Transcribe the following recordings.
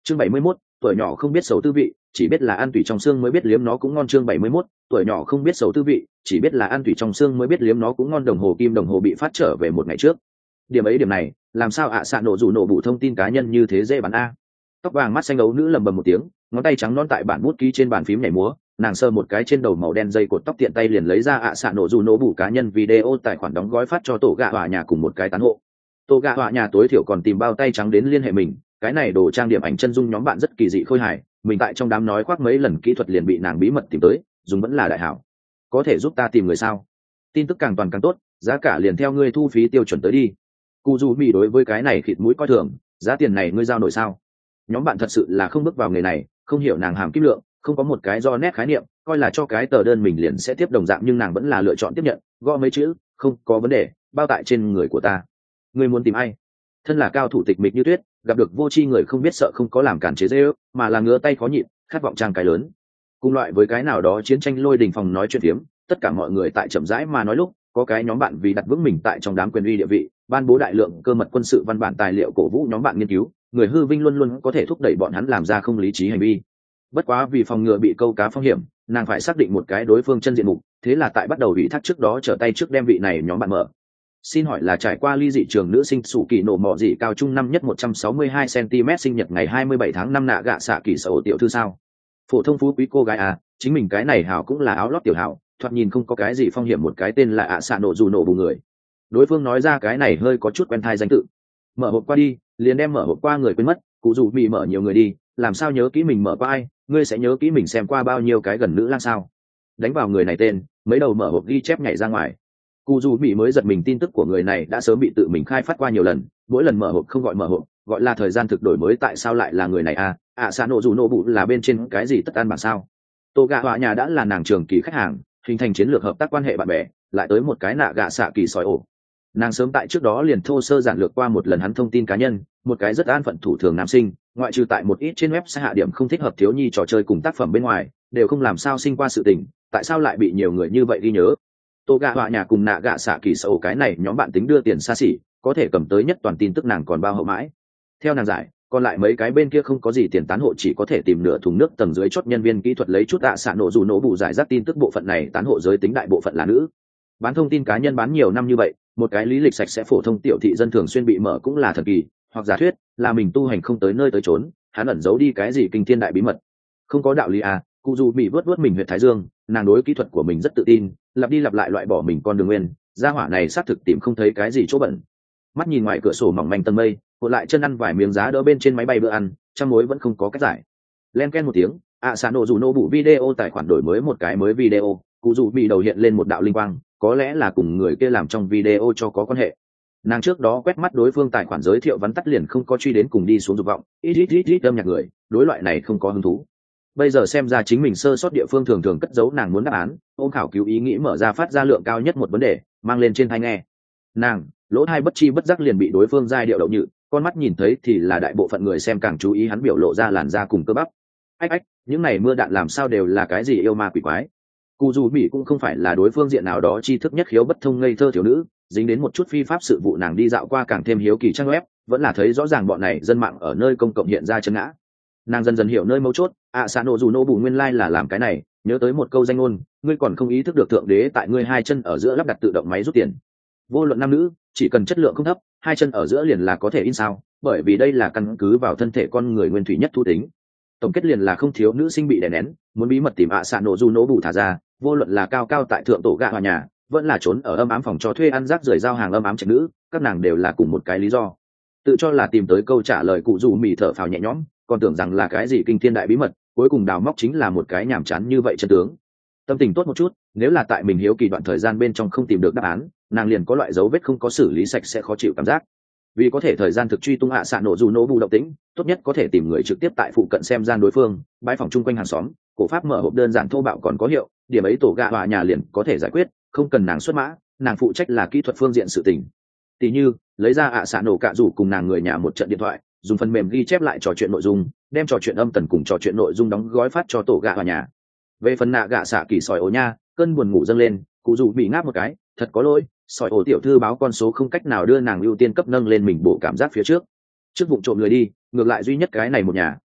Chương 71, tuổi nhỏ không biết sầu tư vị, chỉ biết là ăn tủy trong xương mới biết liếm nó cũng ngon. Chương 71, tuổi nhỏ không biết sầu tư vị, chỉ biết là ăn tủy trong xương mới biết liếm nó cũng ngon. Đồng hồ kim đồng hồ bị phát trở về một ngày trước. Điểm này, làm sao ạ xạ nổ dù nổ bụ thông tin cá nhân như thế dễ bán a. Tóc vàng mắt xanh ấu nữ lầm bầm một tiếng, ngón tay trắng non tại bản bút ký trên bàn phím nhảy múa, nàng sờ một cái trên đầu màu đen dây cột tóc tiện tay liền lấy ra ạ xạ nổ dù nổ bụ cá nhân video tài khoản đóng gói phát cho tổ gạ hỏa nhà cùng một cái tán hộ. Tổ gạ hỏa nhà tối thiểu còn tìm bao tay trắng đến liên hệ mình, cái này đồ trang điểm ảnh chân dung nhóm bạn rất kỳ dị khôi hài, mình tại trong đám nói khoác mấy lần kỹ thuật liền bị nàng bí mật tìm tới, dùng vẫn là đại hảo. Có thể giúp ta tìm người sao? Tin tức càng toàn càng tốt, giá cả liền theo ngươi thu phí tiêu chuẩn tới đi. Cú dù mì đối với cái này khịt mũi coi thường, giá tiền này ngươi giao nổi sao? Nhóm bạn thật sự là không bước vào nghề này, không hiểu nàng hàm kim lượng, không có một cái do nét khái niệm, coi là cho cái tờ đơn mình liền sẽ tiếp đồng dạng, nhưng nàng vẫn là lựa chọn tiếp nhận, gõ mấy chữ, không có vấn đề, bao tại trên người của ta. Ngươi muốn tìm ai? Thân là cao thủ tịch mịch như tuyết, gặp được vô tri người không biết sợ không có làm cản chế dễ ước, mà là ngứa tay khó nhịn, khát vọng trang cái lớn. Cùng loại với cái nào đó chiến tranh lôi đình phòng nói chuyện phiếm, tất cả mọi người tại chậm rãi mà nói lúc, có cái nhóm bạn vì đặt vững mình tại trong đám quyền uy địa vị, ban bố đại lượng cơ mật quân sự văn bản tài liệu cổ vũ nhóm bạn nghiên cứu, người hư vinh luôn luôn có thể thúc đẩy bọn hắn làm ra không lý trí hành vi. Bất quá vì phòng ngừa bị câu cá phong hiểm, nàng phải xác định một cái đối phương chân diện mục, thế là tại bắt đầu ủy thác trước đó trở tay trước đem vị này nhóm bạn mở. Xin hỏi là trải qua ly dị trường nữ sinh sủ kỳ nổ mọ dị cao trung năm nhất 162 cm sinh nhật ngày 27 tháng 5 nạ gạ xạ kỳ sở tiểu thư sao? Phổ thông phú quý cô gái à, chính mình cái này hảo cũng là áo lót tiểu hảo, thoạt nhìn không có cái gì phong hiểm, một cái tên là ạ xạ nổ dù nổ bù người. Đối phương nói ra cái này hơi có chút quen thai danh tự. Mở hộp qua đi, liền đem mở hộp qua người quên mất, cụ dù bị mở nhiều người đi, làm sao nhớ kỹ mình mở qua ai, ngươi sẽ nhớ kỹ mình xem qua bao nhiêu cái gần nữ lang sao? Đánh vào người này tên, mấy đầu mở hộp ghi chép nhảy ra ngoài. Cụ dù bị mới giật mình, tin tức của người này đã sớm bị tự mình khai phát qua nhiều lần, mỗi lần mở hộp không gọi mở hộp, gọi là thời gian thực đổi mới, tại sao lại là người này à? ạ xạ nổ dù nổ bụ là bên trên cái gì tất an bản sao? Tô gạ họa nhà đã là nàng trường kỳ khách hàng, hình thành chiến lược hợp tác quan hệ bạn bè, lại tới một cái nạ gạ xạ kỳ sỏi ổ. Nàng sớm tại trước đó liền thô sơ giản lược qua một lần hắn thông tin cá nhân, một cái rất an phận thủ thường nam sinh, ngoại trừ tại một ít trên web sẽ hạ điểm không thích hợp thiếu nhi trò chơi cùng tác phẩm bên ngoài, đều không làm sao sinh qua sự tình, tại sao lại bị nhiều người như vậy ghi nhớ? Tô gạ họa nhà cùng nạ gạ xạ kỳ sổ cái này nhóm bạn tính đưa tiền xa xỉ, có thể cầm tới nhất toàn tin tức nàng còn bao hậu mãi. Theo nàng giải, còn lại mấy cái bên kia không có gì tiền tán hộ, chỉ có thể tìm nửa thùng nước tầng dưới chốt nhân viên kỹ thuật lấy chút ạ xạ nổ dù nổ bù giải rác tin tức. Bộ phận này tán hộ giới tính đại bộ phận là nữ. Bán thông tin cá nhân bán nhiều năm như vậy, một cái lý lịch sạch sẽ phổ thông tiểu thị dân thường xuyên bị mở cũng là thần kỳ, hoặc giả thuyết là mình tu hành không tới nơi tới chốn, hắn ẩn giấu đi cái gì kinh thiên đại bí mật. Không có đạo lý à? Cụ dù bị vớt mình huyệt thái dương, nàng đối kỹ thuật của mình rất tự tin, lặp đi lặp lại loại bỏ mình con đường nguyên, gia hỏa này xác thực tìm không thấy cái gì chỗ bẩn. Mắt nhìn ngoài cửa sổ mỏng manh tầng mây, cột lại chân ăn vài miếng giá đỡ bên trên máy bay bữa ăn, trăm mối vẫn không có cách giải. Len ken một tiếng, ạ xạ nổ dù nổ bụ video tài khoản đổi mới một cái mới video, cụ dù bị đầu hiện lên một đạo linh quang, có lẽ là cùng người kia làm trong video cho có quan hệ. Nàng trước đó quét mắt đối phương tài khoản giới thiệu vắn tắt liền không có truy đến cùng đi xuống dục vọng, ít âm nhạc người, đối loại này không có hứng thú. Bây giờ xem ra chính mình sơ sót địa phương thường thường cất giấu, nàng muốn đáp án, ôm khảo cứu ý nghĩ mở ra phát ra lượng cao nhất một vấn đề, mang lên trên tai nghe. Nàng lỗ tai bất chi bất giác liền bị đối phương giai điệu đậu nhự, con mắt nhìn thấy thì là đại bộ phận người xem càng chú ý hắn biểu lộ ra làn da cùng cơ bắp. Ách, những này mưa đạn làm sao đều là cái gì yêu ma quỷ quái. Cụ dù mỹ cũng không phải là đối phương diện nào đó tri thức nhất khiếu bất thông ngây thơ thiếu nữ, dính đến một chút phi pháp sự vụ, nàng đi dạo qua càng thêm hiếu kỳ trang web, vẫn là thấy rõ ràng bọn này dân mạng ở nơi công cộng hiện ra chân ngã. Nàng dần dần hiểu nơi mấu chốt, ạ xạ nổ dù nổ bù nguyên lai là làm cái này, nhớ tới một câu danh ngôn, ngươi còn không ý thức được thượng đế tại ngươi hai chân ở giữa lắp đặt tự động máy rút tiền. Vô luận nam nữ, chỉ cần chất lượng không thấp, hai chân ở giữa liền là có thể in sao, bởi vì đây là căn cứ vào thân thể con người nguyên thủy nhất thu tính. Tổng kết liền là không thiếu nữ sinh bị đè nén, muốn bí mật tìm ạ xạ nổ dù nổ bù thả ra, vô luận là cao cao tại thượng tổ gạ hòa nhà, vẫn là trốn ở âm ám phòng cho thuê ăn rác rưởi giao hàng âm ám trạch nữ, các nàng đều là cùng một cái lý do. Tự cho là tìm tới câu trả lời, cụ dù mì thở phào nhẹ nhõm, còn tưởng rằng là cái gì kinh thiên đại bí mật, cuối cùng đào móc chính là một cái nhàm chán như vậy chân tướng. Tâm tình tốt một chút, nếu là tại mình hiếu kỳ đoạn thời gian bên trong không tìm được đáp án, nàng liền có loại dấu vết không có xử lý sạch sẽ khó chịu cảm giác. Vì có thể thời gian thực truy tung ạ xạ nổ dù nổ bù động tĩnh, tốt nhất có thể tìm người trực tiếp tại phụ cận xem gian đối phương, bãi phòng chung quanh hàng xóm, cổ pháp mở hộp đơn giản thô bạo còn có hiệu, điểm ấy tổ gạ hòa nhà liền có thể giải quyết, không cần nàng xuất mã, nàng phụ trách là kỹ thuật phương diện sự tình. Tỷ như lấy ra ạ xạ nổ cạ rủ cùng nàng người nhà một trận điện thoại, dùng phần mềm ghi chép lại trò chuyện nội dung, đem trò chuyện âm tần cùng trò chuyện nội dung đóng gói phát cho tổ gạ hòa nhà. Về phần nạ gạ xạ kỳ sỏi ổ nha, cơn buồn ngủ dâng lên, cụ dù bị ngáp một cái, thật có lỗi, sỏi ổ tiểu thư báo con số không cách nào đưa nàng ưu tiên cấp nâng lên mình bộ cảm giác phía trước. Trước vụ trộm lười đi, ngược lại duy nhất cái này một nhà,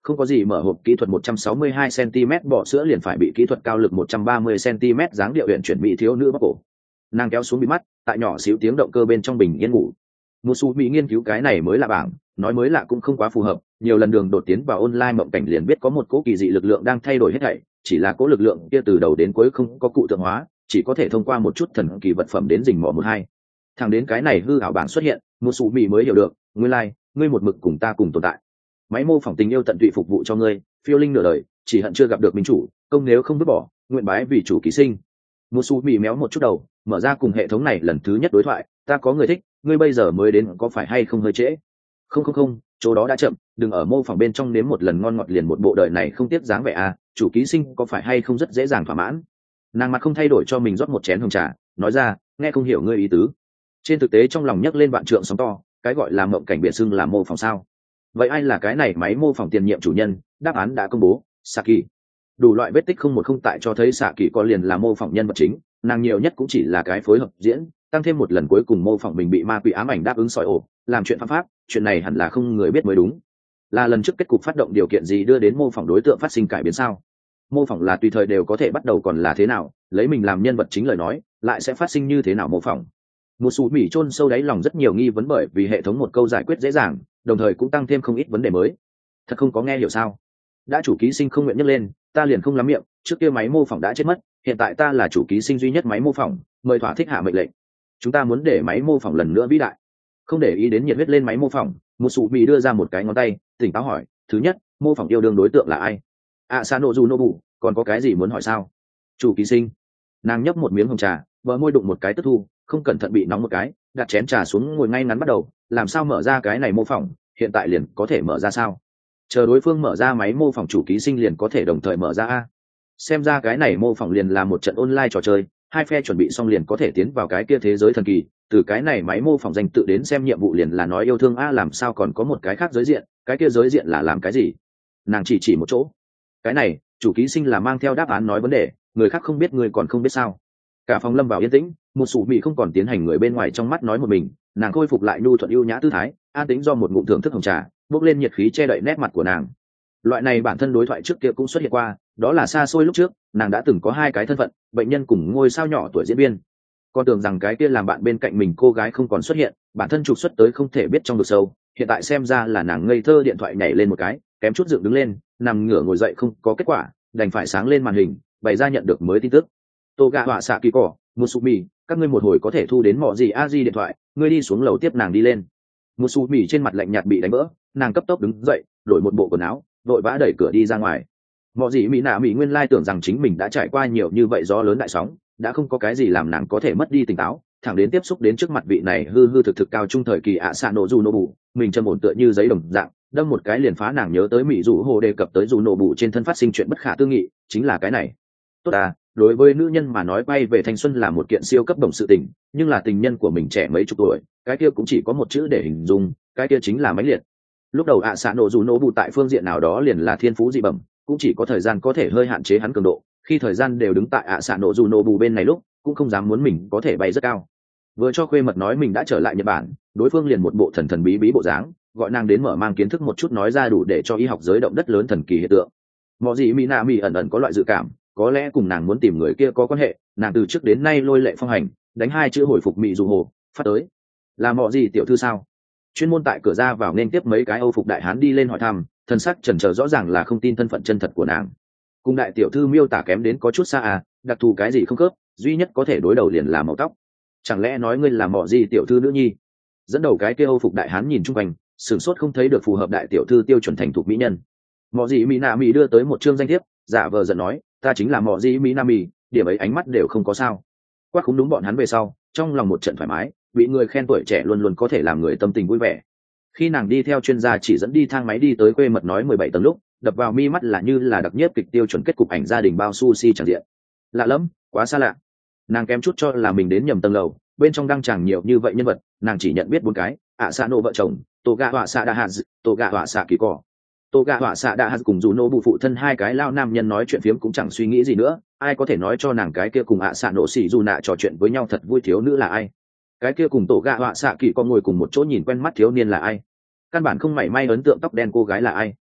không có gì mở hộp kỹ thuật 162 cm bỏ sữa liền phải bị kỹ thuật cao lực 130 cm dáng điệu huyện chuyển mỹ thiếu nữ bóc cổ. Nàng kéo xuống bị mắt, tại nhỏ xíu tiếng động cơ bên trong bình yên ngủ. Một số mỹ nghiên cứu cái này mới là bảng, nói mới lạ cũng không quá phù hợp, nhiều lần đường đột tiến vào online mộng cảnh liền biết có một cỗ kỳ dị lực lượng đang thay đổi hết thảy, chỉ là cỗ lực lượng kia từ đầu đến cuối không có cụ tượng hóa, chỉ có thể thông qua một chút thần kỳ vật phẩm đến rình mò một hai. Thẳng đến cái này hư ảo bảng xuất hiện, một số mỹ mới hiểu được, nguyên lai, ngươi một mực cùng ta cùng tồn tại. Máy mô phỏng tình yêu tận tụy phục vụ cho ngươi, phiêu linh nửa đời, chỉ hận chưa gặp được minh chủ, công nếu không vứt bỏ, nguyện bái vì chủ ký sinh. Một số mỹ méo một chút đầu, mở ra cùng hệ thống này lần thứ nhất đối thoại, ta có người thích, ngươi bây giờ mới đến có phải hay không hơi trễ? Không, chỗ đó đã chậm, đừng ở mô phỏng bên trong nếm một lần ngon ngọt liền một bộ đời này không tiếc dáng vẻ à, chủ ký sinh có phải hay không rất dễ dàng thỏa mãn. Nàng mặt không thay đổi cho mình rót một chén hồng trà, nói ra, nghe không hiểu ngươi ý tứ. Trên thực tế trong lòng nhấc lên vạn trượng sóng to, cái gọi là mộng cảnh biệt xưng là mô phỏng sao? Vậy ai là cái này máy mô phỏng tiền nhiệm chủ nhân? Đáp án đã công bố, Saki. Đủ loại vết tích không một không tại cho thấy Saki có liền là mô phỏng nhân vật chính, nàng nhiều nhất cũng chỉ là cái phối hợp diễn, tăng thêm một lần cuối cùng mô phỏng mình bị ma quỷ ám ảnh đáp ứng sỏi ổ, làm chuyện pháp pháp, chuyện này hẳn là không người biết mới đúng. Là lần trước kết cục phát động điều kiện gì đưa đến mô phỏng đối tượng phát sinh cải biến sao? Mô phỏng là tùy thời đều có thể bắt đầu còn là thế nào, lấy mình làm nhân vật chính lời nói, lại sẽ phát sinh như thế nào mô phỏng? Một số mỹ chôn sâu đáy lòng rất nhiều nghi vấn bởi vì hệ thống một câu giải quyết dễ dàng, đồng thời cũng tăng thêm không ít vấn đề mới. Thật không có nghe hiểu sao? Đã chủ ký sinh không nguyện nhấc lên, ta liền không lắm miệng, trước kia máy mô phỏng đã chết mất, hiện tại ta là chủ ký sinh duy nhất máy mô phỏng, mời thỏa thích hạ mệnh lệnh. Chúng ta muốn để máy mô phỏng lần nữa vĩ đại. Không để ý đến nhiệt huyết lên máy mô phỏng, một sụ mì đưa ra một cái ngón tay, tỉnh táo hỏi, thứ nhất, mô phỏng yêu đương đối tượng là ai? Asanoju, còn có cái gì muốn hỏi sao? Chủ ký sinh. Nàng nhấp một miếng hồng trà, bờ môi đụng một cái tức thu, không cẩn thận bị nóng một cái, đặt chén trà xuống ngồi ngay ngắn bắt đầu, làm sao mở ra cái này mô phỏng, hiện tại liền có thể mở ra sao? Chờ đối phương mở ra máy mô phỏng chủ ký sinh liền có thể đồng thời mở ra a. Xem ra cái này mô phỏng liền là một trận online trò chơi, hai phe chuẩn bị xong liền có thể tiến vào cái kia thế giới thần kỳ, từ cái này máy mô phỏng danh tự đến xem nhiệm vụ liền là nói yêu thương a, làm sao còn có một cái khác giới diện, cái kia giới diện là làm cái gì? Nàng chỉ một chỗ. Cái này, chủ ký sinh là mang theo đáp án nói vấn đề, người khác không biết người còn không biết sao? Cả phòng lâm vào yên tĩnh, một sụ mị không còn tiến hành người bên ngoài trong mắt nói một mình, nàng khôi phục lại nhu thuận ưu nhã tư thái, an tĩnh do một ngụm thưởng thức hồng trà bốc lên nhiệt khí che đậy nét mặt của nàng. Loại này bản thân đối thoại trước kia cũng xuất hiện qua, đó là xa xôi lúc trước, nàng đã từng có hai cái thân phận, bệnh nhân cùng ngôi sao nhỏ tuổi diễn viên. Con tưởng rằng cái kia làm bạn bên cạnh mình cô gái không còn xuất hiện, bản thân trục xuất tới không thể biết trong vực sâu, hiện tại xem ra là nàng ngây thơ điện thoại nhảy lên một cái, kém chút dựng đứng lên, nằm ngửa ngồi dậy không có kết quả, đành phải sáng lên màn hình, bày ra nhận được mới tin tức. Tô gạ họa xạ kỳ cỏ, Musumi, các ngươi một hồi có thể thu đến mọ gì a di điện thoại, ngươi đi xuống lầu tiếp nàng đi lên. Musumi trên mặt lạnh nhạt bị đánh vỡ, nàng cấp tốc đứng dậy, đổi một bộ quần áo, vội vã đẩy cửa đi ra ngoài. Mọ gì mỹ nạ mỹ nguyên lai tưởng rằng chính mình đã trải qua nhiều như vậy gió lớn đại sóng, đã không có cái gì làm nàng có thể mất đi tỉnh táo, thẳng đến tiếp xúc đến trước mặt vị này hư hư thực thực cao trung thời kỳ ạ xạ nổ dù nổ bù, mình trầm ổn tựa như giấy đồng dạng, đâm một cái liền phá nàng nhớ tới mỹ dù hồ đề cập tới dù nổ bù trên thân phát sinh chuyện bất khả tư nghị, chính là cái này. Tốt à, đối với nữ nhân mà nói bay về thanh xuân là một kiện siêu cấp đồng sự tình, nhưng là tình nhân của mình trẻ mấy chục tuổi, cái kia cũng chỉ có một chữ để hình dung, cái kia chính là mãnh liệt. Lúc đầu ạ xạ nổ dù nổ bù tại phương diện nào đó liền là thiên phú dị bẩm, cũng chỉ có thời gian có thể hơi hạn chế hắn cường độ, khi thời gian đều đứng tại ạ xạ nổ dù nổ bù bên này lúc cũng không dám muốn mình có thể bay rất cao. Vừa cho khuê mật nói mình đã trở lại Nhật Bản, đối phương liền một bộ thần thần bí bí bộ dáng, gọi nàng đến mở mang kiến thức một chút nói ra đủ để cho y học giới động đất lớn thần kỳ hiện tượng. Mọ gì mỹ nạ mỹ ẩn ẩn có loại dự cảm, có lẽ cùng nàng muốn tìm người kia có quan hệ, nàng từ trước đến nay lôi lệ phong hành, đánh hai chữ hồi phục mỹ dù hồ, phát tới. Là mọ gì tiểu thư sao? Chuyên môn tại cửa ra vào nên tiếp mấy cái Âu phục đại hán đi lên hỏi thăm, thân sắc chần chờ rõ ràng là không tin thân phận chân thật của nàng. Cùng đại tiểu thư miêu tả kém đến có chút xa à, đặc thù cái gì không khớp, duy nhất có thể đối đầu liền là màu tóc. Chẳng lẽ nói ngươi là mọ gì tiểu thư nữ nhi? Dẫn đầu cái kia Âu phục đại hán nhìn chung quanh, sửng sốt không thấy được phù hợp đại tiểu thư tiêu chuẩn thành thục mỹ nhân. Mọ gì mỹ nạ mỹ đưa tới một chương danh thiếp, giả vờ giận nói, ta chính là mọ gì mỹ nạ mỹ, điểm ấy ánh mắt đều không có sao. Quát khúng đúng bọn hắn về sau, trong lòng một trận thoải mái, bị người khen tuổi trẻ luôn luôn có thể làm người tâm tình vui vẻ. Khi nàng đi theo chuyên gia chỉ dẫn đi thang máy đi tới quê mật nói 17 tầng lúc, đập vào mi mắt là như là đặc nhiếp kịch tiêu chuẩn kết cục ảnh gia đình bao sushi chẳng diện. Lạ lắm, quá xa lạ. Nàng kém chút cho là mình đến nhầm tầng lầu, bên trong đang chẳng nhiều như vậy nhân vật, nàng chỉ nhận biết 4 cái, ạ xạ nổ vợ chồng, tô gạ họa xạ đa hạt, tô gạ họa xạ kỳ cỏ. Tô gạ họa xạ đa hạt cùng dù nô bù phụ thân hai cái lao nam nhân nói chuyện phiếm cũng chẳng suy nghĩ gì nữa, ai có thể nói cho nàng cái kia cùng ạ xạ nổ xỉ dù nạ trò chuyện với nhau thật vui thiếu nữ là ai? Cái kia cùng tổ gạ họa xạ kỳ có ngồi cùng một chỗ nhìn quen mắt thiếu niên là ai? Căn bản không mảy may ấn tượng tóc đen cô gái là ai?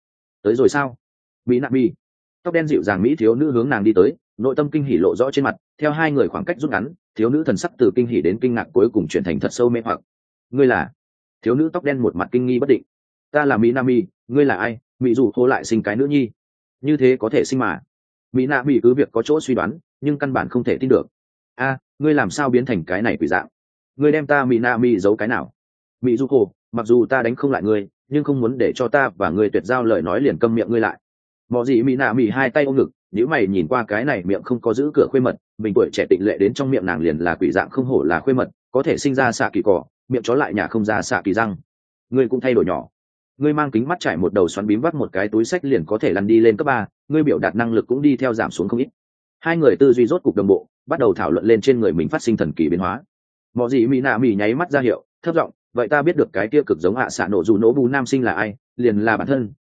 tới rồi sao? Mỹ nạ mỹ, tóc đen dịu dàng mỹ thiếu nữ hướng nàng đi tới, nội tâm kinh hỉ lộ rõ trên mặt. Theo hai người khoảng cách rút ngắn, thiếu nữ thần sắc từ kinh hỉ đến kinh ngạc cuối cùng chuyển thành thật sâu mê hoặc. Ngươi là? Thiếu nữ tóc đen một mặt kinh nghi bất định. Ta là Mỹ Nami, ngươi là ai? Mỹ dù hô lại sinh cái nữ nhi, như thế có thể sinh mà? Mỹ nạ mỹ cứ việc có chỗ suy đoán, nhưng căn bản không thể tin được. A, ngươi làm sao biến thành cái này quỷ dạng? Ngươi đem ta Mỹ nạ mỹ giấu cái nào? Mỹ dù hô, mặc dù ta đánh không lại ngươi, nhưng không muốn để cho ta và ngươi tuyệt giao lời nói liền câm miệng ngươi lại. Mọ gì Mỹ nạ mỹ hai tay ôm ngực, nếu mày nhìn qua cái này miệng không có giữ cửa khuê mật, mình tuổi trẻ tịnh lệ đến trong miệng nàng liền là quỷ dạng không hổ là khuê mật, có thể sinh ra xạ kỳ cỏ, miệng chó lại nhà không ra xạ kỳ răng. Ngươi cũng thay đổi nhỏ. Ngươi mang kính mắt trải một đầu xoắn bím vắt một cái túi sách liền có thể lăn đi lên cấp 3, ngươi biểu đạt năng lực cũng đi theo giảm xuống không ít. Hai người tư duy rốt cục đồng bộ, bắt đầu thảo luận lên trên người mình phát sinh thần kỳ biến hóa. Mọ gì Mỹ nạ mỹ nháy mắt ra hiệu, thấp giọng, vậy ta biết được cái kia cực giống hạ xạ nổ dù nổ bù nam sinh là ai, liền là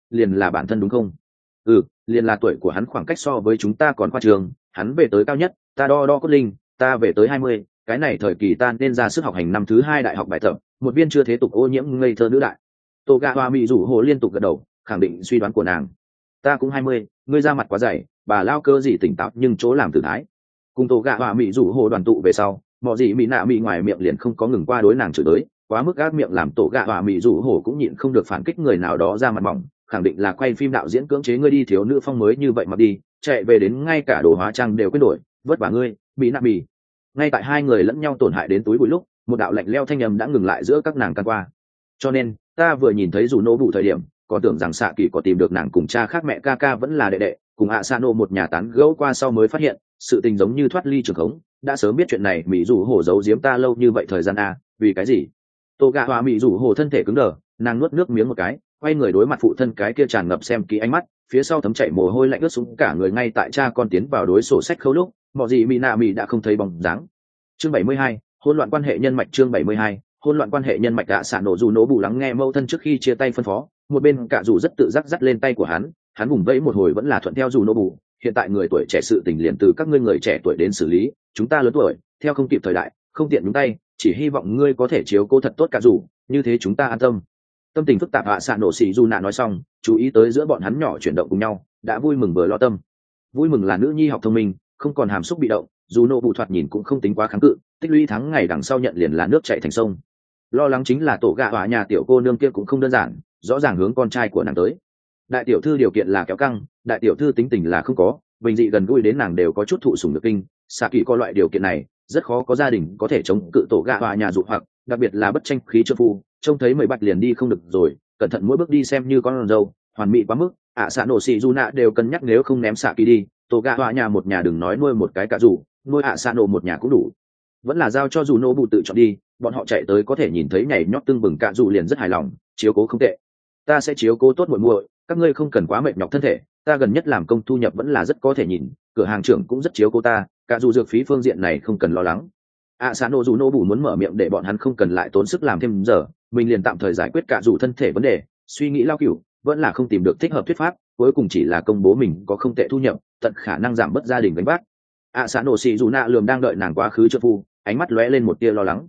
bản thân đúng không? Ừ, liền là tuổi của hắn khoảng cách so với chúng ta còn khoa trường, hắn về tới cao nhất, ta đo cốt linh, ta về tới 20, cái này thời kỳ ta nên ra sức học hành năm thứ 2 đại học bài tập, một viên chưa thế tục ô nhiễm ngây thơ nữ đại. Tô gà hoa mỹ rủ hồ liên tục gật đầu, khẳng định suy đoán của nàng. Ta cũng 20, ngươi ra mặt quá dày, bà lao cơ gì tỉnh táo nhưng chỗ làm tử thái. Cùng tô gà hoa mỹ rủ hồ đoàn tụ về sau, mọi gì mỹ nạ mỹ ngoài miệng liền không có ngừng qua đối nàng chửi tới, quá mức ác miệng làm tổ gà hoa mỹ rủ hồ cũng nhịn không được phản kích người nào đó ra mặt mỏng, khẳng định là quay phim đạo diễn cưỡng chế ngươi đi thiếu nữ phong mới như vậy mà đi, chạy về đến ngay cả đồ hóa trang đều quyết đổi, vất vả ngươi, mỹ nạ mỹ. Ngay tại hai người lẫn nhau tổn hại đến túi bụi lúc, một đạo lạnh leo thanh âm đã ngừng lại giữa các nàng căn qua. Cho nên ta vừa nhìn thấy dù nô vụ thời điểm còn tưởng rằng xạ kỳ có tìm được nàng cùng cha khác mẹ ca ca vẫn là đệ đệ cùng ạ sa nô một nhà tán gẫu qua sau mới phát hiện sự tình giống như thoát ly trường khống, đã sớm biết chuyện này. Mỹ dù hổ giấu giếm ta lâu như vậy thời gian a, vì cái gì? Tô gà hòa Mỹ dù hổ thân thể cứng đờ, nàng nuốt nước miếng một cái, quay người đối mặt phụ thân cái kia tràn ngập xem kỹ ánh mắt, phía sau thấm chảy mồ hôi lạnh ướt sũng cả người. Ngay tại cha con tiến vào đối sổ sách khâu lúc mọi gì Mỹ nạ Mỹ đã không thấy bóng dáng. Chương 72, hỗn loạn quan hệ nhân mạch. Chương 72, hỗn loạn quan hệ nhân mạch. Ạ xạ nổ dù nổ bù lắng nghe mâu thân trước khi chia tay phân phó, một bên cả dù rất tự giác dắt lên tay của hắn vùng vẫy một hồi vẫn là thuận theo dù nổ bù. Hiện tại người tuổi trẻ sự tình liền từ các ngươi người trẻ tuổi đến xử lý, chúng ta lớn tuổi theo không kịp thời đại, không tiện nhúng tay, chỉ hy vọng ngươi có thể chiếu cố thật tốt cả dù, như thế chúng ta an tâm. Tâm tình phức tạp ạ xạ nổ xì dù nạ nói xong, chú ý tới giữa bọn hắn nhỏ chuyển động cùng nhau, đã vui mừng vừa lo tâm. Vui mừng là nữ nhi học thông minh, không còn hàm xúc bị động, dù nổ bù thoạt nhìn cũng không tính quá kháng cự, tích lũy tháng ngày đằng sau nhận liền là nước chảy thành sông. Lo lắng chính là tổ gạ hỏa nhà tiểu cô nương kia cũng không đơn giản, rõ ràng hướng con trai của nàng tới. Đại tiểu thư điều kiện là kéo căng, đại tiểu thư tính tình là không có, bình dị gần gũi đến nàng đều có chút thụ sủng nhược kinh. Xạ kỳ có loại điều kiện này rất khó có gia đình có thể chống cự tổ gạ hỏa nhà dụ hoặc, đặc biệt là bất tranh khí trợ phu, trông thấy 10 bạch liền đi không được rồi, cẩn thận mỗi bước đi xem như con dâu, hoàn mỹ quá mức. Xạ nổ xì du nạ đều cân nhắc nếu không ném xạ kỳ đi, tổ gạ hỏa nhà một nhà đừng nói nuôi một cái cả dù, nuôi xạ nổ một nhà cũng đủ. Vẫn là giao cho dù nô bù tự chọn đi, bọn họ chạy tới có thể nhìn thấy nhảy nhót tưng bừng cả dù liền rất hài lòng, chiếu cố không tệ. Ta sẽ chiếu cố tốt muội muội, các ngươi không cần quá mệt nhọc thân thể, ta gần nhất làm công thu nhập vẫn là rất có thể nhìn, cửa hàng trưởng cũng rất chiếu cố ta, cả dù dược phí phương diện này không cần lo lắng. Xạ nổ dù nô bù muốn mở miệng để bọn hắn không cần lại tốn sức làm thêm giờ, mình liền tạm thời giải quyết cả dù thân thể vấn đề, suy nghĩ lao cửu, vẫn là không tìm được thích hợp thuyết pháp, cuối cùng chỉ là công bố mình có không tệ thu nhập, tận khả năng giảm bớt gia đình gánh vác. Xạ nổ xì dù nạ lườm đang đợi nàng quá khứ trợ phu, ánh mắt lóe lên một tia lo lắng.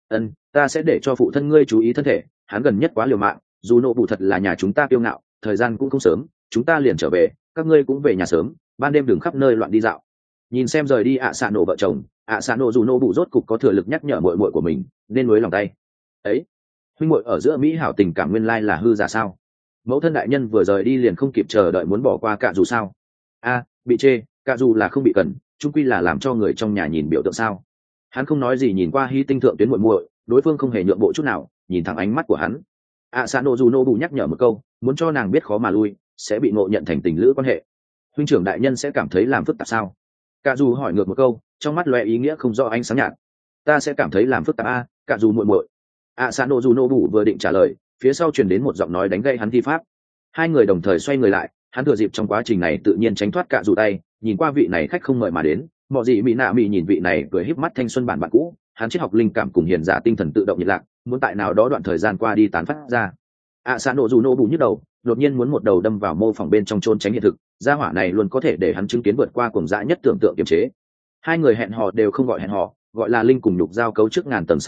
Ta sẽ để cho phụ thân ngươi chú ý thân thể, hắn gần nhất quá liều mạng, dù nộ bụ thật là nhà chúng ta kiêu ngạo, thời gian cũng không sớm, chúng ta liền trở về, các ngươi cũng về nhà sớm, ban đêm đừng khắp nơi loạn đi dạo. Nhìn xem rời đi xạ nổ vợ chồng, xạ nổ dù nộ bụ rốt cục có thừa lực nhắc nhở muội muội của mình nên nuối lòng tay. Ấy, huynh muội ở giữa mỹ hảo tình cảm nguyên lai là hư giả sao? Mẫu thân đại nhân vừa rời đi liền không kịp chờ đợi muốn bỏ qua cả dù sao? Bị chê, cả dù là không bị cần, chung quy là làm cho người trong nhà nhìn biểu tượng sao? Hắn không nói gì nhìn qua hy tinh thượng tuyến muội muội, đối phương không hề nhượng bộ chút nào, nhìn thẳng ánh mắt của hắn. Xạ nổ dù nô bù nhắc nhở một câu, muốn cho nàng biết khó mà lui, sẽ bị ngộ nhận thành tình lữ quan hệ. Huynh trưởng đại nhân sẽ cảm thấy làm phức tạp sao? Cả dù hỏi ngược một câu, trong mắt lóe ý nghĩa không rõ ánh sáng nhạt. Ta sẽ cảm thấy làm phức tạp cả dù muội muội. Xạ nổ dù nô bù vừa định trả lời, phía sau truyền đến một giọng nói đánh gây hắn thi pháp. Hai người đồng thời xoay người lại, hắn thừa dịp trong quá trình này tự nhiên tránh thoát cả dù tay, nhìn qua vị này khách không mời mà đến. Mọi gì mỹ nạ mỹ nhìn vị này cười híp mắt thanh xuân bản bạn cũ, hắn triết học linh cảm cùng hiền giả tinh thần tự động nhiệt lạc, muốn tại nào đó đoạn thời gian qua đi tán phát ra. Xạ nổ dù nô bù nhức đầu, đột nhiên muốn một đầu đâm vào mô phỏng bên trong trốn tránh hiện thực, gia hỏa này luôn có thể để hắn chứng kiến vượt qua cuồng dã nhất tưởng tượng kiềm chế. Hai người hẹn hò đều không gọi hẹn hò, gọi là linh cùng nhục giao cấu trước ngàn tầng xáo lộ,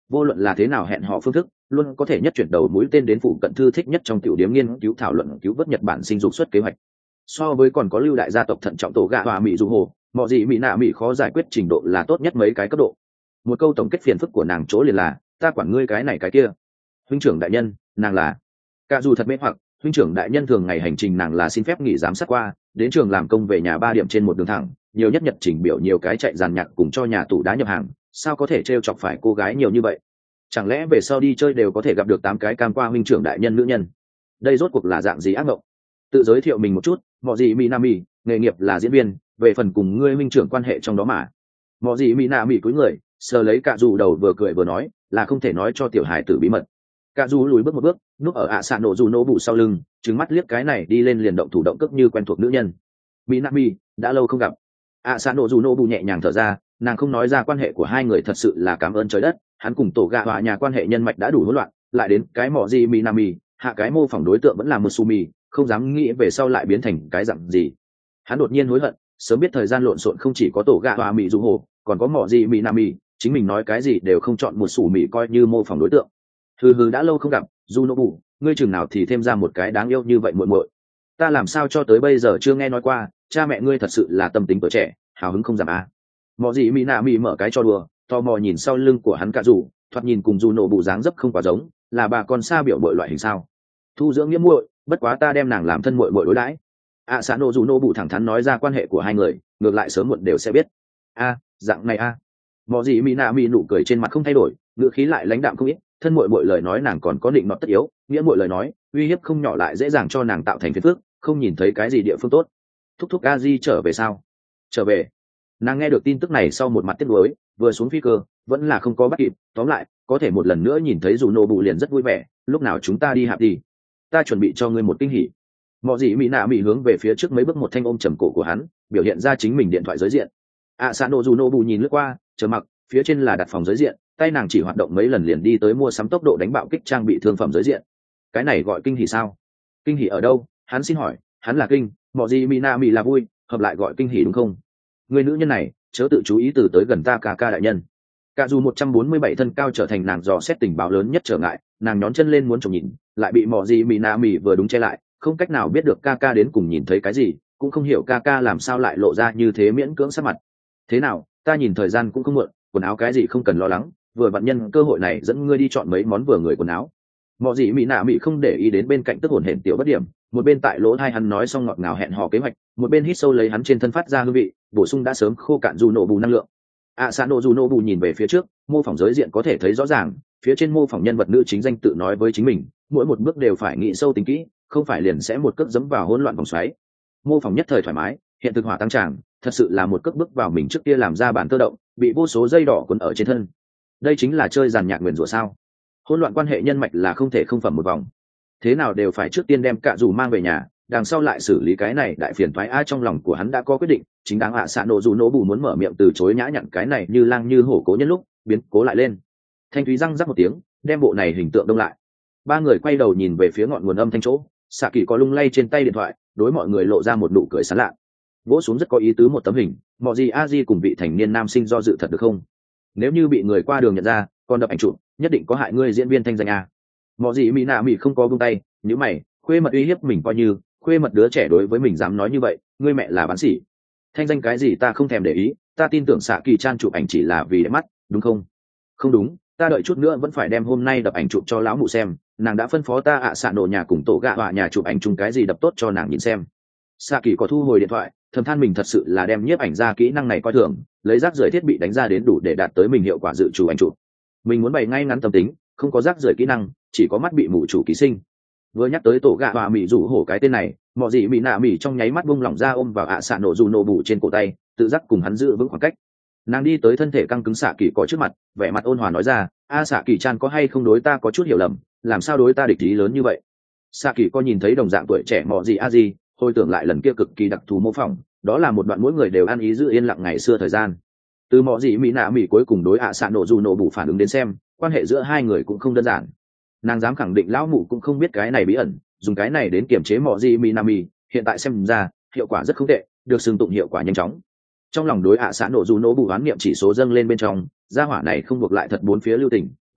vô luận là thế nào hẹn họ phương thức luôn có thể nhất chuyển đầu mũi tên đến phụ cận thư thích nhất trong tiểu điếm nghiên cứu thảo luận cứu vớt Nhật Bản sinh dục xuất kế hoạch. So với còn có lưu đại gia tộc thận trọng tổ gạ hòa mỹ dù hồ, mọi gì mỹ nạ mỹ khó giải quyết trình độ là tốt nhất mấy cái cấp độ. Một câu tổng kết phiền phức của nàng chỗ liền là ta quản ngươi cái này cái kia. Huynh trưởng đại nhân, nàng là cả dù thật mê hoặc, huynh trưởng đại nhân thường ngày hành trình nàng là xin phép nghỉ giám sát qua, đến trường làm công về nhà 3 điểm trên một đường thẳng, nhiều nhất nhật trình biểu nhiều cái chạy dàn nhạc cùng cho nhà tủ đá nhập hàng, sao có thể trêu chọc phải cô gái nhiều như vậy? Chẳng lẽ về sau đi chơi đều có thể gặp được 8 cái cam qua huynh trưởng đại nhân nữ nhân? Đây rốt cuộc là dạng gì ác mộng? Tự giới thiệu mình một chút, mọi gì Minami, nghề nghiệp là diễn viên, về phần cùng ngươi huynh trưởng quan hệ trong đó mà. Mọi gì Minami cúi người, sờ lấy cả dù đầu vừa cười vừa nói, là không thể nói cho tiểu hải tử bí mật. Cả dù lùi bước một bước, núp ở ạ xạ nổ dù nổ bụ sau lưng, trừng mắt liếc cái này đi lên liền động thủ động cước như quen thuộc nữ nhân. Minami, đã lâu không gặp. ạ xạ nổ dù nổ bụ nhẹ nhàng thở ra, nàng không nói ra quan hệ của hai người thật sự là cảm ơn trời đất, hắn cùng tổ gạ hòa nhà quan hệ nhân mạch đã đủ hỗn loạn, lại đến cái mỏ gì Minami, hạ cái mô phỏng đối tượng vẫn là Musumi, không dám nghĩ về sau lại biến thành cái dạng gì. Hắn đột nhiên hối hận, sớm biết thời gian lộn xộn không chỉ có tổ gạ hòa mỹ dù hồ, còn có mỏ gì Minami, chính mình nói cái gì đều không chọn một sủ mỹ coi như mô phỏng đối tượng. Hừ đã lâu không gặp, Junobu, ngươi chừng nào thì thêm ra một cái đáng yêu như vậy muội muội. Ta làm sao cho tới bây giờ chưa nghe nói qua, cha mẹ ngươi thật sự là tâm tính tuổi trẻ, hào hứng không giảm à. Mọ gì Minami mở cái cho đùa, tò mò nhìn sau lưng của hắn cả rủ, thoạt nhìn cùng Junobu dáng dấp không quá giống, là bà con xa biểu muội loại hình sao? Thu dưỡng nghĩa muội, bất quá ta đem nàng làm thân muội muội đối đãi. Sano Junobu thẳng thắn nói ra quan hệ của hai người, ngược lại sớm muộn đều sẽ biết. Dạng này a. Mọ gì Minami nụ cười trên mặt không thay đổi, ngữ khí lại lãnh đạm không ít, thân muội muội lời nói nàng còn có định nọt tất yếu, nghĩa muội lời nói uy hiếp không nhỏ lại dễ dàng cho nàng tạo thành phiền phức, không nhìn thấy cái gì địa phương tốt. Thúc thúc Aji trở về sao? Trở về. Nàng nghe được tin tức này sau một mặt tiếc nuối, vừa xuống phi cơ vẫn là không có bắt kịp, tóm lại có thể một lần nữa nhìn thấy Junobu liền rất vui vẻ, lúc nào chúng ta đi hạp đi, ta chuẩn bị cho ngươi một kinh hỉ. Mọ gì mỹ nạ mỹ hướng về phía trước mấy bước một thanh ôm chầm cổ của hắn, biểu hiện ra chính mình điện thoại giới diện. Sano Junobu nhìn lướt qua, chờ mặc, phía trên là đặt phòng giới diện, tay nàng chỉ hoạt động mấy lần liền đi tới mua sắm tốc độ đánh bạo kích trang bị thương phẩm giới diện. Cái này gọi kinh hỉ sao? Kinh hỉ ở đâu? Hắn xin hỏi, hắn là kinh, mọ gì Minami là vui, hợp lại gọi kinh hỉ đúng không? Người nữ nhân này, chớ tự chú ý từ tới gần ta cả ca đại nhân. Cả dù 147 thân cao trở thành nàng dò xét tình báo lớn nhất trở ngại, nàng nhón chân lên muốn trông nhìn, lại bị mọ gì Minami vừa đúng che lại, không cách nào biết được ca ca đến cùng nhìn thấy cái gì, cũng không hiểu ca ca làm sao lại lộ ra như thế miễn cưỡng sắc mặt. Thế nào, ta nhìn thời gian cũng không muộn, quần áo cái gì không cần lo lắng, vừa vặn nhân cơ hội này dẫn ngươi đi chọn mấy món vừa người quần áo. Mọi gì mỹ nạ mỹ không để ý đến bên cạnh tức hồn hển tiểu bất điểm, một bên tại lỗ tai hắn nói xong ngọt ngào hẹn hò kế hoạch, một bên hít sâu lấy hắn trên thân phát ra hương vị, bổ sung đã sớm khô cạn dù nổ bù năng lượng. Sano dù nổ bù nhìn về phía trước, mô phỏng giới diện có thể thấy rõ ràng, phía trên mô phỏng nhân vật nữ chính danh tự nói với chính mình, mỗi một bước đều phải nghĩ sâu tính kỹ, không phải liền sẽ một cước dẫm vào hỗn loạn vòng xoáy. Mô phỏng nhất thời thoải mái, hiện thực hỏa tăng tràng, thật sự là một cước bước vào mình trước kia làm ra bản tơ động, bị vô số dây đỏ quấn ở trên thân. Đây chính là chơi giàn nhạc nguyền rủa sao? Hỗn loạn quan hệ nhân mạch là không thể không phẩm một vòng, thế nào đều phải trước tiên đem cả dù mang về nhà, đằng sau lại xử lý cái này đại phiền toái. Trong lòng của hắn đã có quyết định, chính đáng xạ nổ dù nổ bù muốn mở miệng từ chối nhã nhặn cái này như lang như hổ cố nhân lúc biến cố lại lên. Thanh thúy răng rắc một tiếng, đem bộ này hình tượng đông lại. Ba người quay đầu nhìn về phía ngọn nguồn âm thanh chỗ, xạ kỳ có lung lay trên tay điện thoại, đối mọi người lộ ra một nụ cười sán lạ. Vỗ xuống rất có ý tứ một tấm hình, mọi gì a di cùng vị thành niên nam sinh do dự thật được không? Nếu như bị người qua đường nhận ra, còn đập ảnh chụp, nhất định có hại ngươi diễn viên thanh danh a. Mọi gì mỹ nạ mỹ không có buông tay, nếu mày, khuê mật uy hiếp mình coi như, khuê mật đứa trẻ đối với mình dám nói như vậy, ngươi mẹ là bán sỉ. Thanh danh cái gì ta không thèm để ý, ta tin tưởng xạ kỳ chan chụp ảnh chỉ là vì đẹp mắt, đúng không? Không đúng, ta đợi chút nữa vẫn phải đem hôm nay đập ảnh chụp cho lão mụ xem, nàng đã phân phó ta xạ nổ nhà cùng tổ gạ họa nhà chụp ảnh chung cái gì đập tốt cho nàng nhìn xem. Xạ kỳ có thu hồi điện thoại, thầm than mình thật sự là đem nhiếp ảnh ra kỹ năng này coi thường, lấy rác rưởi thiết bị đánh ra đến đủ để đạt tới mình hiệu quả dự chủ ảnh chụp. Mình muốn bày ngay ngắn tâm tính, không có rác rưởi kỹ năng, chỉ có mắt bị mù chủ ký sinh. Vừa nhắc tới tổ gạ họa mỹ rủ hổ cái tên này, mọi gì mỹ nạ mỹ trong nháy mắt buông lỏng ra ôm vào xạ nổ dù nổ bù trên cổ tay, tự giác cùng hắn giữ vững khoảng cách. Nàng đi tới thân thể căng cứng xạ kỳ có trước mặt, vẻ mặt ôn hòa nói ra, xạ kỳ chan có hay không đối ta có chút hiểu lầm, làm sao đối ta địch ý lớn như vậy? Xạ kỳ có nhìn thấy đồng dạng tuổi trẻ mọi gì a gì, hồi tưởng lại lần kia cực kỳ đặc thù mô phỏng, đó là một đoạn mỗi người đều ăn ý giữ yên lặng ngày xưa thời gian. Từ mọi gì mỹ nạ mỹ cuối cùng đối xạ nổ dù nổ bù phản ứng đến xem, quan hệ giữa hai người cũng không đơn giản. Nàng dám khẳng định lão mụ cũng không biết cái này bí ẩn, dùng cái này đến kiềm chế mọi gì Minami, hiện tại xem ra hiệu quả rất không tệ, được xưng tụng hiệu quả nhanh chóng. Trong lòng đối xạ nổ dù nổ bù oán niệm chỉ số dâng lên bên trong, gia hỏa này không buộc lại thật bốn phía lưu tình,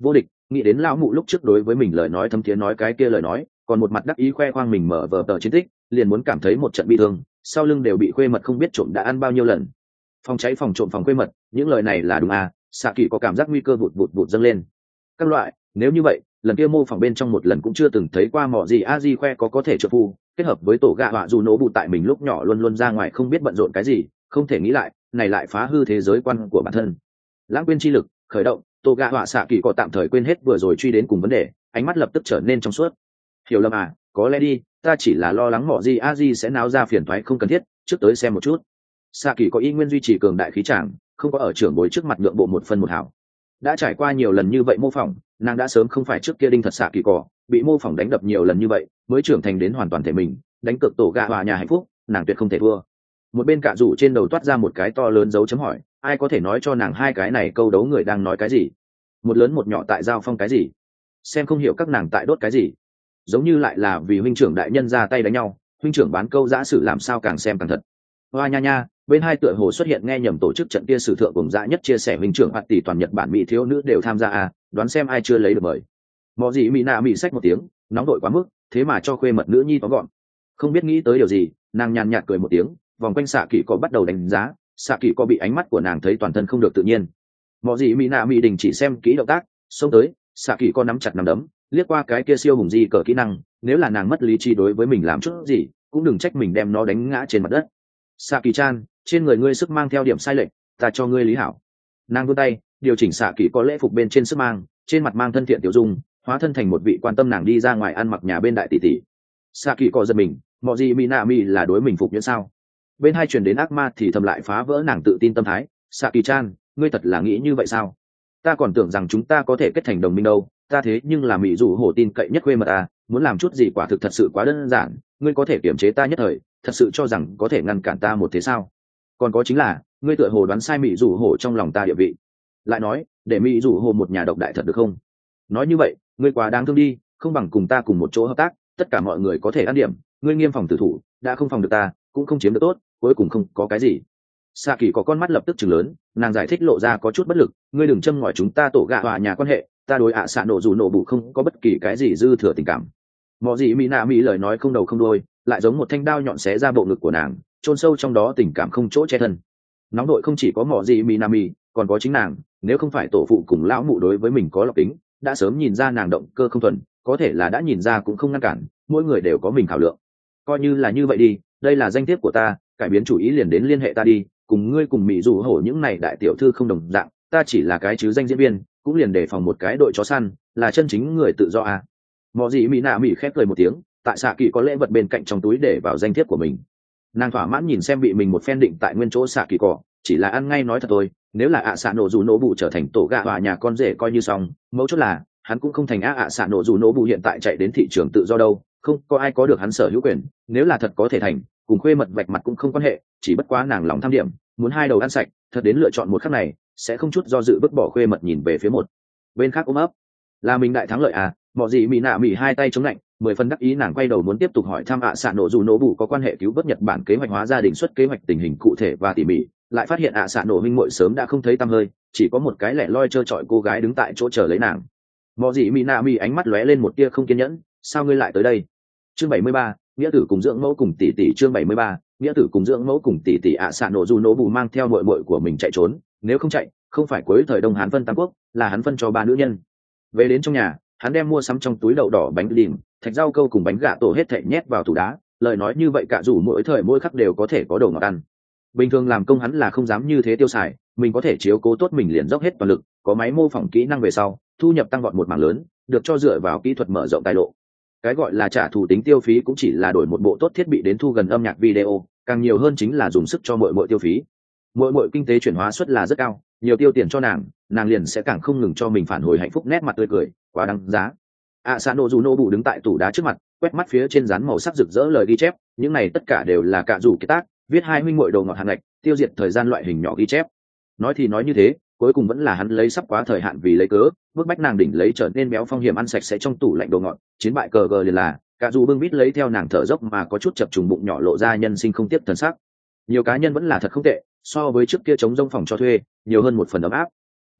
vô địch. Nghĩ đến lão mụ lúc trước đối với mình lời nói thâm thiế nói cái kia lời nói, còn một mặt đắc ý khoe khoang mình mở vở tờ chiến tích, liền muốn cảm thấy một trận bi thương, sau lưng đều bị khuê mật không biết trộm đã ăn bao nhiêu lần. Phòng cháy phòng trộm phòng khuê mật, những lời này là đúng à? Xạ kỳ có cảm giác nguy cơ vụt vụt vụt dâng lên. Các loại, nếu như vậy, lần kia mô phỏng bên trong một lần cũng chưa từng thấy qua mỏ gì a di khoe có thể trợ phu, kết hợp với tổ gạ họa dù nổ bụ tại mình lúc nhỏ luôn luôn ra ngoài không biết bận rộn cái gì, không thể nghĩ lại, này lại phá hư thế giới quan của bản thân. Lãng quên chi lực khởi động, tổ gạ họa xạ kỳ có tạm thời quên hết vừa rồi truy đến cùng vấn đề, ánh mắt lập tức trở nên trong suốt. Hiểu lầm à, có lẽ đi, ta chỉ là lo lắng mỏ gì a di sẽ náo ra phiền toái không cần thiết, trước tới xem một chút. Xạ kỳ có y nguyên duy trì cường đại khí tràng, không có ở trưởng bối trước mặt nhượng bộ một phân một hảo. Đã trải qua nhiều lần như vậy mô phỏng, nàng đã sớm không phải trước kia đinh thật xạ kỳ cỏ, bị mô phỏng đánh đập nhiều lần như vậy mới trưởng thành đến hoàn toàn thể mình, đánh cược tổ gạ hòa nhà hạnh phúc, nàng tuyệt không thể thua. Một bên cạ rủ trên đầu toát ra một cái to lớn dấu chấm hỏi, ai có thể nói cho nàng hai cái này câu đấu người đang nói cái gì, một lớn một nhỏ tại giao phong cái gì, xem không hiểu các nàng tại đốt cái gì, giống như lại là vì huynh trưởng đại nhân ra tay đánh nhau, huynh trưởng bán câu giã sử làm sao càng xem càng thật. Hoa nha nha, bên hai tựa hồ xuất hiện nghe nhầm tổ chức trận kia sử thượng cùng dã nhất chia sẻ huynh trưởng hoạt tỷ toàn Nhật Bản mỹ thiếu nữ đều tham gia à, đoán xem ai chưa lấy được mời. Mọ gì mỹ nạ mỹ xách một tiếng, nóng đội quá mức, thế mà cho khuê mật nữ nhi tóm gọn. Không biết nghĩ tới điều gì, nàng nhàn nhạt cười một tiếng, vòng quanh xạ kỳ có bắt đầu đánh giá, xạ kỳ có bị ánh mắt của nàng thấy toàn thân không được tự nhiên. Mọ gì mỹ nạ mỹ đình chỉ xem kỹ động tác, xông tới, xạ kỳ có nắm chặt nắm đấm, liếc qua cái kia siêu hùng di cờ kỹ năng, nếu là nàng mất lý trí đối với mình làm chút gì, cũng đừng trách mình đem nó đánh ngã trên mặt đất. Xạ kỳ chan, trên người ngươi sức mang theo điểm sai lệch, ta cho ngươi lý hảo. Nàng vươn tay điều chỉnh xạ kỳ có lễ phục bên trên sức mang, trên mặt mang thân thiện tiểu dung, hóa thân thành một vị quan tâm nàng đi ra ngoài ăn mặc nhà bên đại tỷ tỷ. Xạ kỳ có giật mình, mọi gì Minami là đối mình phục nhuyễn sao? Bên hai truyền đến ác ma thì thầm lại phá vỡ nàng tự tin tâm thái. Xạ kỳ chan, ngươi thật là nghĩ như vậy sao? Ta còn tưởng rằng chúng ta có thể kết thành đồng minh đâu, ta thế nhưng là mỹ rủ hổ tin cậy nhất quê mật à, muốn làm chút gì quả thực thật sự quá đơn giản, ngươi có thể kiềm chế ta nhất thời, thật sự cho rằng có thể ngăn cản ta một thế sao? Còn có chính là, ngươi tựa hồ đoán sai mỹ rủ hổ trong lòng ta địa vị. Lại nói, để mỹ rủ hổ một nhà độc đại thật được không? Nói như vậy, ngươi quá đáng thương đi, không bằng cùng ta cùng một chỗ hợp tác, tất cả mọi người có thể ăn điểm, ngươi nghiêm phòng tử thủ, đã không phòng được ta, cũng không chiếm được tốt, cuối cùng không có cái gì. Sa kỳ có con mắt lập tức chừng lớn, nàng giải thích lộ ra có chút bất lực, ngươi đừng châm ngòi chúng ta tổ gạ hòa nhà quan hệ, ta đối ạ xạ nổ dù nổ bụ không có bất kỳ cái gì dư thừa tình cảm. Mọi gì mỹ nạ mỹ lời nói không đầu không đuôi, lại giống một thanh đao nhọn xé ra bộ ngực của nàng, chôn sâu trong đó tình cảm không chỗ che thân. Nóng đội không chỉ có mỏ gì mỹ nạ mỹ, còn có chính nàng, nếu không phải tổ phụ cùng lão mụ đối với mình có lộc tính, đã sớm nhìn ra nàng động cơ không thuần, có thể là đã nhìn ra cũng không ngăn cản, mỗi người đều có mình khảo lượng. Coi như là như vậy đi, đây là danh thiếp của ta, cải biến chủ ý liền đến liên hệ ta đi, cùng ngươi cùng mỹ dù hổ những này đại tiểu thư không đồng dạng, ta chỉ là cái chứ danh diễn viên, cũng liền đề phòng một cái đội chó săn, là chân chính người tự do à. Mọ gì mỹ nạ mỹ khép cười một tiếng, tại xạ kỳ có lễ vật bên cạnh trong túi để vào danh thiếp của mình. Nàng thỏa mãn nhìn xem bị mình một phen định tại nguyên chỗ xạ kỳ cỏ, chỉ là ăn ngay nói thật thôi, nếu là ạ xạ nổ dù nổ bụ trở thành tổ gạ hòa nhà con rể coi như xong, mẫu chốt là hắn cũng không thành ạ xạ nổ dù nổ bụ hiện tại chạy đến thị trường tự do đâu, không có ai có được hắn sở hữu quyền, nếu là thật có thể thành, cùng khuê mật vạch mặt cũng không quan hệ, chỉ bất quá nàng lòng tham điểm, muốn hai đầu ăn sạch, thật đến lựa chọn một khắc này, sẽ không chút do dự vứt bỏ khuê mật nhìn về phía một bên khác ôm ấp. Là mình đại thắng lợi à? Mọi gì mỹ nạ mỹ hai tay chống lạnh, 10 phần đắc ý nàng quay đầu muốn tiếp tục hỏi thăm ạ xạ nổ dù nổ bụ có quan hệ cứu vớt Nhật Bản kế hoạch hóa gia đình xuất kế hoạch tình hình cụ thể và tỉ mỉ, lại phát hiện ạ xạ nổ huynh muội sớm đã không thấy tăm hơi, chỉ có một cái lẻ loi trơ trọi cô gái đứng tại chỗ chờ lấy nàng. Mọi gì mỹ nạ mỹ ánh mắt lóe lên một tia không kiên nhẫn, sao ngươi lại tới đây? Chương 73, nghĩa tử cùng dưỡng mẫu cùng tỷ tỷ. Chương 73, nghĩa tử cùng dưỡng mẫu cùng tỷ tỷ. ạ xạ nổ dù nổ bụ mang theo muội muội của mình chạy trốn, nếu không chạy, không phải cuối thời Đông Hán phân tam quốc, là hắn phân cho 3 nữ nhân. Về đến trong nhà, hắn đem mua sắm trong túi đậu đỏ bánh đìm, thạch rau câu cùng bánh gà tổ hết thảy nhét vào tủ đá, lời nói như vậy cả dù mỗi thời mỗi khắc đều có thể có đồ ngọt ăn. Bình thường làm công hắn là không dám như thế tiêu xài, mình có thể chiếu cố tốt mình liền dốc hết toàn lực, có máy mô phỏng kỹ năng về sau, thu nhập tăng vọt một mảng lớn, được cho dựa vào kỹ thuật mở rộng tài lộ. Cái gọi là trả thù tính tiêu phí cũng chỉ là đổi một bộ tốt thiết bị đến thu gần âm nhạc video, càng nhiều hơn chính là dùng sức cho mỗi tiêu phí. Mỗi kinh tế chuyển hóa suất là rất cao, nhiều tiêu tiền cho nàng liền sẽ càng không ngừng cho mình phản hồi hạnh phúc nét mặt tươi cười, quá đáng giá. ạ xạ nổ dù nổ bụ đứng tại tủ đá trước mặt, quét mắt phía trên dán màu sắc rực rỡ lời ghi chép, những này tất cả đều là cả rủ kiệt tác, viết hai huynh muội đầu ngọt hàng ngạch, tiêu diệt thời gian loại hình nhỏ ghi chép. Nói thì nói như thế, cuối cùng vẫn là hắn lấy sắp quá thời hạn vì lấy cớ, bức bách nàng đỉnh lấy trở nên béo phong hiểm ăn sạch sẽ trong tủ lạnh đồ ngọt, chiến bại cờ gờ liền là cả dù bưng bít lấy theo nàng thở dốc mà có chút chập trùng bụng nhỏ lộ ra nhân sinh không tiếp thần sắc. Nhiều cá nhân vẫn là thật không tệ, so với trước kia chống rông phòng cho thuê, nhiều hơn một phần ấm áp.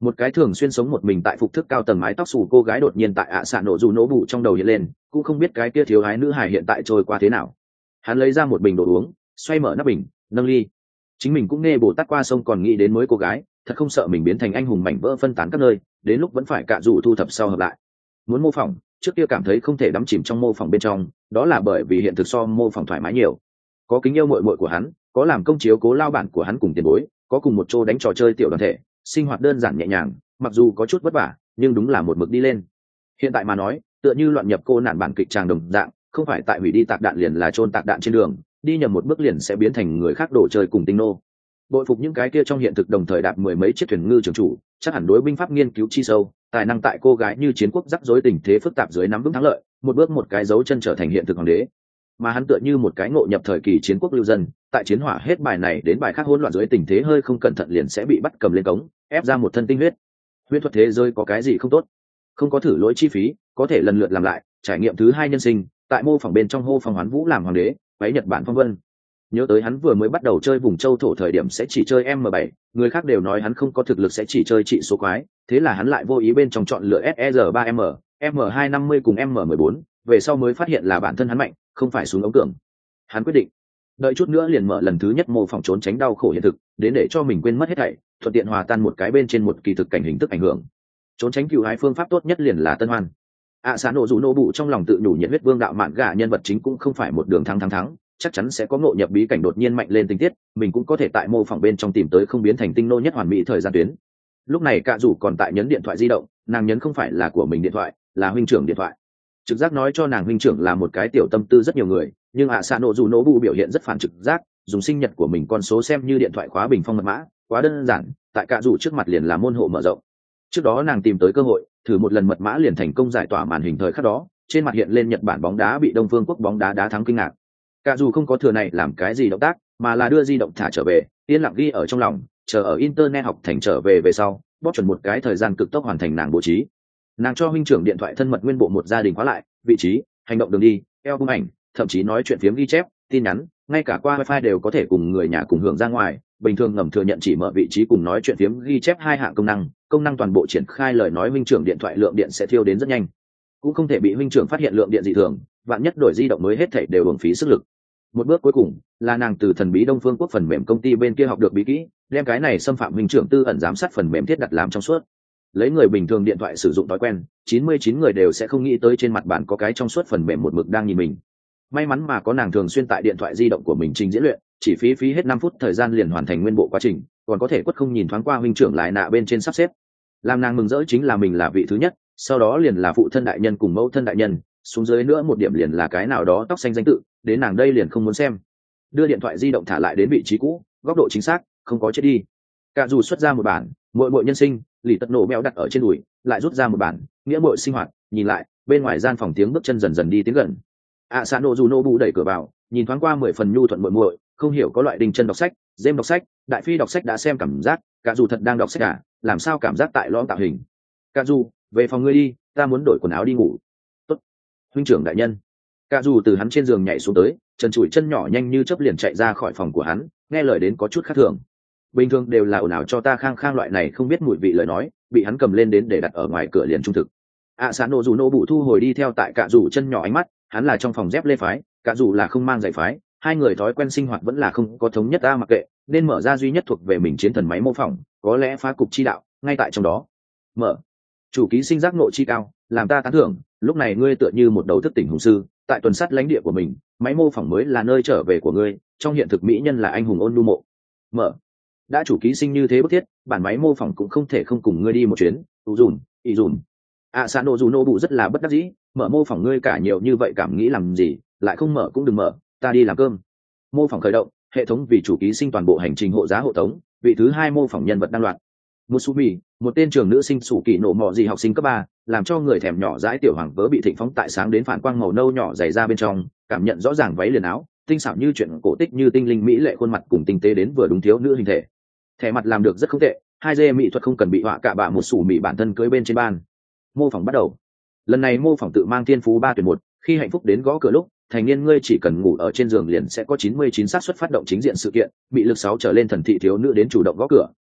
Một cái thường xuyên sống một mình tại phục thức cao tầng mái tóc xù cô gái đột nhiên tại ạ xạ nổ dù nổ bụ trong đầu hiện lên, cũng không biết cái kia thiếu ái nữ hài hiện tại trôi qua thế nào. Hắn lấy ra một bình đồ uống, xoay mở nắp bình, nâng ly. Chính mình cũng nghe bồ tát qua sông còn nghĩ đến mới cô gái, thật không sợ mình biến thành anh hùng mảnh vỡ phân tán các nơi, đến lúc vẫn phải cạ rủ thu thập sau hợp lại. Muốn mô phỏng, trước kia cảm thấy không thể đắm chìm trong mô phỏng bên trong, đó là bởi vì hiện thực so mô phỏng thoải mái nhiều. Có kính yêu muội muội của hắn, có làm công chiếu cố lao bản của hắn cùng tiền bối, có cùng một chỗ đánh trò chơi tiểu đoàn thể, sinh hoạt đơn giản nhẹ nhàng, mặc dù có chút vất vả, nhưng đúng là một mực đi lên. Hiện tại mà nói, tựa như loạn nhập cô nạn bản kịch tràng đồng dạng, không phải tại hủy đi tạc đạn liền là chôn tạc đạn trên đường, đi nhầm một bước liền sẽ biến thành người khác đổ chơi cùng tinh nô. Bội phục những cái kia trong hiện thực đồng thời đạp mười mấy chiếc thuyền ngư trường chủ, chắc hẳn đối binh pháp nghiên cứu chi sâu, tài năng tại cô gái như chiến quốc rắc rối tình thế phức tạp dưới nắm vững thắng lợi, một bước một cái dấu chân trở thành hiện thực hoàng đế. Mà hắn tựa như một cái ngộ nhập thời kỳ chiến quốc lưu dân, tại chiến hỏa hết bài này đến bài khác hỗn loạn dưới tình thế hơi không cẩn thận liền sẽ bị bắt cầm lên cống, ép ra một thân tinh huyết. Huyễn thuật thế giới có cái gì không tốt? Không có thử lỗi chi phí, có thể lần lượt làm lại, trải nghiệm thứ hai nhân sinh, tại mô phỏng bên trong hô phòng hoán vũ làm hoàng đế, váy Nhật Bản phong vân. Nhớ tới hắn vừa mới bắt đầu chơi vùng châu thổ thời điểm sẽ chỉ chơi M7, người khác đều nói hắn không có thực lực sẽ chỉ chơi trị số quái, thế là hắn lại vô ý bên trong chọn lựa SR3M, M250 cùng M14, về sau mới phát hiện là bản thân hắn mạnh, không phải xuống ống tưởng. Hắn quyết định, đợi chút nữa liền mở lần thứ nhất mô phỏng trốn tránh đau khổ hiện thực, đến để cho mình quên mất hết thảy, thuận tiện hòa tan một cái bên trên một kỳ thực cảnh hình thức ảnh hưởng. Trốn tránh cựu hái phương pháp tốt nhất liền là tân hoan. Xã nổ dù nô bụ trong lòng tự nhủ nhiệt huyết vương đạo mạn gà nhân vật chính cũng không phải một đường thắng, chắc chắn sẽ có ngộ nhập bí cảnh đột nhiên mạnh lên tình tiết, mình cũng có thể tại mô phỏng bên trong tìm tới không biến thành tinh nô nhất hoàn mỹ thời gian tuyến. Lúc này cạ rủ còn tại nhấn điện thoại di động, nàng nhấn không phải là của mình điện thoại, là huynh trưởng điện thoại. Trực giác nói cho nàng huynh trưởng là một cái tiểu tâm tư rất nhiều người, nhưng xã nổ dù nô bụ biểu hiện rất phản trực giác, dùng sinh nhật của mình con số xem như điện thoại khóa bình phong mật mã, quá đơn giản, tại cạ rủ trước mặt liền là môn hộ mở rộng. Trước đó nàng tìm tới cơ hội, thử một lần mật mã liền thành công giải tỏa màn hình thời khắc đó, trên mặt hiện lên Nhật Bản bóng đá bị Đông Phương quốc bóng đá đá thắng kinh ngạc. Cả dù không có thừa này làm cái gì động tác, mà là đưa di động thả trở về, yên lặng ghi ở trong lòng, chờ ở internet học thành trở về sau, bóp chuẩn một cái thời gian cực tốc hoàn thành nàng bố trí. Nàng cho huynh trưởng điện thoại thân mật nguyên bộ một gia đình khóa lại, vị trí, hành động đường đi, album ảnh, thậm chí nói chuyện phiếm ghi chép, tin nhắn, ngay cả qua wifi đều có thể cùng người nhà cùng hưởng ra ngoài. Bình thường ngầm thừa nhận chỉ mở vị trí cùng nói chuyện phiếm ghi chép hai hạng công năng toàn bộ triển khai lời nói huynh trưởng điện thoại lượng điện sẽ thiêu đến rất nhanh, cũng không thể bị huynh trưởng phát hiện lượng điện dị thường, vạn nhất đổi di động mới hết thảy đều uổng phí sức lực. Một bước cuối cùng là nàng từ thần bí Đông Phương quốc phần mềm công ty bên kia học được bí kỹ, đem cái này xâm phạm huynh trưởng tư ẩn giám sát phần mềm thiết đặt làm trong suốt. Lấy người bình thường điện thoại sử dụng thói quen, 99 người đều sẽ không nghĩ tới trên mặt bàn có cái trong suốt phần mềm một mực đang nhìn mình. May mắn mà có nàng thường xuyên tại điện thoại di động của mình trình diễn luyện, chỉ phí hết 5 phút thời gian liền hoàn thành nguyên bộ quá trình, còn có thể quất không nhìn thoáng qua huynh trưởng lại nạ bên trên sắp xếp. Làm nàng mừng rỡ chính là mình là vị thứ nhất, sau đó liền là phụ thân đại nhân cùng mẫu thân đại nhân, xuống dưới nữa một điểm liền là cái nào đó tóc xanh danh tự, đến nàng đây liền không muốn xem. Đưa điện thoại di động thả lại đến vị trí cũ, góc độ chính xác, không có chết đi. Cả dù xuất ra một bản muội muội nhân sinh, lì tật nổ mèo đặt ở trên đùi, lại rút ra một bản nghĩa muội sinh hoạt, nhìn lại bên ngoài gian phòng tiếng bước chân dần dần đi tiến gần. Xã nổ dù nô bu đẩy cửa vào, nhìn thoáng qua 10 phần nhu thuận muội muội, không hiểu có loại đình chân đọc sách, dêm đọc sách, đại phi đọc sách đã xem cảm giác, cả dù thật đang đọc sách à, làm sao cảm giác tại lõm tạo hình. Cả dù, về phòng ngươi đi, ta muốn đổi quần áo đi ngủ. Tốt, huynh trưởng đại nhân. Cả dù từ hắn trên giường nhảy xuống tới, chân chùi chân nhỏ nhanh như chớp liền chạy ra khỏi phòng của hắn, nghe lời đến có chút khác thường. Bình thường đều là ồn ào cho ta khang khang loại này không biết mùi vị lời nói, bị hắn cầm lên đến để đặt ở ngoài cửa liền trung thực. Xã nổ dù nô bụ thu hồi đi theo tại cả dù chân nhỏ ánh mắt, hắn là trong phòng dép lê phái, cả dù là không mang giày phái, hai người thói quen sinh hoạt vẫn là không có thống nhất ta mặc kệ, nên mở ra duy nhất thuộc về mình chiến thần máy mô phỏng, có lẽ phá cục chi đạo ngay tại trong đó. Mở. Chủ ký sinh giác ngộ chi cao, làm ta tán thưởng, lúc này ngươi tựa như một đầu thức tỉnh hùng sư, tại tuần sát lãnh địa của mình, máy mô phỏng mới là nơi trở về của ngươi, trong hiện thực mỹ nhân là anh hùng ôn nhu mộ. Mở. Đã chủ ký sinh như thế bức thiết, bản máy mô phỏng cũng không thể không cùng ngươi đi một chuyến, ý dùn. Xã nổ dù nô bụ rất là bất đắc dĩ, mở mô phỏng ngươi cả nhiều như vậy cảm nghĩ làm gì, lại không mở cũng đừng mở, ta đi làm cơm. Mô phỏng khởi động, hệ thống vì chủ ký sinh toàn bộ hành trình hộ giá hộ tống, vị thứ hai mô phỏng nhân vật đăng loạt. Musumi, một tên trường nữ sinh sủ kỳ nổ mọ gì học sinh cấp 3, làm cho người thèm nhỏ dãi tiểu hoàng vớ bị thịnh phóng tại sáng đến phản quang màu nâu nhỏ dày ra bên trong, cảm nhận rõ ràng váy liền áo, tinh xảo như chuyện cổ tích như tinh linh mỹ lệ khuôn mặt cùng tinh tế đến vừa đúng thiếu nữ hình thể. Thẻ mặt làm được rất không tệ, 2D mỹ thuật không cần bị họa cả bạ một sủ mỹ bản thân cưới bên trên ban. Mô phỏng bắt đầu. Lần này mô phỏng tự mang thiên phú 3 tuyển 1, khi hạnh phúc đến gõ cửa lúc, thành niên ngươi chỉ cần ngủ ở trên giường liền sẽ có 99 xác suất phát động chính diện sự kiện, bị lực 6 trở lên thần thị thiếu nữ đến chủ động gõ cửa,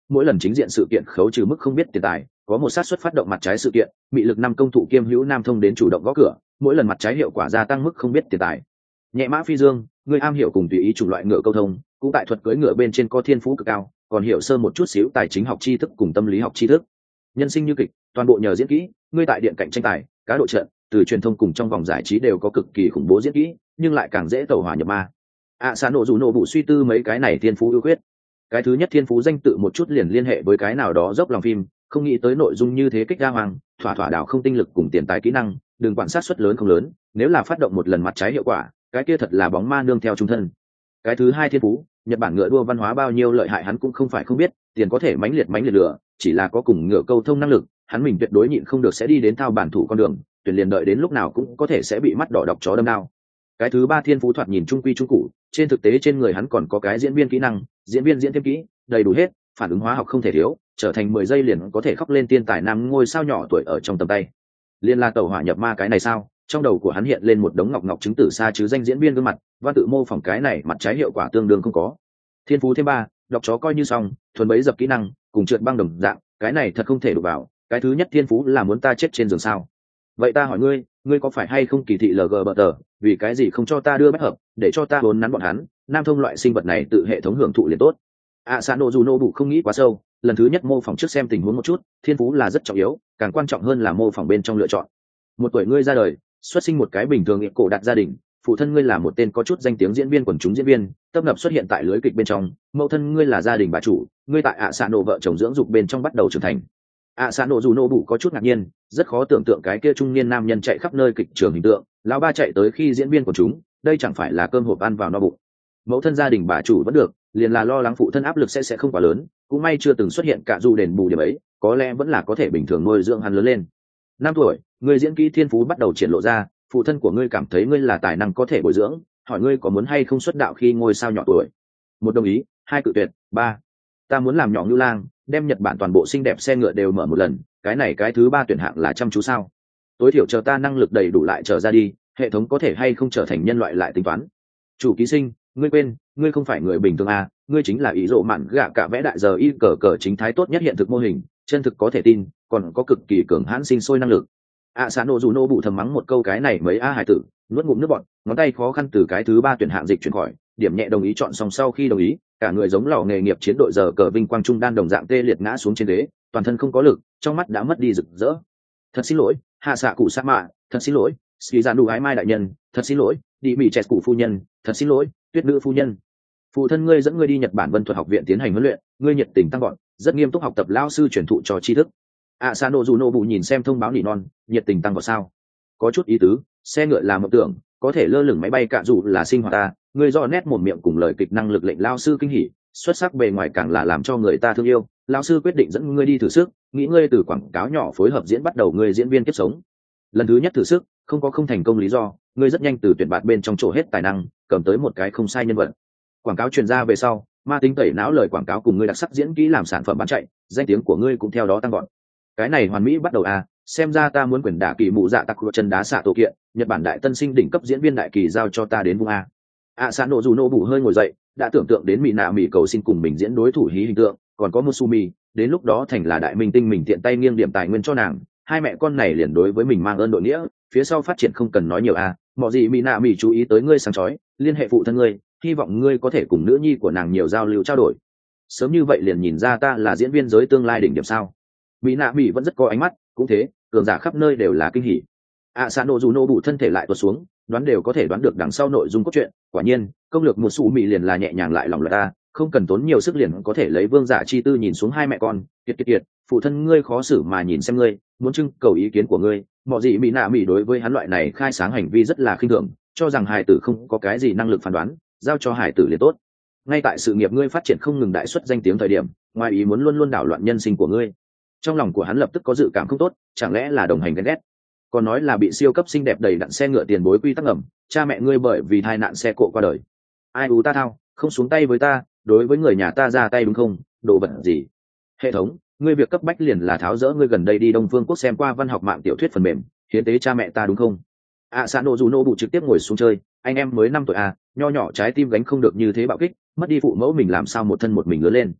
mỗi lần chính diện sự kiện khấu trừ mức không biết tiền tài, có một xác suất phát động mặt trái sự kiện, mị lực 5 công thủ kiêm hữu nam thông đến chủ động gõ cửa, mỗi lần mặt trái hiệu quả gia tăng mức không biết tiền tài. Nhẹ mã phi dương, người am hiểu cùng tùy ý chủng loại ngựa câu thông, cũng tại thuật cưỡi ngựa bên trên có thiên phú cực cao, còn hiểu sơ một chút xíu tài chính học tri thức cùng tâm lý học tri thức. Nhân sinh như kịch, toàn bộ nhờ diễn kỹ, ngươi tại điện cạnh tranh tài, cá độ trận, từ truyền thông cùng trong vòng giải trí đều có cực kỳ khủng bố diễn kỹ, nhưng lại càng dễ tẩu hỏa nhập ma. Sa nổ dù nổ bụ suy tư mấy cái này thiên phú ưu khuyết. Cái thứ nhất thiên phú danh tự một chút liền liên hệ với cái nào đó dốc lòng phim, không nghĩ tới nội dung như thế kích ra hoàng, thỏa thỏa đảo không tinh lực cùng tiền tài kỹ năng, đừng quan sát suất lớn không lớn, nếu là phát động một lần mặt trái hiệu quả, cái kia thật là bóng ma nương theo trung thân. Cái thứ hai thiên phú, Nhật Bản ngựa đua văn hóa bao nhiêu lợi hại hắn cũng không phải không biết, tiền có thể mãnh liệt lửa, chỉ là có cùng ngựa câu thông năng lực, hắn mình tuyệt đối nhịn không được sẽ đi đến thao bản thủ con đường, tuyển liền đợi đến lúc nào cũng có thể sẽ bị mắt đỏ độc chó đâm đao. Cái thứ ba thiên phú thoạt nhìn trung quy trung cụ, trên thực tế trên người hắn còn có cái diễn viên kỹ năng, diễn viên diễn thêm kỹ, đầy đủ hết, phản ứng hóa học không thể thiếu, trở thành 10 giây liền có thể khóc lên tiên tài nam ngôi sao nhỏ tuổi ở trong tầm tay. Liên la tẩu hỏa nhập ma cái này sao? Trong đầu của hắn hiện lên một đống ngọc ngọc chứng tử xa chứ danh diễn viên gương mặt, và tự mô phỏng cái này mặt trái hiệu quả tương đương không có. Thiên phú thêm 3, đọc chó coi như xong, thuần bấy dập kỹ năng, cùng trượt băng đồng dạng, cái này thật không thể đụng vào, cái thứ nhất thiên phú là muốn ta chết trên giường sao? Vậy ta hỏi ngươi, ngươi có phải hay không kỳ thị LGBT, vì cái gì không cho ta đưa bách hợp, để cho ta vốn nắn bọn hắn, nam thông loại sinh vật này tự hệ thống hưởng thụ liền tốt. Sa nổ dù nổ bụ không nghĩ quá sâu, lần thứ nhất mô phỏng trước xem tình huống một chút, thiên phú là rất trọng yếu, càng quan trọng hơn là mô phỏng bên trong lựa chọn. Một tuổi ngươi ra đời, xuất sinh một cái bình thường nghĩa cổ đạt gia đình, phụ thân ngươi là một tên có chút danh tiếng diễn viên quần chúng diễn viên, tấp nập xuất hiện tại lưới kịch bên trong, mẫu thân ngươi là gia đình bà chủ, ngươi tại Sa nổ vợ chồng dưỡng dục bên trong bắt đầu trưởng thành. Sa nổ dù nổ bụ có chút ngạc nhiên, rất khó tưởng tượng cái kia trung niên nam nhân chạy khắp nơi kịch trường hình tượng, lão ba chạy tới khi diễn viên của chúng, đây chẳng phải là cơm hộp ăn vào no bụng. Mẫu thân gia đình bà chủ vẫn được, liền là lo lắng phụ thân áp lực sẽ không quá lớn, cũng may chưa từng xuất hiện cả dù đền bù điểm ấy, có lẽ vẫn là có thể bình thường nuôi dưỡng hắn lớn lên. 5 tuổi, ngươi diễn kỹ thiên phú bắt đầu triển lộ ra, phụ thân của ngươi cảm thấy ngươi là tài năng có thể bồi dưỡng, hỏi ngươi có muốn hay không xuất đạo khi ngôi sao nhỏ tuổi. 1 đồng ý, 2 cự tuyệt, 3 ta muốn làm nhỏ Ngưu Lang, đem Nhật Bản toàn bộ xinh đẹp xe ngựa đều mở một lần, cái này cái thứ 3 tuyển hạng là chăm chú sao? Tối thiểu chờ ta năng lực đầy đủ lại trở ra đi, hệ thống có thể hay không trở thành nhân loại lại tính toán. Chủ ký sinh, ngươi quên, ngươi không phải người bình thường à, ngươi chính là ý rộ mạn gạ cả vẽ đại giờ y cờ cờ chính thái tốt nhất hiện thực mô hình, chân thực có thể tin, còn có cực kỳ cường hãn sinh sôi năng lực. Sa nổ dù nổ bụ thầm mắng một câu cái này mấy hải tử, nuốt ngụm nước bọt, ngón tay khó khăn từ cái thứ 3 tuyển hạng dịch chuyển khỏi, điểm nhẹ đồng ý chọn xong sau khi đồng ý, cả người giống lò nghề nghiệp chiến đội giờ cờ vinh quang trung đan đồng dạng tê liệt ngã xuống trên ghế, toàn thân không có lực, trong mắt đã mất đi rực rỡ. Thật xin lỗi, hạ xạ cụ sa mạ, thật xin lỗi, ski giàn đủ ái mai đại nhân, thật xin lỗi, đi bị chẹt cụ phu nhân, thật xin lỗi, tuyết nữ phu nhân. Phụ thân ngươi dẫn ngươi đi Nhật Bản Vân thuật học viện tiến hành huấn luyện, ngươi nhiệt tình tăng gọn, rất nghiêm túc học tập lao sư truyền thụ cho tri thức. Sa nổ dù nổ bụ nhìn xem thông báo nỉ non, nhiệt tình tăng gọn sao? Có chút ý tứ, xe ngựa là mộng tưởng, có thể lơ lửng máy bay cạ dù là sinh hoạt ta, ngươi do nét mồm miệng cùng lời kịch năng lực lệnh lao sư kinh hỉ, xuất sắc bề ngoài càng là làm cho người ta thương yêu. Lao sư quyết định dẫn ngươi đi thử sức, nghĩ ngươi từ quảng cáo nhỏ phối hợp diễn bắt đầu ngươi diễn viên kiếp sống. Lần thứ nhất thử sức, không thành công lý do, ngươi rất nhanh từ tuyển bạt bên trong chỗ hết tài năng, cầm tới một cái không sai nhân vật. Quảng cáo truyền ra về sau, ma tính tẩy não lời quảng cáo cùng ngươi đặc sắc diễn kỹ làm sản phẩm bán chạy, danh tiếng của ngươi cũng theo đó tăng gọn. Cái này hoàn mỹ bắt đầu à, xem ra ta muốn quyền đả kỳ mụ dạ tặc chân đá xạ tổ kiện, Nhật Bản đại tân sinh đỉnh cấp diễn viên đại kỳ giao cho ta đến vung a. Sa nổ dù nổ bụ hơi ngồi dậy, đã tưởng tượng đến mỹ nạ mỹ cầu xin cùng mình diễn đối thủ hí hình tượng, còn có Musumi, đến lúc đó thành là đại minh tinh mình tiện tay nghiêng điểm tài nguyên cho nàng, hai mẹ con này liền đối với mình mang ơn đội nghĩa, phía sau phát triển không cần nói nhiều a. Mọi gì mỹ nạ mỹ chú ý tới ngươi sáng chói, liên hệ phụ thân ngươi, hy vọng ngươi có thể cùng nữ nhi của nàng nhiều giao lưu trao đổi. Sớm như vậy liền nhìn ra ta là diễn viên giới tương lai đỉnh điểm sao? Mỹ nạ mỹ vẫn rất có ánh mắt, cũng thế, cường giả khắp nơi đều là kinh hỉ. Sa nổ dù nổ bụ thân thể lại tuột xuống, đoán đều có thể đoán được đằng sau nội dung cốt truyện. Quả nhiên, công lược một sụ mị liền là nhẹ nhàng lại lòng loại ta, không cần tốn nhiều sức liền có thể lấy vương giả chi tư nhìn xuống hai mẹ con. Kiệt, phụ thân ngươi khó xử mà nhìn xem ngươi, muốn trưng cầu ý kiến của ngươi. Mọi gì mỹ nạ mỹ đối với hắn loại này khai sáng hành vi rất là khinh thường, cho rằng hải tử không có cái gì năng lực phán đoán, giao cho hải tử liền tốt. Ngay tại sự nghiệp ngươi phát triển không ngừng đại xuất danh tiếng thời điểm, ngoài ý muốn luôn luôn đảo loạn nhân sinh của ngươi. Trong lòng của hắn lập tức có dự cảm không tốt, chẳng lẽ là đồng hành ghen ghét, còn nói là bị siêu cấp xinh đẹp đầy đặn xe ngựa tiền bối quy tắc ngầm, cha mẹ ngươi bởi vì tai nạn xe cộ qua đời. Ai ú ta thao, không xuống tay với ta, đối với người nhà ta ra tay đúng không? Đồ vật gì? Hệ thống, ngươi việc cấp bách liền là tháo rỡ ngươi gần đây đi Đông Phương Quốc xem qua văn học mạng tiểu thuyết phần mềm, hiến tế cha mẹ ta đúng không? Sa nổ dù nổ bụ trực tiếp ngồi xuống chơi, anh em mới 5 tuổi à, nho nhỏ trái tim gánh không được như thế bạo kích, mất đi phụ mẫu mình làm sao một thân một mình lớn lên.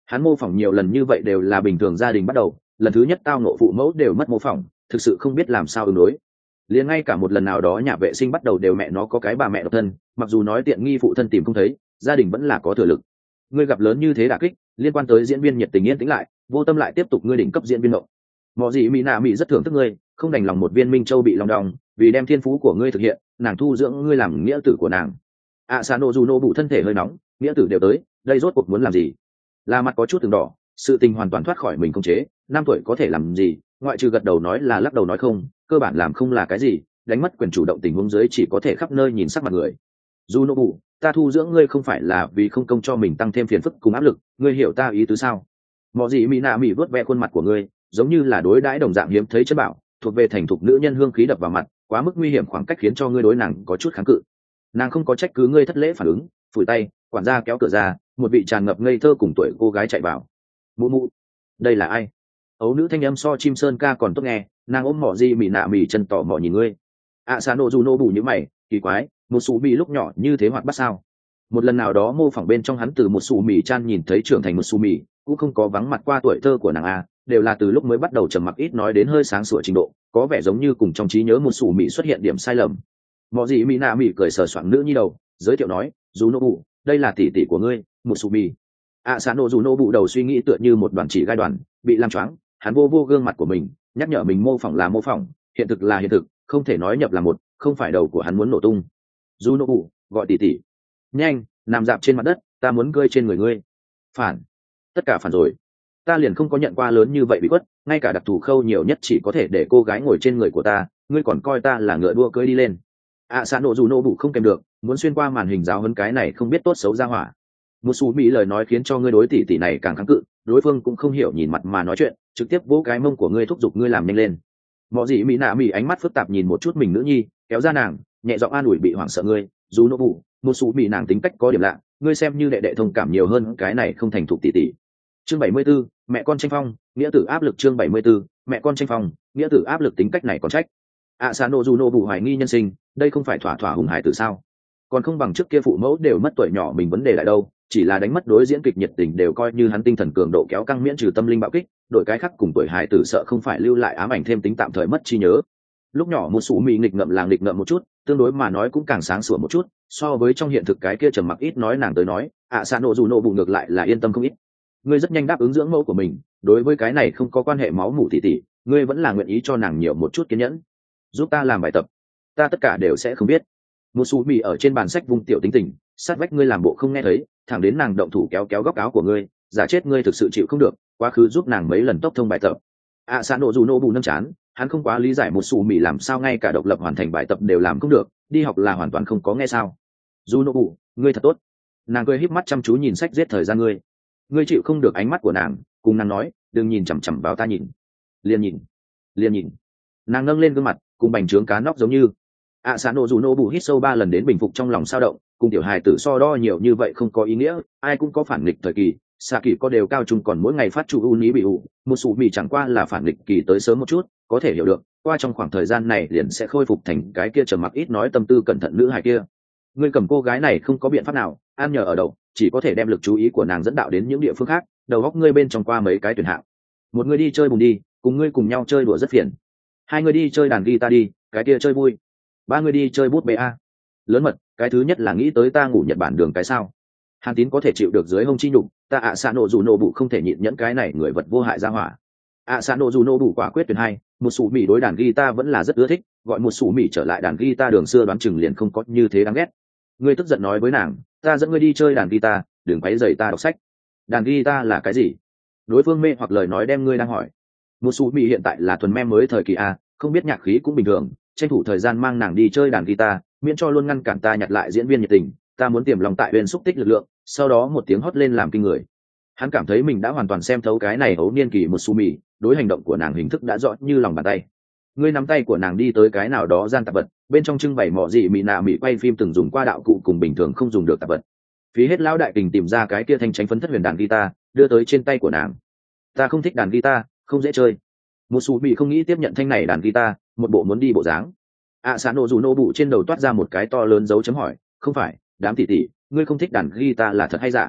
Hắn mô phỏng nhiều lần như vậy đều là bình thường gia đình bắt đầu, lần thứ nhất tao nộ phụ mẫu đều mất mô phỏng, thực sự không biết làm sao ứng đối. Liền ngay cả một lần nào đó nhà vệ sinh bắt đầu đều mẹ nó có cái bà mẹ độc thân, mặc dù nói tiện nghi phụ thân tìm không thấy, gia đình vẫn là có thừa lực. Ngươi gặp lớn như thế đả kích, liên quan tới diễn viên nhiệt tình yên tĩnh lại, vô tâm lại tiếp tục ngươi đỉnh cấp diễn viên mộng. Mọ gì mỹ nạ mỹ rất thưởng thức ngươi, không đành lòng một viên minh châu bị lòng đong, vì đem thiên phú của ngươi thực hiện, nàng thu dưỡng ngươi làm nghĩa tử của nàng. Sano Juno bụ thân thể hơi nóng, nghĩa tử đều tới, đây rốt cuộc muốn làm gì? Là mặt có chút từng đỏ, sự tình hoàn toàn thoát khỏi mình khống chế, 5 tuổi có thể làm gì, ngoại trừ gật đầu nói là lắc đầu nói không, cơ bản làm không là cái gì, đánh mất quyền chủ động tình huống dưới chỉ có thể khắp nơi nhìn sắc mặt người. Juno bụ, ta thu dưỡng ngươi không phải là vì không công cho mình tăng thêm phiền phức cùng áp lực, ngươi hiểu ta ý tứ sao? Mọ gì mỹ nạ mỹ vớt ve khuôn mặt của ngươi, giống như là đối đãi đồng dạng hiếm thấy chân bảo, thuộc về thành thục nữ nhân hương khí đập vào mặt, quá mức nguy hiểm khoảng cách khiến cho ngươi đối nàng có chút kháng cự. Nàng không có trách cứ ngươi thất lễ phản ứng, phủi tay, quản gia kéo cửa ra, một vị tràn ngập ngây thơ cùng tuổi cô gái chạy vào. Mụ mụ, đây là ai? Ấu nữ thanh âm so chim sơn ca còn tốt nghe, nàng ôm mỏ gì mỉ nạ mỉ chân tỏ mỏ nhìn ngươi. Sano Juno bù như mày, kỳ quái, một sủ mỉ lúc nhỏ như thế hoạt bát sao? Một lần nào đó mô phỏng bên trong hắn từ một sủ mỉ chan nhìn thấy trưởng thành một sủ mỉ, cũng không có vắng mặt qua tuổi thơ của nàng a, đều là từ lúc mới bắt đầu trầm mặc ít nói đến hơi sáng sủa trình độ, có vẻ giống như cùng trong trí nhớ một sủ mỉ xuất hiện điểm sai lầm. Mọ gì mỹ nạ mỉ cười sờ soạng nữ nhi đầu, giới thiệu nói, Juno bù, đây là tỷ tỷ của ngươi, một sủ mỉ. Sano Juno bù đầu suy nghĩ tựa như một đoàn chỉ gai đoàn, bị làm choáng, hắn vô vô gương mặt của mình, nhắc nhở mình mô phỏng là mô phỏng, hiện thực là hiện thực, không thể nói nhập là một, không phải đầu của hắn muốn nổ tung. Juno bù, gọi tỷ tỷ. Nhanh, nằm dạp trên mặt đất, ta muốn gơi trên người ngươi. Phản, tất cả phản rồi. Ta liền không có nhận qua lớn như vậy bị quất, ngay cả đặc thù khâu nhiều nhất chỉ có thể để cô gái ngồi trên người của ta, ngươi còn coi ta là ngựa đua cưỡi đi lên. Sano Juno bù không kèm được, muốn xuyên qua màn hình giáo huấn cái này không biết tốt xấu ra hỏa. Một số mỹ lời nói khiến cho ngươi đối tỷ tỷ này càng kháng cự, đối phương cũng không hiểu nhìn mặt mà nói chuyện, trực tiếp vỗ cái mông của ngươi thúc giục ngươi làm nhanh lên. Mọ gì mỹ nạ mỹ ánh mắt phức tạp nhìn một chút mình nữ nhi, kéo ra nàng, nhẹ giọng an ủi bị hoảng sợ ngươi, dù nô bù, một số mỹ nàng tính cách có điểm lạ, ngươi xem như đệ đệ thông cảm nhiều hơn cái này không thành thục tỷ tỷ. Chương 74, mẹ con tranh phong, nghĩa tử áp lực chương 74, mẹ con tranh phong, nghĩa tử áp lực tính cách này còn trách. Sano Juno bù hoài nghi nhân sinh, đây không phải thỏa thỏa hùng hải tử sao? Còn không bằng trước kia phụ mẫu đều mất tuổi nhỏ mình vấn đề lại đâu, chỉ là đánh mất đối diễn kịch nhiệt tình đều coi như hắn tinh thần cường độ kéo căng miễn trừ tâm linh bạo kích, đổi cái khác cùng tuổi hài tử sợ không phải lưu lại ám ảnh thêm tính tạm thời mất trí nhớ. Lúc nhỏ một sủ mì nghịch ngợm làng nghịch ngợm một chút, tương đối mà nói cũng càng sáng sủa một chút, so với trong hiện thực cái kia trầm mặc ít nói nàng tới nói, Sano Juno bù ngược lại là yên tâm không ít. Ngươi rất nhanh đáp ứng dưỡng mẫu của mình, đối với cái này không có quan hệ máu mủ tỷ tỷ, ngươi vẫn là nguyện ý cho nàng nhiều một chút kiên nhẫn, giúp ta làm bài tập, ta tất cả đều sẽ không biết. Một sủ mì ở trên bàn sách vung tiểu tính tình, sát vách ngươi làm bộ không nghe thấy, thẳng đến nàng động thủ kéo kéo góc áo của ngươi, giả chết ngươi thực sự chịu không được, quá khứ giúp nàng mấy lần tốc thông bài tập. Sano Juno bù nâng chán, hắn không quá lý giải một sủ mì làm sao ngay cả độc lập hoàn thành bài tập đều làm không được, đi học là hoàn toàn không có nghe sao? Juno bù, ngươi thật tốt. Nàng cười híp mắt chăm chú nhìn sách giết thời gian ngươi. Ngươi chịu không được ánh mắt của nàng, cùng nàng nói, đừng nhìn chằm chằm vào ta nhìn. Liền nhìn, liền nhìn. Nàng nâng lên gương mặt, cùng bành trướng cá nóc giống như. Sano Juno bù hít sâu 3 lần đến bình phục trong lòng sao động, cùng tiểu hài tử so đo nhiều như vậy không có ý nghĩa, ai cũng có phản nghịch thời kỳ, xạ kỳ có đều cao trung còn mỗi ngày phát chu u ní bị ủ, một sủ mì chẳng qua là phản nghịch kỳ tới sớm một chút, có thể hiểu được, qua trong khoảng thời gian này liền sẽ khôi phục thành cái kia trầm mặc ít nói tâm tư cẩn thận nữ hài kia. Ngươi cầm cô gái này không có biện pháp nào, ăn nhờ ở đậu, chỉ có thể đem lực chú ý của nàng dẫn đạo đến những địa phương khác, đầu óc ngươi bên trong qua mấy cái tuyển hạng. Một người đi chơi bùng đi, cùng ngươi cùng nhau chơi đùa rất phiền. 2 người đi chơi đàn guitar đi, cái kia chơi vui. 3 người đi chơi bút bê a. Lớn mật, cái thứ nhất là nghĩ tới ta ngủ Nhật Bản đường cái sao? Hàn Tín có thể chịu được dưới hông chi nhục, ta Sano Juno bù không thể nhịn nhẫn cái này người vật vô hại ra hỏa. Sano Juno bù quả quyết tuyển 2, một sủ mì đối đàn guitar vẫn là rất ưa thích, gọi một sủ mì trở lại đàn guitar đường xưa đoán chừng liền không có như thế đáng ghét. Ngươi tức giận nói với nàng, ta dẫn ngươi đi chơi đàn guitar, đừng quấy rầy ta đọc sách. Đàn guitar là cái gì? Đối phương mê hoặc lời nói đem ngươi đang hỏi. Một sủ mì hiện tại là thuần mem mới thời kỳ a, không biết nhạc khí cũng bình thường, tranh thủ thời gian mang nàng đi chơi đàn guitar, miễn cho luôn ngăn cản ta nhặt lại diễn viên nhiệt tình, ta muốn tiềm lòng tại bên xúc tích lực lượng, sau đó một tiếng hót lên làm kinh người. Hắn cảm thấy mình đã hoàn toàn xem thấu cái này hấu niên kỳ một su mì, đối hành động của nàng hình thức đã rõ như lòng bàn tay. Ngươi nắm tay của nàng đi tới cái nào đó gian tạp vật, bên trong trưng bày mỏ gì mì nạ mì quay phim từng dùng qua đạo cụ cùng bình thường không dùng được tạp vật. Phí hết lão đại kình tìm ra cái kia thanh tránh phấn thất huyền đàn guitar, đưa tới trên tay của nàng. Ta không thích đàn guitar, không dễ chơi. Một su mì không nghĩ tiếp nhận thanh này đàn guitar, một bộ muốn đi bộ dáng. Sano Juno bù trên đầu toát ra một cái to lớn dấu chấm hỏi, không phải, đám tỷ tỷ, ngươi không thích đàn guitar là thật hay giả?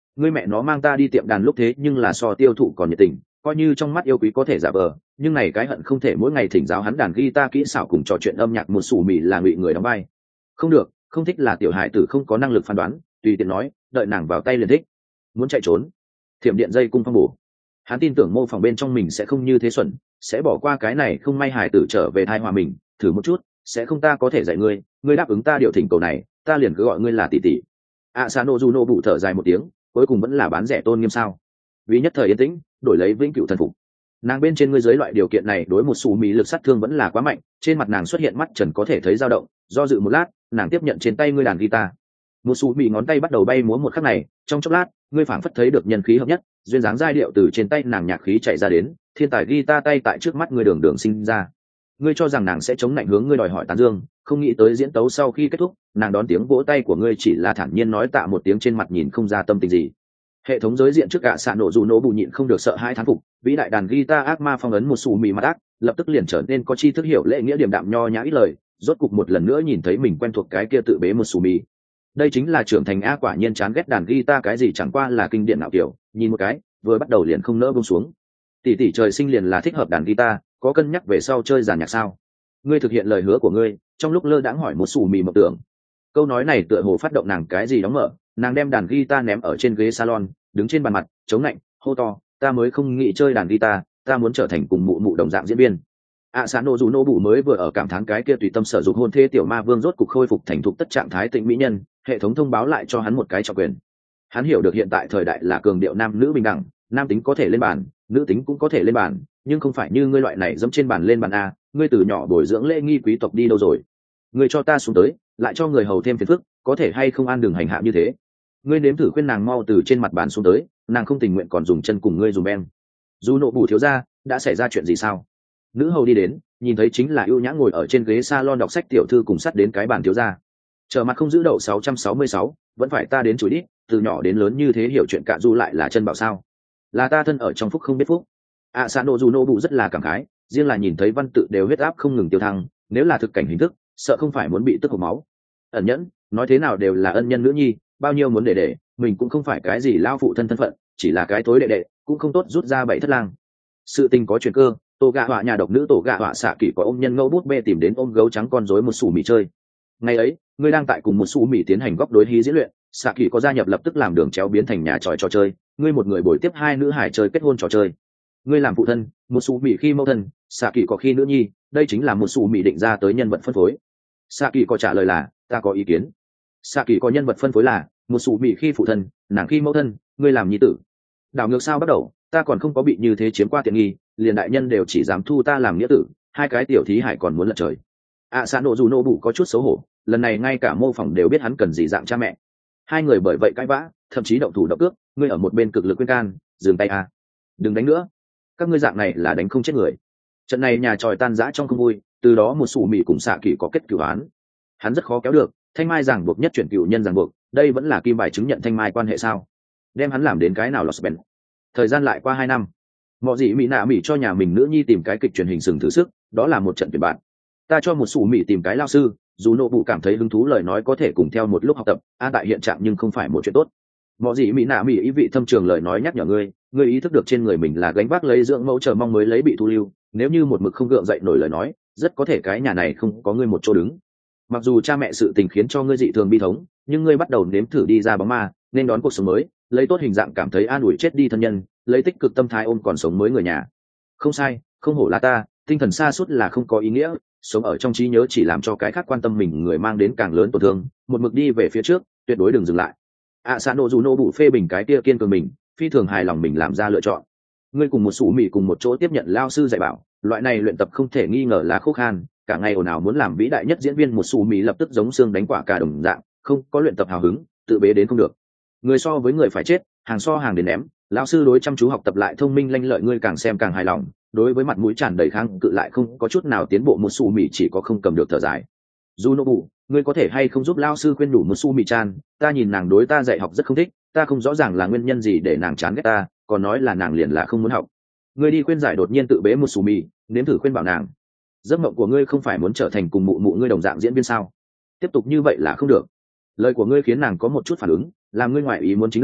ngươi mẹ nó mang ta đi tiệm đàn lúc thế nhưng là so tiêu thụ còn nhiệt tình, coi như trong mắt yêu quý có thể giả vờ, nhưng này cái hận không thể mỗi ngày thỉnh giáo hắn đàn guitar kỹ xảo cùng trò chuyện âm nhạc một sủ mì là ngụy người đóng vai. Không được, không thích là tiểu hải tử không có năng lực phán đoán, tùy tiện nói, đợi nàng vào tay liền thích. Muốn chạy trốn, thiểm điện dây cung phong bổ. Hắn tin tưởng mô phỏng bên trong mình sẽ không như thế xuẩn, sẽ bỏ qua cái này không may hải tử trở về thai hòa mình, thử một chút, sẽ không ta có thể dạy ngươi, ngươi đáp ứng ta điều thỉnh cầu này, ta liền cứ gọi ngươi là tỷ tỷ. Asano Juno bụ thở dài một tiếng, cuối cùng vẫn là bán rẻ tôn nghiêm sao? Vì nhất thời yên tĩnh, đổi lấy vĩnh cửu thần phục. Nàng bên trên ngươi dưới loại điều kiện này đối một sủ mì lực sát thương vẫn là quá mạnh, trên mặt nàng xuất hiện mắt trần có thể thấy dao động, do dự một lát, nàng tiếp nhận trên tay ngươi đàn guitar. Một sủ mì ngón tay bắt đầu bay múa một khắc này, trong chốc lát, ngươi phảng phất thấy được nhân khí hợp nhất, duyên dáng giai điệu từ trên tay nàng nhạc khí chạy ra đến, thiên tài guitar tay tại trước mắt ngươi đường đường sinh ra. Ngươi cho rằng nàng sẽ chống lạnh hướng ngươi đòi hỏi tán dương, không nghĩ tới diễn tấu sau khi kết thúc, nàng đón tiếng vỗ tay của ngươi chỉ là thản nhiên nói tạ một tiếng, trên mặt nhìn không ra tâm tình gì. Hệ thống giới diện trước cả xạ nổ dù nổ bù nhịn không được sợ hai thán phục, vĩ đại đàn guitar ác ma phong ấn một sủ mì mặt ác, lập tức liền trở nên có chi thức hiểu lễ nghĩa điềm đạm nho nhã ít lời, rốt cục một lần nữa nhìn thấy mình quen thuộc cái kia tự bế một sủ mì. Đây chính là trưởng thành a, quả nhiên chán ghét đàn guitar cái gì chẳng qua là kinh điển nào kiểu, nhìn một cái, vừa bắt đầu liền không nỡ buông xuống. Tỷ tỷ trời sinh liền là thích hợp đàn guitar, có cân nhắc về sau chơi giàn nhạc sao? Ngươi thực hiện lời hứa của ngươi, trong lúc lơ đãng hỏi một sủ mì mộng tưởng. Câu nói này tựa hồ phát động nàng cái gì đóng mở, nàng đem đàn guitar ném ở trên ghế salon, đứng trên bàn mặt, chống lạnh, hô to, ta mới không nghĩ chơi đàn guitar, ta muốn trở thành cùng mụ mụ đồng dạng diễn viên. Asano Juno mới vừa ở cảm thán cái kia tùy tâm sở dục hôn thê tiểu ma vương rốt cục khôi phục thành thục tất trạng thái tịnh mỹ nhân, hệ thống thông báo lại cho hắn một cái trọng quyền. Hắn hiểu được hiện tại thời đại là cường điệu nam nữ bình đẳng, nam tính có thể lên bàn, nữ tính cũng có thể lên bàn, nhưng không phải như ngươi loại này dẫm trên bàn lên bàn a, ngươi từ nhỏ bồi dưỡng lễ nghi quý tộc đi đâu rồi? Ngươi cho ta xuống tới, lại cho người hầu thêm phiền phức, có thể hay không an đường hành hạ như thế? Ngươi nếm thử khuyên nàng mau từ trên mặt bàn xuống tới, nàng không tình nguyện còn dùng chân cùng ngươi dùng beng. Dù nộ bù thiếu gia, đã xảy ra chuyện gì sao? Nữ hầu đi đến, nhìn thấy chính là ưu nhã ngồi ở trên ghế salon đọc sách tiểu thư cùng sắt đến cái bàn thiếu gia. Trở mặt không giữ đậu 666, vẫn phải ta đến chửi đít, từ nhỏ đến lớn như thế hiểu chuyện cả du lại là chân bảo sao? Là ta thân ở trong phúc không biết phúc. Asano Juno rất là cảm khái, riêng là nhìn thấy văn tự đều huyết áp không ngừng tiêu thăng, nếu là thực cảnh hình thức, sợ không phải muốn bị tức hộc máu. Ẩn nhẫn, nói thế nào đều là ân nhân nữ nhi, bao nhiêu muốn để mình cũng không phải cái gì lao phụ thân thân phận, chỉ là cái tối đệ, cũng không tốt rút ra bảy thất lang. Sự tình có chuyện cơ, tổ gạ họa nhà độc nữ tổ gạ họa xạ kỷ có ôm nhân ngẫu bút bê tìm đến ôm gấu trắng con rối một sủ mì chơi. Ngày ấy, ngươi đang tại cùng một sủ mì tiến hành góc đối hí diễn luyện, xạ kỷ có gia nhập lập tức làm đường chéo biến thành nhà trò chơi, ngươi một người bồi tiếp hai nữ hải chơi kết hôn trò chơi. Ngươi làm phụ thân, một sủ mì khi mẫu thân, xạ kỷ có khi nữ nhi, đây chính là một sủ mì định ra tới nhân vật phân phối. Xạ kỷ có trả lời là, ta có ý kiến. Xạ kỷ có nhân vật phân phối là, một sủ mì khi phụ thân, nàng khi mẫu thân, ngươi làm nhi tử. Đảo ngược sao bắt đầu, ta còn không có bị như thế chiếm qua tiện nghi, liền đại nhân đều chỉ dám thu ta làm nghĩa tử, hai cái tiểu thí hải còn muốn lật trời. Asano Juno có chút xấu hổ, lần này ngay cả mô phỏng đều biết hắn cần gì dạng cha mẹ. Hai người bởi vậy cãi vã, thậm chí động thủ động cước, ngươi ở một bên cực lực khuyên can, dừng tay a, đừng đánh nữa, các ngươi dạng này là đánh không chết người. Trận này nhà tròi tan rã trong không vui, từ đó một sủ mì cùng xạ kỳ có kết cửu án, hắn rất khó kéo được. Thanh mai ràng buộc nhất chuyển cựu nhân ràng buộc, đây vẫn là kim bài chứng nhận thanh mai quan hệ sao? Đem hắn làm đến cái nào lọt bèn. Thời gian lại qua 2 năm, mọi gì mỹ nạ mỹ cho nhà mình nữ nhi tìm cái kịch truyền hình sừng thử sức, đó là một trận tuyệt bạn. Ta cho một sủ mỹ tìm cái lao sư, dù nộ bụ cảm thấy hứng thú lời nói có thể cùng theo một lúc học tập, an tại hiện trạng nhưng không phải một chuyện tốt. Mọi gì mỹ nạ mỹ ý vị thâm trường lời nói nhắc nhở ngươi ý thức được trên người mình là gánh vác lấy dưỡng mẫu chờ mong mới lấy bị thu lưu, nếu như một mực không gượng dậy nổi lời nói, rất có thể cái nhà này không có ngươi một chỗ đứng. Mặc dù cha mẹ sự tình khiến cho ngươi dị thường bi thống, nhưng ngươi bắt đầu nếm thử đi ra bóng ma, nên đón cuộc sống mới, lấy tốt hình dạng cảm thấy an ủi chết đi thân nhân, lấy tích cực tâm thái ôm còn sống mới người nhà. Không sai, không hổ là ta, tinh thần sa sút là không có ý nghĩa, sống ở trong trí nhớ chỉ làm cho cái khác quan tâm mình người mang đến càng lớn tổn thương, một mực đi về phía trước, tuyệt đối đừng dừng lại. Asano Juno bụ phê bình cái kia kiên cường mình, phi thường hài lòng mình làm ra lựa chọn. Ngươi cùng một sủ mì cùng một chỗ tiếp nhận lao sư dạy bảo, loại này luyện tập không thể nghi ngờ là khó khăn, cả ngày ồn ào muốn làm vĩ đại nhất diễn viên một sủ mì lập tức giống xương đánh quả cả đồng dạng, không có luyện tập hào hứng, tự bế đến không được. Người so với người phải chết, hàng so hàng đến ném, lão sư đối chăm chú học tập lại thông minh lanh lợi, ngươi càng xem càng hài lòng, đối với mặt mũi tràn đầy kháng cự lại không có chút nào tiến bộ một sủ mì chỉ có không cầm được thở dài. Junobu, ngươi có thể hay không giúp lão sư khuyên đủ một sủ mì chan, ta nhìn nàng đối ta dạy học rất không thích, ta không rõ ràng là nguyên nhân gì để nàng chán ghét ta, còn nói là nàng liền là không muốn học. Ngươi đi khuyên giải đột nhiên tự bế một sủ mì, nếm thử khuyên bảo nàng. Giấc mộng của ngươi không phải muốn trở thành cùng mụ mụ ngươi đồng dạng diễn viên sao? Tiếp tục như vậy là không được. Lời của ngươi khiến nàng có một chút phản ứng, làm ngươi ngoại ý muốn chính là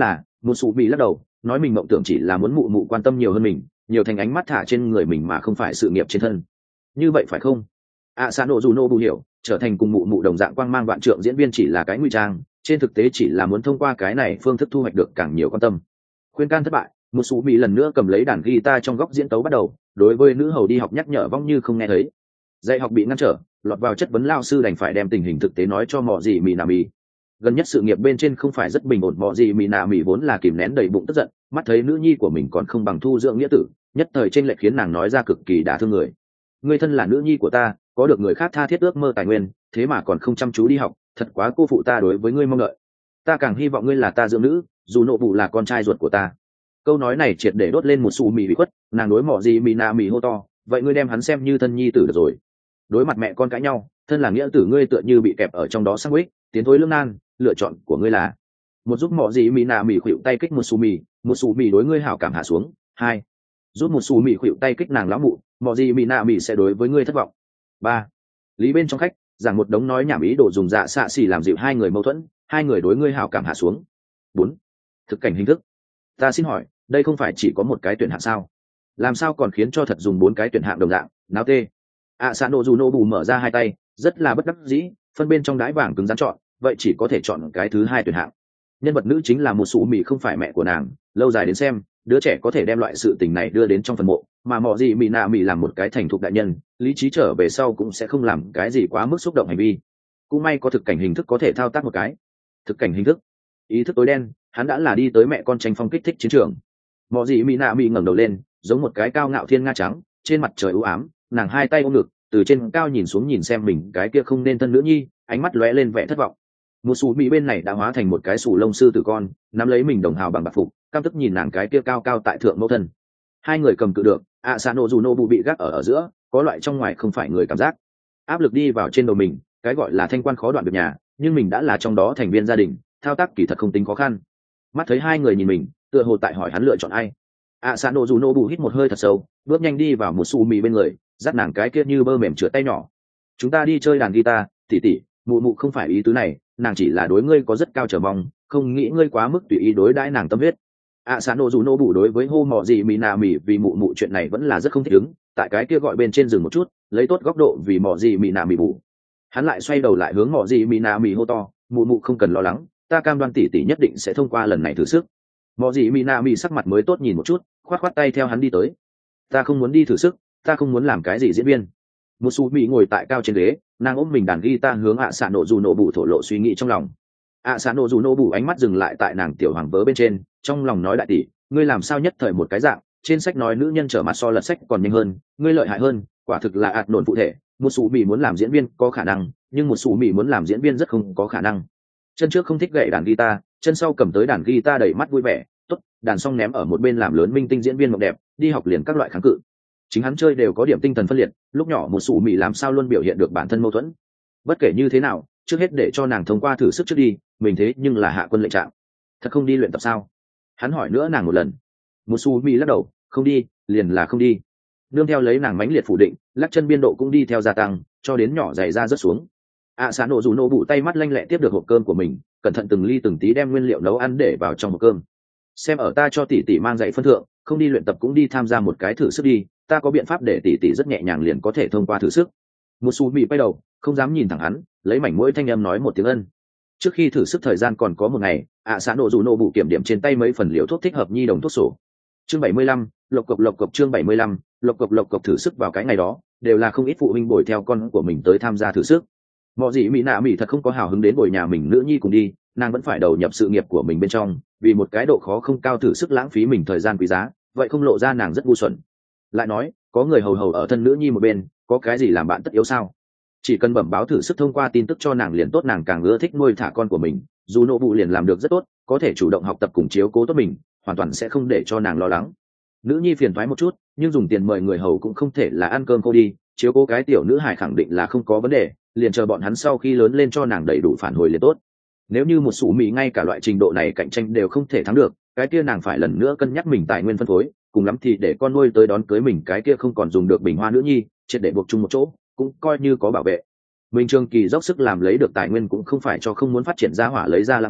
Một sụ bị lắc đầu nói mình mộng tưởng chỉ là muốn mụ mụ quan tâm nhiều hơn mình, nhiều thành ánh mắt thả trên người mình mà không phải sự nghiệp trên thân. Như vậy phải không? Sa nổ dù nô bù hiểu, trở thành cùng mụ mụ đồng dạng quang mang vạn trượng diễn viên chỉ là cái ngụy trang, trên thực tế chỉ là muốn thông qua cái này phương thức thu hoạch được càng nhiều quan tâm. Khuyên can thất bại, một số bị lần nữa cầm lấy đàn guitar trong góc diễn tấu bắt đầu, đối với nữ hầu đi học nhắc nhở vong như không nghe thấy. Dạy học bị ngăn trở, lọt vào chất vấn lao sư đành phải đem tình hình thực tế nói cho mọ gì mì nà mì. Gần nhất sự nghiệp bên trên không phải rất bình ổn, mọ gì mì nà mì vốn là kìm nén đầy bụng tức giận, mắt thấy nữ nhi của mình còn không bằng thu dưỡng nghĩa tử, nhất thời trên lệch khiến nàng nói ra cực kỳ đả thương người. Ngươi thân là nữ nhi của ta, có được người khác tha thiết ước mơ tài nguyên, thế mà còn không chăm chú đi học, thật quá cô phụ ta đối với ngươi mong đợi. Ta càng hy vọng ngươi là ta dưỡng nữ, dù nộ vụ là con trai ruột của ta. Câu nói này triệt để đốt lên một xù mì bị khuất, nàng đối mọ gì mì nà mì hô to, vậy ngươi đem hắn xem như thân nhi tử được rồi. Đối mặt mẹ con cãi nhau, thân là nghĩa tử ngươi tựa như bị kẹp ở trong đó sang quýt, tiến thối lưỡng nan, lựa chọn của ngươi là một, giúp mọ gì mì nà mì khuỵu tay kích một xù mì đối ngươi hảo cảm hạ xuống. Hai, giúp một xù mì khuỵu tay kích nàng lão mụ, mọ gì mì nà mì sẽ đối với ngươi thất vọng. Ba, lý bên trong khách giảng một đống nói nhảm ý đồ dùng dạ xạ xỉ làm dịu hai người mâu thuẫn, hai người đối ngươi hảo cảm hạ xuống. Bốn, thực cảnh hình thức. Ta xin hỏi, đây không phải chỉ có một cái tuyển hạng sao? Làm sao còn khiến cho thật dùng 4 cái tuyển hạng đồng dạng? Náo tê. Sa nổ dù nô bù mở ra hai tay, rất là bất đắc dĩ, phân bên trong đái vàng cứng rắn chọn, vậy chỉ có thể chọn cái thứ hai tuyển hạng. Nhân vật nữ chính là một sủ mì không phải mẹ của nàng, lâu dài đến xem, đứa trẻ có thể đem loại sự tình này đưa đến trong phần mộ, mà mọ gì mì nạ mì làm một cái thành thục đại nhân, lý trí trở về sau cũng sẽ không làm cái gì quá mức xúc động hành vi. Cũng may có thực cảnh hình thức có thể thao tác một cái. Thực cảnh hình thức, ý thức tối đen, hắn đã là đi tới mẹ con tranh phong kích thích chiến trường. Mọ gì mì nạ mì ngẩng đầu lên, giống một cái cao ngạo thiên nga trắng, trên mặt trời u ám, nàng hai tay ôm ngực, từ trên cao nhìn xuống nhìn xem mình cái kia không nên thân nữ nhi, ánh mắt lóe lên vẻ thất vọng. Một sủ mỹ bên này đã hóa thành một cái sủ lông sư tử con, nắm lấy mình đồng hào bằng bạc phục, căm tức nhìn nàng cái kia cao cao tại thượng mẫu thân. Hai người cầm cự được, Sa nổ dù nô bụ bị gác ở giữa, có loại trong ngoài không phải người cảm giác. Áp lực đi vào trên đầu mình, cái gọi là thanh quan khó đoạn được nhà, nhưng mình đã là trong đó thành viên gia đình, thao tác kỳ thật không tính khó khăn. Mắt thấy hai người nhìn mình, tựa hồ tại hỏi hắn lựa chọn ai. Sa nổ dù nô bụ hít một hơi thật sâu, bước nhanh đi vào một sủ mỹ bên người, dắt nàng cái kia như bơ mềm chữa tay nhỏ. Chúng ta đi chơi đàn guitar, tỉ tỉ, mụ mụ không phải ý tứ này, nàng chỉ là đối ngươi có rất cao trở mong, không nghĩ ngươi quá mức tùy ý đối đãi nàng tâm huyết. Sa nổ dù nô bụ đối với hô mọ gì mì nà mì vì mụ mụ chuyện này vẫn là rất không thích ứng, tại cái kia gọi bên trên dừng một chút, lấy tốt góc độ vì mọ gì mì nà mì bù. Hắn lại xoay đầu lại hướng mọ gì mì nà mì hô to, mụ mụ không cần lo lắng, ta cam đoan tỉ tỉ nhất định sẽ thông qua lần này thử sức. Mọ gì mì nà mì sắc mặt mới tốt nhìn một chút, khoát khoát tay theo hắn đi tới. Ta không muốn đi thử sức, ta không muốn làm cái gì diễn viên. Một su mỹ ngồi tại cao trên ghế, nàng ôm mình đàn guitar hướng Sa nổ dù nổ bụ thổ lộ suy nghĩ trong lòng. Sa nổ dù nổ bụ ánh mắt dừng lại tại nàng tiểu hoàng vớ bên trên, trong lòng nói đại tỷ, ngươi làm sao nhất thời một cái dạng, trên sách nói nữ nhân trở mặt so lật sách còn nhanh hơn, ngươi lợi hại hơn, quả thực là ạt nổn phụ thể. Một su mỹ muốn làm diễn viên có khả năng, nhưng một su mỹ muốn làm diễn viên rất không có khả năng. Chân trước không thích gậy đàn guitar, chân sau cầm tới đàn guitar đầy mắt vui vẻ, tốt, đàn xong ném ở một bên làm lớn minh tinh diễn viên mộng đẹp, đi học liền các loại kháng cự. Chính hắn chơi đều có điểm tinh thần phân liệt, lúc nhỏ một sủ mị làm sao luôn biểu hiện được bản thân mâu thuẫn. Bất kể như thế nào, trước hết để cho nàng thông qua thử sức trước đi, mình thế nhưng là hạ quân lệnh trạng. Thật không đi luyện tập sao? Hắn hỏi nữa nàng một lần. Một sủ mị lắc đầu, không đi, liền là không đi. Nương theo lấy nàng mãnh liệt phủ định, lắc chân biên độ cũng đi theo gia tăng, cho đến nhỏ dày ra rớt xuống. Sa nổ dù nổ bụ tay mắt lanh lẹ tiếp được hộp cơm của mình, cẩn thận từng ly từng tí đem nguyên liệu nấu ăn để vào trong hộp cơm. Xem ở ta cho tỷ tỷ mang dạy phân thượng, không đi luyện tập cũng đi tham gia một cái thử sức đi, ta có biện pháp để tỷ tỷ rất nhẹ nhàng liền có thể thông qua thử sức. Một su mị quay đầu, không dám nhìn thẳng hắn, lấy mảnh mũi thanh âm nói một tiếng ân. Trước khi thử sức thời gian còn có một ngày, Sa nổ dù nổ bụ kiểm điểm trên tay mấy phần liều thuốc thích hợp nhi đồng thuốc sổ. Chương 75, lộc cộc chương 75, lộc cộc thử sức vào cái ngày đó, đều là không ít phụ huynh bồi theo con của mình tới tham gia thử sức. Mọ gì mỹ nạ mỹ thật không có hào hứng đến bồi nhà mình nữ nhi cùng đi, nàng vẫn phải đầu nhập sự nghiệp của mình bên trong, vì một cái độ khó không cao thử sức lãng phí mình thời gian quý giá, vậy không lộ ra nàng rất ngu xuẩn. Lại nói, có người hầu hầu ở thân nữ nhi một bên, có cái gì làm bạn tất yếu sao? Chỉ cần bẩm báo thử sức thông qua tin tức cho nàng liền tốt, nàng càng ưa thích nuôi thả con của mình, dù nộ vụ liền làm được rất tốt, có thể chủ động học tập cùng chiếu cố tốt mình, hoàn toàn sẽ không để cho nàng lo lắng. Nữ nhi phiền toái một chút, nhưng dùng tiền mời người hầu cũng không thể là ăn cơm cô đi, chiếu cố cái tiểu nữ hài khẳng định là không có vấn đề, liền chờ bọn hắn sau khi lớn lên cho nàng đầy đủ phản hồi liền tốt. Nếu như một sủ mì ngay cả loại trình độ này cạnh tranh đều không thể thắng được, cái kia nàng phải lần nữa cân nhắc mình tài nguyên phân phối, cùng lắm thì để con nuôi tới đón cưới mình cái kia không còn dùng được bình hoa nữ nhi, triệt để buộc chung một chỗ, cũng coi như có bảo vệ. Mình trường kỳ dốc sức làm lấy được tài nguyên cũng không phải cho không muốn phát triển ra hỏa lấy ra lãng phí,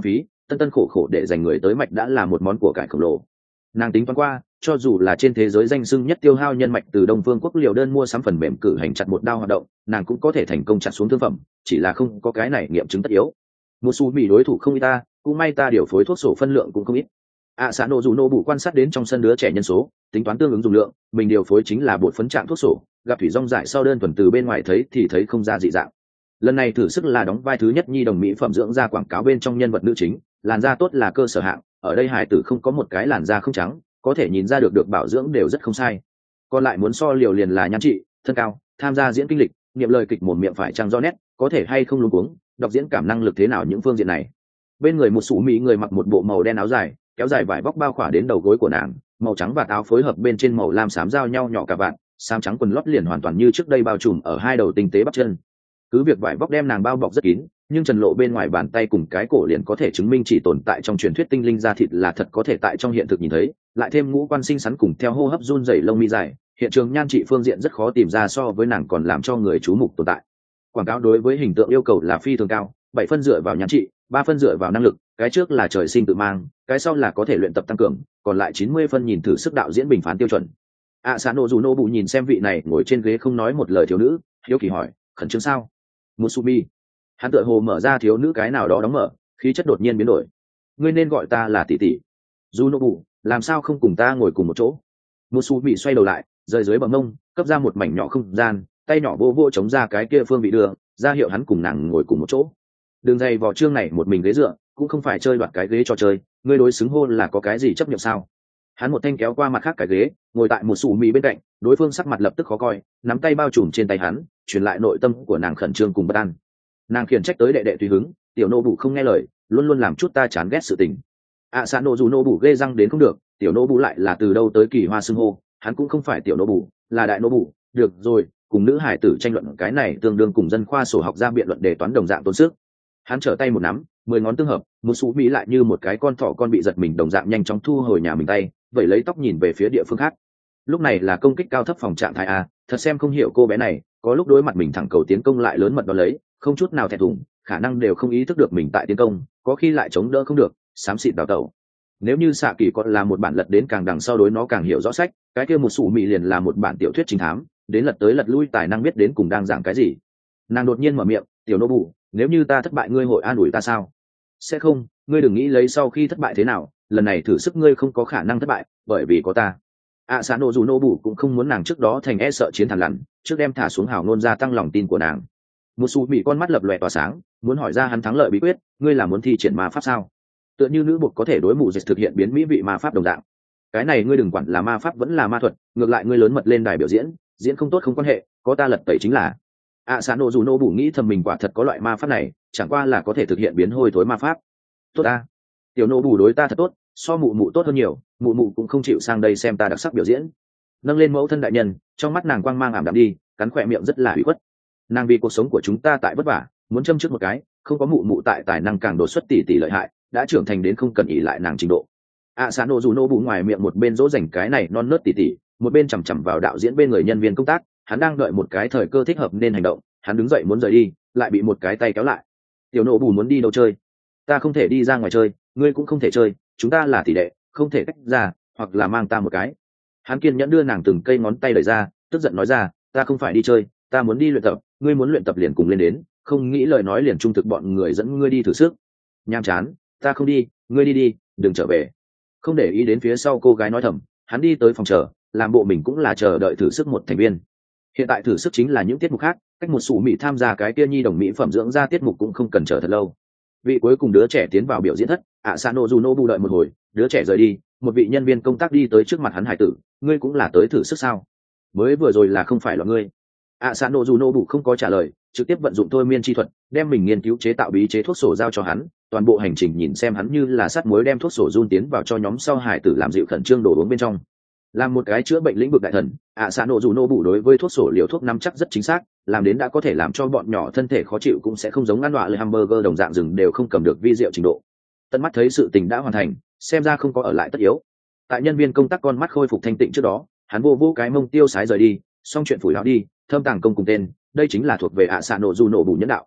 tân tân khổ khổ để dành người tới mạch đã là một món của cải khổng lồ. Nàng tính toán qua, cho dù là trên thế giới danh xưng nhất tiêu hao nhân mạch từ Đông Phương quốc liều đơn mua sắm phần mềm cử hành chặt một đao hoạt động, nàng cũng có thể thành công chặt xuống thương phẩm, chỉ là không có cái này nghiệm chứng tất yếu. Một số bị đối thủ không ít ta, cũng may ta điều phối thuốc sổ phân lượng cũng không ít. Xã nổ dù nổ bụ quan sát đến trong sân đứa trẻ nhân số, tính toán tương ứng dùng lượng, mình điều phối chính là bột phấn trạng thuốc sổ, gặp thủy rong rải sau đơn thuần từ bên ngoài thấy thì thấy không ra dị dạng. Lần này thử sức là đóng vai thứ nhất nhi đồng mỹ phẩm dưỡng da quảng cáo bên trong nhân vật nữ chính, làn da tốt là cơ sở hạng, ở đây hải tử không có một cái làn da không trắng, có thể nhìn ra được bảo dưỡng đều rất không sai. Còn lại muốn so liều liền là nhan trị, thân cao, tham gia diễn kinh lịch, nghiệm lời kịch mồm miệng phải trăng rõ nét, có thể hay không luống cuống, đọc diễn cảm năng lực thế nào những phương diện này. Bên người một sủ mỹ người mặc một bộ màu đen áo dài, kéo dài vải vóc bao khỏa đến đầu gối của nàng, màu trắng và áo phối hợp bên trên màu lam xám giao nhau nhỏ cả vạn, xám trắng quần lót liền hoàn toàn như trước đây bao trùm ở hai đầu tinh tế bắp chân. Cứ việc vải vóc đem nàng bao bọc rất kín, nhưng trần lộ bên ngoài bàn tay cùng cái cổ liền có thể chứng minh chỉ tồn tại trong truyền thuyết tinh linh da thịt là thật có thể tại trong hiện thực nhìn thấy, lại thêm ngũ quan xinh xắn cùng theo hô hấp run rẩy lông mi dài, hiện trường nhan trị phương diện rất khó tìm ra so với nàng còn làm cho người chú mục tồn tại. Quảng cáo đối với hình tượng yêu cầu là phi thường cao, 7 phân dựa vào nhan trị, 3 phân dựa vào năng lực, cái trước là trời sinh tự mang, cái sau là có thể luyện tập tăng cường, còn lại 90 phân nhìn thử sức đạo diễn bình phán tiêu chuẩn. Xã nổ dù nổ bụ nhìn xem vị này ngồi trên ghế không nói một lời thiếu nữ, hiếu kỳ hỏi, khẩn trương sao? Musubi. Hắn tựa hồ mở ra thiếu nữ cái nào đó đóng mở, khí chất đột nhiên biến đổi. Ngươi nên gọi ta là tỷ tỷ. Junobu, làm sao không cùng ta ngồi cùng một chỗ? Musubi xoay đầu lại, rời dưới bờ mông, cấp ra một mảnh nhỏ không gian, tay nhỏ vô vô chống ra cái kia phương bị đưa, ra hiệu hắn cùng nàng ngồi cùng một chỗ. Đường dày vỏ trương này một mình ghế dựa, cũng không phải chơi đoạt cái ghế cho chơi, ngươi đối xứng hôn là có cái gì chấp nhận sao? Hắn một thanh kéo qua mặt khác cái ghế, ngồi tại một sủ mì bên cạnh, đối phương sắc mặt lập tức khó coi, nắm tay bao trùm trên tay hắn, truyền lại nội tâm của nàng khẩn trương cùng bất an. Nàng khiển trách tới đệ đệ tùy hứng, tiểu nô bụ không nghe lời, luôn luôn làm chút ta chán ghét sự tình. Xã nô dù nô bụ ghê răng đến không được, tiểu nô bụ lại là từ đâu tới kỳ hoa xưng hô, hắn cũng không phải tiểu nô bụ, là đại nô bụ. Được rồi, cùng nữ hải tử tranh luận cái này tương đương cùng dân khoa sổ học ra biện luận đề toán đồng dạng tốn sức. Hắn trở tay một nắm, 10 ngón tương hợp, một sú mỹ lại như một cái con thỏ con bị giật mình đồng dạng nhanh chóng thu hồi nhà mình tay, vẩy lấy tóc nhìn về phía địa phương khác. Lúc này là công kích cao thấp phòng trạng thái a, thật xem không hiểu cô bé này, có lúc đối mặt mình thẳng cầu tiến công lại lớn mật đó lấy, không chút nào thẹn thùng, khả năng đều không ý thức được mình tại tiến công, có khi lại chống đỡ không được, xám xịt đào tẩu. Nếu như xạ kỳ còn là một bản lật đến càng đằng sau đối nó càng hiểu rõ sách, cái kia một sủ mị liền là một bản tiểu thuyết trinh thám, đến lật tới lật lui tài năng biết đến cùng đang giảng cái gì. Nàng đột nhiên mở miệng, tiểu nô bù, nếu như ta thất bại ngươi hội an ủi ta sao? Sẽ không, ngươi đừng nghĩ lấy sau khi thất bại thế nào, lần này thử sức ngươi không có khả năng thất bại, bởi vì có ta. Xã nổ dù nô bù cũng không muốn nàng trước đó thành e sợ chiến thằn lằn, trước đem thả xuống hào nôn gia tăng lòng tin của nàng. Một xù bị con mắt lập lòe tỏa sáng, muốn hỏi ra hắn thắng lợi bí quyết, ngươi là muốn thi triển ma pháp sao? Tựa như nữ buộc có thể đối mụ dịch thực hiện biến mỹ vị ma pháp đồng dạng. Cái này ngươi đừng quản là ma pháp vẫn là ma thuật, ngược lại ngươi lớn mật lên đài biểu diễn, diễn không tốt không quan hệ, có ta lật tẩy chính là. Xã nổ dù nô bù nghĩ thầm mình quả thật có loại ma pháp này, chẳng qua là có thể thực hiện biến hôi thối ma pháp. Tốt ta, tiểu nô bù đối ta thật tốt, so mụ mụ tốt hơn nhiều, mụ mụ cũng không chịu sang đây xem ta đặc sắc biểu diễn. Nâng lên mẫu thân đại nhân, trong mắt nàng quang mang ảm đạm đi, cắn khỏe miệng rất là ủy khuất. Nàng vì cuộc sống của chúng ta tại vất vả, muốn châm trước một cái, không có mụ mụ tại tài năng càng đột xuất tỷ lợi hại, đã trưởng thành đến không cần ỉ lại nàng trình độ. Xã nổ dù nô bù ngoài miệng một bên dỗ dành cái này non nớt tỷ, một bên chằm chằm vào đạo diễn bên người nhân viên công tác, hắn đang đợi một cái thời cơ thích hợp nên hành động. Hắn đứng dậy muốn rời đi, lại bị một cái tay kéo lại. Tiểu nổ bù muốn đi đâu chơi? Ta không thể đi ra ngoài chơi, ngươi cũng không thể chơi, chúng ta là tỷ đệ, không thể tách ra, hoặc là mang ta một cái. Hắn kiên nhẫn đưa nàng từng cây ngón tay đẩy ra, tức giận nói ra, ta không phải đi chơi, ta muốn đi luyện tập, ngươi muốn luyện tập liền cùng lên đến, không nghĩ lời nói liền trung thực bọn người dẫn ngươi đi thử sức. Nham chán, ta không đi, ngươi đi đi, đừng trở về. Không để ý đến phía sau cô gái nói thầm, hắn đi tới phòng chờ, làm bộ mình cũng là chờ đợi thử sức một thành viên. Hiện tại thử sức chính là những tiết mục khác, cách một sủ mỹ tham gia cái kia nhi đồng mỹ phẩm dưỡng da tiết mục cũng không cần chờ thật lâu. Vị cuối cùng đứa trẻ tiến vào biểu diễn thất, Sano Juno đợi một hồi, đứa trẻ rời đi, một vị nhân viên công tác đi tới trước mặt hắn hải tử, ngươi cũng là tới thử sức sao? Mới vừa rồi là không phải là ngươi. Sano Juno không có trả lời, trực tiếp vận dụng thôi miên chi thuật, đem mình nghiên cứu chế tạo bí chế thuốc sổ giao cho hắn, toàn bộ hành trình nhìn xem hắn như là sắt muối đem thuốc sổ run tiến vào cho nhóm sau hải tử làm dịu khẩn trương đổ uống bên trong. Làm một cái chữa bệnh lĩnh vực đại thần, Sano Juno đối với thuốc sổ liều thuốc nắm chắc rất chính xác, làm đến đã có thể làm cho bọn nhỏ thân thể khó chịu cũng sẽ không giống ăn đọa lời hamburger đồng dạng rừng đều không cầm được vi rượu trình độ. Tận mắt thấy sự tình đã hoàn thành, xem ra không có ở lại tất yếu. Tại nhân viên công tác con mắt khôi phục thanh tịnh trước đó, hắn vô cái mông tiêu sái rời đi, xong chuyện phủi lão đi, thâm tàng công cùng tên, đây chính là thuộc về Sano Juno nhẫn đạo.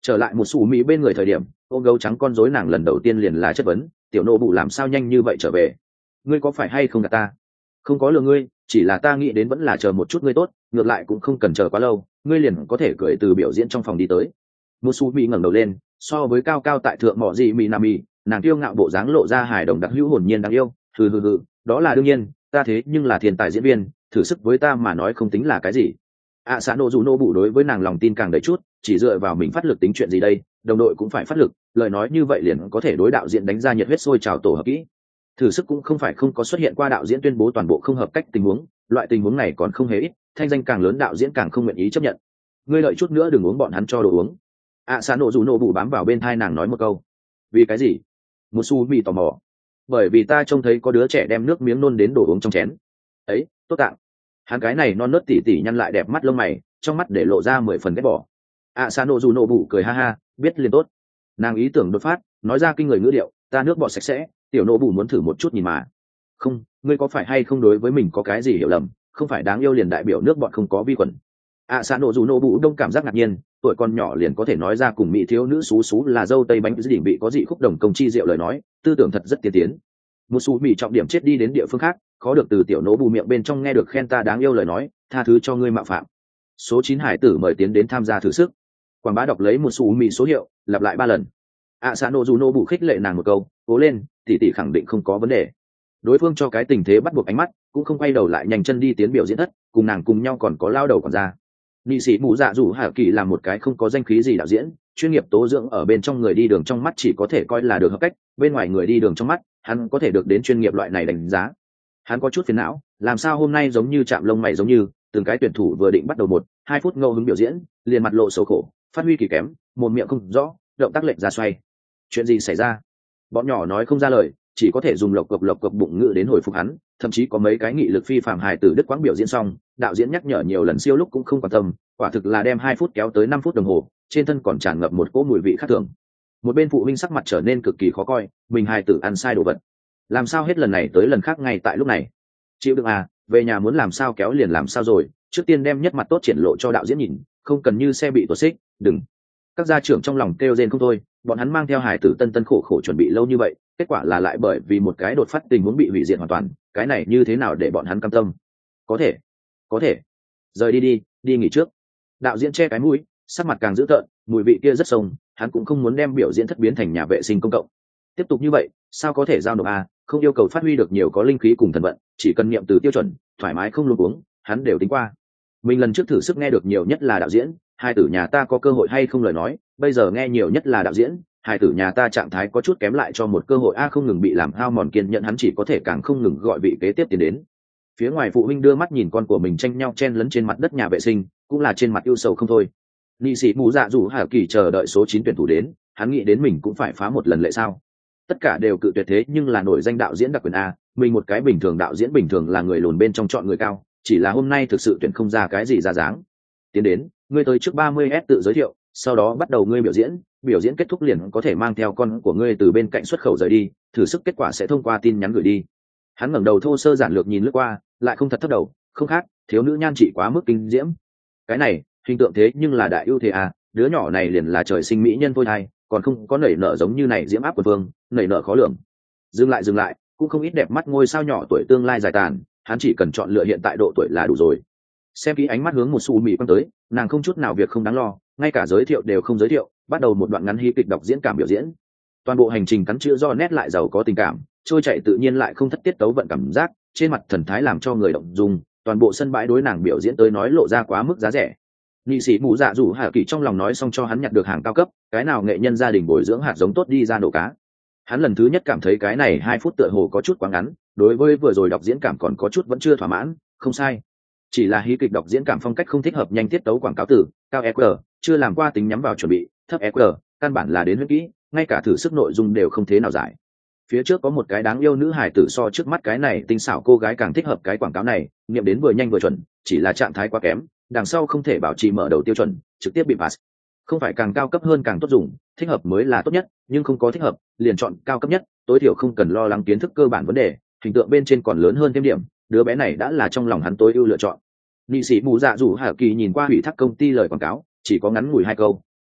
Trở lại một xù mỹ bên người thời điểm, ôm gấu trắng con rối nàng lần đầu tiên liền là chất vấn, tiểu nô bụ làm sao nhanh như vậy trở về, ngươi có phải hay không gạt ta? Không có lừa ngươi, chỉ là ta nghĩ đến vẫn là chờ một chút ngươi tốt, ngược lại cũng không cần chờ quá lâu, ngươi liền có thể cười từ biểu diễn trong phòng đi tới. Một xù mỹ ngẩng đầu lên, so với cao cao tại thượng mọ gì mỹ nam mỹ, nàng kiêu ngạo bộ dáng lộ ra hài đồng đặc hữu hồn nhiên đáng yêu. Hừ, đó là đương nhiên, ta thế nhưng là thiên tài diễn viên, thử sức với ta mà nói không tính là cái gì. Xã nô dù nô bụ đối với nàng lòng tin càng đầy chút, chỉ dựa vào mình phát lực tính chuyện gì đây, đồng đội cũng phải phát lực, lời nói như vậy liền có thể đối đạo diễn đánh ra nhiệt huyết sôi trào tổ hợp kỹ. Thử sức cũng không phải không có xuất hiện qua đạo diễn tuyên bố toàn bộ không hợp cách tình huống, loại tình huống này còn không hề ít, thanh danh càng lớn đạo diễn càng không nguyện ý chấp nhận. Ngươi đợi chút nữa đừng uống bọn hắn cho đồ uống. Xã nô dù nô bụ bám vào bên thai nàng nói một câu. Vì cái gì? Một su bị tò mò. Bởi vì ta trông thấy có đứa trẻ đem nước miếng nôn đến đổ uống trong chén. Ấy, tốt tạng. Hắn cái này non nớt tỉ tỉ nhăn lại đẹp mắt lông mày, trong mắt để lộ ra 10 phần ghét bỏ. Xã nô dù nô bụ cười ha ha, biết liền tốt. Nàng ý tưởng đột phát, nói ra kinh người ngữ điệu, ta nước bọt sạch sẽ, tiểu nô bụ muốn thử một chút nhìn mà. Không, ngươi có phải hay không đối với mình có cái gì hiểu lầm, không phải đáng yêu liền đại biểu nước bọt không có vi khuẩn. Xã nô dù nô bụ đông cảm giác ngạc nhiên, tuổi còn nhỏ liền có thể nói ra cùng mỹ thiếu nữ xú xú là dâu tây bánh đỉnh bị có dị khúc đồng công chi diệu lời nói, tư tưởng thật rất tiên tiến. Một số mỹ trọng điểm chết đi đến địa phương khác, khó được từ tiểu nô bù miệng bên trong nghe được khen ta đáng yêu lời nói, tha thứ cho ngươi mạo phạm. Số 9 hải tử mời tiến đến tham gia thử sức. Quảng bá đọc lấy một số mỹ số hiệu, lặp lại 3 lần. Xã nô dù nô bù khích lệ nàng một câu, cố lên, tỷ tỷ khẳng định không có vấn đề. Đối phương cho cái tình thế bắt buộc ánh mắt, cũng không quay đầu lại nhanh chân đi tiến biểu diễn thất, cùng nàng cùng nhau còn có lao đầu còn ra. Nị sĩ mù dạ dù hạ kỳ là một cái không có danh khí gì đạo diễn, chuyên nghiệp tố dưỡng ở bên trong người đi đường trong mắt chỉ có thể coi là được hợp cách, bên ngoài người đi đường trong mắt hắn có thể được đến chuyên nghiệp loại này đánh giá. Hắn có chút phiền não, làm sao hôm nay giống như chạm lông mày giống như từng cái tuyển thủ vừa định bắt đầu 1-2 phút ngẫu hứng biểu diễn liền mặt lộ xấu khổ, phát huy kỳ kém, một miệng không rõ, động tác lệch ra xoay. Chuyện gì xảy ra? Bọn nhỏ nói không ra lời, chỉ có thể dùng lộc cộc bụng ngữ đến hồi phục hắn, thậm chí có mấy cái nghị lực phi phàm hài tử đức quãng biểu diễn xong, đạo diễn nhắc nhở nhiều lần siêu lúc cũng không quan tâm, quả thực là đem 2 phút kéo tới 5 phút đồng hồ, trên thân còn tràn ngập một cỗ mùi vị khác thường. Một bên phụ huynh sắc mặt trở nên cực kỳ khó coi, mình hài tử ăn sai đồ vật, làm sao hết lần này tới lần khác ngay tại lúc này. Chịu đựng à, về nhà muốn làm sao kéo liền làm sao rồi, trước tiên đem nhất mặt tốt triển lộ cho đạo diễn nhìn, không cần như xe bị tuột xích, đừng. Các gia trưởng trong lòng kêu rên không thôi, bọn hắn mang theo hài tử tân khổ khổ chuẩn bị lâu như vậy, kết quả là lại bởi vì một cái đột phát tình huống bị hủy diệt hoàn toàn, cái này như thế nào để bọn hắn cam tâm? Có thể rời đi nghỉ trước. Đạo diễn che cái mũi, sắc mặt càng dữ tợn, mùi vị kia rất sông, hắn cũng không muốn đem biểu diễn thất biến thành nhà vệ sinh công cộng. Tiếp tục như vậy sao có thể giao nộp à, không yêu cầu phát huy được nhiều có linh khí cùng thần vận, chỉ cần niệm từ tiêu chuẩn, thoải mái không luống cuống, hắn đều tính qua. Mình lần trước thử sức nghe được nhiều nhất là đạo diễn, hai tử nhà ta có cơ hội hay không lời nói, bây giờ nghe nhiều nhất là đạo diễn, hai tử nhà ta trạng thái có chút kém lại cho một cơ hội a, không ngừng bị làm hao mòn kiên nhẫn hắn chỉ có thể càng không ngừng gọi vị kế tiếp tiến đến. Phía ngoài phụ huynh đưa mắt nhìn con của mình tranh nhau chen lấn trên mặt đất nhà vệ sinh, cũng là trên mặt ưu sầu không thôi. Nị sĩ mù dạ dù hà kỳ chờ đợi số 9 tuyển thủ đến, hắn nghĩ đến mình cũng phải phá một lần lệ sao. Tất cả đều cự tuyệt thế nhưng là nổi danh đạo diễn đặc quyền a, mình một cái bình thường đạo diễn bình thường là người lùn bên trong chọn người cao, chỉ là hôm nay thực sự tuyển không ra cái gì ra dáng. Tiến đến, ngươi tới trước 30S tự giới thiệu, sau đó bắt đầu ngươi biểu diễn kết thúc liền có thể mang theo con của ngươi từ bên cạnh xuất khẩu rời đi, thử sức kết quả sẽ thông qua tin nhắn gửi đi. Hắn ngẩng đầu thô sơ giản lược nhìn lướt qua, lại không thật thấp đầu, không khác, thiếu nữ nhan trị quá mức kinh diễm. Cái này, hình tượng thế nhưng là đại ưu thế à, đứa nhỏ này liền là trời sinh mỹ nhân thôi thai, còn không có nảy nở giống như này diễm áp của vương, nảy nở khó lường. Dừng lại, cũng không ít đẹp mắt ngôi sao nhỏ tuổi tương lai dài tàn, hắn chỉ cần chọn lựa hiện tại độ tuổi là đủ rồi. Xem kỹ ánh mắt hướng một xù mị quăng tới, nàng không chút nào việc không đáng lo, ngay cả giới thiệu đều không giới thiệu, bắt đầu một đoạn ngắn hí kịch đọc diễn cảm biểu diễn. Toàn bộ hành trình cắn chữ do nét lại giàu có tình cảm, trôi chạy tự nhiên lại không thất tiết tấu vận cảm giác, trên mặt thần thái làm cho người động dung, toàn bộ sân bãi đối nàng biểu diễn tới nói lộ ra quá mức giá rẻ. Nghị sĩ mù dạ rủ hạ kỳ trong lòng nói xong cho hắn nhặt được hàng cao cấp, cái nào nghệ nhân gia đình bồi dưỡng hạt giống tốt đi ra nổ cá. Hắn lần thứ nhất cảm thấy cái này 2 phút tựa hồ có chút quá ngắn, đối với vừa rồi đọc diễn cảm còn có chút vẫn chưa thỏa mãn, không sai. Chỉ là hí kịch đọc diễn cảm phong cách không thích hợp nhanh tiết tấu quảng cáo từ, cao EQ, chưa làm qua tính nhắm vào chuẩn bị, thấp EQ, căn bản là đến huyết kỹ, ngay cả thử sức nội dung đều không thế nào giải. Phía trước có một cái đáng yêu nữ hài tử so trước mắt cái này tinh xảo cô gái càng thích hợp cái quảng cáo này, niệm đến vừa nhanh vừa chuẩn, chỉ là trạng thái quá kém, đằng sau không thể bảo trì mở đầu tiêu chuẩn, trực tiếp bị pass. Không phải càng cao cấp hơn càng tốt dùng, thích hợp mới là tốt nhất, nhưng không có thích hợp, liền chọn cao cấp nhất, tối thiểu không cần lo lắng kiến thức cơ bản vấn đề, hình tượng bên trên còn lớn hơn thêm điểm, đứa bé này đã là trong lòng hắn tối ưu lựa chọn. Nghị sĩ mù dạ rủ hạ kỳ nhìn qua ủy thác công ty lời quảng cáo, chỉ có ngắn ngủi 2 câu,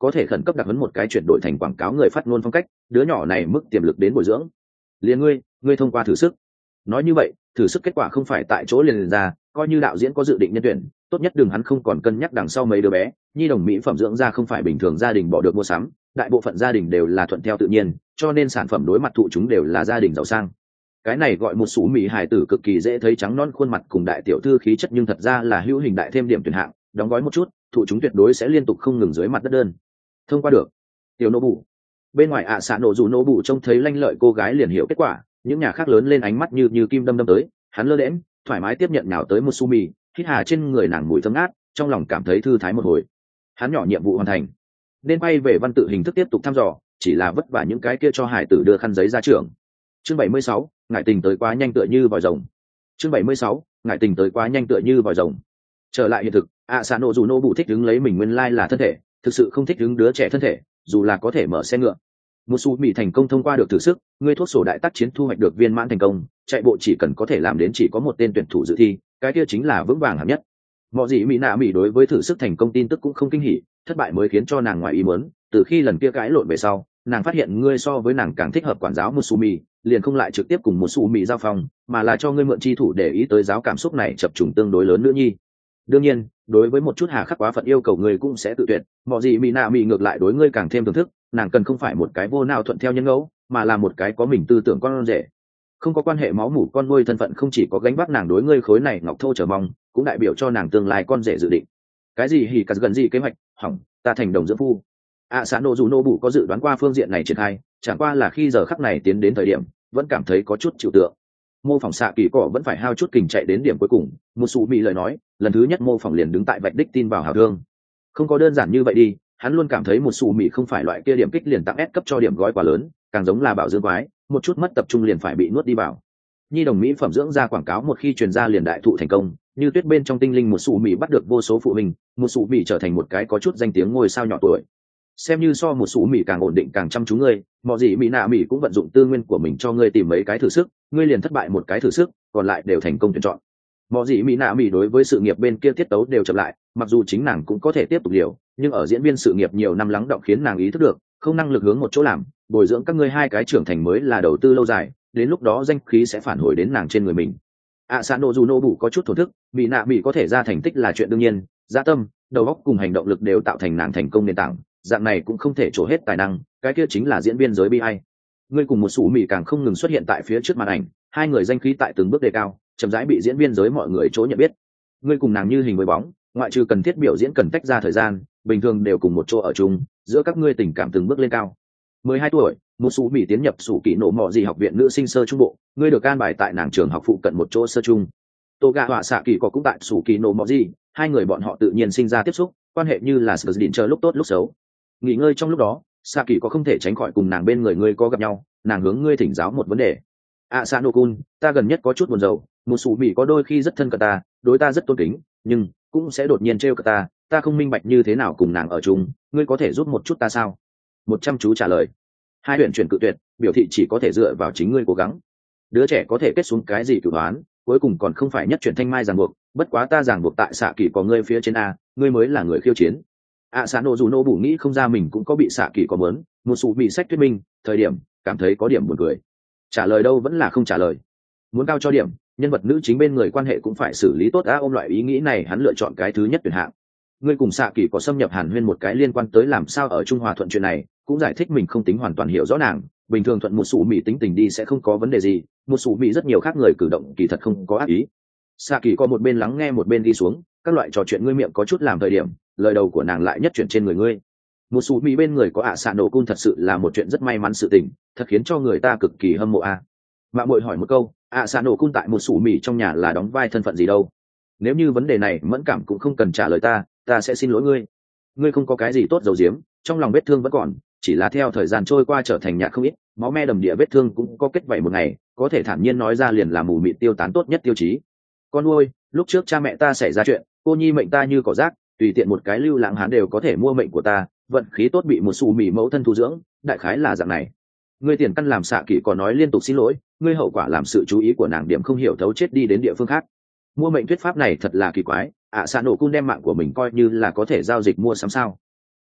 có thể khẩn cấp đặc huấn một cái chuyển đổi thành quảng cáo người phát ngôn phong cách, đứa nhỏ này mức tiềm lực đến bồi dưỡng. Liền ngươi thông qua thử sức. Nói như vậy, thử sức kết quả không phải tại chỗ liền ra, coi như đạo diễn có dự định nhân tuyển, tốt nhất đừng hắn không còn cân nhắc đằng sau mấy đứa bé, nhi đồng mỹ phẩm dưỡng da không phải bình thường gia đình bỏ được mua sắm, đại bộ phận gia đình đều là thuận theo tự nhiên, cho nên sản phẩm đối mặt thụ chúng đều là gia đình giàu sang. Cái này gọi một số mỹ hài tử cực kỳ dễ thấy, trắng non khuôn mặt cùng đại tiểu thư khí chất, nhưng thật ra là hữu hình đại thêm điểm tuyển hạng, đóng gói một chút, thụ chúng tuyệt đối sẽ liên tục không ngừng dưới mặt đất đơn. Thông qua được. Tiểu nô bù. Bên ngoài xạ nổ dù nô bù trông thấy lanh lợi cô gái liền hiểu kết quả, những nhà khác lớn lên ánh mắt như kim đâm tới, hắn lơ đễnh, thoải mái tiếp nhận nhào tới một sumi, hít hà trên người nàng mùi thơm ngát, trong lòng cảm thấy thư thái một hồi. Hắn nhỏ nhiệm vụ hoàn thành, nên quay về văn tự hình thức tiếp tục thăm dò, chỉ là vất vả những cái kia cho hải tử đưa khăn giấy ra trường. Chương 76, ngại tình tới quá nhanh tựa như vòi rồng. Chương 76, ngại tình tới quá nhanh tựa như vòi rồng. Trở lại hiện thực, xạ nổ dù nô bụ thích đứng lấy mình nguyên lai là thân thể, thực sự không thích đứng đứa trẻ thân thể, dù là có thể mở xe ngựa. Một su mỹ thành công thông qua được thử sức, ngươi thuốc sổ đại tác chiến thu hoạch được viên mãn thành công, chạy bộ chỉ cần có thể làm đến chỉ có một tên tuyển thủ dự thi, cái kia chính là vững vàng hạng nhất. Mọi gì mỹ nạ mỹ đối với thử sức thành công tin tức cũng không kinh hỉ, thất bại mới khiến cho nàng ngoài ý muốn, từ khi lần kia cãi lộn về sau, nàng phát hiện ngươi so với nàng càng thích hợp quản giáo Musumi, liền không lại trực tiếp cùng Musumi giao phòng, mà là cho ngươi mượn chi thủ để ý tới giáo cảm xúc này chập trùng tương đối lớn nữa nhi. Đương nhiên, đối với một chút hà khắc quá phận yêu cầu ngươi cũng sẽ tự tuyệt, mọi gì mỹ nạ mỹ ngược lại đối ngươi càng thêm thưởng thức, nàng cần không phải một cái vô nào thuận theo nhân ngẫu, mà là một cái có mình tư tưởng con rể. Không có quan hệ máu mủ con nuôi thân phận không chỉ có gánh vác nàng đối ngươi khối này ngọc thô chờ mong, cũng đại biểu cho nàng tương lai con rể dự định. Cái gì hỉ cả gần gì kế hoạch, hỏng, ta thành đồng dưỡng phu. Xã nô dù nô bụ có dự đoán qua phương diện này triển khai, chẳng qua là khi giờ khắc này tiến đến thời điểm, vẫn cảm thấy có chút chịu tượng. Mô phỏng xạ kỳ cỏ vẫn phải hao chút kình chạy đến điểm cuối cùng, một sụ bị lời nói, lần thứ nhất mô phỏng liền đứng tại vạch đích tin vào hào thương. Không có đơn giản như vậy đi, hắn luôn cảm thấy một sụ mị không phải loại kia điểm kích liền tặng S cấp cho điểm gói quá lớn, càng giống là bảo dương quái, một chút mất tập trung liền phải bị nuốt đi vào. Nhi đồng mỹ phẩm dưỡng da quảng cáo một khi truyền ra liền đại thụ thành công, như tuyết bên trong tinh linh một sụ mị bắt được vô số phụ huynh, một sụ mị trở thành một cái có chút danh tiếng ngôi sao nhỏ tuổi. Xem như so một sụ mị càng ổn định càng chăm chú ngươi, mọi gì mỹ nạ mị cũng vận dụng tư nguyên của mình cho ngươi tìm mấy cái thử sức, ngươi liền thất bại một cái thử sức, còn lại đều thành công tuyển chọn. Mọi gì mỹ nạ mị đối với sự nghiệp bên kia tiết tấu đều chậm lại, mặc dù chính nàng cũng có thể tiếp tục liều, nhưng ở diễn viên sự nghiệp nhiều năm lắng đọng khiến nàng ý thức được không năng lực hướng một chỗ làm, bồi dưỡng các ngươi hai cái trưởng thành mới là đầu tư lâu dài, đến lúc đó danh khí sẽ phản hồi đến nàng trên người mình. Xã nô dù nô bụ có chút thổn thức, mỹ nạ mị có thể ra thành tích là chuyện đương nhiên, dạ tâm, đầu óc cùng hành động lực đều tạo thành nàng thành công nền tảng, dạng này cũng không thể trổ hết tài năng, cái kia chính là diễn viên giới bi ai. Ngươi cùng một sủ mị càng không ngừng xuất hiện tại phía trước màn ảnh, hai người danh khí tại từng bước đề cao, chậm rãi bị diễn viên giới mọi người chỗ nhận biết. Ngươi cùng nàng như hình với bóng, ngoại trừ cần thiết biểu diễn cần tách ra thời gian, bình thường đều cùng một chỗ ở chung, giữa các ngươi tình cảm từng bước lên cao. 12 tuổi, một sủ mị tiến nhập sủ kỹ nổ mọ gì học viện nữ sinh sơ trung bộ, ngươi được an bài tại nàng trường học phụ cận một chỗ sơ trung. Tô gà họa xạ kỳ có cũng tại sủ kỹ nổ mọ gì, hai người bọn họ tự nhiên sinh ra tiếp xúc, quan hệ như là sự đỉnh chờ lúc tốt lúc xấu. Nghỉ ngơi trong lúc đó, xạ kỳ có không thể tránh khỏi cùng nàng bên người ngươi có gặp nhau, nàng hướng ngươi thỉnh giáo một vấn đề. Sanokun, ta gần nhất có chút buồn rầu, một sủ mị có đôi khi rất thân cận ta, đối ta rất tôn kính, nhưng cũng sẽ đột nhiên trêu cợt ta không minh bạch như thế nào cùng nàng ở chung, ngươi có thể giúp một chút ta sao? 100 chú trả lời. Hai huyện chuyển cự tuyệt, biểu thị chỉ có thể dựa vào chính ngươi cố gắng. Đứa trẻ có thể kết xuống cái gì cửu đoán, cuối cùng còn không phải nhất chuyển thanh mai ràng buộc, bất quá ta ràng buộc tại xạ kỳ có ngươi phía trên a, ngươi mới là người khiêu chiến. Sano dù nô bù nghĩ không ra mình cũng có bị xạ kỳ có mớn, một sủ bị sách thuyết minh, thời điểm cảm thấy có điểm buồn cười. Trả lời đâu vẫn là không trả lời. Muốn cao cho điểm, nhân vật nữ chính bên người quan hệ cũng phải xử lý tốt. Ôm loại ý nghĩ này, hắn lựa chọn cái thứ nhất tuyển hạng. Ngươi cùng xạ kỳ có xâm nhập hàn huyên một cái liên quan tới làm sao ở Trung Hòa thuận chuyện này, cũng giải thích mình không tính hoàn toàn hiểu rõ nàng, bình thường thuận một sủ mỹ tính tình đi sẽ không có vấn đề gì, một sủ mỹ rất nhiều khác người cử động kỳ thật không có ác ý. Xạ kỳ có một bên lắng nghe một bên đi xuống, các loại trò chuyện ngươi miệng có chút làm thời điểm, lời đầu của nàng lại nhất chuyển trên người ngươi. Một sủ mỹ bên người có Sanokun thật sự là một chuyện rất may mắn sự tình, thật khiến cho người ta cực kỳ hâm mộ a. Mạ muội hỏi một câu, Sanokun tại một sủ mỹ trong nhà là đóng vai thân phận gì đâu? Nếu như vấn đề này mẫn cảm cũng không cần trả lời ta sẽ xin lỗi ngươi. Ngươi không có cái gì tốt dầu diếm, trong lòng vết thương vẫn còn, chỉ là theo thời gian trôi qua trở thành nhạt không ít, máu me đầm địa vết thương cũng có kết vảy một ngày, có thể thản nhiên nói ra liền là mù mịt tiêu tán tốt nhất tiêu chí. Con nuôi, lúc trước cha mẹ ta xảy ra chuyện, cô nhi mệnh ta như cỏ rác, tùy tiện một cái lưu lãng hán đều có thể mua mệnh của ta, vận khí tốt bị một xù mì mẫu thân thu dưỡng, đại khái là dạng này. Ngươi tiền căn làm xạ kỳ còn nói liên tục xin lỗi, ngươi hậu quả làm sự chú ý của nàng điểm không hiểu thấu chết đi đến địa phương khác. Mua mệnh thuyết pháp này thật là kỳ quái, Sanokun đem mạng của mình coi như là có thể giao dịch mua sắm sao?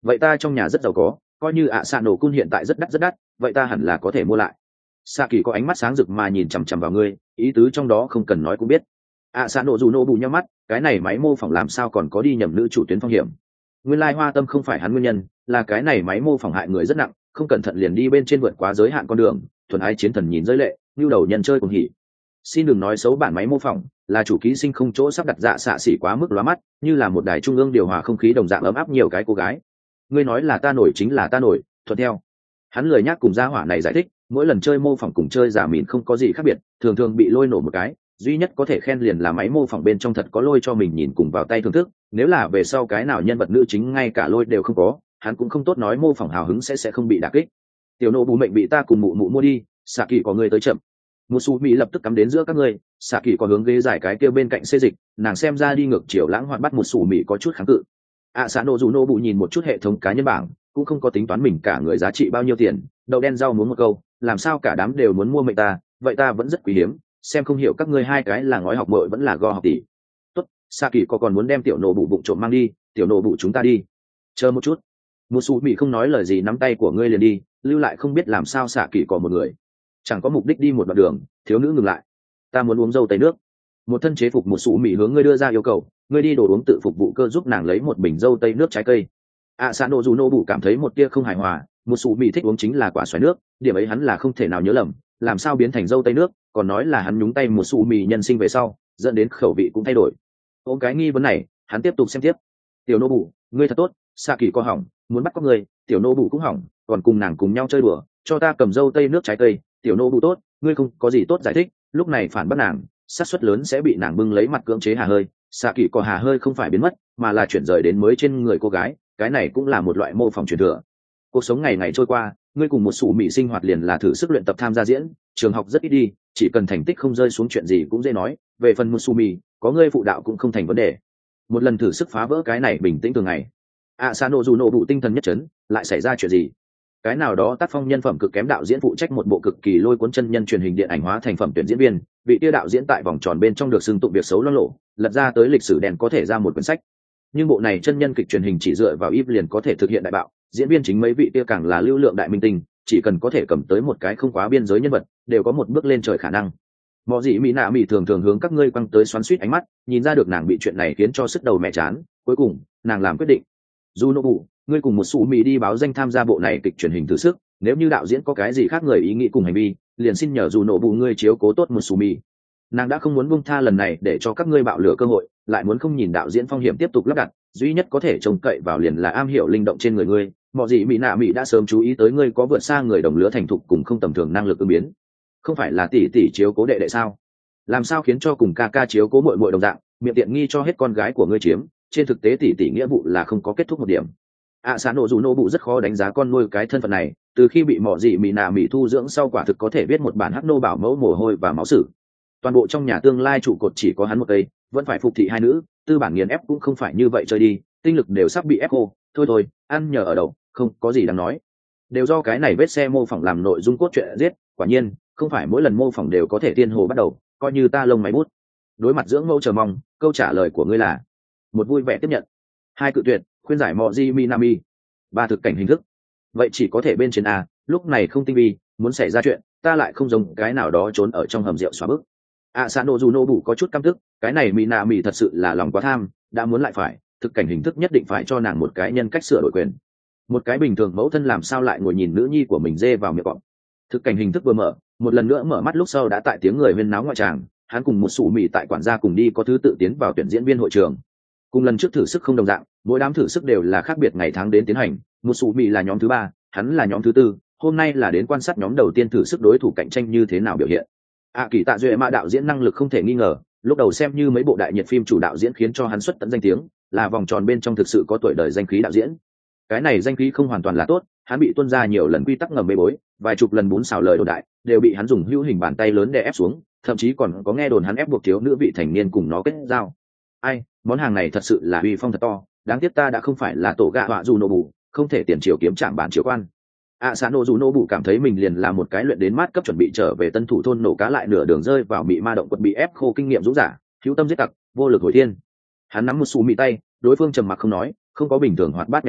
vậy ta trong nhà rất giàu có, coi như ạ xạ nổ cun hiện tại rất đắt, vậy ta hẳn là có thể mua lại. Xạ kỳ có ánh mắt sáng rực mà nhìn chằm chằm vào ngươi, ý tứ trong đó không cần nói cũng biết. ạ xạ nổ dù nổ bù nhau mắt, cái này máy mô phỏng làm sao còn có đi nhầm nữ chủ tuyến phong hiểm. Nguyên lai hoa tâm không phải hắn nguyên nhân, là cái này máy mô phỏng hại người rất nặng, không cẩn thận liền đi bên trên vượt quá giới hạn con đường. Thuần ái chiến thần nhìn giới lệ, như đầu nhân chơi cùng hỉ. Xin đừng nói xấu bản máy mô phỏng, là chủ ký sinh không chỗ sắp đặt dạ xạ xỉ quá mức lóa mắt, như là một đài trung ương điều hòa không khí đồng dạng ấm áp nhiều cái cô gái. Ngươi nói là ta nổi chính là ta nổi, thuận theo. Hắn lười nhác cùng gia hỏa này giải thích, mỗi lần chơi mô phỏng cùng chơi giả mìn không có gì khác biệt, thường thường bị lôi nổ một cái, duy nhất có thể khen liền là máy mô phỏng bên trong thật có lôi cho mình nhìn cùng vào tay thưởng thức. Nếu là về sau cái nào nhân vật nữ chính ngay cả lôi đều không có, hắn cũng không tốt nói mô phỏng hào hứng sẽ không bị đả kích. Tiểu nô bù mệnh bị ta cùng mụ mụ mua đi, xạ kỳ có người tới chậm. Một su mỹ lập tức cắm đến giữa các ngươi, xạ kỳ có hướng ghế giải cái kia bên cạnh xê dịch, nàng xem ra đi ngược chiều lãng hoạt bắt một su mỹ có chút kháng cự. Xạ nổ dù nô bù nhìn một chút hệ thống cá nhân bảng, cũng không có tính toán mình cả người giá trị bao nhiêu tiền, đậu đen rau muốn một câu, làm sao cả đám đều muốn mua mệnh ta, vậy ta vẫn rất quý hiếm, xem không hiểu các ngươi hai cái là ngói học bội vẫn là go học tỷ. Tốt, xạ kỳ có còn muốn đem tiểu nổ bù bụng trộm mang đi, tiểu nổ bù chúng ta đi. Chờ một chút. Một su mỹ không nói lời gì nắm tay của ngươi liền đi, lưu lại không biết làm sao xạ kỳ có một người, chẳng có mục đích đi một đoạn đường. Thiếu nữ ngừng lại, ta muốn uống dâu tây nước. Một thân chế phục một su mỹ hướng ngươi đưa ra yêu cầu, ngươi đi đồ uống tự phục vụ cơ giúp nàng lấy một bình dâu tây nước trái cây. Xạ nổ dù nô bù cảm thấy một tia không hài hòa, một su mỹ thích uống chính là quả xoài nước, điểm ấy hắn là không thể nào nhớ lầm, làm sao biến thành dâu tây nước, còn nói là hắn nhúng tay một su mỹ nhân sinh về sau dẫn đến khẩu vị cũng thay đổi. Ôm cái nghi vấn này, hắn tiếp tục xem tiếp. Tiểu nô bù, ngươi thật tốt, xạ kỳ có hỏng muốn bắt có ngươi, tiểu nô bù cũng hỏng còn cùng nàng cùng nhau chơi đùa, cho ta cầm dâu tây nước trái cây. Tiểu nô bù tốt, ngươi không có gì tốt giải thích, lúc này phản bắt nàng xác suất lớn sẽ bị nàng bưng lấy mặt cưỡng chế hà hơi. Xạ kỳ có hà hơi không phải biến mất, mà là chuyển rời đến mới trên người cô gái, cái này cũng là một loại mô phỏng truyền thừa. Cuộc sống ngày ngày trôi qua, ngươi cùng một sủ mỹ sinh hoạt liền là thử sức luyện tập tham gia diễn, trường học rất ít đi, chỉ cần thành tích không rơi xuống chuyện gì cũng dễ nói. Về phần một sủ mỹ, có ngươi phụ đạo cũng không thành vấn đề. Một lần thử sức phá vỡ cái này bình tĩnh thường ngày. Xạ nổ dù nổ bụ tinh thần nhất chấn, lại xảy ra chuyện gì? Cái nào đó tác phong nhân phẩm cực kém đạo diễn phụ trách một bộ cực kỳ lôi cuốn chân nhân truyền hình điện ảnh hóa thành phẩm tuyển diễn viên, vị tia đạo diễn tại vòng tròn bên trong được xưng tụng việc xấu loang lộ, lật ra tới lịch sử đèn có thể ra một quyển sách. Nhưng bộ này chân nhân kịch truyền hình chỉ dựa vào íp liền có thể thực hiện đại bạo, diễn viên chính mấy vị tia càng là lưu lượng đại minh tinh, chỉ cần có thể cầm tới một cái không quá biên giới nhân vật, đều có một bước lên trời khả năng. Mọ gì mỹ nạ mỹ thường thường hướng các ngươi quăng tới xoắn xuýt ánh mắt, nhìn ra được nàng bị chuyện này khiến cho sức đầu mẹ chán, cuối cùng nàng làm quyết định. Dù nô bụ, ngươi cùng một sủ mỹ đi báo danh tham gia bộ này kịch truyền hình thử sức, nếu như đạo diễn có cái gì khác người ý nghĩ cùng hành vi, liền xin nhờ dù nô bụ ngươi chiếu cố tốt một sủ mỹ. Nàng đã không muốn buông tha lần này để cho các ngươi bạo lửa cơ hội, lại muốn không nhìn đạo diễn phong hiểm tiếp tục lắp đặt, duy nhất có thể trông cậy vào liền là am hiểu linh động trên người ngươi. Mọ gì mỹ nạ mỹ đã sớm chú ý tới ngươi có vượt xa người đồng lứa thành thục cùng không tầm thường năng lực ứng biến. Không phải là tỷ tỷ chiếu cố đệ đệ sao? Làm sao khiến cho cùng ca ca chiếu cố muội muội đồng dạng, miệng tiện nghi cho hết con gái của ngươi chiếm, trên thực tế tỷ tỷ nghĩa vụ là không có kết thúc một điểm. Xạ nổ dù nô bụ rất khó đánh giá con nuôi cái thân phận này, từ khi bị mỏ dị mỹ nạ mỹ thu dưỡng sau quả thực có thể viết một bản hắc nô bảo mẫu mồ hôi và máu sử. Toàn bộ trong nhà tương lai trụ cột chỉ có hắn một cây, vẫn phải phục thị hai nữ, tư bản nghiền ép cũng không phải như vậy chơi đi, tinh lực đều sắp bị ép khô. Thôi ăn nhờ ở đậu, không có gì đáng nói, đều do cái này vết xe mô phỏng làm nội dung cốt truyện giết. Quả nhiên không phải mỗi lần mô phỏng đều có thể tiên hồ bắt đầu, coi như ta lông máy bút. Đối mặt dưỡng mẫu chờ mong, câu trả lời của ngươi là một vui vẻ tiếp nhận, hai cự tuyệt, khuyên giải mọ di minami, ba thực cảnh hình thức. Vậy chỉ có thể bên trên a, lúc này không tinh vi, muốn xảy ra chuyện ta lại không giống cái nào đó trốn ở trong hầm rượu xóa bức. Xạ nổ dù nô bụ có chút căm tức, cái này minami thật sự là lòng quá tham, đã muốn lại phải thực cảnh hình thức nhất định phải cho nàng một cái nhân cách sửa đổi quyền. Một cái bình thường mẫu thân làm sao lại ngồi nhìn nữ nhi của mình dê vào miệng cọp. Thực cảnh hình thức vừa mở, một lần nữa mở mắt lúc sau đã tại tiếng người huyên náo ngoại tràng, hắn cùng một sủ mì tại quản gia cùng đi có thứ tự tiến vào tuyển diễn viên hội trường. Cùng lần trước thử sức không đồng dạng, mỗi đám thử sức đều là khác biệt ngày tháng đến tiến hành. Một sủ mì là nhóm thứ 3, hắn là nhóm thứ 4, hôm nay là đến quan sát nhóm đầu tiên thử sức đối thủ cạnh tranh như thế nào biểu hiện. Kỳ tạ duệ mạ đạo diễn năng lực không thể nghi ngờ, lúc đầu xem như mấy bộ đại nhiệt phim chủ đạo diễn khiến cho hắn xuất tận danh tiếng, là vòng tròn bên trong thực sự có tuổi đời danh khí đạo diễn. Cái này danh khí không hoàn toàn là tốt, hắn bị tuôn ra nhiều lần quy tắc ngầm bê bối, vài chục lần bún xào lời đồn đại đều bị hắn dùng hữu hình bàn tay lớn đè ép xuống, thậm chí còn có nghe đồn hắn ép buộc thiếu nữ vị thành niên cùng nó kết giao. Món hàng này thật sự là uy phong thật to, đáng tiếc ta đã không phải là tổ gạ họa dù nô bù, không thể tiền triều kiếm chạm bản triều quan. Xạ nổ dù nô bù cảm thấy mình liền là một cái luyện đến mát cấp chuẩn bị trở về tân thủ thôn nổ cá lại nửa đường rơi vào bị ma động quật bị ép khô kinh nghiệm dũng giả, hữu tâm giết tặc, vô lực hồi thiên. Hắn nắm một xù mị tay, đối phương trầm mặc không nói, không có bình thường hoạt bát nhảy thoát,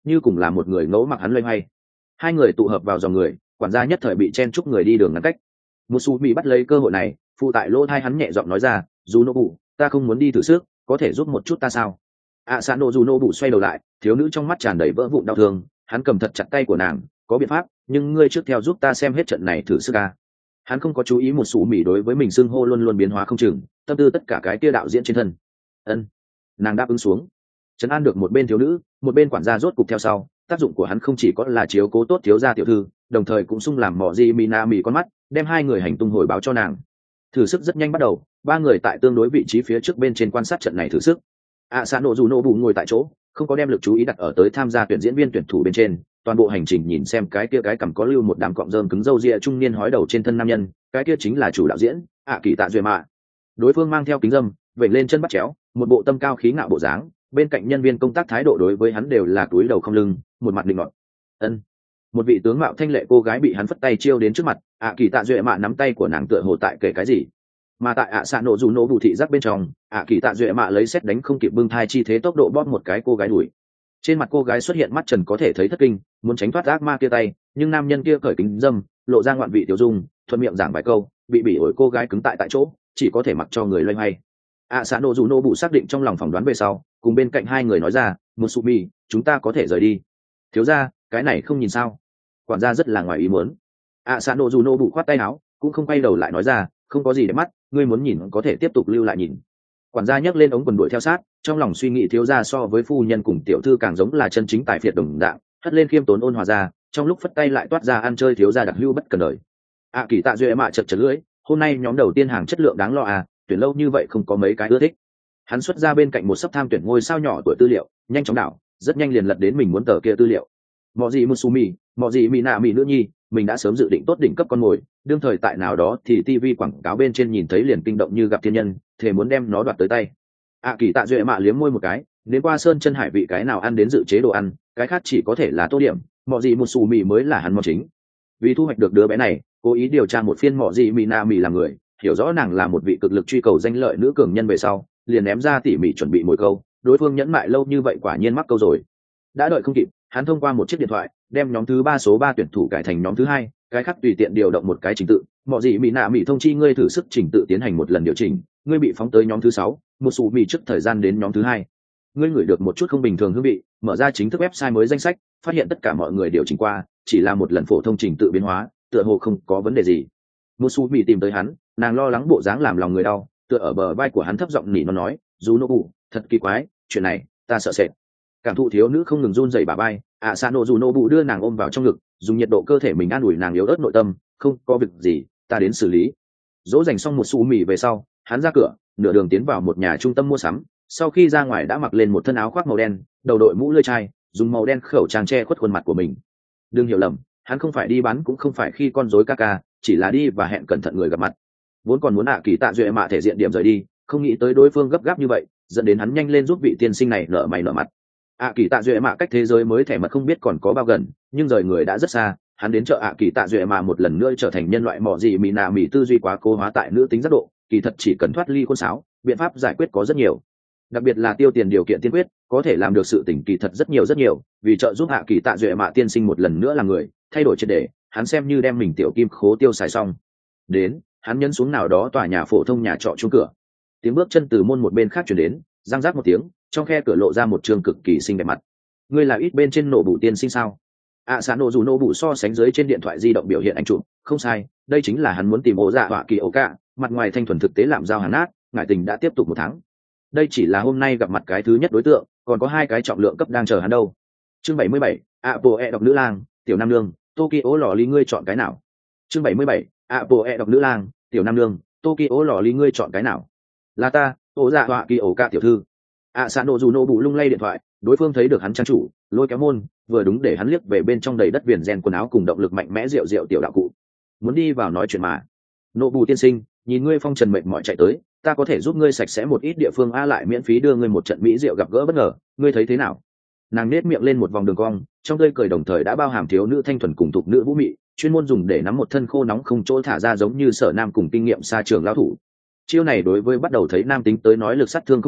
như cùng là một người ngẫu mặc hắn loay hoay. Hai người tụ hợp vào dòng người, quản gia nhất thời bị chen chúc người đi đường ngăn cách. Một su mỹ bắt lấy cơ hội này, phụ tại lỗ thai hắn nhẹ giọng nói ra, dù nô bụ ta không muốn đi thử sức, có thể giúp một chút ta sao? Xã nô dù nô bụ xoay đầu lại, thiếu nữ trong mắt tràn đầy vỡ vụn đau thương, hắn cầm thật chặt tay của nàng, có biện pháp, nhưng ngươi trước theo giúp ta xem hết trận này thử sức ca. Hắn không có chú ý một su mỹ đối với mình xưng hô luôn luôn biến hóa không chừng, tâm tư tất cả cái kia đạo diễn trên thân. Ân, nàng đáp ứng xuống, trấn an được một bên thiếu nữ, một bên quản gia rốt cục theo sau. Tác dụng của hắn không chỉ có là chiếu cố tốt thiếu gia tiểu thư, đồng thời cũng sung làm mỏ gì mina mì con mắt, đem hai người hành tung hồi báo cho nàng. Thử sức rất nhanh bắt đầu, ba người tại tương đối vị trí phía trước bên trên quan sát trận này thử sức. Xã nổ dù nổ bù ngồi tại chỗ, không có đem lực chú ý đặt ở tới tham gia tuyển diễn viên tuyển thủ bên trên, toàn bộ hành trình nhìn xem cái kia cái cằm có lưu một đám cọng rơm cứng râu ria trung niên hói đầu trên thân nam nhân, cái kia chính là chủ đạo diễn Kỳ Tạ Duệ Mạ. Đối phương mang theo kính dâm, vểnh lên chân bắt chéo, một bộ tâm cao khí ngạo bộ dáng, bên cạnh nhân viên công tác thái độ đối với hắn đều là cúi đầu không lưng, một mặt định ngọt. Ân, một vị tướng mạo thanh lệ cô gái bị hắn phất tay chiêu đến trước mặt, Kỳ Tạ Duệ Mạ nắm tay của nàng tựa hồ tại kể cái gì. Mà tại xã nổ dù nổ bù thị giác bên trong, Kỳ Tạ Duệ Mạ lấy xét đánh không kịp bưng thai chi thế tốc độ bóp một cái cô gái đuổi. Trên mặt cô gái xuất hiện mắt trần có thể thấy thất kinh, muốn tránh thoát ác ma kia tay, nhưng nam nhân kia cởi kính dâm, lộ ra ngoạn vị tiểu dung, thuận miệng giảng vài câu, bị bỉ ổi cô gái cứng tại chỗ, chỉ có thể mặc cho người loay hoay. Xã nổ dù nổ bù xác định trong lòng phỏng đoán về sau, cùng bên cạnh hai người nói ra, Musumi, chúng ta có thể rời đi. Thiếu gia, cái này không nhìn sao? Quản gia rất là ngoài ý muốn. Xã nổ dù nổ bù khoát tay áo, cũng không quay đầu lại nói ra, không có gì để mắt, ngươi muốn nhìn có thể tiếp tục lưu lại nhìn. Quản gia nhấc lên ống quần đuổi theo sát, trong lòng suy nghĩ thiếu gia so với phu nhân cùng tiểu thư càng giống là chân chính tài phiệt đồng dạng, hất lên khiêm tốn ôn hòa ra, trong lúc phất tay lại toát ra ăn chơi thiếu gia đặc hưu bất cần đời. Kỳ Tạ Duệ Mạ chật chật lưỡi, hôm nay nhóm đầu tiên hàng chất lượng đáng lo tuyển lâu như vậy không có mấy cái ưa thích. Hắn xuất ra bên cạnh một sấp tham tuyển ngôi sao nhỏ tuổi tư liệu, nhanh chóng đảo, rất nhanh liền lật đến mình muốn tờ kia tư liệu. Mọ gì Musumi, mọ gì Mina mỹ nữ nhi, mình đã sớm dự định tốt đỉnh cấp con mồi, đương thời tại nào đó thì TV quảng cáo bên trên nhìn thấy liền kinh động như gặp thiên nhân, thề muốn đem nó đoạt tới tay. Kỳ Tạ Duệ Mạ liếm môi một cái, đến qua sơn chân hải vị cái nào ăn đến dự chế đồ ăn, cái khác chỉ có thể là tô điểm, mọ gì Musumi mới là hắn món chính. Vì thu hoạch được đứa bé này, cố ý điều tra một phiên mọ gì Mina mỹ làm người, hiểu rõ nàng là một vị cực lực truy cầu danh lợi nữ cường nhân về sau, liền ném ra tỉ mỉ chuẩn bị mồi câu, đối phương nhẫn mại lâu như vậy quả nhiên mắc câu rồi. Đã đợi không kịp, hắn thông qua một chiếc điện thoại đem nhóm thứ 3 số 3 tuyển thủ cải thành nhóm thứ 2, cái khác tùy tiện điều động một cái trình tự, mọi gì mỹ nạ mỹ thông chi ngươi thử sức trình tự tiến hành một lần điều chỉnh, ngươi bị phóng tới nhóm thứ 6, một số mỹ trước thời gian đến nhóm thứ 2. Ngươi ngửi được một chút không bình thường hương vị, mở ra chính thức website mới danh sách, phát hiện tất cả mọi người điều chỉnh qua, chỉ là một lần phổ thông trình tự biến hóa, tựa hồ không có vấn đề gì. Một số mỹ tìm tới hắn, nàng lo lắng bộ dáng làm lòng người đau, tựa ở bờ vai của hắn thấp giọng nỉ nó nói, "Dù nô bù, thật kỳ quái, chuyện này, ta sợ sệt." Cảm thụ thiếu nữ không ngừng run rẩy bả vai, Sano dù nô bù đưa nàng ôm vào trong ngực, dùng nhiệt độ cơ thể mình an ủi nàng yếu ớt nội tâm, "Không có việc gì, ta đến xử lý." Dỗ dành xong một xu mì về sau, hắn ra cửa, nửa đường tiến vào một nhà trung tâm mua sắm, sau khi ra ngoài đã mặc lên một thân áo khoác màu đen, đầu đội mũ lưỡi chai, dùng màu đen khẩu trang che khuất khuôn mặt của mình. Đừng hiểu lầm, hắn không phải đi bán cũng không phải khi con rối ca, chỉ là đi và hẹn cẩn thận người gặp mặt. Vốn còn muốn Kỳ Tạ Duệ Mạ thể diện điểm rời đi, không nghĩ tới đối phương gấp gáp như vậy, dẫn đến hắn nhanh lên giúp vị tiên sinh này nở mày nở mặt. Kỳ Tạ Duệ Mạ cách thế giới mới thẻ mật không biết còn có bao gần, nhưng rời người đã rất xa, hắn đến chợ Kỳ Tạ Duệ Mạ một lần nữa trở thành nhân loại mỏ gì mỹ nạ mỹ tư duy quá cố hóa tại nữ tính giác độ, kỳ thật chỉ cần thoát ly khuôn sáo, biện pháp giải quyết có rất nhiều. Đặc biệt là tiêu tiền điều kiện tiên quyết, có thể làm được sự tỉnh kỳ thật rất nhiều, vì trợ giúp Kỳ Tạ Duệ Mạ tiên sinh một lần nữa là người, thay đổi triệt để, hắn xem như đem mình tiểu kim khố tiêu xài xong. Đến, hắn nhấn xuống nào đó tòa nhà phổ thông nhà trọ chuông cửa. Tiếng bước chân từ môn một bên khác truyền đến, răng rác một tiếng, trong khe cửa lộ ra một trường cực kỳ xinh đẹp mặt. Ngươi là ít bên trên nổ bụ tiên sinh sao? Xã nổ dù nổ bụ so sánh dưới trên điện thoại di động biểu hiện ảnh chụp, không sai, đây chính là hắn muốn tìm ổ dạ họa kỳ ổ cả, mặt ngoài thanh thuần thực tế làm dao hàn nát, ngại tình đã tiếp tục 1 tháng. Đây chỉ là hôm nay gặp mặt cái thứ nhất đối tượng, còn có 2 cái trọng lượng cấp đang chờ hắn đâu. Chương 77, Apple đọc nữ lang, tiểu nam nương, Tokyo lò ly ngươi chọn cái nào? Chương 77, Apple đọc nữ lang, tiểu nam nương, Tokyo lò ly ngươi chọn cái nào? Là ta, ổ dạ họa kỳ ổ cả tiểu thư. Xã nổ dù nổ bụ lung lay điện thoại, đối phương thấy được hắn trang chủ, lôi kéo môn, vừa đúng để hắn liếc về bên trong đầy đất viền rèn quần áo cùng động lực mạnh mẽ rượu tiểu đạo cụ. Muốn đi vào nói chuyện mà. Nổ bù tiên sinh, nhìn ngươi phong trần mệt mỏi chạy tới, ta có thể giúp ngươi sạch sẽ một ít địa phương lại miễn phí đưa ngươi một trận mỹ rượu gặp gỡ bất ngờ, ngươi thấy thế nào? Nàng nết miệng lên một vòng đường cong, trong tươi cười đồng thời đã bao hàm thiếu nữ thanh thuần cùng tục nữ vũ mị, chuyên môn dùng để nắm một thân khô nóng không chỗ thả ra giống như Sở Nam cùng kinh nghiệm xa trường lão thủ. Chiêu này đối với bắt đầu thấy nam tính tới nói lực sát thương không nhỏ,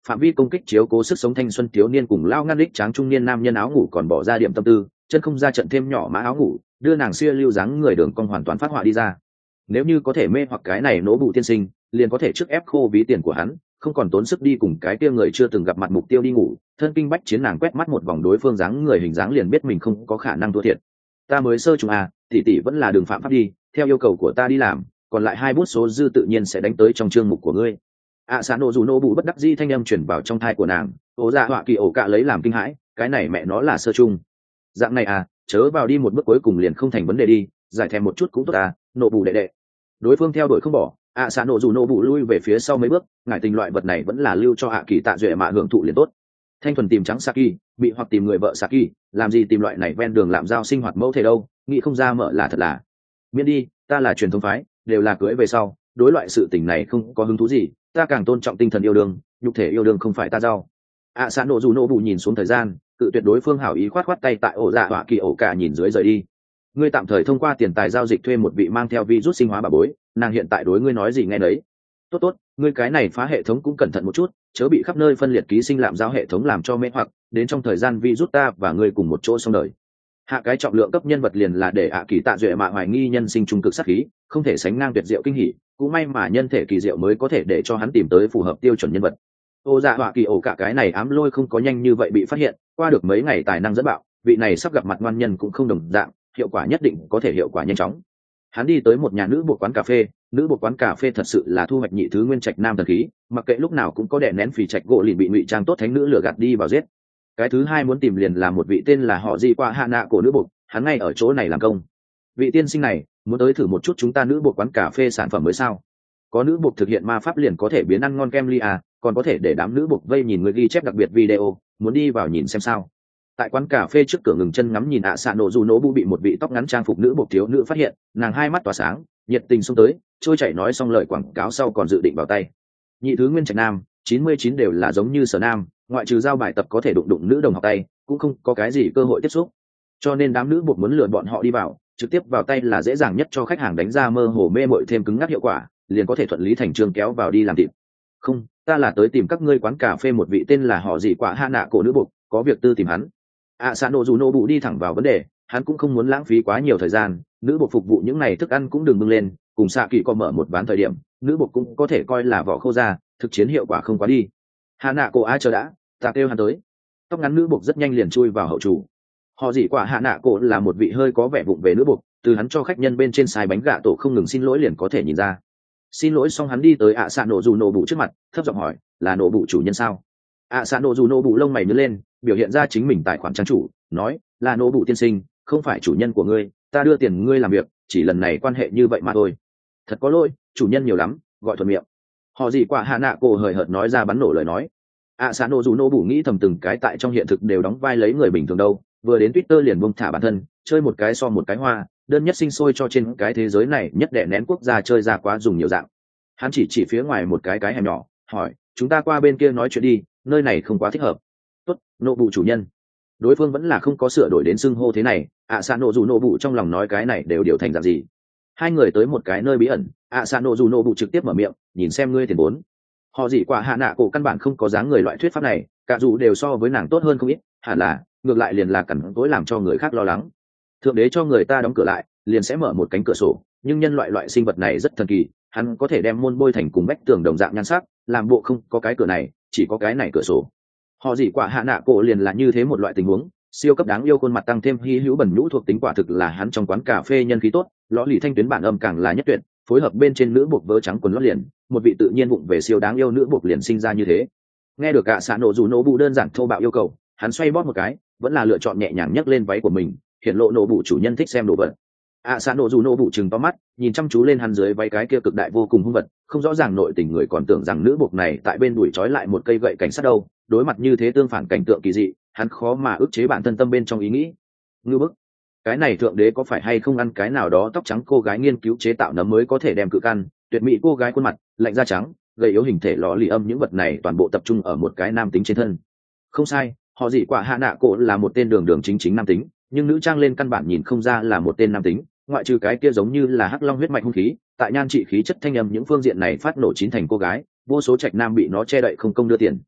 phạm vi công kích chiếu cố sức sống thanh xuân thiếu niên cùng lao ngăn đích tráng trung niên nam nhân áo ngủ còn bỏ ra điểm tâm tư, chân không ra trận thêm nhỏ mã áo ngủ, đưa nàng xuyên lưu dáng người đường cong hoàn toàn phát họa đi ra. Nếu như có thể mê hoặc cái này nỗ bụ tiên sinh, liền có thể trước ép khô ví tiền của hắn, không còn tốn sức đi cùng cái kia người chưa từng gặp mặt mục tiêu đi ngủ. Thân kinh bách chiến nàng quét mắt một vòng đối phương dáng người hình dáng liền biết mình không có khả năng thua thiệt. Ta mới sơ trùng à, tỷ vẫn là đường phạm pháp đi, theo yêu cầu của ta đi làm, còn lại 2 bút số dư tự nhiên sẽ đánh tới trong chương mục của ngươi. Xã nổ dù nô bụ bất đắc dĩ thanh âm chuyển vào trong thai của nàng. Ố dạ họa kỳ ổ cạ lấy làm kinh hãi, cái này mẹ nó là sơ trung. Dạng này à, chớ vào đi một bước cuối cùng liền không thành vấn đề đi, giải thèm một chút cũng tốt à, nộ bù đệ đệ. Đối phương theo đuổi không bỏ, xã nổ dù nô bụ lui về phía sau mấy bước, ngại tình loại vật này vẫn là lưu cho kỳ tạ duệ mạ hưởng thụ liền tốt. Thanh thuần tìm trắng Saki, bị hoặc tìm người vợ Saki, làm gì tìm loại này ven đường làm giao sinh hoạt mẫu thể đâu, nghĩ không ra mở là thật là. Miễn đi, ta là truyền thống phái, đều là cưới về sau, đối loại sự tình này không có hứng thú gì, ta càng tôn trọng tinh thần yêu đương, nhục thể yêu đương không phải ta giao. Xã nổ dù nô bụ nhìn xuống thời gian, cự tuyệt đối phương hảo ý khoát khoát tay tại ổ dạ họa kỳ ổ cả nhìn dưới rời đi. Ngươi tạm thời thông qua tiền tài giao dịch thuê một vị mang theo virus sinh hóa bà bối, nàng hiện tại đối ngươi nói gì nghe đấy. Tốt, ngươi cái này phá hệ thống cũng cẩn thận một chút, chớ bị khắp nơi phân liệt ký sinh lạm giao hệ thống làm cho mê hoặc, đến trong thời gian virus ta và ngươi cùng một chỗ xong đời. Hạ cái trọng lượng cấp nhân vật liền là để kỳ tạ duệ mạ hoài nghi nhân sinh trung cực sát khí, không thể sánh ngang tuyệt diệu kinh hỉ, cũng may mà nhân thể kỳ diệu mới có thể để cho hắn tìm tới phù hợp tiêu chuẩn nhân vật. Ô dạ họa kỳ ổ cả cái này ám lôi không có nhanh như vậy bị phát hiện, qua được mấy ngày tài năng dẫn bạo, vị này sắp gặp mặt ngoan nhân cũng không đồng dạng, hiệu quả nhất định có thể hiệu quả nhanh chóng. Hắn đi tới một nhà nữ buộc quán cà phê, nữ buộc quán cà phê thật sự là thu hoạch nhị thứ nguyên trạch nam thần khí, mặc kệ lúc nào cũng có đè nén phì trạch gỗ lì bị ngụy trang tốt thánh nữ lừa gạt đi vào giết. Cái thứ hai muốn tìm liền là một vị tên là họ gì qua hạ nạ của nữ buộc, hắn ngay ở chỗ này làm công. Vị tiên sinh này muốn tới thử một chút chúng ta nữ buộc quán cà phê sản phẩm mới sao? Có nữ buộc thực hiện ma pháp liền có thể biến ăn ngon kem ly à, còn có thể để đám nữ buộc vây nhìn người ghi chép đặc biệt video, muốn đi vào nhìn xem sao? Tại quán cà phê trước cửa ngừng chân ngắm nhìn xạ nổ dù nổ bu bị một vị tóc ngắn trang phục nữ buộc thiếu nữ phát hiện, nàng hai mắt tỏa sáng, nhiệt tình xông tới, trôi chảy nói xong lời quảng cáo sau còn dự định vào tay. Nhị thứ nguyên trạch nam 99 đều là giống như sở nam, ngoại trừ giao bài tập có thể đụng nữ đồng học tay, cũng không có cái gì cơ hội tiếp xúc, cho nên đám nữ buộc muốn lừa bọn họ đi vào, trực tiếp vào tay là dễ dàng nhất cho khách hàng đánh ra mơ hồ mê mội thêm cứng ngắc hiệu quả, liền có thể thuận lý thành trương kéo vào đi làm thịt. Không, ta là tới tìm các ngươi quán cà phê một vị tên là họ gì quả hạ nạ cổ nữ buộc, có việc tư tìm hắn. Xã nổ dù nổ bụ đi thẳng vào vấn đề, hắn cũng không muốn lãng phí quá nhiều thời gian, nữ buộc phục vụ những này thức ăn cũng đừng bưng lên, cùng xạ kỳ có mở một ván thời điểm, nữ buộc cũng có thể coi là vỏ khô ra, thực chiến hiệu quả không quá đi. Hạ nạ cổ ai chờ đã, ta kêu hắn tới. Tóc ngắn nữ buộc rất nhanh liền chui vào hậu chủ. Họ gì quả hạ nạ cổ là một vị hơi có vẻ vụng về nữ buộc, từ hắn cho khách nhân bên trên xài bánh gạ tổ không ngừng xin lỗi liền có thể nhìn ra. Xin lỗi xong hắn đi tới xã nổ dù nổ bụ trước mặt, thấp giọng hỏi, là nổ bụ chủ nhân sao? Xã nổ dù nổ bụ lông mày nhớ lên, biểu hiện ra chính mình tài khoản trang chủ, nói, là nổ bụ tiên sinh, không phải chủ nhân của ngươi, ta đưa tiền ngươi làm việc, chỉ lần này quan hệ như vậy mà thôi. Thật có lỗi, chủ nhân nhiều lắm, gọi thuận miệng. Họ gì quả hạ nạ cổ hời hợt nói ra bắn nổ lời nói. Xã nổ dù nổ bụ nghĩ thầm từng cái tại trong hiện thực đều đóng vai lấy người bình thường đâu, vừa đến Twitter liền buông thả bản thân, chơi một cái so một cái hoa, đơn nhất sinh sôi cho trên cái thế giới này nhất đẻ nén quốc gia chơi ra quá dùng nhiều dạng. Hắn chỉ phía ngoài một cái hẻm nhỏ, hỏi, chúng ta qua bên kia nói chuyện đi, nơi này không quá thích hợp. Tốt, nộ bụ chủ nhân. Đối phương vẫn là không có sửa đổi đến xưng hô thế này, xã nổ dù nộ bụ trong lòng nói cái này đều điều thành dạng gì. Hai người tới một cái nơi bí ẩn, xã nổ dù nộ bụ trực tiếp mở miệng, nhìn xem ngươi tiền vốn. Họ gì quả hạ nạ cổ căn bản không có dáng người loại thuyết pháp này, cả dù đều so với nàng tốt hơn không ít, hẳn là ngược lại liền là cẩn tối làm cho người khác lo lắng. Thượng đế cho người ta đóng cửa lại, liền sẽ mở một cánh cửa sổ, nhưng nhân loại sinh vật này rất thần kỳ, hắn có thể đem môn bôi thành cùng vách tường đồng dạng nhan sắc, làm bộ không có cái cửa này, chỉ có cái này cửa sổ. Họ gì quả hạ nạ cổ liền là như thế một loại tình huống, siêu cấp đáng yêu khuôn mặt tăng thêm hy hữu bẩn nhũ thuộc tính quả thực là hắn trong quán cà phê nhân khí tốt, lõ lì thanh tuyến bản âm càng là nhất tuyệt, phối hợp bên trên nữ buộc vớ trắng quần lót liền, một vị tự nhiên vụng về siêu đáng yêu nữ buộc liền sinh ra như thế. Nghe được xã nổ dù nổ bụ đơn giản thô bạo yêu cầu, hắn xoay bóp một cái, vẫn là lựa chọn nhẹ nhàng nhấc lên váy của mình, hiện lộ nổ bụ chủ nhân thích xem đồ vật. Xã nổ dù nổ bụ chừng to mắt, nhìn chăm chú lên hắn dưới váy cái kia cực đại vô cùng hung vật, không rõ ràng nội tình người còn tưởng rằng nữ buộc này tại bên đuổi trói lại một cây gậy cảnh sát đâu. Đối mặt như thế tương phản cảnh tượng kỳ dị, hắn khó mà ức chế bản thân tâm bên trong ý nghĩ. Ngư bức, cái này thượng đế có phải hay không ăn cái nào đó tóc trắng cô gái nghiên cứu chế tạo nấm mới có thể đem cự căn, tuyệt mỹ cô gái khuôn mặt, lạnh da trắng, gầy yếu hình thể lò lì âm những vật này toàn bộ tập trung ở một cái nam tính trên thân. Không sai, họ gì quả hạ nạ cổ là một tên đường đường chính nam tính, nhưng nữ trang lên căn bản nhìn không ra là một tên nam tính, ngoại trừ cái kia giống như là hắc long huyết mạch hung khí, tại nhan trị khí chất thanh âm những phương diện này phát nổ chín thành cô gái, vô số trạch nam bị nó che đậy không công đưa tiền.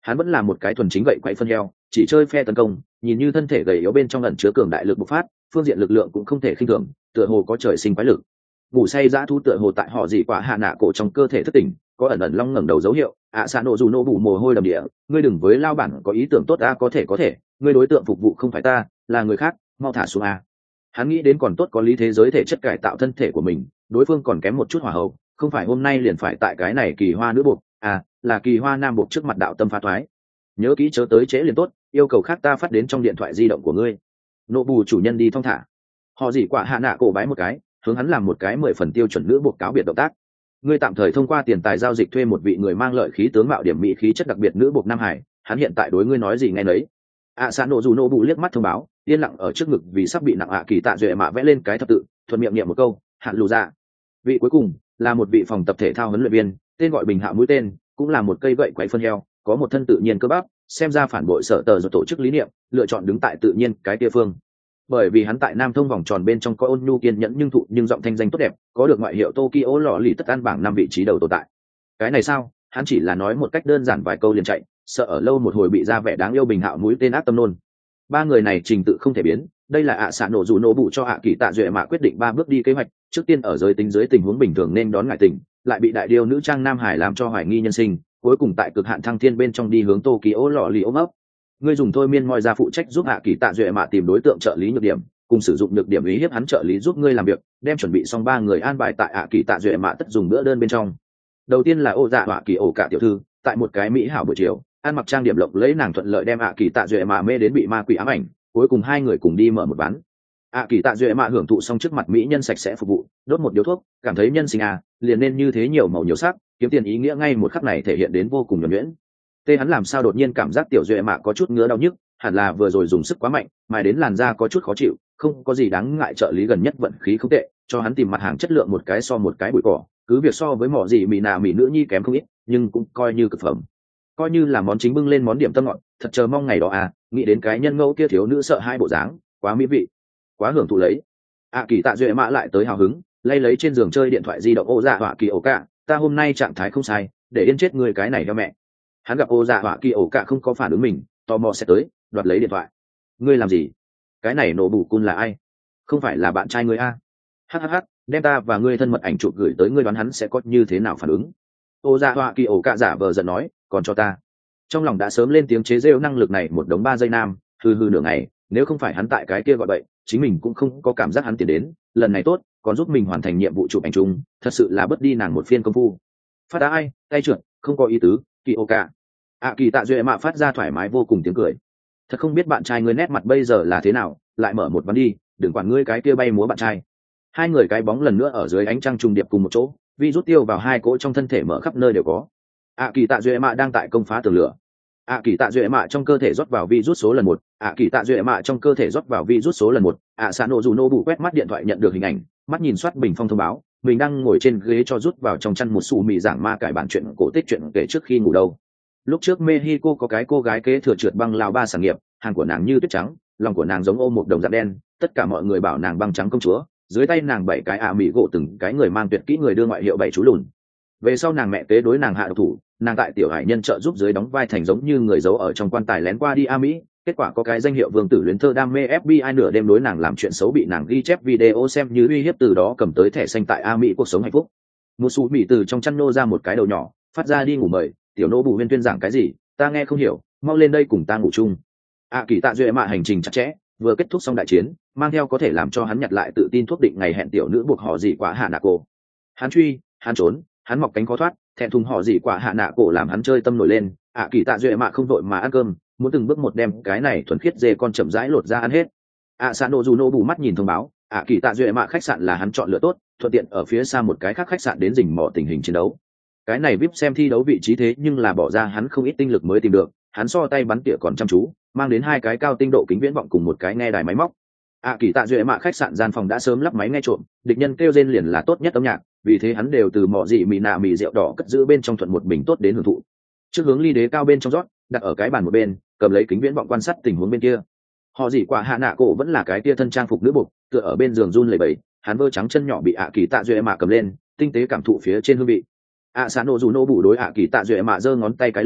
Hắn vẫn là một cái thuần chính vậy quậy phân heo, chỉ chơi phe tấn công, nhìn như thân thể gầy yếu bên trong ẩn chứa cường đại lực bộc phát, phương diện lực lượng cũng không thể khinh thường, tựa hồ có trời sinh quái lực. Ngủ say dã thú tựa hồ tại họ dị quả hạ nạ cổ trong cơ thể thất tỉnh, có ẩn ẩn long ngẩng đầu dấu hiệu. Xạ nổ dù nổ bụ mồ hôi đầm địa, ngươi đừng với lao bản có ý tưởng tốt a, có thể, ngươi đối tượng phục vụ không phải ta, là người khác, mau thả xuống a. Hắn nghĩ đến còn tốt có lý thế giới thể chất cải tạo thân thể của mình, đối phương còn kém một chút hỏa hậu, không phải hôm nay liền phải tại cái này kỳ hoa nữ buộc, là kỳ hoa nam buộc trước mặt đạo tâm phá thoái. Nhớ kỹ chớ tới trễ liền tốt, yêu cầu khác ta phát đến trong điện thoại di động của ngươi. Nộ bù chủ nhân đi thong thả. Họ dị quả hạ nạ cổ bái một cái, hướng hắn làm một cái 10 phần tiêu chuẩn nữ buộc cáo biệt động tác. Ngươi tạm thời thông qua tiền tài giao dịch thuê một vị người mang lợi khí tướng mạo điểm mỹ khí chất đặc biệt nữ buộc Nam Hải, hắn hiện tại đối ngươi nói gì nghe nấy. Sán nổ dù nổ bụ liếc mắt thông báo, yên lặng ở trước ngực vì sắp bị nặng kỳ tạ duệ mạ vẽ lên cái thập tự, thuận miệng niệm một câu, hạn lù dạ. Vị cuối cùng là một vị phòng tập thể thao huấn luyện viên, tên gọi Bình Hạ mũi tên, cũng là một cây gậy quậy phân heo, có một thân tự nhiên cơ bắp, xem ra phản bội sở tờ rồi tổ chức lý niệm, lựa chọn đứng tại tự nhiên cái địa phương. Bởi vì hắn tại Nam Thông vòng tròn bên trong có ôn nhu kiên nhẫn nhưng giọng thanh danh tốt đẹp, có được ngoại hiệu Tokyo lọ lì tất ăn bảng 5 vị trí đầu tồn tại. Cái này sao? Hắn chỉ là nói một cách đơn giản vài câu liền chạy, sợ ở lâu một hồi bị ra vẻ đáng yêu Bình Hạo mũi tên ác tâm nôn. Ba người này trình tự không thể biến, đây là xạ nổ dù nổ bụ cho kỳ tạ duệ mạ quyết định 3 bước đi kế hoạch, trước tiên ở giới tính dưới tình huống bình thường nên đón ngại tình, lại bị đại điêu nữ trang Nam Hải làm cho hoài nghi nhân sinh, cuối cùng tại cực hạn thăng thiên bên trong đi hướng Tokyo lọ lì ôm ấp. Ngươi dùng thôi miên moi ra phụ trách giúp kỳ tạ duệ mạ tìm đối tượng trợ lý nhược điểm, cùng sử dụng nhược điểm ý hiếp hắn trợ lý giúp ngươi làm việc, đem chuẩn bị xong 3 người an bài tại kỳ tạ duệ mạ tất dùng bữa đơn bên trong. Đầu tiên là ô dạ họa kỳ ổ cả tiểu thư, tại một cái mỹ hảo buổi chiều, ăn mặc trang điểm lộng lấy nàng thuận lợi đem kỳ tạ duệ mạ mê đến bị ma quỷ ám ảnh, cuối cùng 2 người cùng đi mở một ván. Kỳ tạ duệ mạ hưởng thụ xong trước mặt mỹ nhân sạch sẽ phục vụ, đốt một điếu thuốc, cảm thấy nhân sinh liền nên như thế nhiều màu nhiều sắc, kiếm tiền ý nghĩa ngay một khắc này thể hiện đến vô cùng nhuần nhuyễn. Tê hắn làm sao đột nhiên cảm giác tiểu duệ mạ có chút ngứa đau nhức, hẳn là vừa rồi dùng sức quá mạnh, mài đến làn da có chút khó chịu, không có gì đáng ngại, trợ lý gần nhất vận khí không tệ, cho hắn tìm mặt hàng chất lượng một cái so một cái bụi cỏ, cứ việc so với mỏ gì mỹ nà mỹ nữ nhi kém không ít, nhưng cũng coi như cực phẩm, coi như là món chính bưng lên món điểm tâm ngọt, thật chờ mong ngày đó nghĩ đến cái nhân ngẫu kia thiếu nữ sợ hai bộ dáng, quá mỹ vị, quá hưởng thụ lấy. Kỳ tạ duệ mạ lại tới hào hứng, lấy trên giường chơi điện thoại di động. Ô dạ họa kỳ ổ cả, ta hôm nay trạng thái không sai, để yên chết người cái này cho mẹ. Hắn gặp ô dạ họa kỳ ổ cả không có phản ứng mình, tò mò sẽ tới đoạt lấy điện thoại. Ngươi làm gì? Cái này nổ bù cun là ai? Không phải là bạn trai ngươi hhh, đem ta và ngươi thân mật ảnh chụp gửi tới, ngươi đoán hắn sẽ có như thế nào phản ứng? Ô dạ họa kỳ ổ cả giả vờ giận nói, còn cho ta. Trong lòng đã sớm lên tiếng chế rêu năng lực này một đống 3 giây nam, hư nửa ngày, nếu không phải hắn tại cái kia gọi bậy, chính mình cũng không có cảm giác hắn tiến đến, lần này tốt, còn giúp mình hoàn thành nhiệm vụ chụp ảnh chung, thật sự là bất đi nàng một phiên công phu. Phát đã ai, tay trượt, không có ý tứ, kỳ ô cả. Kỳ tạ duệ mạ phát ra thoải mái vô cùng tiếng cười. Thật không biết bạn trai ngươi nét mặt bây giờ là thế nào, lại mở một ván đi, đừng quản ngươi cái kia bay múa bạn trai. 2 người cái bóng lần nữa ở dưới ánh trăng trùng điệp cùng một chỗ, vi rút tiêu vào 2 cỗ trong thân thể mở khắp nơi đều có. Kỳ tạ duệ mạ đang tại công phá tường lửa. Kỳ tạ duệ mạ trong cơ thể rót vào vi rút số lần 1, kỳ tạ duệ mạ trong cơ thể rót vào vi rút số lần 1. Sạ nổ dù nổ bụ quét mắt điện thoại nhận được hình ảnh, mắt nhìn soát bình phong thông báo, mình đang ngồi trên ghế cho rút vào trong chăn một xù mì giảng ma cải bản chuyện cổ tích chuyện kể trước khi ngủ đâu. Lúc trước Mexico có cái cô gái kế thừa trượt băng lao 3 sản nghiệp, hàng của nàng như tuyết trắng, lòng của nàng giống ôm một đồng dạng đen, tất cả mọi người bảo nàng băng trắng công chúa, dưới tay nàng 7 cái mỹ gỗ từng cái người mang tuyệt kỹ người đưa ngoại hiệu 7 chú lùn. Về sau nàng mẹ kế đối nàng hạ độc thủ, nàng tại tiểu hải nhân trợ giúp dưới đóng vai thành giống như người giấu ở trong quan tài lén qua đi Mỹ, kết quả có cái danh hiệu vương tử luyến thơ đam mê FBI nửa đêm đối nàng làm chuyện xấu bị nàng ghi chép video xem như uy hiếp, từ đó cầm tới thẻ xanh tại Mỹ cuộc sống hạnh phúc. Một số mỹ từ trong chăn nô ra một cái đầu nhỏ, phát ra đi ngủ mời, tiểu nô bù huyên tuyên giảng cái gì, ta nghe không hiểu, mau lên đây cùng ta ngủ chung. Kỳ tạ duệ mạ hành trình chặt chẽ, vừa kết thúc xong đại chiến, mang theo có thể làm cho hắn nhặt lại tự tin thuốc định ngày hẹn tiểu nữ buộc họ gì quả hạ nạ cổ. Hắn truy, hắn trốn, hắn mọc cánh khó thoát, thẹn thùng họ gì quả hạ nạ cổ làm hắn chơi tâm nổi lên. Kỳ tạ duệ mạ không vội mà ăn cơm, muốn từng bước một đem cái này thuần khiết dê con chậm rãi lột ra ăn hết. Sạ nổ dù nổ bù mắt nhìn thông báo, Kỳ tạ duệ mạ khách sạn là hắn chọn lựa tốt, thuận tiện ở phía xa một cái khác khách sạn đến rình mò tình hình chiến đấu. Cái này VIP xem thi đấu vị trí thế nhưng là bỏ ra hắn không ít tinh lực mới tìm được, hắn so tay bắn tỉa còn chăm chú, mang đến 2 cái cao tinh độ kính viễn vọng cùng một cái nghe đài máy móc. Kỳ tạ duệ mạ khách sạn gian phòng đã sớm lắp máy nghe trộm, địch nhân kêu rên liền là tốt nhất âm nhạc, vì thế hắn đều từ mọ dị mì nạ mì rượu đỏ cất giữ bên trong thuận một bình tốt đến hưởng thụ. Trước hướng ly đế cao bên trong rót, đặt ở cái bàn một bên, cầm lấy kính viễn vọng quan sát tình huống bên kia. Họ gì quả hạ nạ cổ vẫn là cái tia thân trang phục nữ buộc, tựa ở bên giường run lẩy bẩy, hắn vơ trắng chân nhỏ bị Kỳ tạ duệ mạ cầm lên, tinh tế cảm thụ phía trên hương vị. Sano dù nô bù đối Kỳ tạ duệ mạ giơ ngón tay cái lên,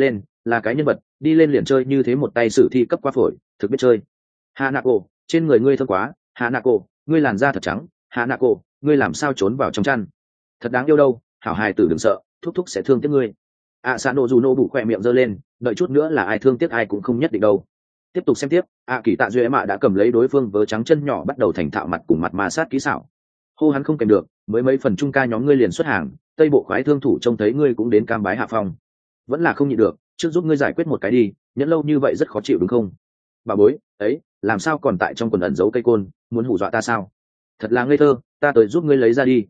là cái nhân vật đi lên liền chơi như thế một tay sử thi cấp qua phổi, thực biết chơi. Hanako, trên người ngươi thơm quá. Hanako, ngươi làn da thật trắng. Hanako, ngươi làm sao trốn vào trong chăn, thật đáng yêu đâu. Hảo hài tử đừng sợ, thúc thúc sẽ thương tiếc ngươi. Sano dù nô bụ khỏe miệng giơ lên, đợi chút nữa là ai thương tiếc ai cũng không nhất định đâu. Tiếp tục xem tiếp. Kỳ tạ duệ mạ đã cầm lấy đối phương vớ trắng chân nhỏ bắt đầu thành thạo mặt cùng mặt ma sát kỹ xảo. Hô hắn không kèm được, mới mấy phần trung ca nhóm ngươi liền xuất hàng, tây bộ khoái thương thủ trông thấy ngươi cũng đến cam bái hạ phong. Vẫn là không nhịn được, trước giúp ngươi giải quyết một cái đi, nhẫn lâu như vậy rất khó chịu đúng không? Bà bối ấy, làm sao còn tại trong quần ẩn giấu cây côn, muốn hù dọa ta sao? Thật là ngây thơ, ta tới giúp ngươi lấy ra đi.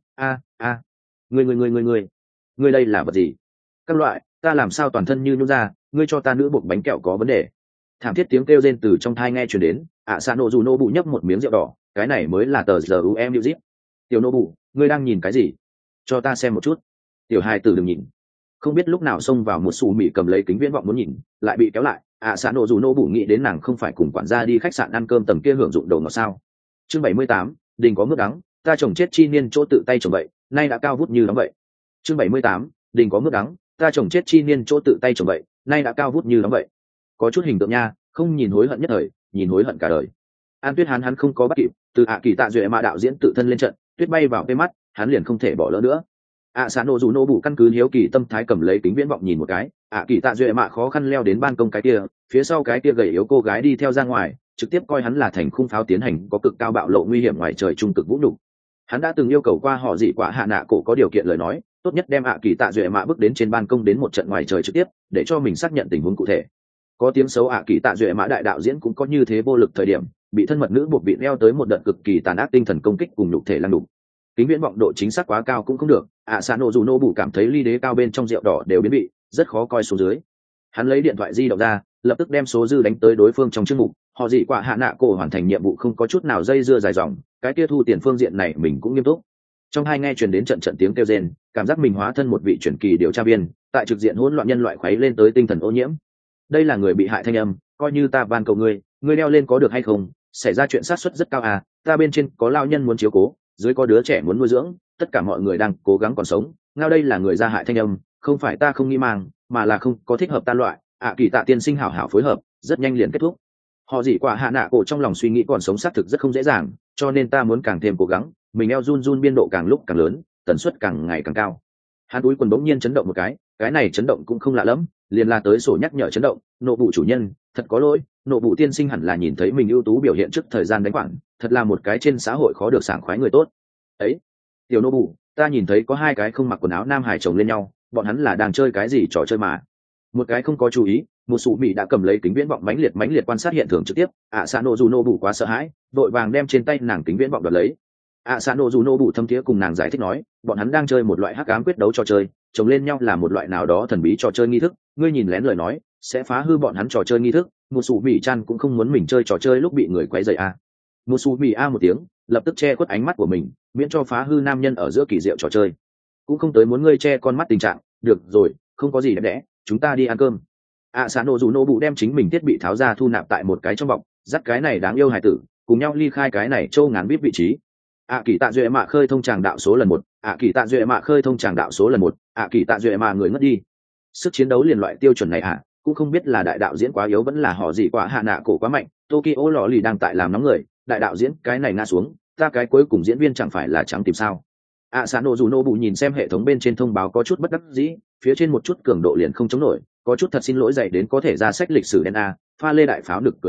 Ngươi đây là vật gì? Các loại, ta làm sao toàn thân như nhũ ra, ngươi cho ta nữ bột bánh kẹo có vấn đề. Thảm thiết tiếng kêu rên từ trong thai nghe truyền đến. Sano dù nô bụ nhấp một miếng rượu đỏ, cái này mới là tờ giờ em new zip. Tiểu nô bụ, ngươi đang nhìn cái gì? Cho ta xem một chút. Tiểu hài tử đừng nhìn. Không biết lúc nào xông vào một xù mị cầm lấy kính viễn vọng muốn nhìn, lại bị kéo lại. Sano dù nô bụ nghĩ đến nàng không phải cùng quản gia đi khách sạn ăn cơm tầng kia hưởng dụng đồ ngọt sao? Chương 78, đình có nước đắng, ta chồng chết chi niên chỗ tự tay trồng vậy, nay đã cao vút như đóng vậy. Chương 78, đình có nước đắng, ta chồng chết chi niên chỗ tự tay trồng vậy, nay đã cao vút như đóng vậy. Có chút hình tượng nha, không nhìn hối hận nhất thời, nhìn hối hận cả đời. An Tuyết hắn không có bắt kịp, từ Kỳ tạ duệ mà đạo diễn tự thân lên trận, tuyết bay vào cái mắt, hắn liền không thể bỏ lỡ nữa. Sano dù nô bụ căn cứ hiếu kỳ tâm thái cầm lấy kính viễn vọng nhìn một cái. Kỳ tạ duệ mạ khó khăn leo đến ban công cái kia, phía sau cái kia gầy yếu cô gái đi theo ra ngoài, trực tiếp coi hắn là thành khung pháo tiến hành có cực cao bạo lộ nguy hiểm ngoài trời trung cực vũ nhục. Hắn đã từng yêu cầu qua họ dị quả hạ nạ cổ có điều kiện lời nói, tốt nhất đem Kỳ tạ duệ mạ bước đến trên ban công đến một trận ngoài trời trực tiếp, để cho mình xác nhận tình huống cụ thể. Có tiếng xấu Kỳ tạ duệ mạ đại đạo diễn cũng có như thế vô lực thời điểm, bị thân mật nữ buộc bị leo tới một đợt cực kỳ tàn ác tinh thần công kích cùng nhục thể lăng đục. Kính viễn vọng độ chính xác quá cao cũng không được. Sano dù nô bụ cảm thấy ly đế cao bên trong rượu đỏ đều biến bị rất khó coi xuống dưới. Hắn lấy điện thoại di động ra, lập tức đem số dư đánh tới đối phương trong chương mục. Họ dị quả hạ nạ cổ hoàn thành nhiệm vụ không có chút nào dây dưa dài dòng, cái kia thu tiền phương diện này mình cũng nghiêm túc. Trong hai nghe truyền đến trận trận tiếng kêu rên, cảm giác mình hóa thân một vị truyền kỳ điều tra viên, tại trực diện hỗn loạn nhân loại khuấy lên tới tinh thần ô nhiễm. Đây là người bị hại thanh âm, coi như ta van cầu ngươi đeo lên có được hay không? Xảy ra chuyện sát suất rất cao ta bên trên có lao nhân muốn chiếu cố, dưới có đứa trẻ muốn nuôi dưỡng, tất cả mọi người đang cố gắng còn sống. Ngao đây là người ra hại thanh âm, không phải ta không nghĩ mang, mà là không có thích hợp ta loại. Kỳ tạ tiên sinh hảo hảo phối hợp, rất nhanh liền kết thúc. Họ dị quả hạ nạ cổ trong lòng suy nghĩ còn sống xác thực rất không dễ dàng, cho nên ta muốn càng thêm cố gắng, mình eo run run biên độ càng lúc càng lớn, tần suất càng ngày càng cao. Hắn túi quần bỗng nhiên chấn động một cái này chấn động cũng không lạ lắm, liền là tới sổ nhắc nhở chấn động. Nộ vụ chủ nhân, thật có lỗi, nộ vụ tiên sinh hẳn là nhìn thấy mình ưu tú biểu hiện trước thời gian đánh quản, thật là một cái trên xã hội khó được sảng khoái người tốt. Ấy, tiểu nô vụ, ta nhìn thấy có hai cái không mặc quần áo nam hải chồng lên nhau, bọn hắn là đang chơi cái gì trò chơi mà? Một cái không có chú ý, một sụ mỹ đã cầm lấy kính viễn vọng mãnh liệt quan sát hiện trường trực tiếp. Sano dù nô vụ quá sợ hãi, vội vàng đem trên tay nàng kính viễn vọng đoạt lấy. Sano dù nô vụ thâm thiế cùng nàng giải thích nói, bọn hắn đang chơi một loại hắc ám quyết đấu trò chơi, chồng lên nhau là một loại nào đó thần bí trò chơi nghi thức, ngươi nhìn lén lời nói sẽ phá hư bọn hắn trò chơi nghi thức. Một sụ mỹ chan cũng không muốn mình chơi trò chơi lúc bị người quấy rầy một sụ mỹ một tiếng, lập tức che khuất ánh mắt của mình, miễn cho phá hư nam nhân ở giữa kỳ diệu trò chơi. Cũng không tới muốn ngươi che con mắt tình trạng, được rồi, không có gì đẹp đẽ, chúng ta đi ăn cơm. Sano dù nô bụ đem chính mình thiết bị tháo ra thu nạp tại một cái trong bọc, dắt cái này đáng yêu hài tử cùng nhau ly khai cái này châu ngán biết vị trí. Kỳ tạ duệ mạ khơi thông tràng đạo số lần 1. Kỳ tạ duệ mạ khơi thông tràng đạo số lần 1. Kỳ tạ duệ mạ người ngất đi. Sức chiến đấu liền loại tiêu chuẩn này cũng không biết là đại đạo diễn quá yếu vẫn là họ gì quả hạ nạ cổ quá mạnh. Tokyo lò lì đang tại làm nóng người, đại đạo diễn cái này ngã xuống, ta cái cuối cùng diễn viên chẳng phải là trắng tìm sao? Sano dù nô bụ nhìn xem hệ thống bên trên thông báo có chút bất đắc dĩ, phía trên một chút cường độ liền không chống nổi, có chút thật xin lỗi dày đến có thể ra sách lịch sử đen pha lê đại pháo nực cười.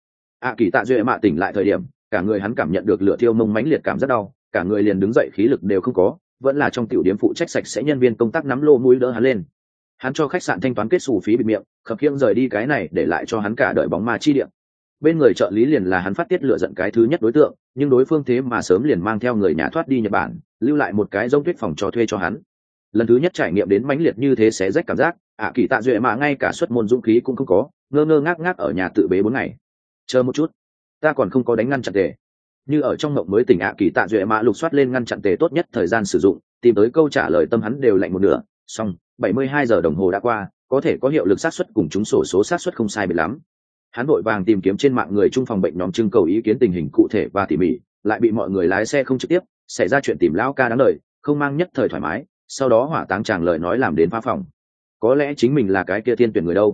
Kỳ tạ duệ mạ tỉnh lại thời điểm, cả người hắn cảm nhận được lửa thiêu mông mãnh liệt cảm rất đau, cả người liền đứng dậy khí lực đều không có, vẫn là trong tiểu điểm phụ trách sạch sẽ nhân viên công tác nắm lô mũi đỡ hắn lên. Hắn cho khách sạn thanh toán kết xù phí bịt miệng, khập khiễng rời đi cái này để lại cho hắn cả đời bóng ma chi địa. Bên người trợ lý liền là hắn phát tiết lửa giận cái thứ nhất đối tượng, nhưng đối phương thế mà sớm liền mang theo người nhà thoát đi Nhật Bản, lưu lại một cái giống tuyết phòng cho thuê cho hắn. Lần thứ nhất trải nghiệm đến mãnh liệt như thế xé rách cảm giác, Kỳ tạ duệ mà ngay cả xuất môn dũng khí cũng không có, ngơ ngác ở nhà tự bế 4 ngày. Chờ một chút, ta còn không có đánh ngăn chặn tề. Như ở trong mộng mới tỉnh Kỳ tạ duệ mà lục soát lên ngăn chặn tề tốt nhất thời gian sử dụng, tìm tới câu trả lời tâm hắn đều lạnh một nửa. Xong, 72 giờ đồng hồ đã qua, có thể có hiệu lực xác suất cùng chúng sổ số xác suất không sai biệt lắm. Hắn vội vàng tìm kiếm trên mạng người chung phòng bệnh nhóm trưng cầu ý kiến tình hình cụ thể và tỉ mỉ, lại bị mọi người lái xe không trực tiếp, xảy ra chuyện tìm lão ca đáng lời, không mang nhất thời thoải mái, sau đó hỏa táng chàng lời nói làm đến phá phòng. Có lẽ chính mình là cái kia thiên tuyển người đâu,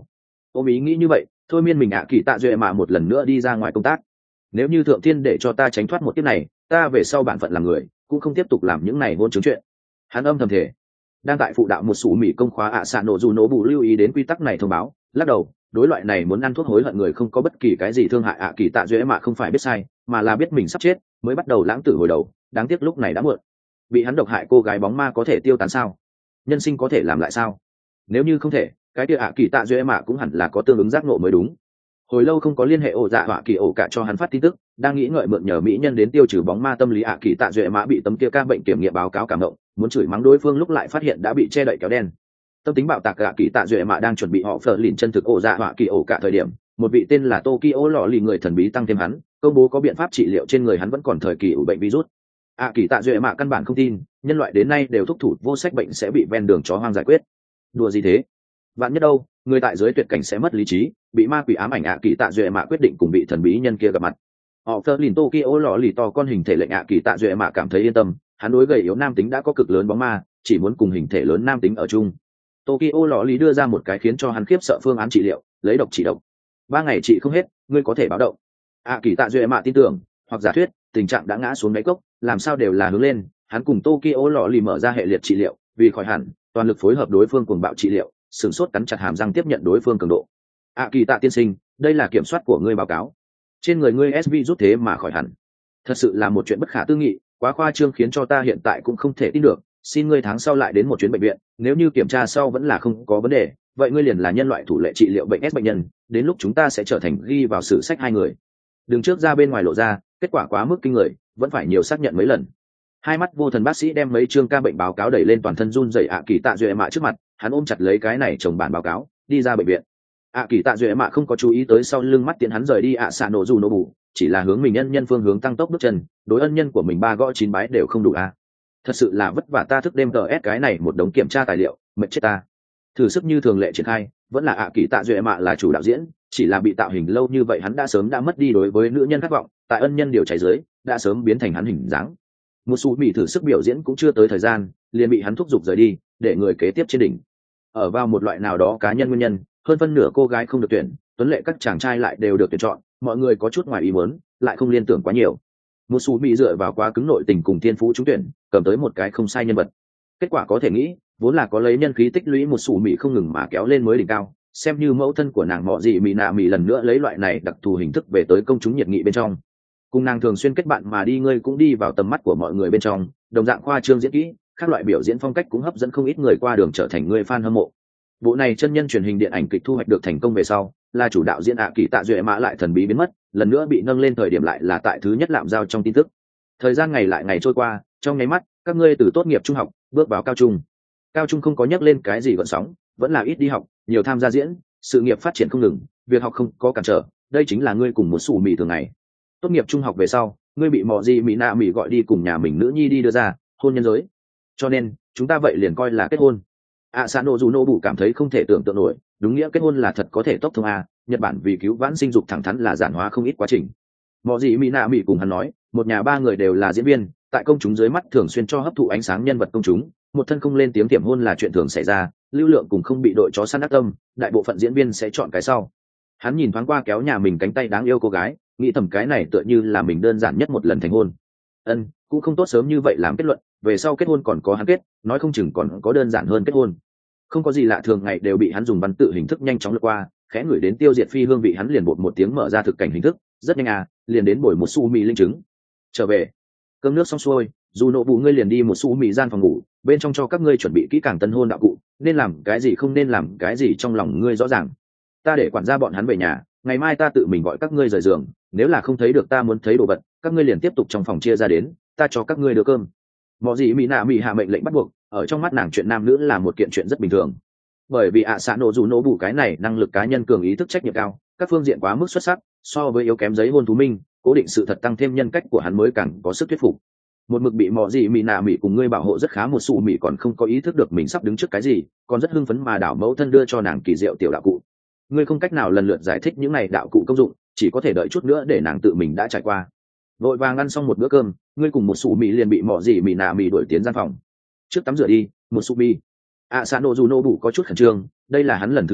ôm ý nghĩ như vậy thôi miên mình ạ kỳ tạ duệ mạ một lần nữa đi ra ngoài công tác. Nếu như thượng thiên để cho ta tránh thoát một kiếp này, ta về sau bản phận làm người cũng không tiếp tục làm những này hôn chứng chuyện. Hắn âm thầm thể. Đang tại phụ đạo một số mỹ công khóa ạ xạ nổ dù nổ bù lưu ý đến quy tắc này thông báo, lắc đầu, đối loại này muốn ăn thuốc hối hận người không có bất kỳ cái gì thương hại ạ kỳ tạ duệ mạ không phải biết sai, mà là biết mình sắp chết mới bắt đầu lãng tử hồi đầu, đáng tiếc lúc này đã muộn. Bị hắn độc hại cô gái bóng ma có thể tiêu tán sao? Nhân sinh có thể làm lại sao? Nếu như không thể, cái kia ạ kỳ tạ duệ mạ cũng hẳn là có tương ứng giác ngộ mới đúng. Hồi lâu không có liên hệ ổ dạ họa kỳ ổ cả cho hắn phát tin tức, đang nghĩ ngợi mượn nhờ mỹ nhân đến tiêu trừ bóng ma tâm lý ạ kỳ tạ duệ mã bị tấm kia ca bệnh kiểm nghiệm báo cáo cảm động, muốn chửi mắng đối phương lúc lại phát hiện đã bị che đậy kéo đen. Tâm tính bạo tạc ạ kỳ tạ duệ mã đang chuẩn bị họ phở lìn chân thực ổ dạ họa kỳ ổ cả thời điểm, một vị tên là Tokyo lọ lì người thần bí tăng thêm hắn, công bố có biện pháp trị liệu trên người hắn vẫn còn thời kỳ ủ bệnh virus. ạ kỳ tạ duệ mã căn bản không tin, nhân loại đến nay đều thúc thủ vô sách bệnh sẽ bị ven đường chó hoang giải quyết. Đùa gì thế? Vạn nhất đâu, người tại dưới tuyệt cảnh sẽ mất lý trí, bị ma quỷ ám ảnh ạ kỳ tạ duệ mạ quyết định cùng vị thần bí nhân kia gặp mặt. Họ phơ lìn Tokyo lọ lì to con hình thể lệnh ạ kỳ tạ duệ mạ cảm thấy yên tâm, hắn đối gầy yếu nam tính đã có cực lớn bóng ma, chỉ muốn cùng hình thể lớn nam tính ở chung. Tokyo lọ lì đưa ra một cái khiến cho hắn khiếp sợ phương án trị liệu, lấy độc trị độc. 3 ngày trị không hết, ngươi có thể báo động. ạ kỳ tạ duệ mạ tin tưởng, hoặc giả thuyết tình trạng đã ngã xuống đáy cốc, làm sao đều là hướng lên. Hắn cùng Tokyo lọ lì mở ra hệ liệt trị liệu, vì khỏi hẳn, toàn lực phối hợp đối phương cuồng bạo trị liệu, sửng sốt cắn chặt hàm răng tiếp nhận đối phương cường độ. Kỳ tạ tiên sinh, đây là kiểm soát của ngươi báo cáo, trên người ngươi SV rút thế mà khỏi hẳn, thật sự là một chuyện bất khả tư nghị, quá khoa trương khiến cho ta hiện tại cũng không thể tin được. Xin ngươi tháng sau lại đến một chuyến bệnh viện, nếu như kiểm tra sau vẫn là không có vấn đề, vậy ngươi liền là nhân loại thủ lệ trị liệu bệnh S bệnh nhân, đến lúc chúng ta sẽ trở thành ghi vào sử sách 2 người. Đừng trước ra bên ngoài lộ ra, kết quả quá mức kinh người, vẫn phải nhiều xác nhận mấy lần. Hai mắt vô thần bác sĩ đem mấy chương ca bệnh báo cáo đẩy lên toàn thân run rẩy kỳ tạ duệ mạ trước mặt, hắn ôm chặt lấy cái này chồng bản báo cáo, đi ra bệnh viện. Kỳ tạ duệ mạ không có chú ý tới sau lưng mắt tiện hắn rời đi xạ nổ dù nổ bù, chỉ là hướng mình nhân phương hướng tăng tốc bước chân, đối ân nhân của mình 3 gõ 9 bái đều không đủ thật sự là vất vả ta thức đêm ts cái này một đống kiểm tra tài liệu, mệt chết ta. Thử sức như thường lệ triển khai, vẫn là kỳ tạ duệ mạ là chủ đạo diễn, chỉ là bị tạo hình lâu như vậy hắn đã sớm đã mất đi đối với nữ nhân khát vọng, tại ân nhân điều cháy dưới đã sớm biến thành hắn hình dáng. Một số bị thử sức biểu diễn cũng chưa tới thời gian, liền bị hắn thúc giục rời đi, để người kế tiếp trên đỉnh. Ở vào một loại nào đó cá nhân nguyên nhân, hơn phân nửa cô gái không được tuyển, tuấn lệ các chàng trai lại đều được tuyển chọn, mọi người có chút ngoài ý muốn, lại không liên tưởng quá nhiều. Một số bị dựa vào quá cứng nội tình cùng thiên phú trúng tuyển, cầm tới một cái không sai nhân vật. Kết quả có thể nghĩ, vốn là có lấy nhân khí tích lũy một số mỹ không ngừng mà kéo lên mới đỉnh cao, xem như mẫu thân của nàng Mọ Dị Mị Nạ Mị lần nữa lấy loại này đặc thù hình thức về tới công chúng nhiệt nghị bên trong. Cùng nàng thường xuyên kết bạn mà đi, ngươi cũng đi vào tầm mắt của mọi người bên trong, đồng dạng khoa trương diễn kỹ, các loại biểu diễn phong cách cũng hấp dẫn không ít người qua đường trở thành người fan hâm mộ. Bộ này chân nhân truyền hình điện ảnh kịch thu hoạch được thành công về sau, là chủ đạo diễn kỳ tạ duệ mã lại thần bí biến mất, lần nữa bị nâng lên thời điểm lại là tại thứ nhất lạm giao trong tin tức. Thời gian ngày lại ngày trôi qua, trong nháy mắt, các ngươi từ tốt nghiệp trung học bước vào cao trung. Cao trung không có nhắc lên cái gì gợn sóng, vẫn là ít đi học, nhiều tham gia diễn, sự nghiệp phát triển không ngừng, việc học không có cản trở, đây chính là ngươi cùng một sủ mì thường ngày. Tốt nghiệp trung học về sau, ngươi bị Mọ Dị Mị Nạ Mị gọi đi cùng nhà mình nữ nhi đi đưa ra hôn nhân giới, cho nên chúng ta vậy liền coi là kết hôn. Asano Junobu cảm thấy không thể tưởng tượng nổi, đúng nghĩa kết hôn là thật có thể tốc thông Nhật Bản vì cứu vãn sinh dục thẳng thắn là giản hóa không ít quá trình. Mọ Dị Mị Nạ Mị cùng hắn nói, một nhà 3 người đều là diễn viên, tại công chúng dưới mắt thường xuyên cho hấp thụ ánh sáng nhân vật công chúng, một thân không lên tiếng tiệm hôn là chuyện thường xảy ra, lưu lượng cùng không bị đội chó săn đắc tâm, đại bộ phận diễn viên sẽ chọn cái sau. Hắn nhìn thoáng qua kéo nhà mình cánh tay đáng yêu cô gái, nghĩ thầm cái này tựa như là mình đơn giản nhất một lần thành hôn. Cũng không tốt sớm như vậy làm kết luận, về sau kết hôn còn có hắn kết, nói không chừng còn có đơn giản hơn kết hôn. Không có gì lạ thường ngày đều bị hắn dùng văn tự hình thức nhanh chóng lướt qua, khẽ ngửi đến tiêu diệt phi hương vị hắn liền bột một tiếng mở ra thực cảnh hình thức, rất nhanh liền đến buổi một su mì linh chứng. Trở về, cơm nước xong xuôi, dù nộ vụ ngươi liền đi một su mì gian phòng ngủ, bên trong cho các ngươi chuẩn bị kỹ càng tân hôn đạo cụ, nên làm cái gì không nên làm cái gì trong lòng ngươi rõ ràng. Ta để quản gia bọn hắn về nhà, ngày mai ta tự mình gọi các ngươi rời giường, nếu là không thấy được ta muốn thấy đồ vật, các ngươi liền tiếp tục trong phòng chia ra đến, ta cho các ngươi đưa cơm. Mọ Dị Mị Nạ Mị hạ mệnh lệnh bắt buộc, ở trong mắt nàng chuyện nam nữ là một kiện chuyện rất bình thường. Bởi vì Asano Junobu cái này năng lực cá nhân cường, ý thức trách nhiệm cao, các phương diện quá mức xuất sắc, so với yếu kém giấy hôn thú minh, cố định sự thật tăng thêm nhân cách của hắn mới càng có sức thuyết phục. Một mực bị Mọ Dị Mị Nạ Mị cùng ngươi bảo hộ rất khá một sụ mị còn không có ý thức được mình sắp đứng trước cái gì, còn rất hưng phấn mà đảo mẫu thân đưa cho nàng kỳ diệu tiểu đạo cụ. Ngươi không cách nào lần lượt giải thích những này đạo cụ công dụng, chỉ có thể đợi chút nữa để nàng tự mình đã trải qua. Vội vàng ăn xong một bữa cơm, ngươi cùng một sụ mị liền bị Mọ Dị Mị Nạ Mị đuổi tiến gian phòng. Trước tắm rửa đi, một sụ mị. Asano Junobu có chút khẩn trương, đây là hắn lần thứ nhất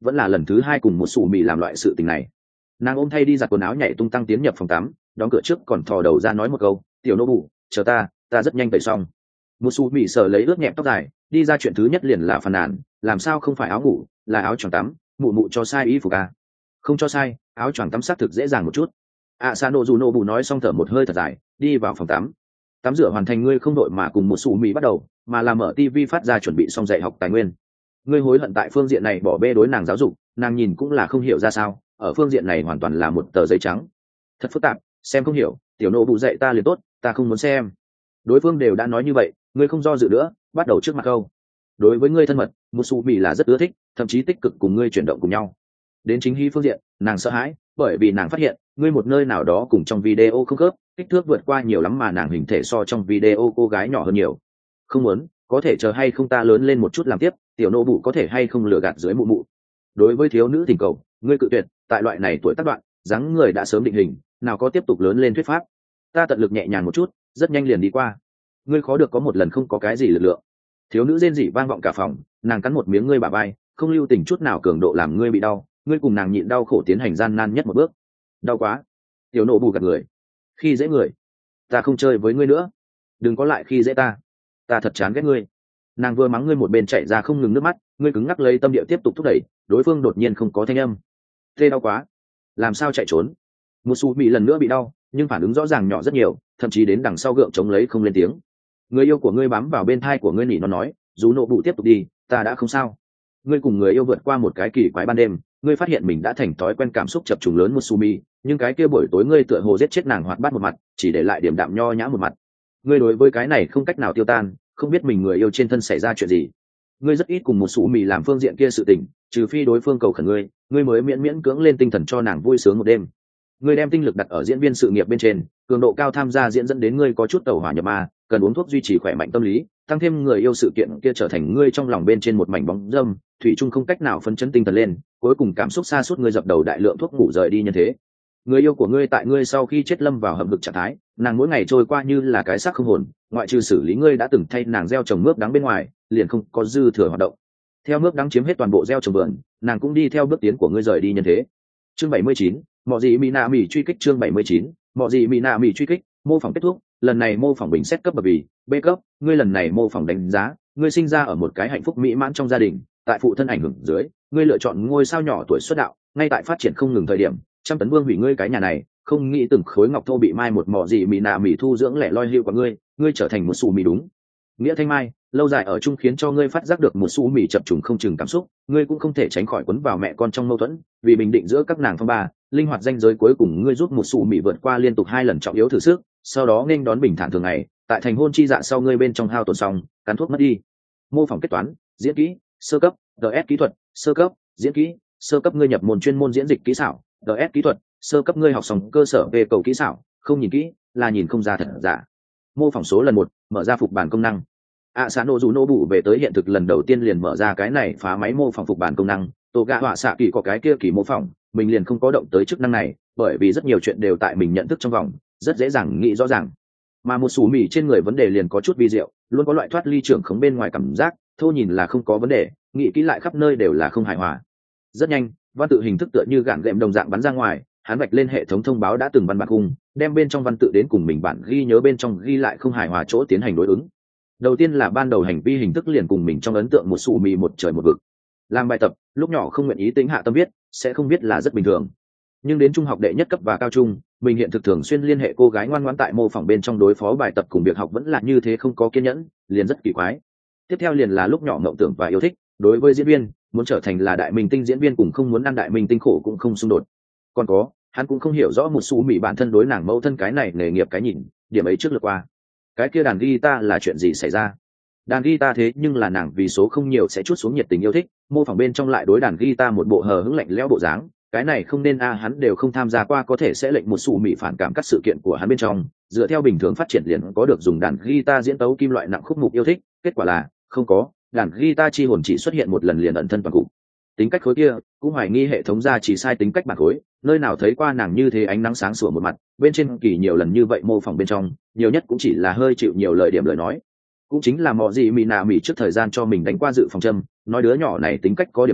vẫn là lần thứ hai cùng một sủ mì làm loại sự tình này. Nàng ôm thay đi giặt quần áo nhảy tung tăng tiến nhập phòng tắm, đóng cửa trước còn thò đầu ra nói một câu, tiểu nô bù, chờ ta rất nhanh tẩy xong. Một sủ mì sờ lấy ướt nhẹp tóc dài, đi ra chuyện thứ nhất liền là phàn nàn, làm sao không phải áo ngủ, là áo choàng tắm, mụ mụ cho sai y phục à? Không cho sai, áo choàng tắm xác thực dễ dàng một chút. Sano dù nô bù nói xong thở một hơi thật dài, đi vào phòng tắm. Tắm rửa hoàn thành ngươi không đội mà cùng một sủ mì bắt đầu, mà làm mở tivi phát ra chuẩn bị xong dạy học tài nguyên. Ngươi hối hận tại phương diện này bỏ bê đối nàng giáo dục, nàng nhìn cũng là không hiểu ra sao, ở phương diện này hoàn toàn là một tờ giấy trắng. Thật phức tạp, xem không hiểu, tiểu nô bù dạy ta liền tốt, ta không muốn xem. Đối phương đều đã nói như vậy, ngươi không do dự nữa, bắt đầu trước mặt câu. Đối với ngươi thân mật, một sủ mì là rất ưa thích, thậm chí tích cực cùng ngươi chuyển động cùng nhau. Đến chính hy phương diện, nàng sợ hãi, bởi vì nàng phát hiện ngươi một nơi nào đó cùng trong video không khớp, kích thước vượt qua nhiều lắm mà nàng hình thể so trong video cô gái nhỏ hơn nhiều. Không muốn, có thể chờ hay không ta lớn lên một chút làm tiếp, tiểu nô bụ có thể hay không lừa gạt dưới mụ mụ. Đối với thiếu nữ thỉnh cầu, ngươi cự tuyệt, tại loại này tuổi tác đoạn, dáng người đã sớm định hình, nào có tiếp tục lớn lên thuyết pháp. Ta tận lực nhẹ nhàng một chút, rất nhanh liền đi qua. Ngươi khó được có một lần không có cái gì lực lượng. Thiếu nữ rên rỉ vang vọng cả phòng, nàng cắn một miếng ngươi bả vai, không lưu tình chút nào cường độ làm ngươi bị đau, ngươi cùng nàng nhịn đau khổ tiến hành gian nan nhất một bước. Đau quá. Tiểu nộ bù gạt người, khi dễ người. Ta không chơi với ngươi nữa, đừng có lại khi dễ ta thật chán ghét ngươi. Nàng vừa mắng ngươi một bên chạy ra không ngừng nước mắt, ngươi cứng ngắc lấy tâm địa tiếp tục thúc đẩy, đối phương đột nhiên không có thanh âm. Tê đau quá, làm sao chạy trốn. Một su bị lần nữa bị đau, nhưng phản ứng rõ ràng nhỏ rất nhiều, thậm chí đến đằng sau gượng chống lấy không lên tiếng. Người yêu của ngươi bám vào bên thai của ngươi nỉ nó nói, dù nộ bụ tiếp tục đi, ta đã không sao. Ngươi cùng người yêu vượt qua một cái kỳ quái ban đêm, ngươi phát hiện mình đã thành thói quen cảm xúc chập trùng lớn Mutsumi, nhưng cái kia buổi tối ngươi tựa hồ giết chết nàng hoạt bát một mặt, chỉ để lại điểm đạm nho nhã một mặt. Ngươi đối với cái này không cách nào tiêu tan, không biết mình người yêu trên thân xảy ra chuyện gì. Ngươi rất ít cùng Mutsumi làm phương diện kia sự tình, trừ phi đối phương cầu khẩn ngươi mới miễn miễn cưỡng lên tinh thần cho nàng vui sướng một đêm. Ngươi đem tinh lực đặt ở diễn viên sự nghiệp bên trên, cường độ cao tham gia diễn dẫn đến ngươi có chút tẩu hỏa nhập ma, cần uống thuốc duy trì khỏe mạnh tâm lý, tăng thêm người yêu sự kiện kia trở thành ngươi trong lòng bên trên một mảnh bóng dâm, thủy chung không cách nào phấn chấn tinh thần lên, cuối cùng cảm xúc xa suốt ngươi dập đầu đại lượng thuốc ngủ rời đi nhân thế. Người yêu của ngươi tại ngươi sau khi chết lâm vào hầm vực trạng thái, nàng mỗi ngày trôi qua như là cái xác không hồn, ngoại trừ xử lý ngươi đã từng thay nàng gieo trồng mướp đắng bên ngoài, liền không có dư thừa hoạt động. Theo mướp đắng chiếm hết toàn bộ gieo trồng vườn, nàng cũng đi theo bước tiến của ngươi rời đi nhân thế. Chương 79, Mọ gì Mina Mỉ truy kích. Chương 79, Mọ gì Mina Mỉ truy kích. Mô phỏng kết thúc, lần này mô phỏng bình xét cấp bậc vì B cấp, ngươi lần này mô phỏng đánh giá, ngươi sinh ra ở một cái hạnh phúc mỹ mãn trong gia đình, tại phụ thân ảnh hưởng dưới, ngươi lựa chọn ngôi sao nhỏ tuổi xuất đạo, ngay tại phát triển không ngừng thời điểm, trăm tấn vương hủy ngươi cái nhà này, không nghĩ từng khối ngọc thô bị mai một mọ gì mỉ thu dưỡng lẻ loi hưu của ngươi trở thành một xù mì đúng nghĩa thanh mai, lâu dài ở chung khiến cho ngươi phát giác được một xù mì chập trùng không chừng cảm xúc, ngươi cũng không thể tránh khỏi quấn vào mẹ con trong mâu thuẫn, vì bình định giữa các nàng phong ba, linh hoạt ranh giới cuối cùng ngươi giúp một xù mì vượt qua liên tục 2 lần trọng yếu thử sức, sau đó nên đón bình thản thường ngày, tại thành hôn chi dạ sau ngươi bên trong hao tổn xong, cắn thuốc mất đi. Mô phỏng kết toán, diễn kỹ, sơ cấp, DS kỹ thuật, sơ cấp, diễn kỹ, sơ cấp ngươi nhập môn chuyên môn diễn dịch kỹ xảo, DS kỹ thuật, sơ cấp ngươi học xong cơ sở về cầu kỹ xảo, không nhìn kỹ, là nhìn không ra thật giả. Mô phỏng số lần 1, mở ra phục bản công năng. Sano dù nô bụ về tới hiện thực lần đầu tiên liền mở ra cái này phá máy mô phỏng phục bản công năng, tổ gạ họa xạ kỳ có cái kia kỳ mô phỏng, mình liền không có động tới chức năng này, bởi vì rất nhiều chuyện đều tại mình nhận thức trong vòng, rất dễ dàng nghĩ rõ ràng. Mà một số mì trên người vấn đề liền có chút vi diệu, luôn có loại thoát ly trưởng khống bên ngoài cảm giác, thô nhìn là không có vấn đề, nghĩ kỹ lại khắp nơi đều là không hài hòa. Rất nhanh, văn tự hình thức tựa như gạn gệm đồng dạng bắn ra ngoài, hắn vạch lên hệ thống thông báo đã từng văn bản khung, đem bên trong văn tự đến cùng mình bản ghi nhớ bên trong ghi lại không hài hòa chỗ tiến hành đối ứng. Đầu tiên là ban đầu hành vi hình thức liền cùng mình trong ấn tượng một sụ mì một trời một vực. Làm bài tập, lúc nhỏ không nguyện ý tính hạ tâm viết, sẽ không viết là rất bình thường. Nhưng đến trung học đệ nhất cấp và cao trung, mình hiện thực thường xuyên liên hệ cô gái ngoan ngoãn tại mô phỏng bên trong đối phó bài tập cùng việc học vẫn là như thế không có kiên nhẫn, liền rất kỳ quái. Tiếp theo liền là lúc nhỏ mộng tưởng và yêu thích, đối với diễn viên, muốn trở thành là đại minh tinh diễn viên cùng không muốn ăn đại minh tinh khổ cũng không xung đột. Còn có, hắn cũng không hiểu rõ một số mỹ bản thân đối nàng mẫu thân cái này nghề nghiệp cái nhìn, điểm ấy trước lượt qua. Cái kia đàn guitar là chuyện gì xảy ra? Đàn guitar thế nhưng là nàng vì số không nhiều sẽ chút xuống nhiệt tình yêu thích, mô phỏng bên trong lại đối đàn guitar một bộ hờ hững lạnh lẽo bộ dáng, cái này không nên hắn đều không tham gia qua có thể sẽ lệnh một sụ mỹ phản cảm các sự kiện của hắn bên trong, dựa theo bình thường phát triển liền có được dùng đàn guitar diễn tấu kim loại nặng khúc mục yêu thích, kết quả là không có, đàn guitar chi hồn chỉ xuất hiện một lần liền ẩn thân toàn cục. Tính cách khối kia cũng hoài nghi hệ thống ra chỉ sai tính cách bản khối, nơi nào thấy qua nàng như thế ánh nắng sáng sủa một mặt, bên trên kỳ nhiều lần như vậy mô phỏng bên trong, nhiều nhất cũng chỉ là hơi chịu nhiều lời điểm lời nói. Cũng chính là mọ gì mì nà mì trước thời gian cho mình đánh qua dự phòng châm, nói đứa nhỏ này tính cách có điểm lạ,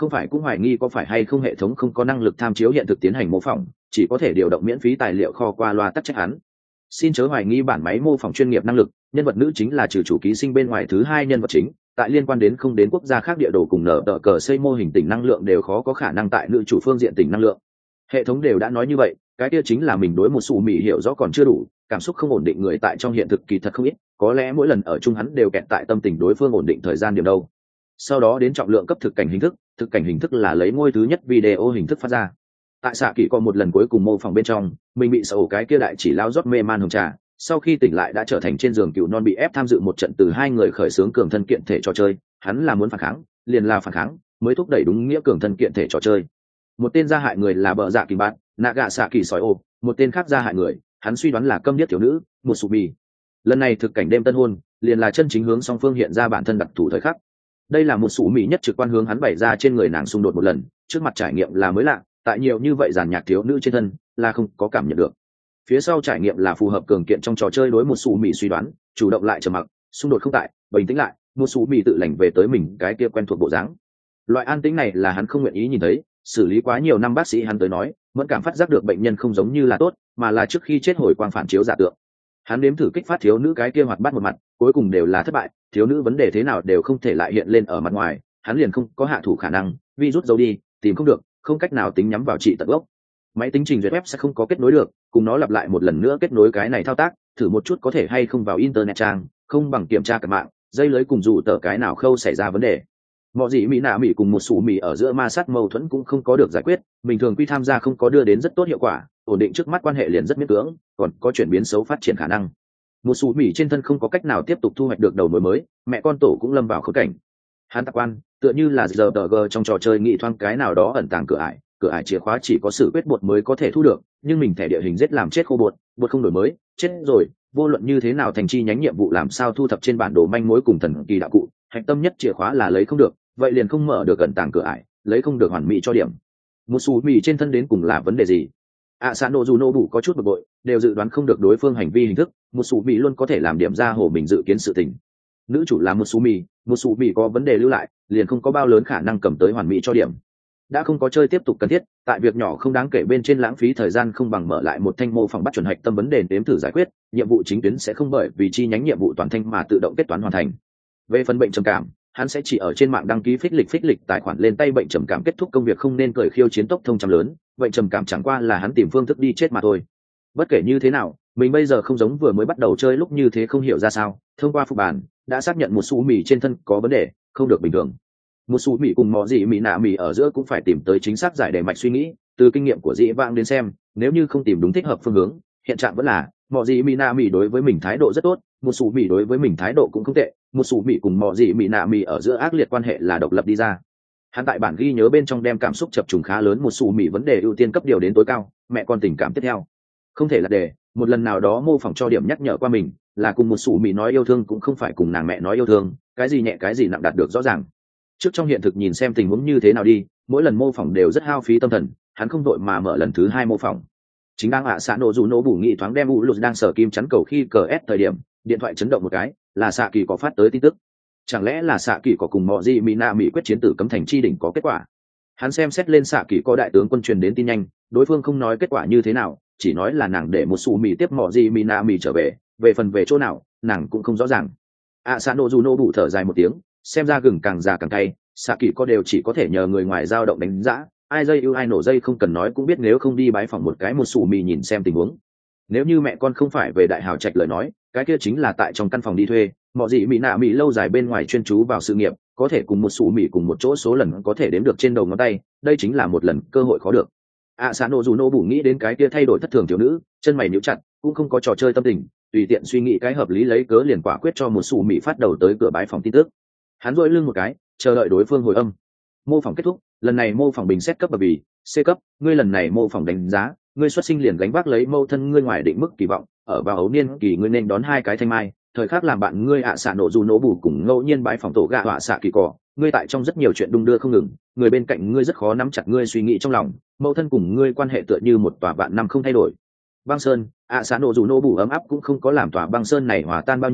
không phải cũng hoài nghi có phải hay không hệ thống không có năng lực tham chiếu hiện thực tiến hành mô phỏng, chỉ có thể điều động miễn phí tài liệu kho qua loa tắc trách hắn. Xin chớ hoài nghi bản máy mô phỏng chuyên nghiệp năng lực, nhân vật nữ chính là trừ chủ ký sinh bên ngoài thứ hai nhân vật chính, tại liên quan đến không đến quốc gia khác địa đồ cùng nở tờ cờ xây mô hình tỉnh năng lượng đều khó có khả năng tại nữ chủ phương diện tỉnh năng lượng. Hệ thống đều đã nói như vậy, cái kia chính là mình đối một sủ mì hiểu rõ còn chưa đủ, cảm xúc không ổn định người tại trong hiện thực kỳ thật không ít, có lẽ mỗi lần ở chung hắn đều kẹt tại tâm tình đối phương ổn định thời gian điểm đâu. Sau đó đến trọng lượng cấp thực cảnh hình thức là lấy ngôi thứ nhất video hình thức phát ra. Tại xạ kỳ có một lần cuối cùng mô phỏng bên trong, mình bị sợ cái kia đại chỉ lao rót mê man hồng trà, sau khi tỉnh lại đã trở thành trên giường cựu non bị ép tham dự một trận từ hai người khởi xướng cường thân kiện thể trò chơi, hắn là muốn phản kháng, liền là phản kháng, mới thúc đẩy đúng nghĩa cường thân kiện thể trò chơi. Một tên gia hại người là bợ dạ kỳ bạn, nạ gạ xạ kỳ sói ô, một tên khác gia hại người, hắn suy đoán là câm điếc thiếu nữ, một sụ bì. Lần này thực cảnh đêm tân hôn, liền là chân chính hướng song phương hiện ra bản thân đặc thù thời khắc. Đây là một sụ mỹ nhất trực quan hướng hắn bày ra trên người nàng xung đột một lần, trước mặt trải nghiệm là mới lạ, tại nhiều như vậy giàn nhạc thiếu nữ trên thân là không có cảm nhận được. Phía sau trải nghiệm là phù hợp cường kiện trong trò chơi đối một sụ mỹ suy đoán, chủ động lại trầm mặc, xung đột không tại, bình tĩnh lại, một sụ mỹ tự lành về tới mình cái kia quen thuộc bộ dáng. Loại an tĩnh này là hắn không nguyện ý nhìn thấy, xử lý quá nhiều năm bác sĩ hắn tới nói, mẫn cảm phát giác được bệnh nhân không giống như là tốt, mà là trước khi chết hồi quang phản chiếu giả tượng. Hắn nếm thử kích phát thiếu nữ cái kia hoạt bát một mặt, cuối cùng đều là thất bại, thiếu nữ vấn đề thế nào đều không thể lại hiện lên ở mặt ngoài, hắn liền không có hạ thủ khả năng, virus giấu đi, tìm không được, không cách nào tính nhắm vào trị tận gốc. Máy tính trình duyệt web sẽ không có kết nối được, cùng nó lặp lại một lần nữa kết nối cái này thao tác, thử một chút có thể hay không vào internet trang, không bằng kiểm tra cả mạng, dây lưới cùng dù tờ cái nào khâu xảy ra vấn đề. Mọi gì mỹ nạ mỹ cùng một sủ mỹ ở giữa ma sát mâu thuẫn cũng không có được giải quyết, bình thường quy tham gia không có đưa đến rất tốt hiệu quả, ổn định trước mắt quan hệ liền rất miễn cưỡng, còn có chuyển biến xấu phát triển khả năng. Một sủ mỹ trên thân không có cách nào tiếp tục thu hoạch được đầu mối mới, mẹ con tổ cũng lâm vào khốn cảnh. Hắn tạc quan, tựa như là giờ tờ g trong trò chơi nghị thoáng cái nào đó ẩn tàng cửa ải chìa khóa chỉ có sự quyết bột mới có thể thu được, nhưng mình thẻ địa hình rất làm chết khô bột không đổi mới, chết rồi, vô luận như thế nào thành chi nhánh nhiệm vụ làm sao thu thập trên bản đồ manh mối cùng thần kỳ đạo cụ, hạch tâm nhất chìa khóa là lấy không được, vậy liền không mở được ẩn tàng cửa ải, lấy không được hoàn mỹ cho điểm. Một xù mì trên thân đến cùng là vấn đề gì? Sano dù nô bù có chút bực bội, đều dự đoán không được đối phương hành vi hình thức, một xù mì luôn có thể làm điểm ra hồ mình dự kiến sự tình. Nữ chủ là một xù mì có vấn đề lưu lại, liền không có bao lớn khả năng cầm tới hoàn mỹ cho điểm. Đã không có chơi tiếp tục cần thiết, tại việc nhỏ không đáng kể bên trên lãng phí thời gian không bằng mở lại một thanh mô phỏng bắt chuẩn hạch tâm vấn đề đếm thử giải quyết, nhiệm vụ chính tuyến sẽ không bởi vì chi nhánh nhiệm vụ toàn thanh mà tự động kết toán hoàn thành. Về phần bệnh trầm cảm, hắn sẽ chỉ ở trên mạng đăng ký phích lịch tài khoản lên tay bệnh trầm cảm kết thúc công việc không nên cởi khiêu chiến tốc thông trăm lớn, bệnh trầm cảm chẳng qua là hắn tìm phương thức đi chết mà thôi. Bất kể như thế nào, mình bây giờ không giống vừa mới bắt đầu chơi lúc như thế không hiểu ra sao, thông qua phục bản đã xác nhận một su mì trên thân có vấn đề, không được bình thường. Một su mì cùng mọ gì mì nạ mì ở giữa cũng phải tìm tới chính xác giải đề mạch suy nghĩ, từ kinh nghiệm của dĩ vãng đến xem, nếu như không tìm đúng thích hợp phương hướng, hiện trạng vẫn là mọ gì mì nạ mì đối với mình thái độ rất tốt, một su mì đối với mình thái độ cũng không tệ, một su mì cùng mọ gì mì nạ mì ở giữa ác liệt quan hệ là độc lập đi ra. Hắn tại bản ghi nhớ bên trong đem cảm xúc chập trùng khá lớn, một su mì vấn đề ưu tiên cấp điều đến tối cao, mẹ con tình cảm tiếp theo. Không thể là đề, một lần nào đó mô phỏng cho điểm nhắc nhở qua mình, là cùng một su mì nói yêu thương cũng không phải cùng nàng mẹ nói yêu thương, cái gì nhẹ cái gì nặng đạt được rõ ràng. Trước trong hiện thực nhìn xem tình huống như thế nào đi, mỗi lần mô phỏng đều rất hao phí tâm thần, hắn không đội mà mở lần thứ hai mô phỏng. Chính đang xã nổ dù nổ bù nghị thoáng đem u lụt đang sở kim chắn cầu khi cờ s thời điểm, điện thoại chấn động một cái, là xạ kỳ có phát tới tin tức. Chẳng lẽ là xạ kỳ có cùng mọi gì mỹ nạ mỹ quyết chiến tử cấm thành chi đỉnh có kết quả? Hắn xem xét lên xạ kỳ có đại tướng quân truyền đến tin nhanh, đối phương không nói kết quả như thế nào, chỉ nói là nàng để một su mì tiếp mọi gì mỹ nạ mỹ trở về phần về chỗ nào nàng cũng không rõ ràng. xã nổ dù nổ bù thở dài một tiếng, xem ra gừng càng già càng cay, xạ kỳ có đều chỉ có thể nhờ người ngoài dao động đánh giá, ai dây ưu ai nổ dây không cần nói cũng biết, nếu không đi bái phỏng một cái một sủ mì nhìn xem tình huống. Nếu như mẹ con không phải về đại hào trạch lời nói, cái kia chính là tại trong căn phòng đi thuê, mọi gì mỹ nạ mỹ lâu dài bên ngoài chuyên chú vào sự nghiệp, có thể cùng một sủ mì cùng một chỗ số lần có thể đếm được trên đầu ngón tay, đây chính là một lần cơ hội khó được. xã nổ dù nổ bù nghĩ đến cái kia thay đổi thất thường thiếu nữ, chân mày nhíu chặt, cũng không có trò chơi tâm tình, tùy tiện suy nghĩ cái hợp lý lấy cớ liền quả quyết cho một sủ mì phát đầu tới cửa bái phòng tin tức. Hắn duỗi lưng một cái, chờ đợi đối phương hồi âm. Mô phỏng kết thúc, lần này mô phỏng bình xét cấp bậc bì C cấp, ngươi lần này mô phỏng đánh giá, ngươi xuất sinh liền gánh vác lấy mâu thân ngươi ngoài định mức kỳ vọng, ở vào ấu niên kỳ ngươi nên đón 2 cái thanh mai, thời khắc làm bạn ngươi xạ nổ dù nổ bù cùng ngẫu nhiên bãi phòng tổ gạ họa xạ kỳ cỏ, ngươi tại trong rất nhiều chuyện đung đưa không ngừng, người bên cạnh ngươi rất khó nắm chặt ngươi suy nghĩ trong lòng, mâu thân cùng ngươi quan hệ tựa như một tòa vạn năm không thay đổi. Băng sơn, xạ nổ dù nổ bù ấm áp cũng không có làm tòa băng sơn này hòa tan bao nhiêu,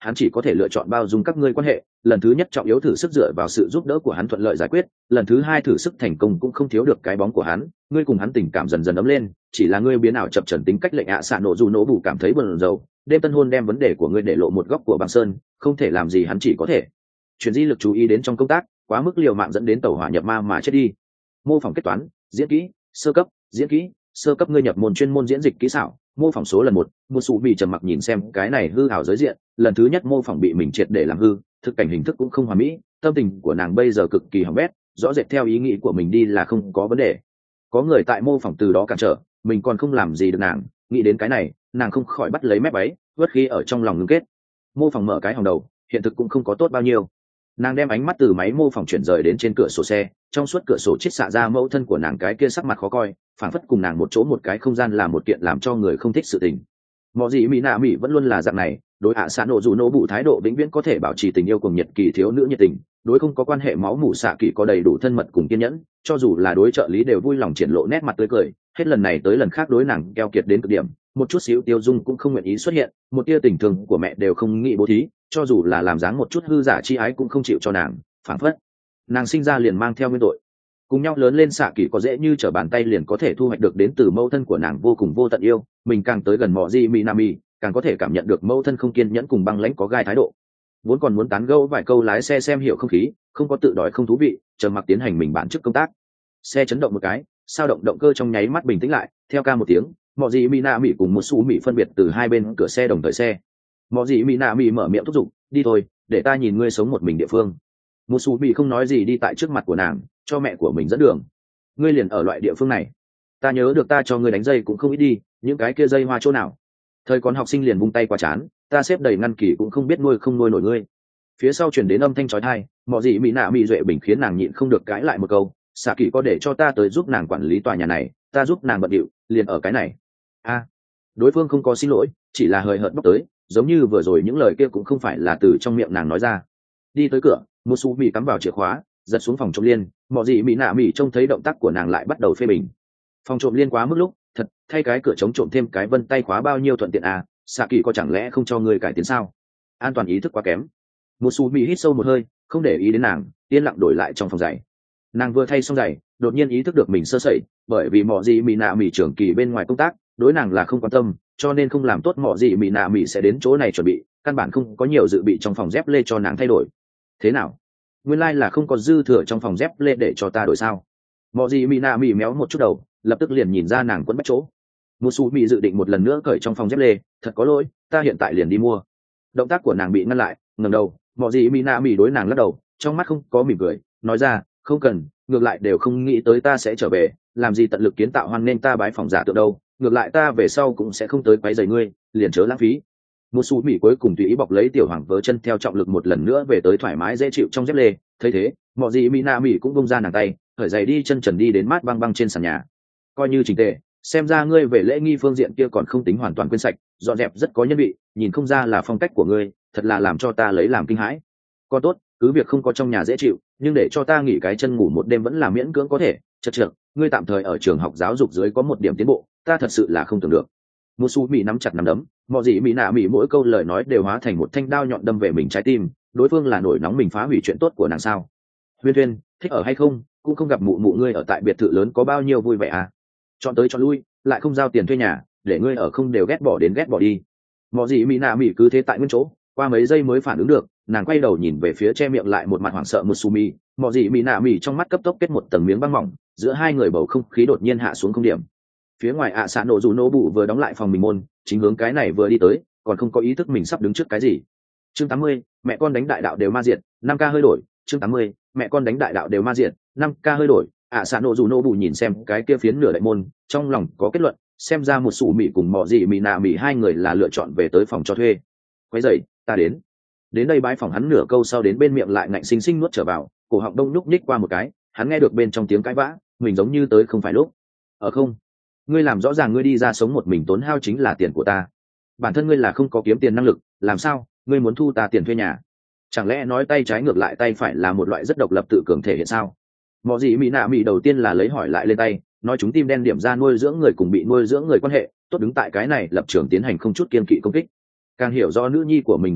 hắn chỉ có thể lựa chọn bao dung các ngươi quan hệ. Lần thứ nhất trọng yếu thử sức dựa vào sự giúp đỡ của hắn thuận lợi giải quyết, lần thứ hai thử sức thành công cũng không thiếu được cái bóng của hắn. Ngươi cùng hắn tình cảm dần dần ấm lên, chỉ là ngươi biến ảo chập chờn tính cách lệnh ạ xạ nổ dù nổ bù cảm thấy buồn rầu. Đêm tân hôn đem vấn đề của ngươi để lộ một góc của băng sơn, không thể làm gì hắn chỉ có thể chuyển di lực chú ý đến trong công tác, quá mức liều mạng dẫn đến tẩu hỏa nhập ma mà chết đi. Mô phỏng kết toán, diễn kỹ, sơ cấp, diễn kỹ, sơ cấp ngươi nhập môn chuyên môn diễn dịch kỹ xảo, mô phỏng số lần 1, một sụ bị trầm mặc nhìn xem cái này hư ảo giới diện, lần thứ nhất mô phỏng bị mình triệt để làm hư, thực cảnh hình thức cũng không hoàn mỹ, tâm tình của nàng bây giờ cực kỳ hỏng bét, rõ rệt theo ý nghĩ của mình đi là không có vấn đề. Có người tại mô phỏng từ đó cản trở, mình còn không làm gì được nàng, nghĩ đến cái này, nàng không khỏi bắt lấy mép váy, vớt khí ở trong lòng ngưng kết. Mô phỏng mở cái hòng đầu, hiện thực cũng không có tốt bao nhiêu. Nàng đem ánh mắt từ máy mô phỏng chuyển rời đến trên cửa sổ xe, trong suốt cửa sổ chiết xạ ra mẫu thân của nàng cái kia sắc mặt khó coi, phản phất cùng nàng một chỗ một cái không gian là một kiện làm cho người không thích sự tình. Mọi gì mỹ nạ mỹ vẫn luôn là dạng này, đối ạ xạ nổ dù nổ bụ thái độ vĩnh viễn có thể bảo trì tình yêu cùng nhiệt kỳ thiếu nữ nhiệt tình, đối không có quan hệ máu mủ xạ kỳ có đầy đủ thân mật cùng kiên nhẫn, cho dù là đối trợ lý đều vui lòng triển lộ nét mặt tươi cười, hết lần này tới lần khác đối nàng keo kiệt đến cực điểm, một chút xíu tiêu dung cũng không nguyện ý xuất hiện, một tia tình thương của mẹ đều không nghĩ bố thí, cho dù là làm dáng một chút hư giả chi ái cũng không chịu cho nàng, phản phất nàng sinh ra liền mang theo nguyên tội. Cùng nhau lớn lên xạ kỳ có dễ như trở bàn tay liền có thể thu hoạch được đến từ mẫu thân của nàng vô cùng vô tận yêu, mình càng tới gần mọ di mỹ nam mi càng có thể cảm nhận được mẫu thân không kiên nhẫn cùng băng lãnh có gai thái độ. Vốn còn muốn tán gẫu vài câu lái xe xem hiểu không khí, không có tự đòi không thú vị, trầm mặc tiến hành mình bản chức công tác. Xe chấn động một cái, sao động động cơ trong nháy mắt bình tĩnh lại, theo ca một tiếng, mọ di mỹ nạ mỹ cùng một số mỹ phân biệt từ hai bên cửa xe đồng thời xe. Mọ di mỹ nạ mỹ mở miệng thúc giục, đi thôi, để ta nhìn ngươi sống một mình địa phương. Một số mỹ không nói gì đi tại trước mặt của nàng, cho mẹ của mình dẫn đường. Ngươi liền ở loại địa phương này, ta nhớ được ta cho ngươi đánh dây cũng không ít đi, những cái kia dây hoa chỗ nào? Thời còn học sinh liền vung tay qua chán, ta xếp đầy ngăn kỳ cũng không biết nuôi không nuôi nổi ngươi. Phía sau chuyển đến âm thanh chói tai, mọ gì mỹ nạ mỹ duệ bình khiến nàng nhịn không được cãi lại một câu, xạ kỳ có để cho ta tới giúp nàng quản lý tòa nhà này, ta giúp nàng bận điệu, liền ở cái này. A, đối phương không có xin lỗi, chỉ là hời hợt bóc tới, giống như vừa rồi những lời kia cũng không phải là từ trong miệng nàng nói ra. Đi tới cửa, một số mỹ cắm vào chìa khóa, giật xuống phòng trộm liên, mọ gì mỹ nạ mỹ trông thấy động tác của nàng lại bắt đầu phê bình. Phòng trộm liên quá mức lúc, thật, thay cái cửa chống trộm thêm cái vân tay khóa bao nhiêu thuận tiện à, xạ kỳ có chẳng lẽ không cho ngươi cải tiến sao? An toàn ý thức quá kém. Một số mỹ hít sâu một hơi, không để ý đến nàng, yên lặng đổi lại trong phòng giày. Nàng vừa thay xong giày, đột nhiên ý thức được mình sơ sẩy, bởi vì mọ gì mỹ nạ mỹ trưởng kỳ bên ngoài công tác, đối nàng là không quan tâm, cho nên không làm tốt mọ gì mỹ nạ mỹ sẽ đến chỗ này chuẩn bị, căn bản không có nhiều dự bị trong phòng dép lê cho nàng thay đổi. Thế nào? Nguyên lai là không có dư thừa trong phòng dép lê để cho ta đổi sao? Mọ gì mỹ nạ mỹ méo một chút đầu, lập tức liền nhìn ra nàng quấn bách chỗ. Một số mỹ dự định một lần nữa cởi trong phòng dép lê, thật có lỗi, ta hiện tại liền đi mua. Động tác của nàng bị ngăn lại, ngẩng đầu, mọ gì mỹ nạ mỹ đối nàng lắc đầu, trong mắt không có mỉm cười, nói ra, không cần, ngược lại đều không nghĩ tới ta sẽ trở về, làm gì tận lực kiến tạo hoan nên ta bái phòng giả tượng đâu, ngược lại ta về sau cũng sẽ không tới quấy rầy ngươi, liền chớ lãng phí. Một số mỹ cuối cùng tùy ý bọc lấy tiểu hoàng vớ chân theo trọng lực một lần nữa về tới thoải mái dễ chịu trong dép lê, thấy thế, mọ gì mỹ nạ mỹ cũng bông ra nàng tay, khởi giày đi chân trần đi đến mát băng băng trên sàn nhà. Coi như chỉnh tề, xem ra ngươi về lễ nghi phương diện kia còn không tính hoàn toàn quên sạch, dọn dẹp rất có nhân vị, nhìn không ra là phong cách của ngươi, thật là làm cho ta lấy làm kinh hãi. Còn tốt, cứ việc không có trong nhà dễ chịu, nhưng để cho ta nghỉ cái chân ngủ một đêm vẫn là miễn cưỡng có thể. Chật chật, ngươi tạm thời ở trường học giáo dục dưới có một điểm tiến bộ, ta thật sự là không tưởng được. Một su mỹ nắm chặt nắm đấm, mọi gì mỹ nạ mỹ mỗi câu lời nói đều hóa thành một thanh đao nhọn đâm về mình trái tim. Đối phương là nổi nóng mình phá hủy chuyện tốt của nàng sao? Huyên Huyên, thích ở hay không? Cũng không gặp mụ mụ ngươi ở tại biệt thự lớn có bao nhiêu vui vẻ à? Chọn tới chọn lui, lại không giao tiền thuê nhà, để ngươi ở không đều ghét bỏ đến ghét bỏ đi. Mọi gì mỹ nạ mỹ cứ thế tại nguyên chỗ, qua mấy giây mới phản ứng được, nàng quay đầu nhìn về phía che miệng lại một mặt hoảng sợ Mutsumi, mọi gì mỹ nạ mỹ trong mắt cấp tốc kết một tầng miếng băng mỏng, giữa hai người bầu không khí đột nhiên hạ xuống không điểm. Phía ngoài ạ xạ nổ dù nổ bụ vừa đóng lại phòng mình môn, chính hướng cái này vừa đi tới, còn không có ý thức mình sắp đứng trước cái gì. Chương 80, mẹ con đánh đại đạo đều ma diệt, 5K hơi đổi. Chương 80, mẹ con đánh đại đạo đều ma diệt, 5K hơi đổi. ạ xạ nổ dù nổ bụ nhìn xem cái kia phiến nửa đại môn, trong lòng có kết luận, xem ra một sủ mỹ cùng mọi gì mỹ nạ mỹ hai người là lựa chọn về tới phòng cho thuê. Quấy dậy, ta đến đây bái phòng hắn nửa câu sau đến bên miệng lại ngạnh xinh xinh nuốt trở vào, cổ họng đông nhúc nhích qua một cái, hắn nghe được bên trong tiếng cãi vã, mình giống như tới không phải lúc. Không, ngươi làm rõ ràng ngươi đi ra sống một mình tốn hao chính là tiền của ta, bản thân ngươi là không có kiếm tiền năng lực, làm sao ngươi muốn thu ta tiền thuê nhà? Chẳng lẽ nói tay trái ngược lại tay phải là một loại rất độc lập tự cường thể hiện sao? Mọi gì mỹ nạ mỹ đầu tiên là lấy hỏi lại lên tay, nói chúng tim đen điểm ra nuôi dưỡng người cùng bị nuôi dưỡng người quan hệ tốt, đứng tại cái này lập trường tiến hành không chút kiên kỵ công kích. Càng hiểu rõ nữ nhi của mình tình trạng,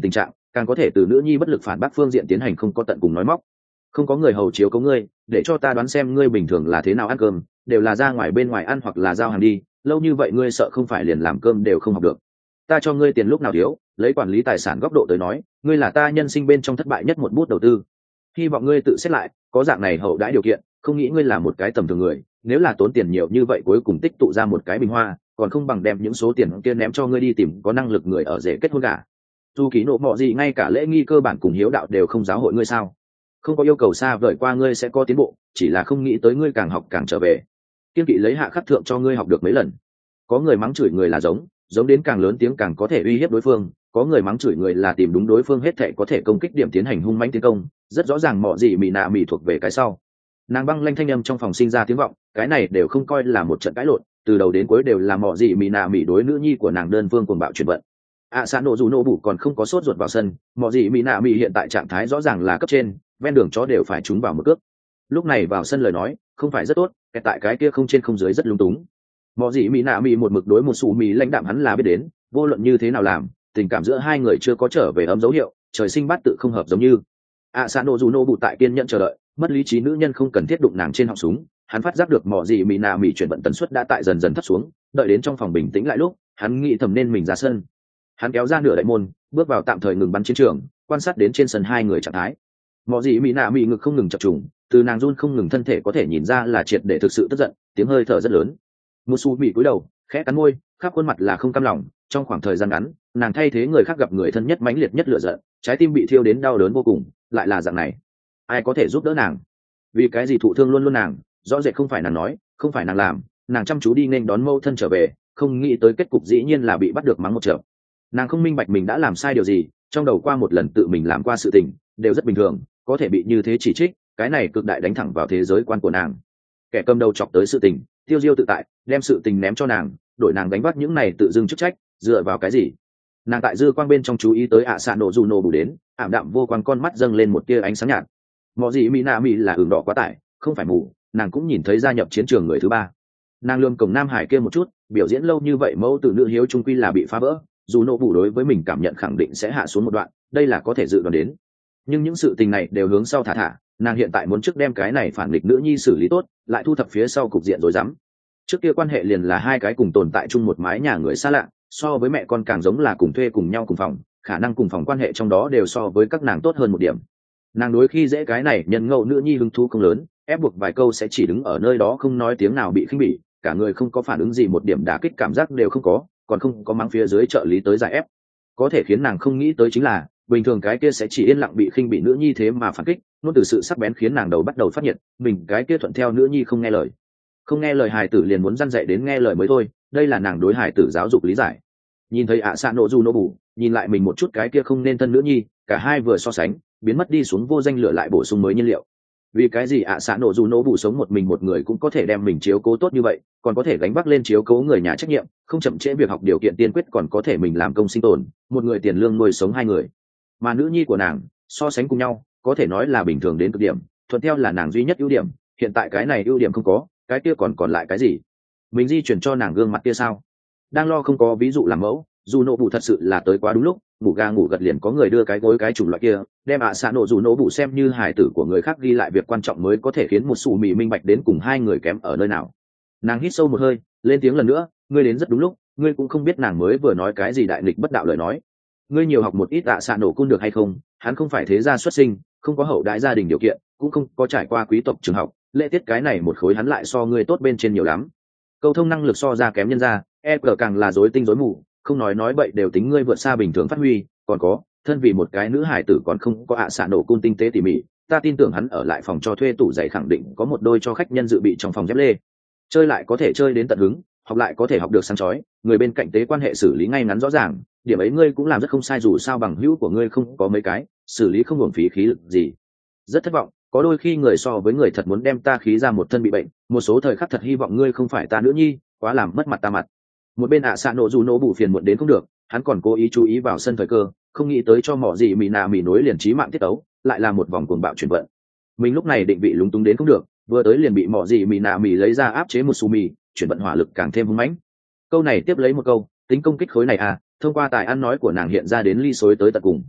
càng có thể từ nữ nhi bất lực phản bác phương diện tiến hành không có tận cùng nói móc. Không có người hầu chiếu cố ngươi, để cho ta đoán xem ngươi bình thường là thế nào ăn cơm, đều là ra ngoài bên ngoài ăn hoặc là giao hàng đi, lâu như vậy ngươi sợ không phải liền làm cơm đều không học được. Ta cho ngươi tiền lúc nào thiếu, lấy quản lý tài sản góc độ tới nói, ngươi là ta nhân sinh bên trong thất bại nhất một bút đầu tư. Hy vọng ngươi tự xét lại, có dạng này hậu đãi điều kiện, không nghĩ ngươi là một cái tầm thường người, nếu là tốn tiền nhiều như vậy cuối cùng tích tụ ra một cái bình hoa, còn không bằng đem những số tiền kia ném cho ngươi đi tìm có năng lực người ở rể kết hôn cả. Dù ký nộ mọ gì ngay cả lễ nghi cơ bản cùng hiếu đạo đều không giáo hội ngươi sao? Không có yêu cầu xa vời qua ngươi sẽ có tiến bộ, chỉ là không nghĩ tới ngươi càng học càng trở về. Kiên kỵ lấy hạ khắc thượng cho ngươi học được mấy lần. Có người mắng chửi người là giống đến càng lớn tiếng càng có thể uy hiếp đối phương, có người mắng chửi người là tìm đúng đối phương hết thảy có thể công kích điểm tiến hành hung mãnh tiến công, rất rõ ràng mọ gì mị nạ mị thuộc về cái sau. Nàng băng lanh thanh âm trong phòng sinh ra tiếng vọng, cái này đều không coi là một trận cãi lộn, từ đầu đến cuối đều là mọ gì mị nạ mị đối nữ nhi của nàng đơn phương cuồng bạo chuyển vận. Xã nổ dù nổ bủ còn không có sốt ruột vào sân, mọ gì mị nạ mị hiện tại trạng thái rõ ràng là cấp trên, ven đường chó đều phải trúng vào một cước. Lúc này vào sân lời nói không phải rất tốt, tại cái kia không trên không dưới rất lung túng. Mọ gì mị nạ mị một mực đối một sủ mị lãnh đạm hắn là biết đến, vô luận như thế nào làm, tình cảm giữa hai người chưa có trở về ấm dấu hiệu, trời sinh bát tự không hợp giống như. Xã nổ dù nổ bủ tại kiên nhẫn chờ đợi, mất lý trí nữ nhân không cần thiết đụng nàng trên họng súng, hắn phát giác được mọ gì mị nạ mị chuyển vận tần suất đã tại dần dần thấp xuống, đợi đến trong phòng bình tĩnh lại lúc hắn nghĩ thầm nên mình ra sân. Hắn kéo ra nửa đại môn, bước vào tạm thời ngừng bắn chiến trường, quan sát đến trên sân hai người trạng thái. Mọ gì mị nạ mị ngực không ngừng chập trùng, từ nàng run không ngừng thân thể có thể nhìn ra là triệt để thực sự tức giận, tiếng hơi thở rất lớn. Musu bị cúi đầu, khẽ cắn môi, khắp khuôn mặt là không cam lòng. Trong khoảng thời gian ngắn, nàng thay thế người khác gặp người thân nhất mãnh liệt nhất lửa giận, trái tim bị thiêu đến đau đớn vô cùng. Lại là dạng này, ai có thể giúp đỡ nàng? Vì cái gì thụ thương luôn luôn nàng? Rõ rệt không phải nàng nói, không phải nàng làm, nàng chăm chú đi nên đón mâu thân trở về, không nghĩ tới kết cục dĩ nhiên là bị bắt được mắng một trận. Nàng không minh bạch mình đã làm sai điều gì, trong đầu qua một lần tự mình làm qua sự tình đều rất bình thường, có thể bị như thế chỉ trích, cái này cực đại đánh thẳng vào thế giới quan của nàng. Kẻ cầm đầu chọc tới sự tình, tiêu diêu tự tại, đem sự tình ném cho nàng, đổi nàng đánh bắt những này tự dưng chức trách, dựa vào cái gì? Nàng tại dư quang bên trong chú ý tới xạ nổ dù nổ bù đến, ảm đạm vô quang con mắt dâng lên một tia ánh sáng nhạt. Mọ gì mỹ nạ mỹ là ửng đỏ quá tải, không phải mù, nàng cũng nhìn thấy gia nhập chiến trường người thứ ba. Nàng lườm cổng Nam Hải kia một chút, biểu diễn lâu như vậy mẫu tử nữ hiếu trung quy là bị phá vỡ, dù nổ bù đối với mình cảm nhận khẳng định sẽ hạ xuống một đoạn, đây là có thể dự đoán đến. Nhưng những sự tình này đều hướng sau thả, nàng hiện tại muốn trước đem cái này phản nghịch nữ nhi xử lý tốt, lại thu thập phía sau cục diện rối rắm. Trước kia quan hệ liền là hai cái cùng tồn tại chung một mái nhà người xa lạ, so với mẹ con càng giống là cùng thuê cùng nhau cùng phòng, khả năng cùng phòng quan hệ trong đó đều so với các nàng tốt hơn một điểm. Nàng đối khi dễ cái này nhân ngẫu nữ nhi hứng thú không lớn, ép buộc vài câu sẽ chỉ đứng ở nơi đó không nói tiếng nào bị khinh bỉ, cả người không có phản ứng gì, một điểm đả kích cảm giác đều không có, còn không có mắng phía dưới trợ lý tới giải ép. Có thể khiến nàng không nghĩ tới chính là bình thường cái kia sẽ chỉ yên lặng bị khinh bị nữ nhi thế mà phản kích, luôn từ sự sắc bén khiến nàng đầu bắt đầu phát nhiệt, mình cái kia thuận theo nữ nhi không nghe lời hài tử liền muốn răn dạy đến nghe lời mới thôi, đây là nàng đối hài tử giáo dục lý giải. Nhìn thấy xạ nổ dù nổ bù, nhìn lại mình một chút cái kia không nên thân nữ nhi, cả hai vừa so sánh biến mất đi xuống vô danh lửa lại bổ sung mới nhiên liệu. Vì cái gì xạ nổ dù nổ bù sống một mình một người cũng có thể đem mình chiếu cố tốt như vậy, còn có thể gánh vác lên chiếu cố người nhà trách nhiệm, không chậm trễ việc học điều kiện tiên quyết còn có thể mình làm công sinh tồn, một người tiền lương nuôi sống hai người. Mà nữ nhi của nàng so sánh cùng nhau có thể nói là bình thường đến cực điểm, thuận theo là nàng duy nhất ưu điểm, hiện tại cái này ưu điểm không có, cái kia còn lại cái gì? Mình di chuyển cho nàng gương mặt kia sao? Đang lo không có ví dụ làm mẫu, dù nổ bụ thật sự là tới quá đúng lúc, ngủ ga ngủ gật liền có người đưa cái gối cái chủng loại kia, đem xạ nổ dù nổ bụ xem như hài tử của người khác, ghi lại việc quan trọng mới có thể khiến một sủ mì minh bạch đến cùng hai người kém ở nơi nào. Nàng hít sâu một hơi, lên tiếng lần nữa, ngươi đến rất đúng lúc, ngươi cũng không biết nàng mới vừa nói cái gì đại nghịch bất đạo lời nói. Ngươi nhiều học một ít xạ nổ cun được hay không? Hắn không phải thế gia xuất sinh, không có hậu đãi gia đình điều kiện, cũng không có trải qua quý tộc trường học, lễ tiết cái này một khối hắn lại so ngươi tốt bên trên nhiều lắm. Câu thông năng lực so ra kém nhân ra, càng là rối tinh rối mù, không nói bậy đều tính ngươi vượt xa bình thường phát huy, còn có thân vì một cái nữ hải tử còn không có xạ nổ cun tinh tế tỉ mỉ, ta tin tưởng hắn ở lại phòng cho thuê tủ giày khẳng định có một đôi cho khách nhân dự bị trong phòng dép lê, chơi lại có thể chơi đến tận hứng, học lại có thể học được sáng chói, người bên cạnh tế quan hệ xử lý ngay ngắn rõ ràng, điểm ấy ngươi cũng làm rất không sai, dù sao bằng hữu của ngươi không có mấy cái, xử lý không uổng phí khí lực gì. Rất thất vọng, có đôi khi người so với người thật muốn đem ta khí ra một thân bị bệnh, một số thời khắc thật hy vọng ngươi không phải ta nữ nhi, quá làm mất mặt ta mặt. Một bên xạ nổ dù nổ bù phiền muộn đến không được, hắn còn cố ý chú ý vào sân thời cơ, không nghĩ tới cho mỏ gì mì nà mì nối liền trí mạng tiết tấu, lại là một vòng cuồng bạo chuyển vận. Mình lúc này định vị lúng túng đến không được, vừa tới liền bị mỏ gì mì nà mì lấy ra áp chế một su mì, chuyển vận hỏa lực càng thêm hung mãnh. Câu này tiếp lấy một câu, tính công kích khối này thông qua tài ăn nói của nàng hiện ra đến ly xối tới tận cùng.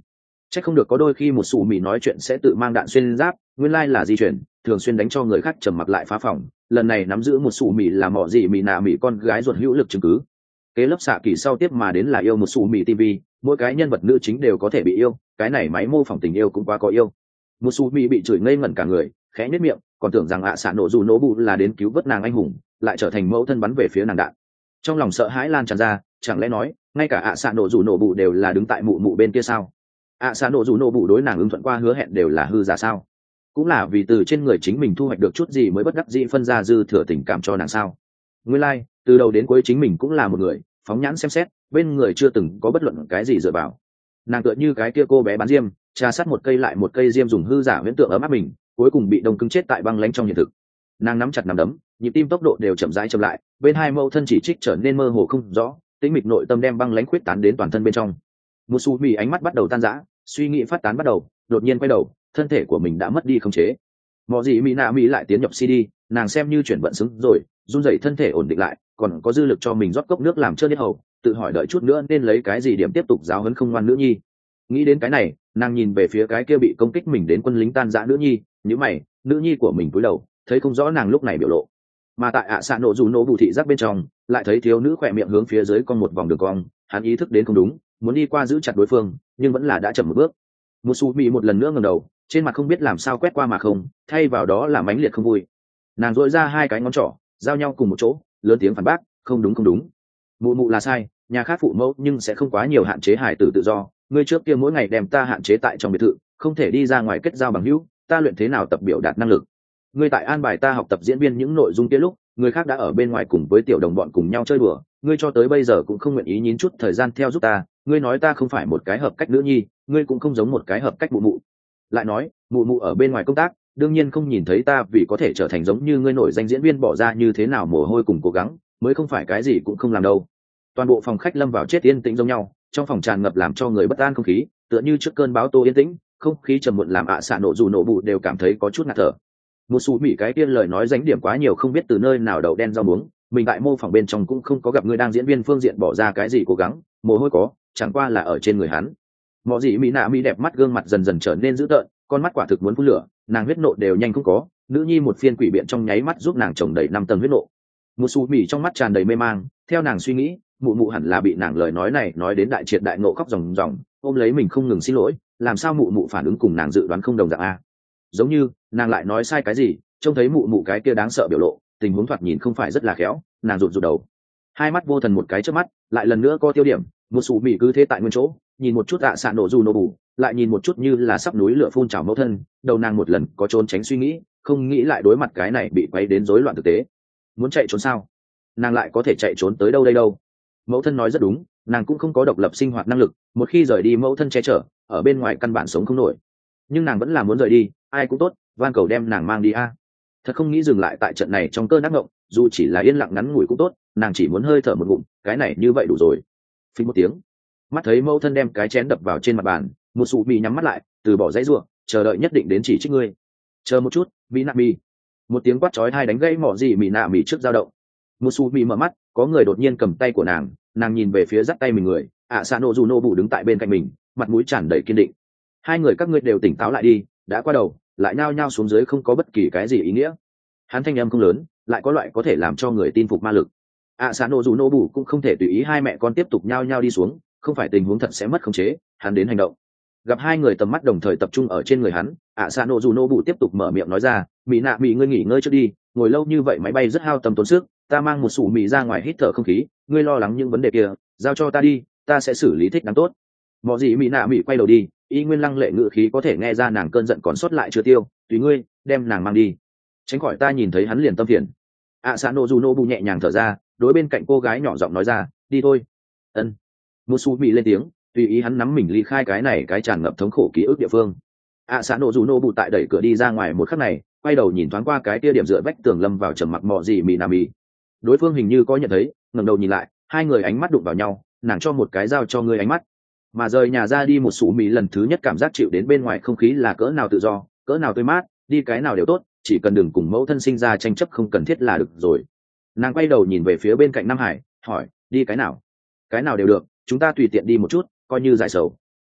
Chắc không được có đôi khi một sủ mì nói chuyện sẽ tự mang đạn xuyên giáp, nguyên lai là di chuyển, thường xuyên đánh cho người khác trầm mặc lại phá phòng. Lần này nắm giữ một sủ mì là mỏ gì mì nà mì con gái ruột hữu lực chứng cứ. Kế lớp xạ kỳ sau tiếp mà đến là yêu một sủ mì TV, mỗi cái nhân vật nữ chính đều có thể bị yêu, cái này máy mô phỏng tình yêu cũng quá có yêu. Một sủ mì bị chửi ngây ngẩn cả người, khẽ nhếch miệng, còn tưởng rằng xạ nổ dù nổ bụ là đến cứu vớt nàng anh hùng, lại trở thành mẫu thân bắn về phía nàng đạn. Trong lòng sợ hãi lan tràn ra, chẳng lẽ nói ngay cả xạ nổ dù nổ bụ đều là đứng tại mụ mụ bên kia sao? Xạ nổ dù nổ bụ đối nàng ứng thuận qua hứa hẹn đều là hư giả sao? Cũng là vì từ trên người chính mình thu hoạch được chút gì mới bất đắc dĩ phân ra dư thừa tình cảm cho nàng sao? Nguyên lai, từ đầu đến cuối chính mình cũng là một người phóng nhãn xem xét, bên người chưa từng có bất luận cái gì dựa vào. Nàng tựa như cái kia cô bé bán diêm, trà sát một cây lại một cây diêm dùng hư giả huyễn tượng ấm áp mình, cuối cùng bị đông cứng chết tại băng lãnh trong hiện thực. Nàng nắm chặt nắm đấm, nhịp tim tốc độ đều chậm rãi chậm lại, bên hai mâu thân chỉ trích trở nên mơ hồ không rõ, tĩnh mịch nội tâm đem băng lãnh khuyết tán đến toàn thân bên trong. Musumi ánh mắt bắt đầu tan rã, suy nghĩ phát tán bắt đầu, đột nhiên quay đầu, thân thể của mình đã mất đi khống chế. Mọ gì mỹ nạ mỹ lại tiến nhập CD, nàng xem như chuyển vận xứng rồi, run rẩy thân thể ổn định lại, còn có dư lực cho mình rót cốc nước làm trơn hết hầu, tự hỏi đợi chút nữa nên lấy cái gì điểm tiếp tục giáo huấn không ngoan nữ nhi. Nghĩ đến cái này, nàng nhìn về phía cái kia bị công kích mình đến quân lính tan rã nữ nhi, nhíu mày, nữ nhi của mình cúi đầu, thấy không rõ nàng lúc này biểu lộ. Mà tại xạ nổ dù nổ bù thị giác bên trong, lại thấy thiếu nữ khỏe miệng hướng phía dưới con một vòng đường cong, hắn ý thức đến không đúng, muốn đi qua giữ chặt đối phương, nhưng vẫn là đã chậm một bước. Musumi một lần nữa ngẩng đầu, trên mặt không biết làm sao quét qua mà không, thay vào đó là mãnh liệt không vui. Nàng duỗi ra hai cái ngón trỏ, giao nhau cùng một chỗ, lớn tiếng phản bác, không đúng không đúng. Mụ mụ là sai, nhà khác phụ mẫu nhưng sẽ không quá nhiều hạn chế hài tử tự do. Ngươi trước kia mỗi ngày đem ta hạn chế tại trong biệt thự, không thể đi ra ngoài kết giao bằng hữu, ta luyện thế nào tập biểu đạt năng lực. Ngươi tại an bài ta học tập diễn viên những nội dung kia lúc, người khác đã ở bên ngoài cùng với tiểu đồng bọn cùng nhau chơi đùa, ngươi cho tới bây giờ cũng không nguyện ý nhín chút thời gian theo giúp ta. Ngươi nói ta không phải một cái hợp cách nữ nhi, ngươi cũng không giống một cái hợp cách mụ mụ. Lại nói, mụ mụ ở bên ngoài công tác, đương nhiên không nhìn thấy ta vì có thể trở thành giống như ngươi nổi danh diễn viên bỏ ra như thế nào mồ hôi cùng cố gắng, mới không phải cái gì cũng không làm đâu. Toàn bộ phòng khách lâm vào chết yên tĩnh giống nhau, trong phòng tràn ngập làm cho người bất an không khí, tựa như trước cơn bão tô yên tĩnh, không khí trầm muộn làm xạ nổ dù nổ bụ đều cảm thấy có chút ngạt thở. Một số mỹ cái kia lời nói dánh điểm quá nhiều không biết từ nơi nào đậu đen rau muống, mình tại mô phỏng bên trong cũng không có gặp người đang diễn viên phương diện bỏ ra cái gì cố gắng, mồ hôi có, chẳng qua là ở trên người hắn. Mọ gì mỹ nạ mỹ đẹp mắt gương mặt dần dần trở nên dữ tợn, con mắt quả thực muốn phun lửa, nàng huyết nộ đều nhanh không có, nữ nhi một phiên quỷ biện trong nháy mắt giúp nàng chồng đầy 5 tầng huyết nộ. Một số mỹ trong mắt tràn đầy mê mang, theo nàng suy nghĩ, mụ mụ hẳn là bị nàng lời nói này nói đến đại triệt đại ngộ khóc ròng ròng, ôm lấy mình không ngừng xin lỗi, làm sao mụ mụ phản ứng cùng nàng dự đoán không đồng dạng a? Giống như nàng lại nói sai cái gì, trông thấy mụ mụ cái kia đáng sợ biểu lộ, tình huống thoạt nhìn không phải rất là khéo, nàng rụt rụt đầu, hai mắt vô thần một cái trước mắt, lại lần nữa có tiêu điểm. Một sủ mỉ cứ thế tại nguyên chỗ, nhìn một chút xạ nổ dù nổ bù, lại nhìn một chút như là sắp núi lửa phun trào mẫu thân, đầu nàng một lần có trốn tránh suy nghĩ, không nghĩ lại đối mặt cái này bị quấy đến rối loạn thực tế. Muốn chạy trốn sao? Nàng lại có thể chạy trốn tới đâu đây đâu? Mẫu thân nói rất đúng, nàng cũng không có độc lập sinh hoạt năng lực, một khi rời đi mẫu thân che chở, ở bên ngoài căn bản sống không nổi. Nhưng nàng vẫn là muốn rời đi, ai cũng tốt, van cầu đem nàng mang đi a. Thật không nghĩ dừng lại tại trận này trong cơn ác mộng, dù chỉ là yên lặng ngắn ngủi cũng tốt, nàng chỉ muốn hơi thở một ngụm, cái này như vậy đủ rồi. Phí một tiếng, mắt thấy mẫu thân đem cái chén đập vào trên mặt bàn, một sụ mì nhắm mắt lại, từ bỏ dãy ruộng, chờ đợi nhất định đến chỉ trích ngươi. Chờ một chút, mỹ nạ mì. Một tiếng quát chói tai đánh gãy mỏ gì mỹ nạ mì trước dao động. Một sụ mì mở mắt, có người đột nhiên cầm tay của nàng nhìn về phía dắt tay mình người, Sano Juno đứng tại bên cạnh mình, mặt mũi tràn đầy kiên định. Hai người các ngươi đều tỉnh táo lại đi, đã qua đầu, lại nhao nhao xuống dưới không có bất kỳ cái gì ý nghĩa. Hắn thanh âm không lớn, lại có loại có thể làm cho người tin phục ma lực. Sano Juno cũng không thể tùy ý hai mẹ con tiếp tục nhao nhao đi xuống, không phải tình huống thật sẽ mất khống chế, hắn đến hành động. Gặp hai người tầm mắt đồng thời tập trung ở trên người hắn, Sano Juno tiếp tục mở miệng nói ra, mỹ nạ mỹ ngươi nghỉ ngơi trước đi, ngồi lâu như vậy máy bay rất hao tâm tốn sức, ta mang một sủ mì ra ngoài hít thở không khí, ngươi lo lắng những vấn đề kia, giao cho ta đi, ta sẽ xử lý thích đáng tốt. Mọ gì mỹ nạ mỹ quay đầu đi, y nguyên lăng lệ ngự khí có thể nghe ra nàng cơn giận còn sót lại chưa tiêu, tùy ngươi, đem nàng mang đi, tránh khỏi ta nhìn thấy hắn liền tâm phiền. Sano Juno nhẹ nhàng thở ra, đối bên cạnh cô gái nhỏ giọng nói ra, đi thôi. Ân. Musu mỹ lên tiếng, tùy ý hắn nắm mình ly khai cái này cái tràn ngập thống khổ ký ức địa phương. Sano Juno tại đẩy cửa đi ra ngoài một khắc này, quay đầu nhìn thoáng qua cái tia điểm dựa vách tường lâm vào trầm mặc mọ gì mỹ nạ mỹ. Đối phương hình như có nhận thấy, ngẩng đầu nhìn lại, hai người ánh mắt đụng vào nhau, nàng cho một cái dao cho ngươi ánh mắt. Mà rời nhà ra đi một sủ mỹ lần thứ nhất cảm giác chịu đến bên ngoài không khí là cỡ nào tự do, cỡ nào tươi mát, đi cái nào đều tốt, chỉ cần đừng cùng mẫu thân sinh ra tranh chấp không cần thiết là được rồi. Nàng quay đầu nhìn về phía bên cạnh Nam Hải, hỏi, đi cái nào? Cái nào đều được, chúng ta tùy tiện đi một chút, coi như giải sầu.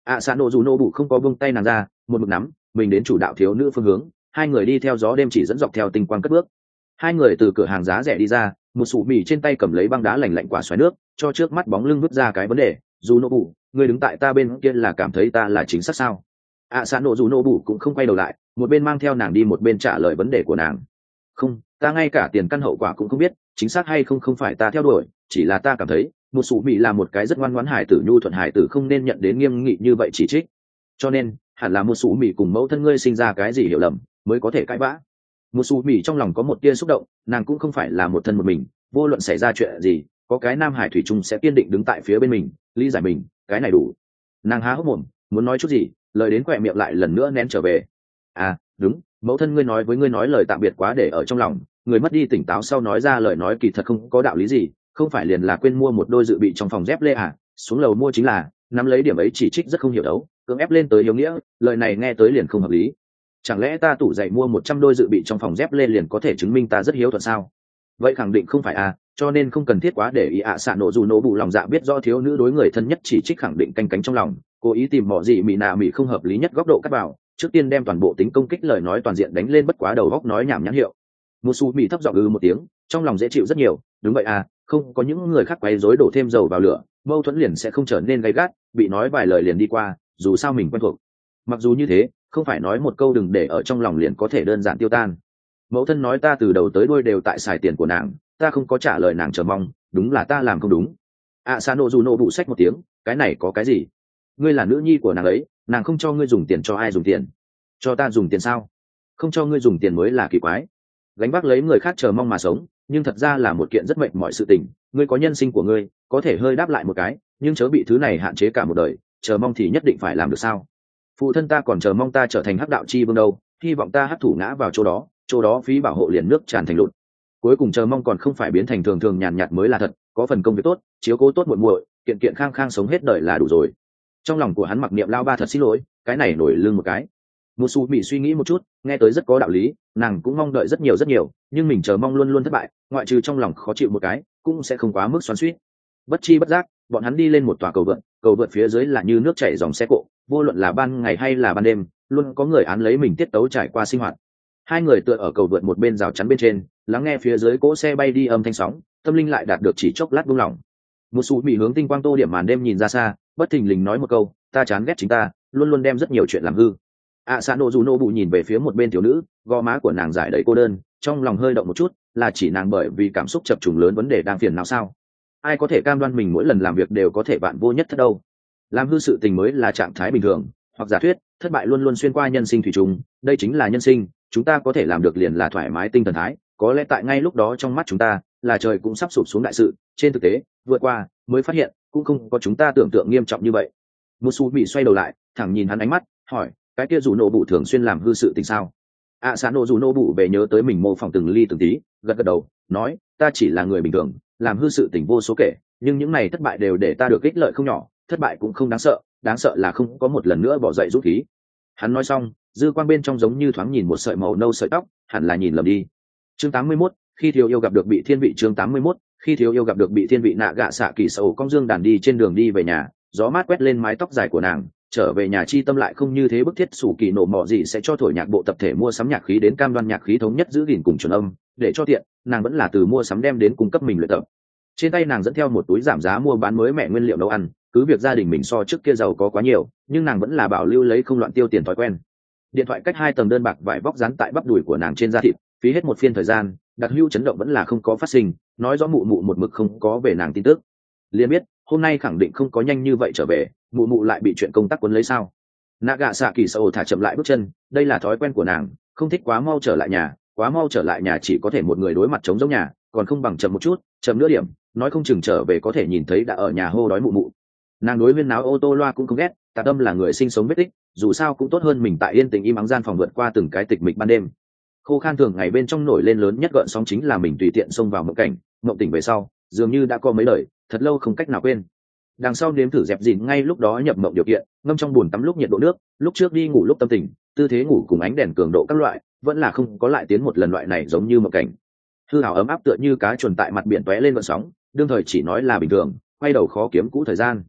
ạ xạ nổ dù nổ bụ không có buông tay nàng ra, một mực nắm mình đến chủ đạo thiếu nữ phương hướng. Hai người đi theo gió đêm chỉ dẫn dọc theo tinh quang cất bước. Hai người từ cửa hàng giá rẻ đi ra, một sụ mì trên tay cầm lấy băng đá lạnh lạnh quả xoáy nước, cho trước mắt bóng lưng vứt ra cái vấn đề. Dù nổ bụ, người đứng tại ta bên kia là cảm thấy ta là chính xác sao? ạ xạ nổ dù nổ bụ cũng không quay đầu lại, một bên mang theo nàng đi một bên trả lời vấn đề của nàng. Không, ta ngay cả tiền căn hậu quả cũng không biết, chính xác hay không không phải ta theo đuổi, chỉ là ta cảm thấy một sụ mì là một cái rất ngoan ngoãn hải tử, nhu thuận hải tử, không nên nhận đến nghiêm nghị như vậy chỉ trích. Cho nên hẳn là một sụ mì cùng mẫu thân ngươi sinh ra cái gì hiểu lầm mới có thể cãi vã. Một sụ mì trong lòng có một tia xúc động, nàng cũng không phải là một thân một mình, vô luận xảy ra chuyện gì có cái nam hải thủy chung sẽ kiên định đứng tại phía bên mình, lý giải mình, cái này đủ. Nàng há hốc mồm muốn nói chút gì, lời đến khỏe miệng lại lần nữa nén trở về. À đúng, mẫu thân ngươi nói với ngươi nói lời tạm biệt quá để ở trong lòng, người mất đi tỉnh táo sau nói ra lời nói kỳ thật không có đạo lý gì, không phải liền là quên mua một đôi dự bị trong phòng dép lê à, xuống lầu mua chính là, nắm lấy điểm ấy chỉ trích rất không hiểu đấu, cưỡng ép lên tới hiếu nghĩa, lời này nghe tới liền không hợp lý. Chẳng lẽ ta tủ giày mua 100 đôi dự bị trong phòng dép lê liền có thể chứng minh ta rất hiếu thuận sao? Vậy khẳng định không phải à, cho nên không cần thiết quá để ý. Xạ nổ dù nổ bụ lòng dạ biết do thiếu nữ đối người thân nhất chỉ trích khẳng định canh cánh trong lòng, cố ý tìm mỏ gì mị nạ mị không hợp lý nhất góc độ cắt vào, trước tiên đem toàn bộ tính công kích lời nói toàn diện đánh lên, bất quá đầu góc nói nhảm nhãn hiệu. Một su mị thấp giọng một tiếng, trong lòng dễ chịu rất nhiều. Đúng vậy à, không có những người khác quấy rối đổ thêm dầu vào lửa, mâu thuẫn liền sẽ không trở nên gay gắt, bị nói vài lời liền đi qua, dù sao mình quen thuộc. Mặc dù như thế, không phải nói một câu đừng để ở trong lòng liền có thể đơn giản tiêu tan. Mẫu thân nói ta từ đầu tới đuôi đều tại xài tiền của nàng, ta không có trả lời nàng chờ mong, đúng là ta làm không đúng. Sa nổ dù nổ bụ xách một tiếng, cái này có cái gì? Ngươi là nữ nhi của nàng ấy, nàng không cho ngươi dùng tiền cho ai dùng tiền? Cho ta dùng tiền sao? Không cho ngươi dùng tiền mới là kỳ quái. Gánh vác lấy người khác chờ mong mà sống, nhưng thật ra là một kiện rất mệt mỏi sự tình. Ngươi có nhân sinh của ngươi, có thể hơi đáp lại một cái, nhưng chớ bị thứ này hạn chế cả một đời. Chờ mong thì nhất định phải làm được sao? Phụ thân ta còn chờ mong ta trở thành hắc đạo chi vương đâu, hy vọng ta hắc thủ ngã vào chỗ đó phí bảo hộ liền nước tràn thành lụt. Cuối cùng chờ mong còn không phải biến thành thường thường nhàn nhạt mới là thật, có phần công việc tốt, chiếu cố tốt muội muội, kiện kiện khang khang sống hết đời là đủ rồi. Trong lòng của hắn mặc niệm lao ba thật xin lỗi, cái này nổi lưng một cái. Một su bị suy nghĩ một chút, nghe tới rất có đạo lý, nàng cũng mong đợi rất nhiều, nhưng mình chờ mong luôn luôn thất bại, ngoại trừ trong lòng khó chịu một cái, cũng sẽ không quá mức xoắn xuýt. Bất chi bất giác, bọn hắn đi lên một tòa cầu vượt phía dưới là như nước chảy dòng xe cộ, vô luận là ban ngày hay là ban đêm, luôn có người án lấy mình tiết tấu trải qua sinh hoạt. Hai người tựa ở cầu vượt một bên rào chắn bên trên, lắng nghe phía dưới cỗ xe bay đi âm thanh sóng, tâm linh lại đạt được chỉ chốc lát buông lỏng. Một su bị hướng tinh quang tô điểm màn đêm nhìn ra xa, bất thình lình nói một câu, ta chán ghét chính ta, luôn luôn đem rất nhiều chuyện làm hư. Sa nổ dù nổ bụ nhìn về phía một bên thiếu nữ, gò má của nàng giải đầy cô đơn, trong lòng hơi động một chút, là chỉ nàng bởi vì cảm xúc chập trùng lớn vấn đề đang phiền não sao? Ai có thể cam đoan mình mỗi lần làm việc đều có thể vạn vô nhất thất đâu? Làm hư sự tình mới là trạng thái bình thường, hoặc giả thuyết thất bại luôn luôn xuyên qua nhân sinh thủy chung, đây chính là nhân sinh. Chúng ta có thể làm được liền là thoải mái tinh thần thái, có lẽ tại ngay lúc đó trong mắt chúng ta là trời cũng sắp sụp xuống đại sự, trên thực tế vượt qua mới phát hiện cũng không có chúng ta tưởng tượng nghiêm trọng như vậy. Một su bị xoay đầu lại, thẳng nhìn hắn ánh mắt hỏi, cái kia dù nổ bụ thường xuyên làm hư sự tình sao? Sa nổ dù nổ bụ về nhớ tới mình mô phỏng từng ly từng tí, gật gật đầu nói, ta chỉ là người bình thường, làm hư sự tình vô số kể, nhưng những này thất bại đều để ta được ích lợi không nhỏ. Thất bại cũng không đáng sợ là không có một lần nữa bỏ dậy rút khí. Hắn nói xong, dư quang bên trong giống như thoáng nhìn một sợi màu nâu sợi tóc, hẳn là nhìn lầm đi. Chương 81, khi thiếu yêu gặp được bị thiên vị. Chương 81, khi thiếu yêu gặp được bị thiên vị. Nạ gạ xạ kỳ sầu cong dương đàn đi trên đường đi về nhà, gió mát quét lên mái tóc dài của nàng, trở về nhà chi tâm lại không như thế bức thiết. Sủ kỳ nổ mọ gì sẽ cho thổi nhạc bộ tập thể mua sắm nhạc khí đến cam đoan nhạc khí thống nhất giữ gìn cùng chuẩn âm, để cho tiện, nàng vẫn là từ mua sắm đem đến cung cấp mình luyện tập. Trên tay nàng dẫn theo một túi giảm giá mua bán mới mẹ nguyên liệu nấu ăn, cứ việc gia đình mình so trước kia giàu có quá nhiều, nhưng nàng vẫn là bảo lưu lấy không loạn tiêu tiền thói quen. Điện thoại cách 2 tầng đơn bạc vải vóc dán tại bắp đùi của nàng trên da thịt, phí hết một phiên thời gian, đặc hữu chấn động vẫn là không có phát sinh, nói rõ mụ mụ một mực không có về nàng tin tức. Liền biết hôm nay khẳng định không có nhanh như vậy trở về, mụ mụ lại bị chuyện công tác cuốn lấy sao? Naga xạ kỳ sầu thả chậm lại bước chân, đây là thói quen của nàng, không thích quá mau trở lại nhà, quá mau trở lại nhà chỉ có thể một người đối mặt chống giống nhà, còn không bằng chậm một chút, chậm nửa điểm, nói không chừng trở về có thể nhìn thấy đã ở nhà hô đói mụ mụ. Nàng đối viên náo ô tô loa cũng không ghét, Tạ Tâm là người sinh sống vết tích, dù sao cũng tốt hơn mình tại yên tĩnh im ắng gian phòng vượt qua từng cái tịch mịch ban đêm. Khô khan thường ngày bên trong nổi lên lớn nhất gợn sóng chính là mình tùy tiện xông vào mộng cảnh, mộng tỉnh về sau, dường như đã có mấy lời, thật lâu không cách nào quên. Đằng sau nếm thử dẹp dìn ngay lúc đó nhập mộng điều kiện, ngâm trong bùn tắm lúc nhiệt độ nước, lúc trước đi ngủ lúc tâm tình, tư thế ngủ cùng ánh đèn cường độ các loại, vẫn là không có lại tiến một lần loại này giống như mộng cảnh. Hư ảo ấm áp tựa như cá chuồn tại mặt biển tóe lên gợn sóng, đương thời chỉ nói là bình thường, quay đầu khó kiếm cũ thời gian.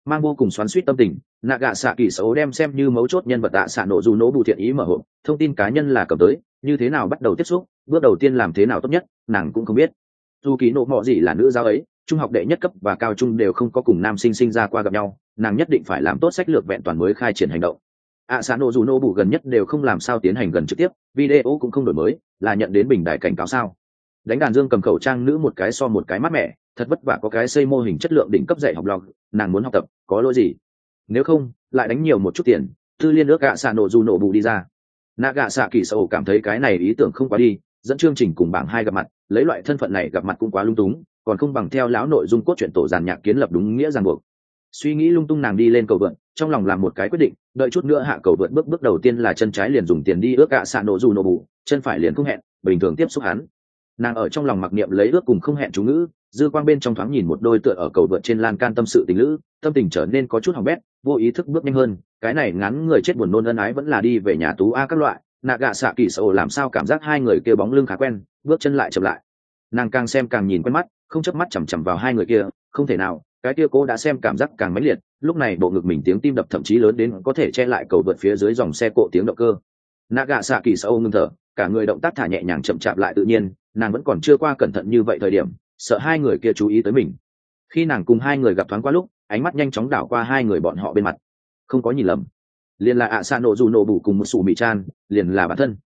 mang vô cùng xoắn xuýt tâm tình, nạ gạ xạ kỳ xấu đem xem như mấu chốt nhân vật tạ xạ nổ dù nổ bù thiện ý mở hộp thông tin cá nhân là cầm tới, như thế nào bắt đầu tiếp xúc, bước đầu tiên làm thế nào tốt nhất nàng cũng không biết. dù kỳ nộ mọ gì là nữ giáo ấy, trung học đệ nhất cấp và cao trung đều không có cùng nam sinh sinh ra qua gặp nhau, nàng nhất định phải làm tốt sách lược vẹn toàn mới khai triển hành động. xạ nổ dù nổ bù gần nhất đều không làm sao tiến hành gần trực tiếp, video cũng không đổi mới, là nhận đến bình đại cảnh cáo sao? Đánh đàn dương cầm khẩu trang nữ một cái so một cái mát mẻ, thật vất vả có cái xây mô hình chất lượng đỉnh cấp dạy học log, nàng muốn học tập có lỗi gì? Nếu không lại đánh nhiều một chút tiền, tư liên ước xạ nổ dù nổ bù đi ra. nạ gạ xạ kỳ sầu cảm thấy cái này ý tưởng không quá đi, dẫn chương trình cùng bảng hai gặp mặt, lấy loại thân phận này gặp mặt cũng quá lung túng, còn không bằng theo lão nội dung cốt truyện tổ giàn nhạc kiến lập đúng nghĩa ràng buộc. Suy nghĩ lung tung nàng đi lên cầu vượt, trong lòng làm một cái quyết định, đợi chút nữa hạ cầu vượt bước đầu tiên là chân trái liền dùng tiền đi ước xạ nổ dù nổ bù, chân phải liền không hẹn bình thường tiếp xúc hắn. Nàng ở trong lòng mặc niệm lấy ước cùng không hẹn chú ngữ, dư quang bên trong thoáng nhìn một đôi tựa ở cầu vượt trên lan can tâm sự tình lữ, tâm tình trở nên có chút hỏng bét, vô ý thức bước nhanh hơn, cái này ngắn người chết buồn nôn ân ái vẫn là đi về nhà tú a các loại. Nạ gạ xạ kỳ sầu làm sao cảm giác hai người kia bóng lưng khá quen, bước chân lại chậm lại. Nàng càng xem càng nhìn quen mắt, không chớp mắt chằm chằm vào hai người kia, không thể nào, cái kia cô đã xem cảm giác càng mãnh liệt, lúc này bộ ngực mình tiếng tim đập thậm chí lớn đến có thể che lại cầu vượt phía dưới dòng xe cộ tiếng động cơ. Nạ gạ xạ kỳ sầu ngưng thở, cả người động tác thả nhẹ nhàng chậm chạp lại tự nhiên, nàng vẫn còn chưa qua cẩn thận như vậy thời điểm, sợ hai người kia chú ý tới mình. Khi nàng cùng hai người gặp thoáng qua lúc, ánh mắt nhanh chóng đảo qua hai người bọn họ bên mặt, không có nhìn lầm, liền là xạ nổ dù nổ bù cùng một sủ mì chan, liền là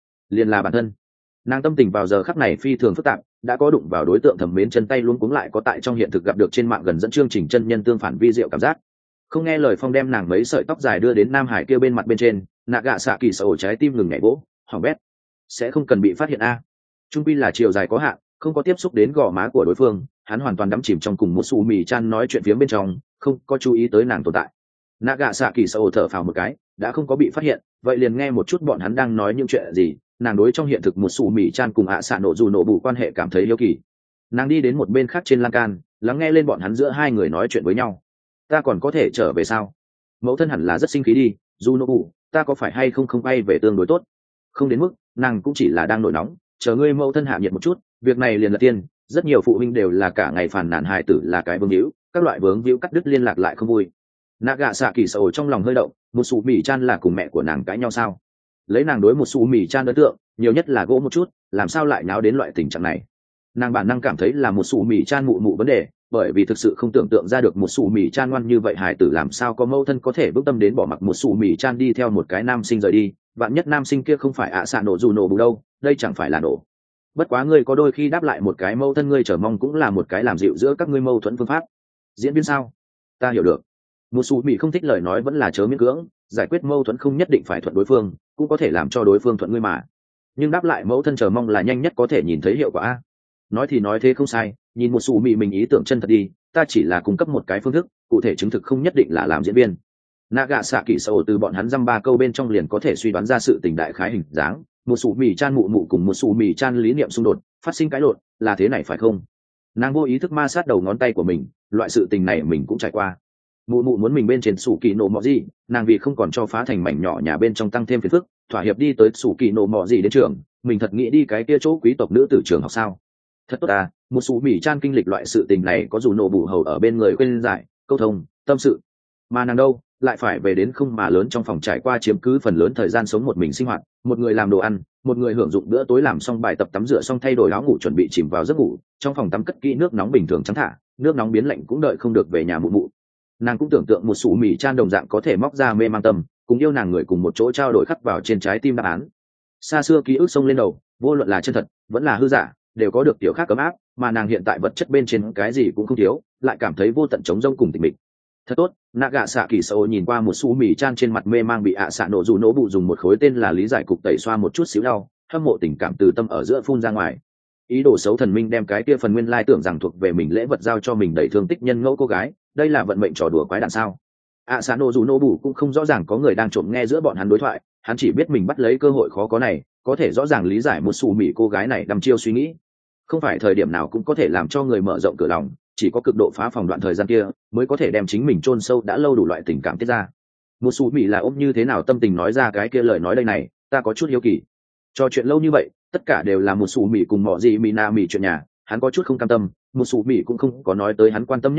bản thân. Nàng tâm tình vào giờ khắc này phi thường phức tạp, đã có đụng vào đối tượng thầm mến chân tay luống cuống, lại có tại trong hiện thực gặp được trên mạng gần dẫn chương trình chân nhân tương phản vi diệu cảm giác. Không nghe lời phong đem nàng mấy sợi tóc dài đưa đến nam hải kia bên mặt bên trên, nạ gạ xạ kỳ sầu trái tim ngừng nhảy vỗ, hỏng bét, sẽ không cần bị phát hiện a. Trung pi là chiều dài có hạn, không có tiếp xúc đến gò má của đối phương, hắn hoàn toàn đắm chìm trong cùng một sủ mì chan nói chuyện phía bên trong, không có chú ý tới nàng tồn tại. nạ gạ xạ kỳ sầu thở phào một cái, đã không có bị phát hiện, vậy liền nghe một chút bọn hắn đang nói những chuyện gì. Nàng đối trong hiện thực một sủ mì chan cùng xạ nổ dù nổ bù quan hệ cảm thấy hiếu kỳ, nàng đi đến một bên khác trên lan can, lắng nghe lên bọn hắn giữa hai người nói chuyện với nhau. Ta còn có thể trở về sao? Mẫu thân hẳn là rất sinh khí đi, dù nổ bù, ta có phải hay không không bay về tương đối tốt? Không đến mức, nàng cũng chỉ là đang nổi nóng, chờ ngươi mẫu thân hạ nhiệt một chút, việc này liền là tiên. Rất nhiều phụ huynh đều là cả ngày phàn nàn hài tử là cái vương hữu, các loại vướng víu cắt đứt liên lạc lại không vui. nạ gạ xạ kỳ sầu trong lòng hơi động, một sủ mì chan là cùng mẹ của nàng cãi nhau sao? Lấy nàng đối một sủ mì chan ấn tượng, nhiều nhất là gỗ một chút, làm sao lại náo đến loại tình trạng này? Nàng bản năng cảm thấy là một sủ mì chan mụ vấn đề, bởi vì thực sự không tưởng tượng ra được một sủ mì chan ngoan như vậy hài tử làm sao có mẫu thân có thể bước tâm đến bỏ mặc một sủ mì chan đi theo một cái nam sinh rời đi. Vạn nhất nam sinh kia không phải xạ nổ dù nổ bù đâu, đây chẳng phải là nổ. Bất quá ngươi có đôi khi đáp lại một cái mâu thân ngươi chờ mong cũng là một cái làm dịu giữa các ngươi mâu thuẫn phương pháp. Diễn viên sao? Ta hiểu được. Một sủ mì không thích lời nói vẫn là chớ miễn cưỡng, giải quyết mâu thuẫn không nhất định phải thuận đối phương, cũng có thể làm cho đối phương thuận ngươi mà. Nhưng đáp lại mẫu thân chờ mong là nhanh nhất có thể nhìn thấy hiệu quả. Nói thì nói thế không sai, nhìn một sủ mì mình ý tưởng chân thật đi, ta chỉ là cung cấp một cái phương thức, cụ thể chứng thực không nhất định là làm diễn viên. nạ gạ xạ kỳ sầu từ bọn hắn dăm ba câu bên trong liền có thể suy đoán ra sự tình đại khái hình dáng. Một sủ mì chan mụ mụ cùng một sủ mì chan lý niệm xung đột, phát sinh cãi lộn, là thế này phải không? Nàng vô ý thức ma sát đầu ngón tay của mình, loại sự tình này mình cũng trải qua. Mụ mụ muốn mình bên trên sủ kỳ nổ mọ gì, nàng vì không còn cho phá thành mảnh nhỏ nhà bên trong tăng thêm phiền phức, thỏa hiệp đi tới sủ kỳ nổ mọ gì đến trường. Mình thật nghĩ đi cái kia chỗ quý tộc nữ tử trường học sao? Thật tốt à, một sủ mì chan kinh lịch loại sự tình này có dù nổ bù hầu ở bên người quên giải câu thông tâm sự, mà nàng đâu lại phải về đến không mà lớn trong phòng trải qua chiếm cứ phần lớn thời gian sống một mình sinh hoạt, một người làm đồ ăn, một người hưởng dụng bữa tối, làm xong bài tập tắm rửa xong thay đổi áo ngủ chuẩn bị chìm vào giấc ngủ, trong phòng tắm cất kỹ nước nóng bình thường trắng thả, nước nóng biến lạnh cũng đợi không được về nhà mụ mụ. Nàng cũng tưởng tượng một sủ mì chan đồng dạng có thể móc ra mê mang tâm, cùng yêu nàng người cùng một chỗ trao đổi khắc vào trên trái tim đáp án. Xa xưa ký ức xông lên đầu, vô luận là chân thật vẫn là hư giả, đều có được tiểu khác ấm áp, mà nàng hiện tại vật chất bên trên cái gì cũng không thiếu, lại cảm thấy vô tận trống rỗng cùng tịch mịch. Thật tốt. nạ gạ xạ kỳ sầu nhìn qua một sủ mì chan trên mặt mê mang bị xạ nổ dù nổ bụ dùng một khối tên là lý giải cục tẩy xoa một chút xíu đau, hâm mộ tình cảm từ tâm ở giữa phun ra ngoài. Ý đồ xấu thần minh đem cái kia phần nguyên lai tưởng rằng thuộc về mình lễ vật giao cho mình đầy thương tích nhân ngẫu cô gái, đây là vận mệnh trò đùa quái đản sao? xạ nổ dù nổ bụ cũng không rõ ràng có người đang trộm nghe giữa bọn hắn đối thoại, hắn chỉ biết mình bắt lấy cơ hội khó có này, có thể rõ ràng lý giải một sủ mì cô gái này đăm chiêu suy nghĩ. Không phải thời điểm nào cũng có thể làm cho người mở rộng cửa lòng, chỉ có cực độ phá phòng đoạn thời gian kia mới có thể đem chính mình chôn sâu đã lâu đủ loại tình cảm tiết ra. Một sủ mì là ôm như thế nào tâm tình nói ra cái kia lời nói đây này, ta có chút hiếu kỳ. Cho chuyện lâu như vậy tất cả đều là một sủ mì cùng mọ gì mì na mì chuyện nhà, hắn có chút không cam tâm. Một sủ mì cũng không có nói tới hắn quan tâm nhất điểm,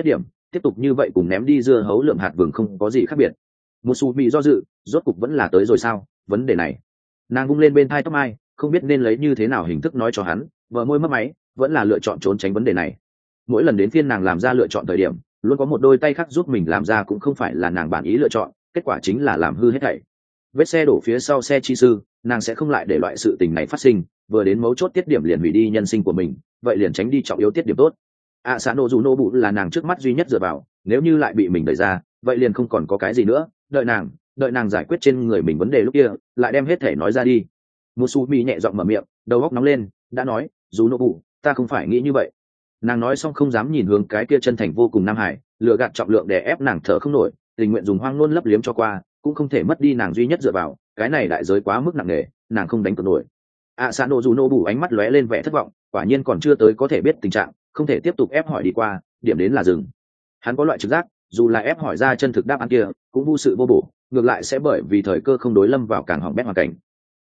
tiếp tục như vậy cùng ném đi dưa hấu lượm hạt vừng không có gì khác biệt. Một xù mị do dự, rốt cục vẫn là tới rồi sao? Vấn đề này nàng vung lên bên thai tóc mai, không biết nên lấy như thế nào hình thức nói cho hắn. Vợ môi mất máy, vẫn là lựa chọn trốn tránh vấn đề này. Mỗi lần đến phiên nàng làm ra lựa chọn thời điểm, luôn có một đôi tay khác giúp mình làm ra cũng không phải là nàng bản ý lựa chọn, kết quả chính là làm hư hết thảy. Vết xe đổ phía sau xe chi sư, nàng sẽ không lại để loại sự tình này phát sinh, vừa đến mấu chốt tiết điểm liền hủy đi nhân sinh của mình, vậy liền tránh đi trọng yếu tiết điểm tốt. Xã nổ dù nô bụ là nàng trước mắt duy nhất dựa vào, nếu như lại bị mình đẩy ra, vậy liền không còn có cái gì nữa, đợi nàng giải quyết trên người mình vấn đề lúc kia, lại đem hết thể nói ra đi. Musumi nhẹ giọng mở miệng, đầu óc nóng lên, đã nói, dù nô bụ, ta không phải nghĩ như vậy. Nàng nói xong không dám nhìn hướng cái kia chân thành vô cùng nam hải, lừa gạt trọng lượng để ép nàng thở không nổi, tình nguyện dùng hoang ngôn lấp liếm cho qua, cũng không thể mất đi nàng duy nhất dựa vào, cái này đại giới quá mức nặng nề, nàng không đánh cược nổi. Xã nổ dù nô bụ ánh mắt lóe lên vẻ thất vọng, quả nhiên còn chưa tới có thể biết tình trạng, không thể tiếp tục ép hỏi đi qua, điểm đến là dừng. Hắn có loại trực giác, dù là ép hỏi ra chân thực đáp án kia, cũng vô sự vô bổ, ngược lại sẽ bởi vì thời cơ không đối lâm vào càng hỏng bét hoàn cảnh.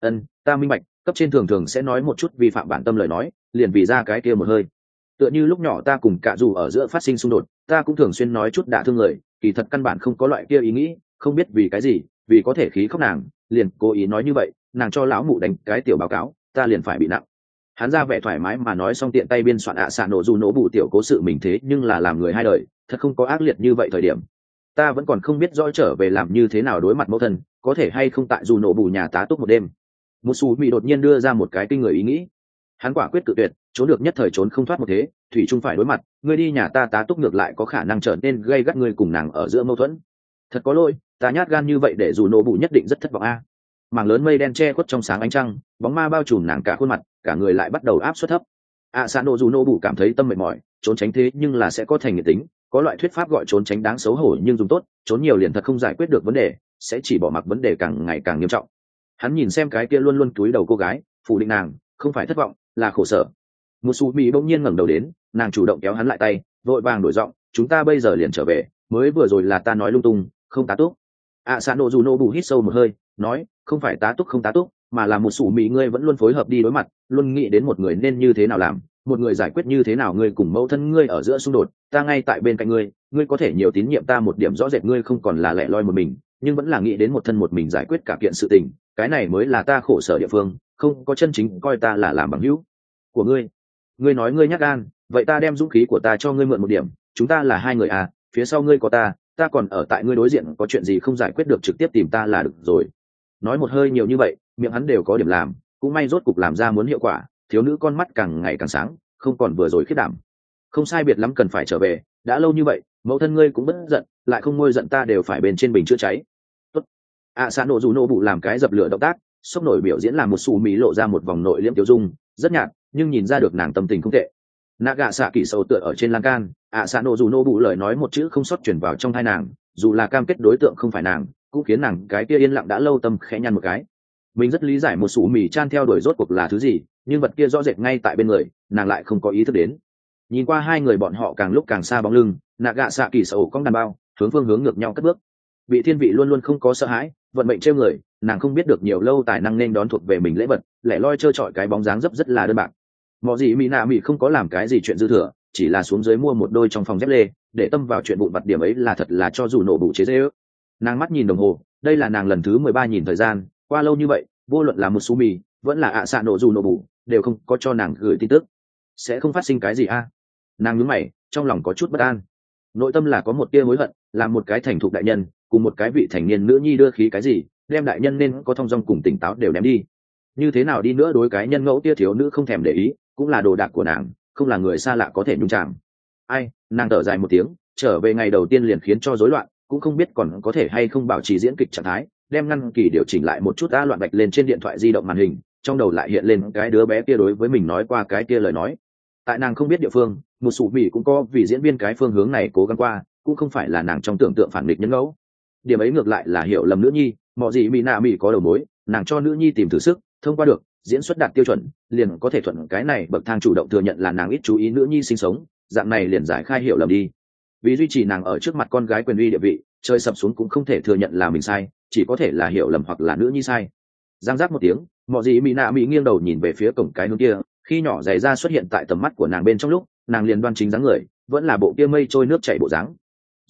Ta minh bạch, cấp trên thường thường sẽ nói một chút vi phạm bản tâm lời nói, liền vì ra cái kia một hơi. Tựa như lúc nhỏ ta cùng cả dù ở giữa phát sinh xung đột, ta cũng thường xuyên nói chút đả thương người, kỳ thật căn bản không có loại kia ý nghĩ, không biết vì cái gì, vì có thể khí khóc nàng, liền cố ý nói như vậy, nàng cho lão mụ đánh cái tiểu báo cáo, ta liền phải bị nặng. Hắn ra vẻ thoải mái mà nói xong tiện tay biên soạn xạ nổ dù nổ bù tiểu cố sự mình thế nhưng là làm người hai đời, thật không có ác liệt như vậy thời điểm. Ta vẫn còn không biết rõ trở về làm như thế nào đối mặt mẫu thân, có thể hay không tại dù nổ bù nhà tá túc một đêm. Musumi đột nhiên đưa ra một cái kinh người ý nghĩ. Hắn quả quyết cự tuyệt, trốn được nhất thời trốn không thoát một thế, thủy chung phải đối mặt, ngươi đi nhà ta tá túc ngược lại có khả năng trở nên gây gắt ngươi cùng nàng ở giữa mâu thuẫn. Thật có lỗi, ta nhát gan như vậy để dù nổ bù nhất định rất thất vọng a. Mảng lớn mây đen che khuất trong sáng ánh trăng, bóng ma bao trùm nàng cả khuôn mặt, cả người lại bắt đầu áp suất thấp. Xã nổ dù nổ bù cảm thấy tâm mệt mỏi, trốn tránh thế nhưng là sẽ có thành nghiệt tính, có loại thuyết pháp gọi trốn tránh đáng xấu hổ nhưng dùng tốt, trốn nhiều liền thật không giải quyết được vấn đề, sẽ chỉ bỏ mặc vấn đề càng ngày càng nghiêm trọng. Hắn nhìn xem cái kia luôn luôn cúi đầu cô gái, phủ định nàng, không phải thất vọng, là khổ sở. Musumi bỗng nhiên ngẩng đầu đến, nàng chủ động kéo hắn lại tay, vội vàng đổi giọng, chúng ta bây giờ liền trở về, mới vừa rồi là ta nói lung tung, không tá túc. Xã nổ dù nổ bù hít sâu một hơi, nói, không phải tá túc không tá túc, mà là Musumi ngươi vẫn luôn phối hợp đi đối mặt, luôn nghĩ đến một người nên như thế nào làm, một người giải quyết như thế nào ngươi cùng mẫu thân ngươi ở giữa xung đột, ta ngay tại bên cạnh ngươi, ngươi có thể nhiều tín nhiệm ta một điểm rõ rệt, ngươi không còn là lẻ loi một mình, nhưng vẫn là nghĩ đến một thân một mình giải quyết cả kiện sự tình, cái này mới là ta khổ sở địa phương, không có chân chính coi ta là làm bằng hữu của ngươi. Ngươi nói ngươi nhát gan, vậy ta đem dũng khí của ta cho ngươi mượn một điểm, chúng ta là hai người à, phía sau ngươi có ta còn ở tại ngươi đối diện, có chuyện gì không giải quyết được trực tiếp tìm ta là được rồi. Nói một hơi nhiều như vậy, miệng hắn đều có điểm làm, cũng may rốt cục làm ra muốn hiệu quả, thiếu nữ con mắt càng ngày càng sáng, không còn vừa rồi khiết đảm. Không sai biệt lắm cần phải trở về, đã lâu như vậy, mẫu thân ngươi cũng bất giận, lại không ngôi giận ta đều phải bên trên bình chữa cháy. Tốt. Xã nổ dù nổ bụ làm cái dập lửa động tác, sốc nổi biểu diễn làm một xù mỹ lộ ra một vòng nội liễm tiêu dung, rất nhạt, nhưng nhìn ra được nàng tâm tình không tệ. Naga xạ kỳ sâu tựa ở trên lan can, xã nổ dù nổ bụ lời nói một chữ không sót chuyển vào trong tai nàng, dù là cam kết đối tượng không phải nàng, cũng khiến nàng cái kia yên lặng đã lâu tâm khẽ nhăn một cái. Mình rất lý giải một xù mì chan theo đuổi rốt cuộc là thứ gì, nhưng vật kia rõ rệt ngay tại bên người, nàng lại không có ý thức đến. Nhìn qua hai người bọn họ càng lúc càng xa bóng lưng, Naga xạ kỳ sâu cong đàn bao, phương hướng ngược nhau cất bước. Vị thiên vị luôn luôn không có sợ hãi, vận mệnh trêu người, nàng không biết được nhiều lâu tài năng nên đón thuộc về mình lễ vật, lẻ loi trơ trọi cái bóng dáng dấp rất là đơn bạc. Mọi gì mỹ nạ mỹ không có làm cái gì chuyện dư thừa, chỉ là xuống dưới mua một đôi trong phòng dép lê, để tâm vào chuyện vụn vặt, điểm ấy là thật là cho dù nổ bụ chế dễ ước. Nàng mắt nhìn đồng hồ, đây là nàng lần thứ 13 nhìn thời gian, qua lâu như vậy, vô luận là Musumi vẫn là xạ nổ dù nổ bụ, đều không có cho nàng gửi tin tức. Sẽ không phát sinh cái gì a? Nàng nhướng mày, trong lòng có chút bất an. Nội tâm là có một tia hối hận, làm một cái thành thục đại nhân, cùng một cái vị thành niên nữ nhi đưa khí cái gì, đem đại nhân nên có thông dong cùng tỉnh táo đều ném đi. Như thế nào đi nữa đối cái nhân ngẫu tia thiếu nữ không thèm để ý, cũng là đồ đạc của nàng, không là người xa lạ có thể nhung chạm. Ai, nàng thở dài một tiếng, trở về ngày đầu tiên liền khiến cho rối loạn, cũng không biết còn có thể hay không bảo trì diễn kịch trạng thái, đem ngăn kỳ điều chỉnh lại một chút loạn bạch lên trên điện thoại di động màn hình, trong đầu lại hiện lên cái đứa bé kia đối với mình nói qua cái kia lời nói. Tại nàng không biết địa phương, một sủ mỉ cũng có vì diễn viên cái phương hướng này cố gắng qua, cũng không phải là nàng trong tưởng tượng phản nghịch nhân ngẫu. Điểm ấy ngược lại là hiểu lầm nữ nhi, mọi gì mỹ nạ mỹ có đầu mối, nàng cho nữ nhi tìm thử sức, thông qua được diễn xuất đạt tiêu chuẩn, liền có thể thuận cái này bậc thang chủ động thừa nhận là nàng ít chú ý nữ nhi sinh sống, dạng này liền giải khai hiểu lầm đi. Vì duy trì nàng ở trước mặt con gái quyền uy địa vị, chơi sập xuống cũng không thể thừa nhận là mình sai, chỉ có thể là hiểu lầm hoặc là nữ nhi sai. Giang giác một tiếng, mọi gì mỹ nạ mỹ nghiêng đầu nhìn về phía cổng cái hướng kia, khi nhỏ giày ra xuất hiện tại tầm mắt của nàng bên trong lúc, nàng liền đoan chính dáng người, vẫn là bộ kia mây trôi nước chảy bộ dáng,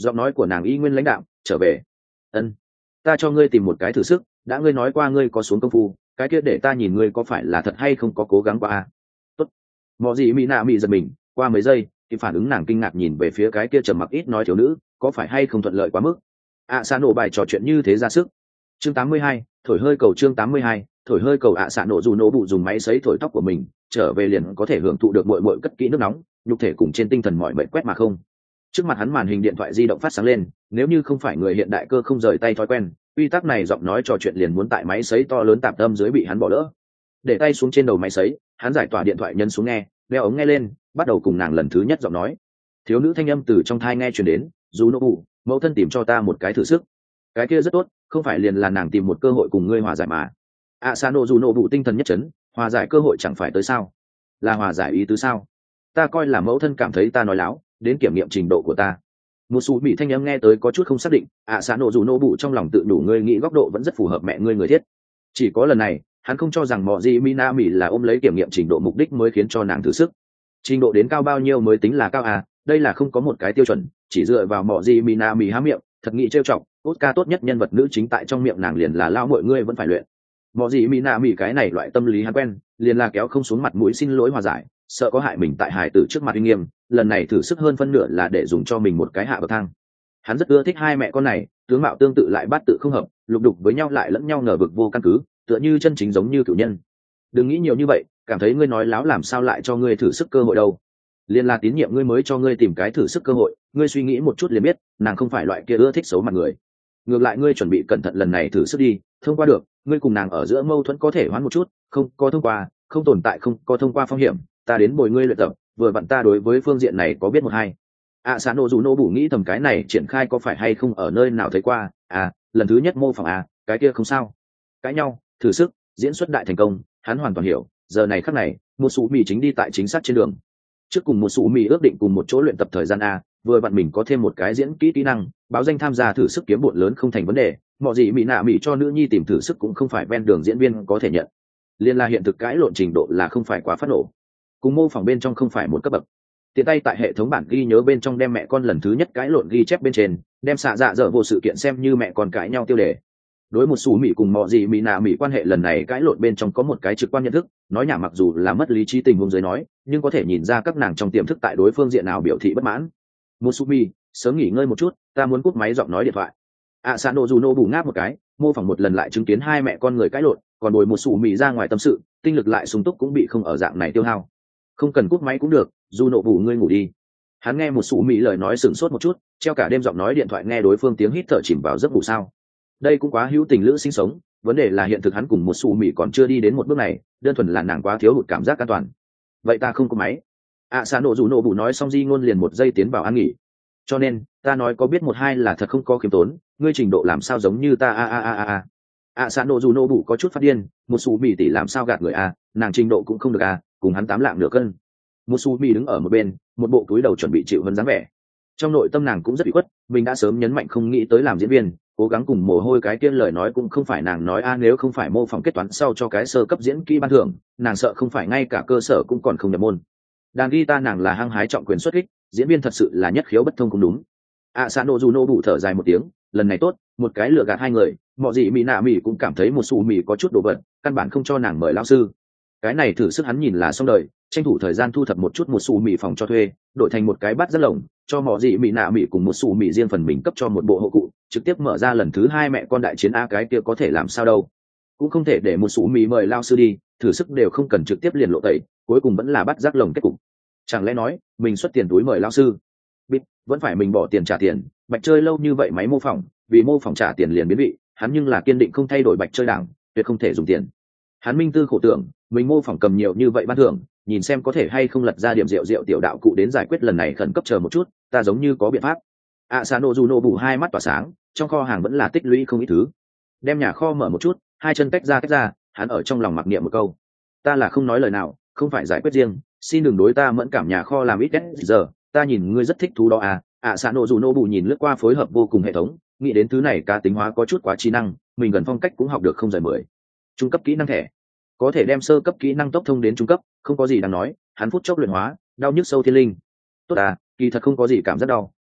giọng nói của nàng y nguyên lãnh đạm. Trở về. Ân, ta cho ngươi tìm một cái thử sức, đã ngươi nói qua ngươi có xuống công phu, cái kia để ta nhìn ngươi có phải là thật hay không có cố gắng qua a. Tốt. Mọ gì mỹ nạ mỹ giật mình, qua mấy giây thì phản ứng nàng kinh ngạc nhìn về phía cái kia trầm mặc ít nói thiếu nữ, có phải hay không thuận lợi quá mức. Xạ nổ bài trò chuyện như thế ra sức. Chương 82, thổi hơi cầu. Chương 82, thổi hơi cầu. Xạ nổ dù nổ bụ dùng máy sấy thổi tóc của mình, trở về liền có thể hưởng thụ được muội muội cất kỹ nước nóng, nhục thể cùng trên tinh thần mọi mệt quét mà không. Trước mặt hắn màn hình điện thoại di động phát sáng lên, nếu như không phải người hiện đại cơ không rời tay thói quen, quy tắc này giọng nói trò chuyện liền muốn tại máy sấy to lớn tạp âm dưới bị hắn bỏ lỡ. Để tay xuống trên đầu máy sấy, hắn giải tỏa điện thoại nhấn xuống nghe, đeo ống nghe lên, bắt đầu cùng nàng lần thứ nhất giọng nói. Thiếu nữ thanh âm từ trong thai nghe truyền đến, dù nô bụ, mẫu thân tìm cho ta một cái thử sức. Cái kia rất tốt, không phải liền là nàng tìm một cơ hội cùng ngươi hòa giải mà. Asano dù nô bụ tinh thần nhất chấn, hòa giải cơ hội chẳng phải tới sao? Là hòa giải ý tứ sao? Ta coi là mẫu thân cảm thấy ta nói láo, đến kiểm nghiệm trình độ của ta. Một số bị thanh âm nghe tới có chút không xác định. Asano dù nô bụ trong lòng tự đủ ngươi nghĩ góc độ vẫn rất phù hợp mẹ ngươi người thiết. Chỉ có lần này, hắn không cho rằng Mọ Dị Minami là ôm lấy kiểm nghiệm trình độ mục đích mới khiến cho nàng thử sức. Trình độ đến cao bao nhiêu mới tính là cao à? Đây là không có một cái tiêu chuẩn, chỉ dựa vào Mọ Dị Minami há miệng, thật nghĩ trêu chọc. Oscar tốt nhất nhân vật nữ chính tại trong miệng nàng liền là lao mọi ngươi vẫn phải luyện. Mọ Dị Minami cái này loại tâm lý hắn quen, liền là kéo không xuống mặt mũi xin lỗi hòa giải, sợ có hại mình tại hài tử trước mặt uy nghiêm. Lần này thử sức hơn phân nửa là để dùng cho mình một cái hạ bậc thang. Hắn rất ưa thích hai mẹ con này, tướng mạo tương tự lại bát tự không hợp, lục đục với nhau lại lẫn nhau ngờ vực vô căn cứ, tựa như chân chính giống như cựu nhân. Đừng nghĩ nhiều như vậy, cảm thấy ngươi nói láo làm sao lại cho ngươi thử sức cơ hội đâu. Liên là tín nhiệm ngươi mới cho ngươi tìm cái thử sức cơ hội, ngươi suy nghĩ một chút liền biết, nàng không phải loại kia ưa thích xấu mặt người. Ngược lại ngươi chuẩn bị cẩn thận lần này thử sức đi, thông qua được, ngươi cùng nàng ở giữa mâu thuẫn có thể hoán một chút, không có thông qua, không tồn tại không có thông qua phong hiểm, ta đến bồi ngươi luyện tập, vừa vặn ta đối với phương diện này có biết một hai. Asano dù nô bủ nghĩ thầm cái này triển khai có phải hay không ở nơi nào thấy qua, lần thứ nhất mô phỏng cái kia không sao. Cãi nhau, thử sức, diễn xuất đại thành công, hắn hoàn toàn hiểu, giờ này khắc này, một sủ mì chính đi tại chính xác trên đường. Trước cùng một sủ mì ước định cùng một chỗ luyện tập thời gian vừa vặn mình có thêm một cái diễn kỹ năng, báo danh tham gia thử sức kiếm bộn lớn không thành vấn đề, mọi gì mỹ nạ mỹ cho nữ nhi tìm thử sức cũng không phải ven đường diễn viên có thể nhận. Liên la hiện thực cãi lộn trình độ là không phải quá phát nổ, cùng mô phỏng bên trong không phải một cấp bậc. Tiện tay tại hệ thống bản ghi nhớ bên trong đem mẹ con lần thứ nhất cãi lộn ghi chép bên trên, đem xạ dạ dở vô sự kiện xem như mẹ con cãi nhau tiêu đề. Đối một số mỹ cùng mọi gì mỹ nạ mỹ quan hệ lần này cãi lộn bên trong có một cái trực quan nhận thức, nói nhảm mặc dù là mất lý trí tình huống dưới nói, nhưng có thể nhìn ra các nàng trong tiềm thức tại đối phương diện nào biểu thị bất mãn. Musumi, sớm nghỉ ngơi một chút, ta muốn cúp máy giọng nói điện thoại. Asano Juno bù ngáp một cái, mô phỏng một lần lại chứng kiến hai mẹ con người cãi lộn, còn bồi một sủ mì ra ngoài tâm sự, tinh lực lại sung túc cũng bị không ở dạng này tiêu hao. Không cần cúp máy cũng được, Juno bù ngươi ngủ đi. Hắn nghe một sủ mì lời nói sửng sốt một chút, treo cả đêm giọng nói điện thoại nghe đối phương tiếng hít thở chìm vào giấc ngủ sao. Đây cũng quá hữu tình lữ sinh sống, vấn đề là hiện thực hắn cùng một sủ mì còn chưa đi đến một bước này, đơn thuần là nàng quá thiếu hụt cảm giác an toàn. Vậy ta không có máy. Asano Juno bù nói xong di ngôn liền một giây tiến vào ăn nghỉ. Cho nên ta nói có biết một hai là thật không có khiêm tốn, ngươi trình độ làm sao giống như ta Asano Juno bù có chút phát điên, một sủ mì tỷ làm sao gạt người nàng trình độ cũng không được cùng hắn 8 lạng nửa cân. Một sủ mì đứng ở một bên, một bộ túi đầu chuẩn bị chịu hơn dáng vẻ. Trong nội tâm nàng cũng rất bị khuất, mình đã sớm nhấn mạnh không nghĩ tới làm diễn viên, cố gắng cùng mồ hôi cái kia lời nói cũng không phải nàng nói nếu không phải mô phỏng kết toán sau cho cái sơ cấp diễn kỹ ban thưởng, nàng sợ không phải ngay cả cơ sở cũng còn không nhập môn. Đàn guitar nàng là hăng hái trọng quyền xuất kích, diễn viên thật sự là nhất khiếu bất thông cũng đúng. Asano Juno bù thở dài một tiếng, lần này tốt, một cái lừa gạt hai người, mọi gì mỹ nạ mỹ cũng cảm thấy một xù mì có chút đồ vật, căn bản không cho nàng mời lão sư. Cái này thử sức hắn nhìn là xong đời, tranh thủ thời gian thu thập một chút một xù mì phòng cho thuê, đổi thành một cái bát rất lồng, cho mọi gì mỹ nạ mỹ cùng một xù mì riêng phần mình cấp cho một bộ hộ cụ, trực tiếp mở ra lần thứ hai mẹ con đại chiến cái kia có thể làm sao đâu. Cũng không thể để một xù mì mời lão sư đi, thử sức đều không cần trực tiếp liền lộ tẩy, cuối cùng vẫn là bắt rác lồng kết cục. Chẳng lẽ nói mình xuất tiền túi mời lão sư, bịt vẫn phải mình bỏ tiền trả tiền. Bạch chơi lâu như vậy máy mô phỏng, vì mô phỏng trả tiền liền biến vị, hắn nhưng là kiên định không thay đổi bạch chơi đảng, tuyệt không thể dùng tiền. Hắn minh tư khổ tưởng, mình mô phỏng cầm nhiều như vậy ban thưởng, nhìn xem có thể hay không lật ra điểm rượu tiểu đạo cụ đến giải quyết lần này khẩn cấp, chờ một chút, ta giống như có biện pháp. Asano Juno bù hai mắt tỏa sáng, trong kho hàng vẫn là tích lũy không ít thứ. Đem nhà kho mở một chút, hai chân tách ra, hắn ở trong lòng mặc niệm một câu: ta là không nói lời nào, không phải giải quyết riêng, xin đừng đối ta mẫn cảm, nhà kho làm ít giờ, ta nhìn ngươi rất thích thú đó Asano Juno bù nhìn lướt qua phối hợp vô cùng hệ thống, nghĩ đến thứ này cá tính hóa có chút quá trí năng, mình gần phong cách cũng học được không rời 10. Trung cấp kỹ năng thẻ, có thể đem sơ cấp kỹ năng tốc thông đến trung cấp, không có gì đáng nói, hắn phút chốc luyện hóa, đau nhức sâu thiên linh. Tốt kỳ thật không có gì cảm giác đau,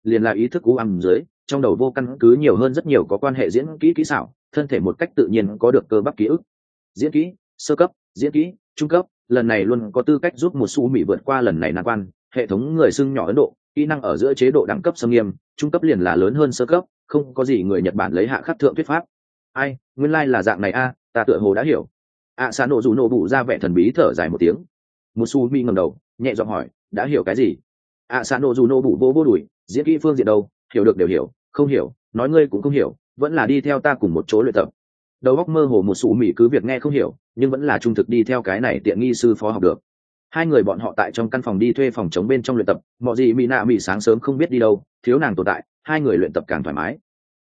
liền là ý thức u ám dưới trong đầu vô căn cứ nhiều hơn rất nhiều có quan hệ diễn kỹ kỹ xảo, thân thể một cách tự nhiên có được cơ bắp ký ức. Diễn kỹ sơ cấp, diễn kỹ trung cấp, lần này luôn có tư cách giúp một su mỹ vượt qua lần này nan quan. Hệ thống người xưng nhỏ Ấn Độ, kỹ năng ở giữa chế độ đẳng cấp xâm nghiêm, trung cấp liền là lớn hơn sơ cấp, không có gì người Nhật Bản lấy hạ khắc thượng thuyết pháp. Ai, nguyên lai là dạng này a, ta tựa hồ đã hiểu. Sa nổ dù nổ bụ ra vẻ thần bí thở dài một tiếng. Musumi ngẩng đầu nhẹ giọng hỏi, đã hiểu cái gì? Sa nổ dù nổ bụ vô vô đuổi, diễn kỹ phương diện đâu, hiểu được đều hiểu, không hiểu nói ngươi cũng không hiểu, vẫn là đi theo ta cùng một chỗ luyện tập. Đầu óc mơ hồ Musumi cứ việc nghe không hiểu, nhưng vẫn là trung thực đi theo cái này tiện nghi sư phó học được. Hai người bọn họ tại trong căn phòng đi thuê phòng chống bên trong luyện tập, mọi gì mỹ nạ mỹ sáng sớm không biết đi đâu, thiếu nàng tồn tại, hai người luyện tập càng thoải mái.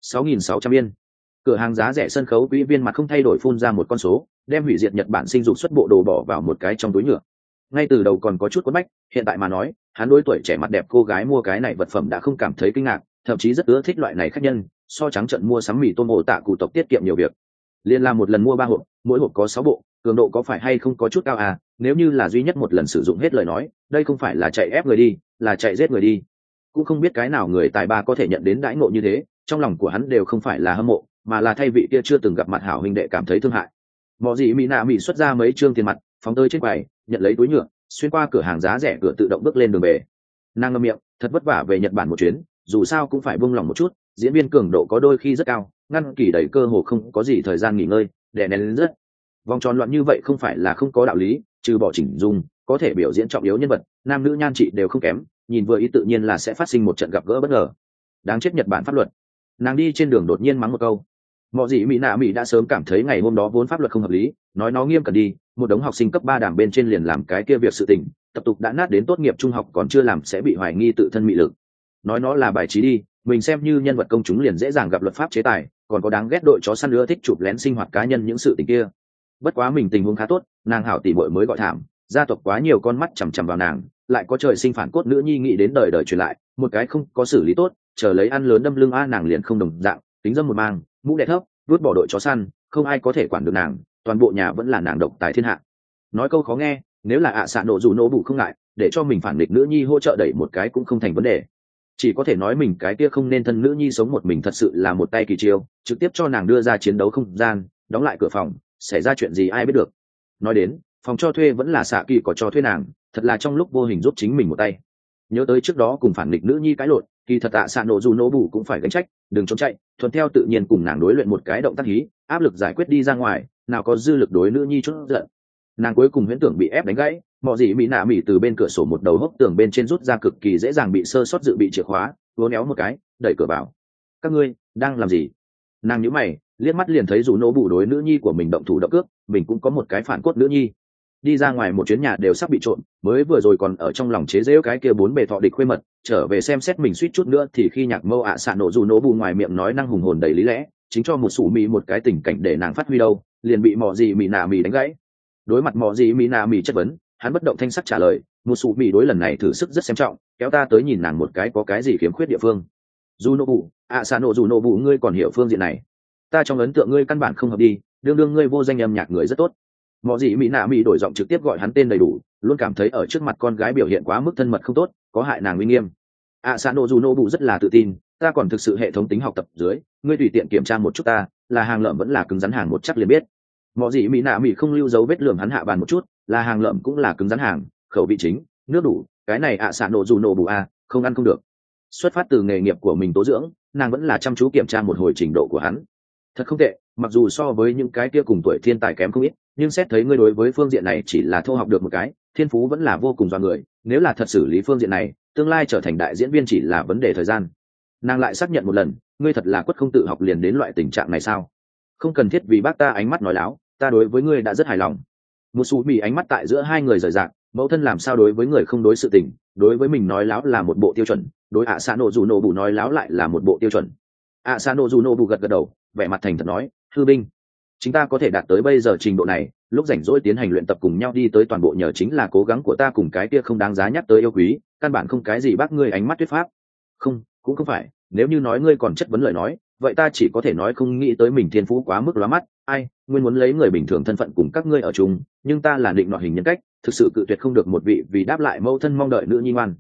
6.600 yên. Cửa hàng giá rẻ sân khấu quỹ viên mặt không thay đổi phun ra một con số, đem hủy diệt Nhật Bản sinh dục xuất bộ đồ bỏ vào một cái trong túi nhựa. Ngay từ đầu còn có chút quấn bách, hiện tại mà nói, hắn đối tuổi trẻ mặt đẹp cô gái mua cái này vật phẩm đã không cảm thấy kinh ngạc, thậm chí rất ưa thích loại này khách nhân, so trắng trận mua sắm mì tôm ổ tạ cụ tộc tiết kiệm nhiều việc. Liên làm một lần mua 3 hộp, mỗi hộp có 6 bộ, cường độ có phải hay không có chút cao à, nếu như là duy nhất một lần sử dụng hết lời nói, đây không phải là chạy ép người đi, là chạy giết người đi. Cũng không biết cái nào người tài ba có thể nhận đến đãi ngộ như thế, trong lòng của hắn đều không phải là hâm mộ, mà là thay vị kia chưa từng gặp mặt hảo huynh đệ cảm thấy thương hại. Mọ gì mỹ nạ mỹ xuất ra mấy trương tiền mặt, phóng tới trên quầy, nhận lấy túi nhựa, xuyên qua cửa hàng giá rẻ cửa tự động bước lên đường về. Nàng ngậm miệng, thật vất vả về Nhật Bản một chuyến, dù sao cũng phải buông lòng một chút, diễn viên cường độ có đôi khi rất cao, ngăn kỳ đầy cơ hồ không có gì thời gian nghỉ ngơi, đè nén lên rất. Vòng tròn loạn như vậy không phải là không có đạo lý, trừ bỏ chỉnh dung, có thể biểu diễn trọng yếu nhân vật, nam nữ nhan trị đều không kém, nhìn vừa ý tự nhiên là sẽ phát sinh một trận gặp gỡ bất ngờ. Đáng chết Nhật Bản pháp luật. Nàng đi trên đường đột nhiên mắng một câu. Mọi gì mỹ nạ mỹ đã sớm cảm thấy ngày hôm đó vốn pháp luật không hợp lý, nói nó nghiêm cẩn đi, một đống học sinh cấp 3 đảng bên trên liền làm cái kia việc sự tình, tập tục đã nát đến tốt nghiệp trung học còn chưa làm sẽ bị hoài nghi tự thân mị lực. Nói nó là bài trí đi, mình xem như nhân vật công chúng liền dễ dàng gặp luật pháp chế tài, còn có đáng ghét đội chó săn ưa thích chụp lén sinh hoạt cá nhân những sự tình kia. Bất quá mình tình huống khá tốt, nàng hảo tỷ muội mới gọi thảm, gia tộc quá nhiều con mắt chằm chằm vào nàng, lại có trời sinh phản cốt nữ nhi nghĩ đến đời đời truyền lại, một cái không có xử lý tốt, chờ lấy ăn lớn đâm lưng a nàng liền không đồng dạng, tính dâm một mang, mũ đẻ thấp, vứt bỏ đội chó săn, không ai có thể quản được nàng, toàn bộ nhà vẫn là nàng độc tài thiên hạ. Nói câu khó nghe, nếu là xạ nổ dù nổ bụ không ngại, để cho mình phản địch nữ nhi hỗ trợ đẩy một cái cũng không thành vấn đề. Chỉ có thể nói mình cái kia không nên thân nữ nhi sống một mình thật sự là một tay kỳ chiêu, trực tiếp cho nàng đưa ra chiến đấu không gian, đóng lại cửa phòng, xảy ra chuyện gì ai biết được. Nói đến, phòng cho thuê vẫn là xạ kỳ có cho thuê nàng, thật là trong lúc vô hình giúp chính mình một tay. Nhớ tới trước đó cùng phản địch nữ nhi cãi lộn, kỳ thật xạ nổ dù nổ bụ cũng phải gánh trách, đừng trốn chạy, thuận theo tự nhiên cùng nàng đối luyện một cái động tác hí, áp lực giải quyết đi ra ngoài, nào có dư lực đối nữ nhi chút giận. Nàng cuối cùng huyễn tưởng bị ép đánh gãy, mọi gì mỹ nạ mỹ từ bên cửa sổ một đầu hốc tường bên trên rút ra cực kỳ dễ dàng bị sơ sót dự bị chìa khóa, vốn éo một cái, đẩy cửa vào. Các ngươi đang làm gì? Nàng nhíu mày, liếc mắt liền thấy dù nổ bụ đối nữ nhi của mình động thủ động cước, mình cũng có một cái phản cốt nữ nhi. Đi ra ngoài một chuyến nhà đều sắp bị trộm, mới vừa rồi còn ở trong lòng chế giễu cái kia 4 bề thọ địch khuê mật, trở về xem xét mình suýt chút nữa thì khi nhạc mâu xạ nổ dù nổ bù ngoài miệng nói năng hùng hồn đầy lý lẽ, chính cho một sủ mì một cái tình cảnh để nàng phát huy đâu, liền bị mọ gì mì nà mì đánh gãy. Đối mặt mọ gì mì nà mì chất vấn, hắn bất động thanh sắc trả lời, một sủ mì đối lần này thử sức rất xem trọng, kéo ta tới nhìn nàng một cái có cái gì khiếm khuyết địa phương. Dù nổ bù xạ nổ dù nổ bù ngươi còn hiểu phương diện này, ta trong ấn tượng ngươi căn bản không hợp đi, đương đương ngươi vô danh âm nhạc người rất tốt. Mọ gì mỹ nạ mỹ đổi giọng trực tiếp gọi hắn tên đầy đủ, luôn cảm thấy ở trước mặt con gái biểu hiện quá mức thân mật không tốt, có hại nàng uy nghiêm. Sano dù nô bụ rất là tự tin, ta còn thực sự hệ thống tính học tập dưới, ngươi tùy tiện kiểm tra một chút ta, là hàng lợm vẫn là cứng rắn hàng một chắc liền biết. Mọ gì mỹ nạ mỹ không lưu dấu vết lườm hắn hạ bàn một chút, là hàng lợm cũng là cứng rắn hàng, khẩu vị chính, nước đủ, cái này Sano dù nô bụ không ăn không được. Xuất phát từ nghề nghiệp của mình tố dưỡng, nàng vẫn là chăm chú kiểm tra một hồi trình độ của hắn. Thật không tệ, mặc dù so với những cái kia cùng tuổi thiên tài kém không ít, nhưng xét thấy ngươi đối với phương diện này chỉ là thô học được một cái, thiên phú vẫn là vô cùng do người, nếu là thật xử lý phương diện này, tương lai trở thành đại diễn viên chỉ là vấn đề thời gian. Nàng lại xác nhận một lần, ngươi thật là quất không tự học liền đến loại tình trạng này sao? Không cần thiết vì bác ta ánh mắt nói láo, ta đối với ngươi đã rất hài lòng. Một xù mì ánh mắt tại giữa hai người rời rạc, mẫu thân làm sao đối với người không đối sự tình, đối với mình nói láo là một bộ tiêu chuẩn, đối Sano dù nổ bù nói láo lại là một bộ tiêu chuẩn. Sano dù nổ bù gật gật đầu, vẻ mặt thành thật nói, hư binh, chúng ta có thể đạt tới bây giờ trình độ này, lúc rảnh rỗi tiến hành luyện tập cùng nhau đi tới toàn bộ nhờ chính là cố gắng của ta cùng cái kia không đáng giá nhắc tới yêu quý, căn bản không cái gì bác ngươi ánh mắt thuyết pháp. Không, cũng không phải, nếu như nói ngươi còn chất vấn lời nói, vậy ta chỉ có thể nói không nghĩ tới mình thiên phú quá mức lóa mắt, ai, nguyên muốn lấy người bình thường thân phận cùng các ngươi ở chung, nhưng ta là định nọ hình nhân cách, thực sự cự tuyệt không được một vị vì đáp lại mẫu thân mong đợi nữ nhi ngoan.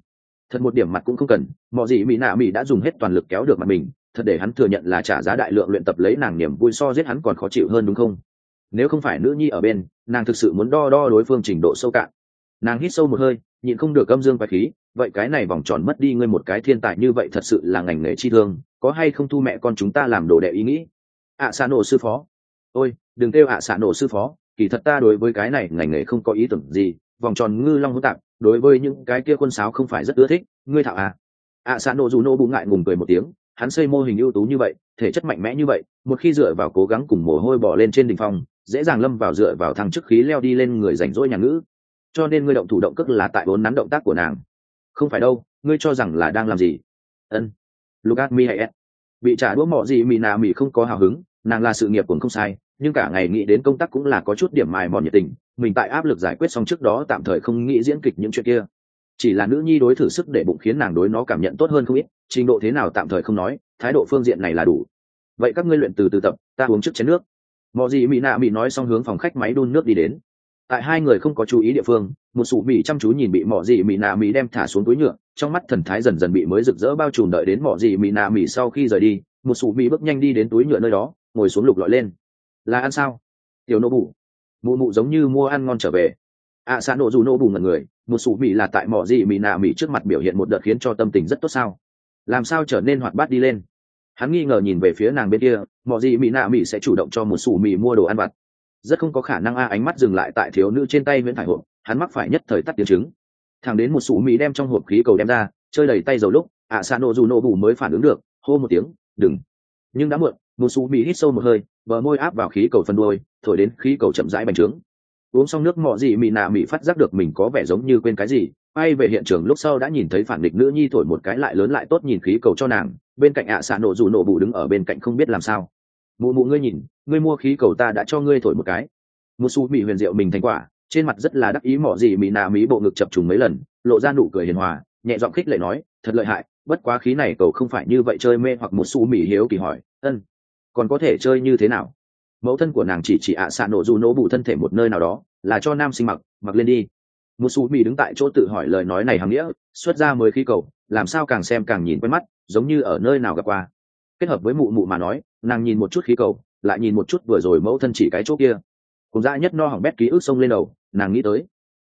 Thật một điểm mặt cũng không cần, mọi gì mỹ nạ mỹ đã dùng hết toàn lực kéo được mặt mình, thật để hắn thừa nhận là trả giá đại lượng luyện tập lấy nàng niềm vui so giết hắn còn khó chịu hơn đúng không? Nếu không phải nữ nhi ở bên, nàng thực sự muốn đo đo đối phương trình độ sâu cạn. Nàng hít sâu một hơi, nhịn không được âm dương quái khí, vậy cái này vòng tròn mất đi ngươi một cái thiên tài như vậy thật sự là ngành nghề chi thương, có hay không thu mẹ con chúng ta làm đồ đệ ý nghĩ? Xạ nổ sư phó. Ôi, đừng kêu xạ nổ sư phó, kỳ thật ta đối với cái này ngành nghề không có ý tưởng gì, vòng tròn ngư long hỗn tạp, đối với những cái kia quân sáo không phải rất ưa thích, ngươi thạo à? Xạ nổ dù nô bù ngại ngùng cười một tiếng, hắn xây mô hình ưu tú như vậy, thể chất mạnh mẽ như vậy, một khi dựa vào cố gắng cùng mồ hôi bỏ lên trên đỉnh phong, dễ dàng lâm vào dựa vào thằng chức khí leo đi lên người rảnh rỗi nhà ngữ. Cho nên ngươi động thủ động cước là tại vốn nắn động tác của nàng. Không phải đâu, ngươi cho rằng là đang làm gì? Ân. Lucas mi hay bị trả đũa mọ gì mì nà mì không có hào hứng, nàng là sự nghiệp cũng không sai, nhưng cả ngày nghĩ đến công tác cũng là có chút điểm mài mòn nhiệt tình, mình tại áp lực giải quyết xong trước đó tạm thời không nghĩ diễn kịch những chuyện kia. Chỉ là nữ nhi đối thử sức để bụng khiến nàng đối nó cảm nhận tốt hơn không ít, trình độ thế nào tạm thời không nói, thái độ phương diện này là đủ. Vậy các ngươi luyện từ từ tập, ta uống trước chén nước. Mọ gì mì nà mì nói xong hướng phòng khách máy đun nước đi đến. Tại hai người không có chú ý địa phương, một sụ mì chăm chú nhìn bị mọ gì mì nà mì đem thả xuống túi nhựa, trong mắt thần thái dần dần bị mới rực rỡ bao trùm, đợi đến mọ gì mì nà mì sau khi rời đi, một sụ mì bước nhanh đi đến túi nhựa nơi đó, ngồi xuống lục lọi lên. Là ăn sao? Tiểu nô bù. Mụ mụ giống như mua ăn ngon trở về. Xã nổ dù nô bù ngẩn người, một sụ mì là tại mọ gì mì nà mì trước mặt biểu hiện một đợt khiến cho tâm tình rất tốt sao? Làm sao trở nên hoạt bát đi lên? Hắn nghi ngờ nhìn về phía nàng bên kia, mọ gì mì nà mì sẽ chủ động cho một sụ mì mua đồ ăn vặt. Rất không có khả năng ánh mắt dừng lại tại thiếu nữ trên tay Nguyễn Thải hộp, hắn mắc phải nhất thời tắt tiếng trứng. Thằng đến một sụ mì đem trong hộp khí cầu đem ra, chơi đầy tay dầu lúc xã nổ dù nổ bù mới phản ứng được, hô một tiếng đừng. Nhưng đã muộn, một sụ mì hít sâu một hơi, bờ môi áp vào khí cầu phân đuôi, thổi đến khí cầu chậm rãi bành trướng. Uống xong nước mọ gì mì nà mì phát giác được mình có vẻ giống như quên cái gì, bay về hiện trường lúc sau đã nhìn thấy phản địch nữ nhi thổi một cái lại lớn lại tốt nhìn khí cầu cho nàng, bên cạnh xã nổ dù nổ bù đứng ở bên cạnh không biết làm sao. Mụ mụ ngươi nhìn, ngươi mua khí cầu ta đã cho ngươi thổi một cái. Một su mì huyền diệu mình thành quả, trên mặt rất là đắc ý, mỏ gì mì nà mí bộ ngực chập trùng mấy lần, lộ ra nụ cười hiền hòa, nhẹ giọng khích lệ nói, thật lợi hại, bất quá khí này cầu không phải như vậy chơi mê. Hoặc một su mì hiếu kỳ hỏi, còn có thể chơi như thế nào? Mẫu thân của nàng chỉ xạ nổ dù nổ bù thân thể một nơi nào đó, là cho nam sinh mặc lên đi. Một su mì đứng tại chỗ tự hỏi lời nói này hàm nghĩa, xuất ra mới khí cầu, làm sao càng xem càng nhìn quen mắt, giống như ở nơi nào gặp qua. Kết hợp với mụ mụ mà nói, nàng nhìn một chút khí cầu, lại nhìn một chút vừa rồi mẫu thân chỉ cái chỗ kia, cùng dã nhất no hỏng bét ký ức xông lên đầu, nàng nghĩ tới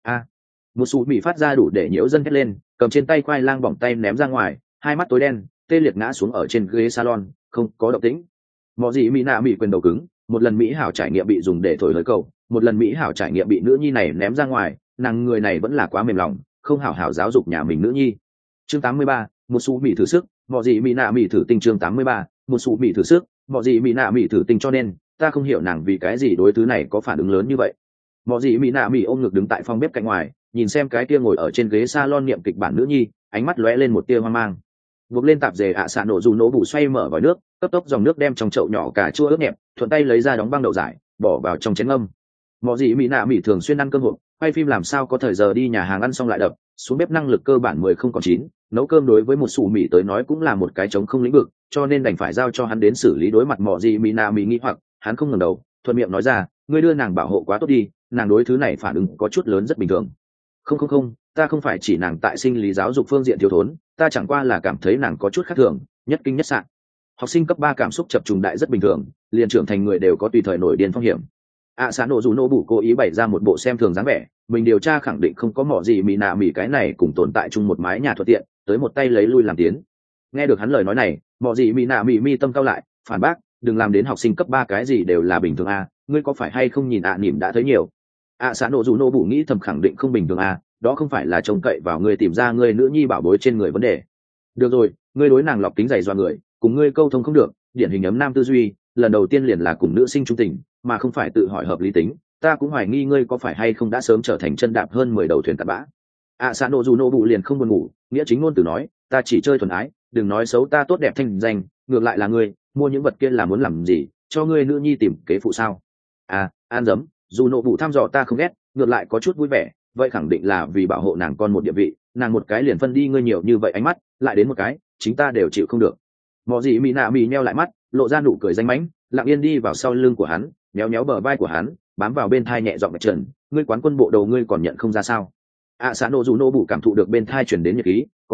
một sụ mì phát ra đủ để nhiễu dân hét lên, cầm trên tay khoai lang bỏng tay ném ra ngoài, hai mắt tối đen tê liệt ngã xuống ở trên ghế salon, không có động tĩnh. Mọ gì mỹ nạ mỹ quyền đầu cứng, một lần mỹ hảo trải nghiệm bị dùng để thổi hơi cầu, một lần mỹ hảo trải nghiệm bị nữ nhi này ném ra ngoài, nàng người này vẫn là quá mềm lòng, không hảo hảo giáo dục nhà mình nữ nhi. Chương 83, một sụ mì thử sức, mọ gì mỹ nạ mỹ thử tinh. Chương 83, một sụ mì thử sức, mọ gì mỹ nạ mỹ thử tinh. Cho nên ta không hiểu nàng vì cái gì đối thứ này có phản ứng lớn như vậy. Mọ gì mỹ nạ mỹ ôm ngực đứng tại phòng bếp cạnh ngoài, nhìn xem cái kia ngồi ở trên ghế salon niệm kịch bản nữ nhi, ánh mắt lóe lên một tia hoang mang. Buộc lên tạp dề xạ nổ dù nổ bù xoay mở vòi nước, cấp tốc dòng nước đem trong chậu nhỏ cà chua ướp nhẹp, thuận tay lấy ra đóng băng đậu giải, bỏ vào trong chén ngâm. Mọ gì mỹ nạ mỹ thường xuyên ăn cơm hộp, quay phim làm sao có thời giờ đi nhà hàng ăn xong lại đập xuống bếp, năng lực cơ bản 10 không còn 9, nấu cơm đối với một sủ mỹ tới nói cũng là một cái trống không lĩnh vực, cho nên đành phải giao cho hắn đến xử lý. Đối mặt mọ gì mỹ nạ mỹ nghi hoặc, hắn không ngẩng đầu, thuận miệng nói ra, ngươi đưa nàng bảo hộ quá tốt đi, nàng đối thứ này phản ứng có chút lớn rất bình thường. Không, ta không phải chỉ nàng tại sinh lý giáo dục phương diện thiếu thốn, ta chẳng qua là cảm thấy nàng có chút khác thường, nhất kinh nhất sạn. Học sinh cấp 3 cảm xúc chập trùng đại rất bình thường, liền trưởng thành người đều có tùy thời nổi điên phong hiểm. Xã nổ dù nổ bù cố ý bày ra một bộ xem thường dáng vẻ, mình điều tra khẳng định không có mỏ gì mỹ nạ mỹ cái này cùng tồn tại chung một mái nhà thuận tiện, tới một tay lấy lui làm tiến. Nghe được hắn lời nói này, mỏ gì mỹ nạ mỹ mi tâm cao lại, phản bác, đừng làm đến học sinh cấp 3 cái gì đều là bình thường ngươi có phải hay không nhìn nỉm đã thấy nhiều. Xã nổ dù nổ bù nghĩ thầm khẳng định không bình thường đó không phải là trông cậy vào ngươi tìm ra ngươi nữ nhi bảo bối trên người vấn đề. Được rồi, ngươi đối nàng lọc kính dày doa người, cùng ngươi câu thông không được, điển hình ấm nam tư duy, lần đầu tiên liền là cùng nữ sinh trung tình, mà không phải tự hỏi hợp lý tính. Ta cũng hoài nghi ngươi có phải hay không đã sớm trở thành chân đạp hơn 10 đầu thuyền cặn bã. Xã nổ dù nổ bù liền không buồn ngủ, nghĩa chính ngôn từ nói, ta chỉ chơi thuần ái, đừng nói xấu ta tốt đẹp thanh danh, ngược lại là ngươi mua những vật kia là muốn làm gì, cho ngươi nữ nhi tìm kế phụ sao? An dấm, dù nổ bù thăm dò ta không ghét, ngược lại có chút vui vẻ, vậy khẳng định là vì bảo hộ nàng con một địa vị, nàng một cái liền phân đi ngươi nhiều như vậy ánh mắt, lại đến một cái, chính ta đều chịu không được. Mọ gì mỹ nạ mỹ nheo lại mắt, lộ ra nụ cười danh mãnh, lặng yên đi vào sau lưng của hắn, méo méo bờ vai của hắn, bám vào bên thai nhẹ giọng bạch trần, ngươi quán quân bộ đầu ngươi còn nhận không ra sao? Xã nổ dù nổ bù cảm thụ được bên thai chuyển đến nhiệt khí,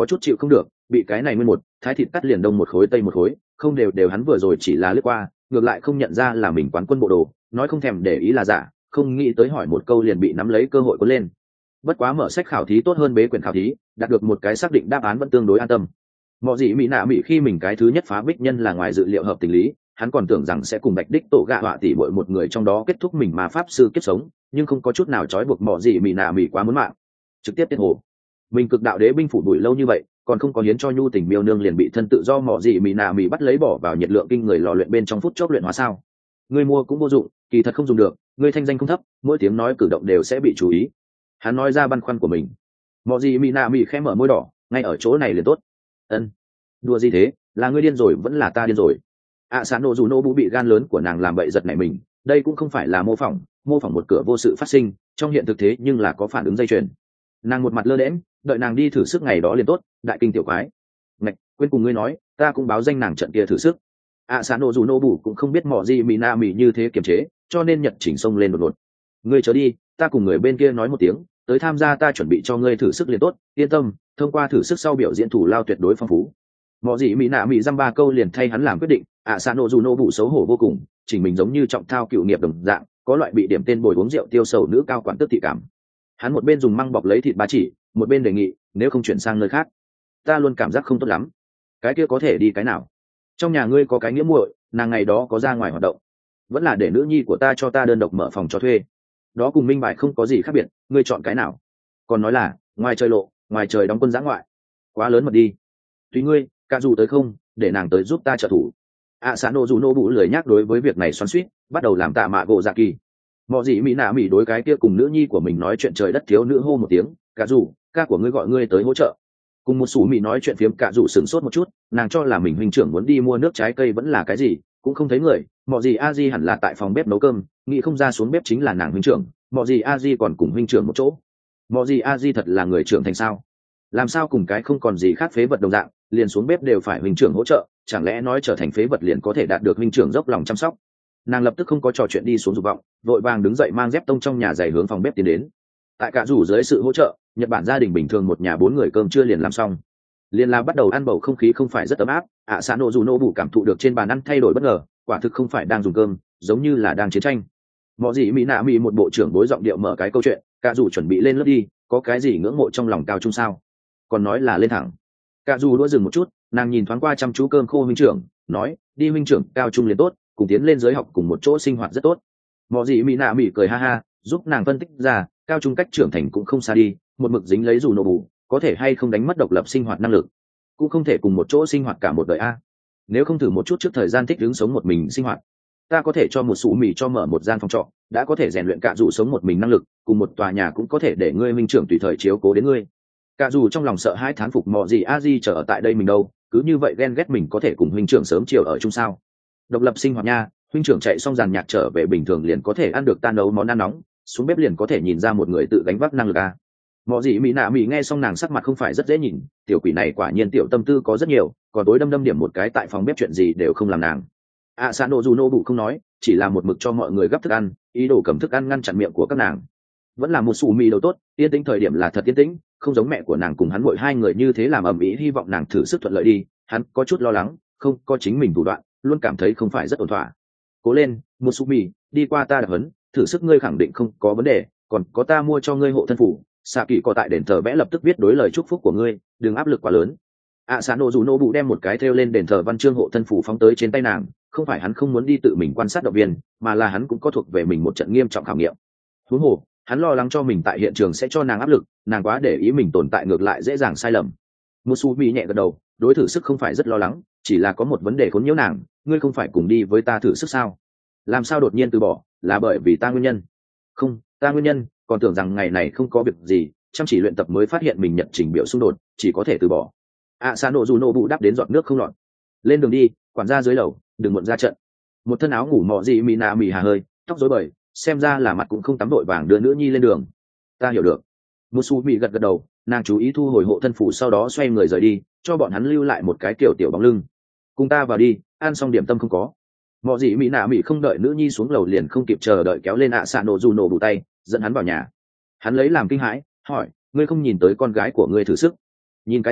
có chút chịu không được, bị cái này nguyên một thái thịt cắt liền đông một khối tây một khối, không đều hắn vừa rồi chỉ là lướt qua, ngược lại không nhận ra là mình quán quân bộ đồ, nói không thèm để ý là giả, không nghĩ tới hỏi một câu liền bị nắm lấy cơ hội cuốn lên. Bất quá mở sách khảo thí tốt hơn bế quyển khảo thí, đạt được một cái xác định đáp án vẫn tương đối an tâm. Mọi gì mỹ nạ mỹ khi mình cái thứ nhất phá bích nhân là ngoài dự liệu hợp tình lý, hắn còn tưởng rằng sẽ cùng Bạch Đích Tổ gạ họa tỷ bội một người trong đó kết thúc mình mà pháp sư kiếp sống, nhưng không có chút nào trói buộc mọi gì mỹ nạ mỹ quá muốn mạng, trực tiếp tiết hồ. Mình cực đạo đế binh phủ đuổi lâu như vậy, còn không có hiến cho nhu tình miêu nương liền bị thân tự do mọi gì mỹ nạ mỹ bắt lấy bỏ vào nhiệt lượng kinh người lò luyện bên trong phút chốc luyện hóa sao? Ngươi mua cũng vô dụng, kỳ thật không dùng được, ngươi thanh danh không thấp, mỗi tiếng nói cử động đều sẽ bị chú ý. Hắn nói ra băn khoăn của mình. Mọi gì mỹ nạ mỹ khẽ mở môi đỏ, ngay ở chỗ này liền tốt. Ân, đùa gì thế, là ngươi điên rồi vẫn là ta điên rồi? Sán nổ dù nô bụ bị gan lớn của nàng làm bậy giật nảy mình, đây cũng không phải là mô phỏng một cửa vô sự phát sinh trong hiện thực thế nhưng là có phản ứng dây chuyền. Nàng một mặt lơ đễm, đợi nàng đi thử sức ngày đó liền tốt, đại kinh tiểu quái. Ngạch, quên cùng ngươi nói, ta cũng báo danh nàng trận kia thử sức. Sán nổ dù nô bụ cũng không biết mỏ gì mỹ na mỹ như thế kiềm chế, cho nên nhật chỉnh xông lên đột ngột. Ngươi chớ đi, ta cùng người bên kia nói một tiếng, tới tham gia ta chuẩn bị cho ngươi thử sức liền tốt, yên tâm, thông qua thử sức sau biểu diễn thủ lao tuyệt đối phong phú. Mỏ gì mỹ nạ mỹ dăm ba câu liền thay hắn làm quyết định. Sán nổ dù nô bụ xấu hổ vô cùng, chỉnh mình giống như trọng thao cựu nghiệp đồng dạng, có loại bị điểm tên bồi uống rượu tiêu sầu nữ cao quản tức thị cảm. Hắn một bên dùng măng bọc lấy thịt ba chỉ, một bên đề nghị, nếu không chuyển sang nơi khác, ta luôn cảm giác không tốt lắm. Cái kia có thể đi cái nào? Trong nhà ngươi có cái nghĩa muội, nàng ngày đó có ra ngoài hoạt động, vẫn là để nữ nhi của ta cho ta đơn độc mở phòng cho thuê. Đó cùng minh bài không có gì khác biệt, ngươi chọn cái nào? Còn nói là ngoài trời lộ, ngoài trời đóng quân giã ngoại, quá lớn mật đi. Tùy ngươi, cả dù tới không, để nàng tới giúp ta trợ thủ. Sán nổ dù nô bụ lười nhắc đối với việc này xoắn xuýt, bắt đầu làm tạ mạ gỗ dạ kỳ. Mọi gì mỹ nạ mỹ đối cái kia cùng nữ nhi của mình nói chuyện trời đất thiếu nữ hô một tiếng, cả dù ca của ngươi gọi ngươi tới hỗ trợ. Cùng một sủ mỹ nói chuyện phiếm, cả dù sửng sốt một chút, nàng cho là mình huynh trưởng muốn đi mua nước trái cây vẫn là cái gì, cũng không thấy người. Mọi gì a di hẳn là tại phòng bếp nấu cơm, nghĩ không ra xuống bếp chính là nàng huynh trưởng. Mọi gì a di còn cùng huynh trưởng một chỗ. Mọi gì a di thật là người trưởng thành sao? Làm sao cùng cái không còn gì khác phế vật đồng dạng, liền xuống bếp đều phải huynh trưởng hỗ trợ, chẳng lẽ nói trở thành phế vật liền có thể đạt được huynh trưởng dốc lòng chăm sóc? Nàng lập tức không có trò chuyện đi xuống dục vọng, vội vàng đứng dậy mang dép tông trong nhà giày hướng phòng bếp tiến đến. Tại cả rủ dưới sự hỗ trợ, Nhật Bản gia đình bình thường một nhà 4 người cơm trưa liền làm xong, liền là bắt đầu ăn, bầu không khí không phải rất ấm áp. Sán nổ dù nô bụ cảm thụ được trên bàn ăn thay đổi bất ngờ, quả thực không phải đang dùng cơm, giống như là đang chiến tranh. Mọi gì mỹ nạ mỹ một bộ trưởng bối giọng điệu mở cái câu chuyện, cả rủ chuẩn bị lên lớp đi, có cái gì ngưỡng mộ trong lòng cao trung sao? Còn nói là lên thẳng. Cả dù đua dừng một chút, nàng nhìn thoáng qua chăm chú cơm khô huynh trưởng, nói, đi huynh trưởng cao trung liền tốt, cùng tiến lên giới học cùng một chỗ sinh hoạt rất tốt. Mọi gì mỹ nạ mỹ cười ha ha, giúp nàng phân tích ra, cao trung cách trưởng thành cũng không xa đi, một mực dính lấy dù nổ bù, có thể hay không đánh mất độc lập sinh hoạt năng lực, cũng không thể cùng một chỗ sinh hoạt cả một đời a. Nếu không thử một chút trước thời gian thích ứng sống một mình sinh hoạt, ta có thể cho một sủ mì cho mở một gian phòng trọ, đã có thể rèn luyện cả dù sống một mình năng lực, cùng một tòa nhà cũng có thể để ngươi huynh trưởng tùy thời chiếu cố đến ngươi. Cả dù trong lòng sợ hai thán phục mọ gì a di chờ ở tại đây mình đâu, cứ như vậy ghen ghét mình có thể cùng huynh trưởng sớm chiều ở chung sao? Độc lập sinh hoạt nha, huynh trưởng chạy xong giàn nhạc trở về bình thường liền có thể ăn được ta nấu món ăn nóng, xuống bếp liền có thể nhìn ra một người tự gánh vác năng lực a. Mọ gì mỹ nạ mỹ nghe xong nàng sắc mặt không phải rất dễ nhìn, tiểu quỷ này quả nhiên tiểu tâm tư có rất nhiều, còn tối đâm điểm một cái tại phòng bếp chuyện gì đều không làm nàng. Sán nổ dù nô bụ không nói, chỉ là một mực cho mọi người gấp thức ăn, ý đồ cầm thức ăn ngăn chặn miệng của các nàng. Vẫn là một sủ mì đầu tốt, yên tĩnh thời điểm là thật yên tĩnh, không giống mẹ của nàng cùng hắn muội hai người như thế làm ầm ĩ, hy vọng nàng thử sức thuận lợi đi. Hắn có chút lo lắng, không có chính mình thủ đoạn, luôn cảm thấy không phải rất ổn thỏa. Cố lên, một sủ mì, đi qua ta đặc huấn, thử sức ngươi khẳng định không có vấn đề, còn có ta mua cho ngươi hộ thân phủ. Xạ kỳ có tại đền thờ vẽ lập tức viết đối lời chúc phúc của ngươi, đừng áp lực quá lớn. Sán nổ dù nô bụ đem một cái thêu lên đền thờ văn chương hộ thân phủ phóng tới trên tay nàng, không phải hắn không muốn đi tự mình quan sát động viên, mà là hắn cũng có thuộc về mình một trận nghiêm trọng khảo nghiệm. Huống hồ, hắn lo lắng cho mình tại hiện trường sẽ cho nàng áp lực, nàng quá để ý mình tồn tại ngược lại dễ dàng sai lầm. Musumi nhẹ gật đầu, đối thử sức không phải rất lo lắng, chỉ là có một vấn đề khốn nhiễu nàng, ngươi không phải cùng đi với ta thử sức sao? Làm sao đột nhiên từ bỏ, là bởi vì ta nguyên nhân? Không, ta nguyên nhân, còn tưởng rằng ngày này không có việc gì, chăm chỉ luyện tập mới phát hiện mình nhận trình biểu xung đột, chỉ có thể từ bỏ. Sano Juno đáp đến giọt nước không lọt. Lên đường đi, quản gia dưới lầu, đừng muộn ra trận. Một thân áo ngủ mọ gì Mina mì hà hơi, tóc rối bời, xem ra là mặt cũng không tắm đội vàng đưa nữ nhi lên đường. Ta hiểu được. Musumi gật gật đầu, nàng chú ý thu hồi hộ thân phủ, sau đó xoay người rời đi, cho bọn hắn lưu lại một cái kiểu tiểu bóng lưng. Cùng ta vào đi, ăn xong điểm tâm không có. Mọ gì Mina mì không đợi nữ nhi xuống lầu liền không kịp chờ đợi kéo lên Sano Juno bù tay, dẫn hắn vào nhà. Hắn lấy làm kinh hãi, hỏi, ngươi không nhìn tới con gái của ngươi thử sức? Nhìn cái gì,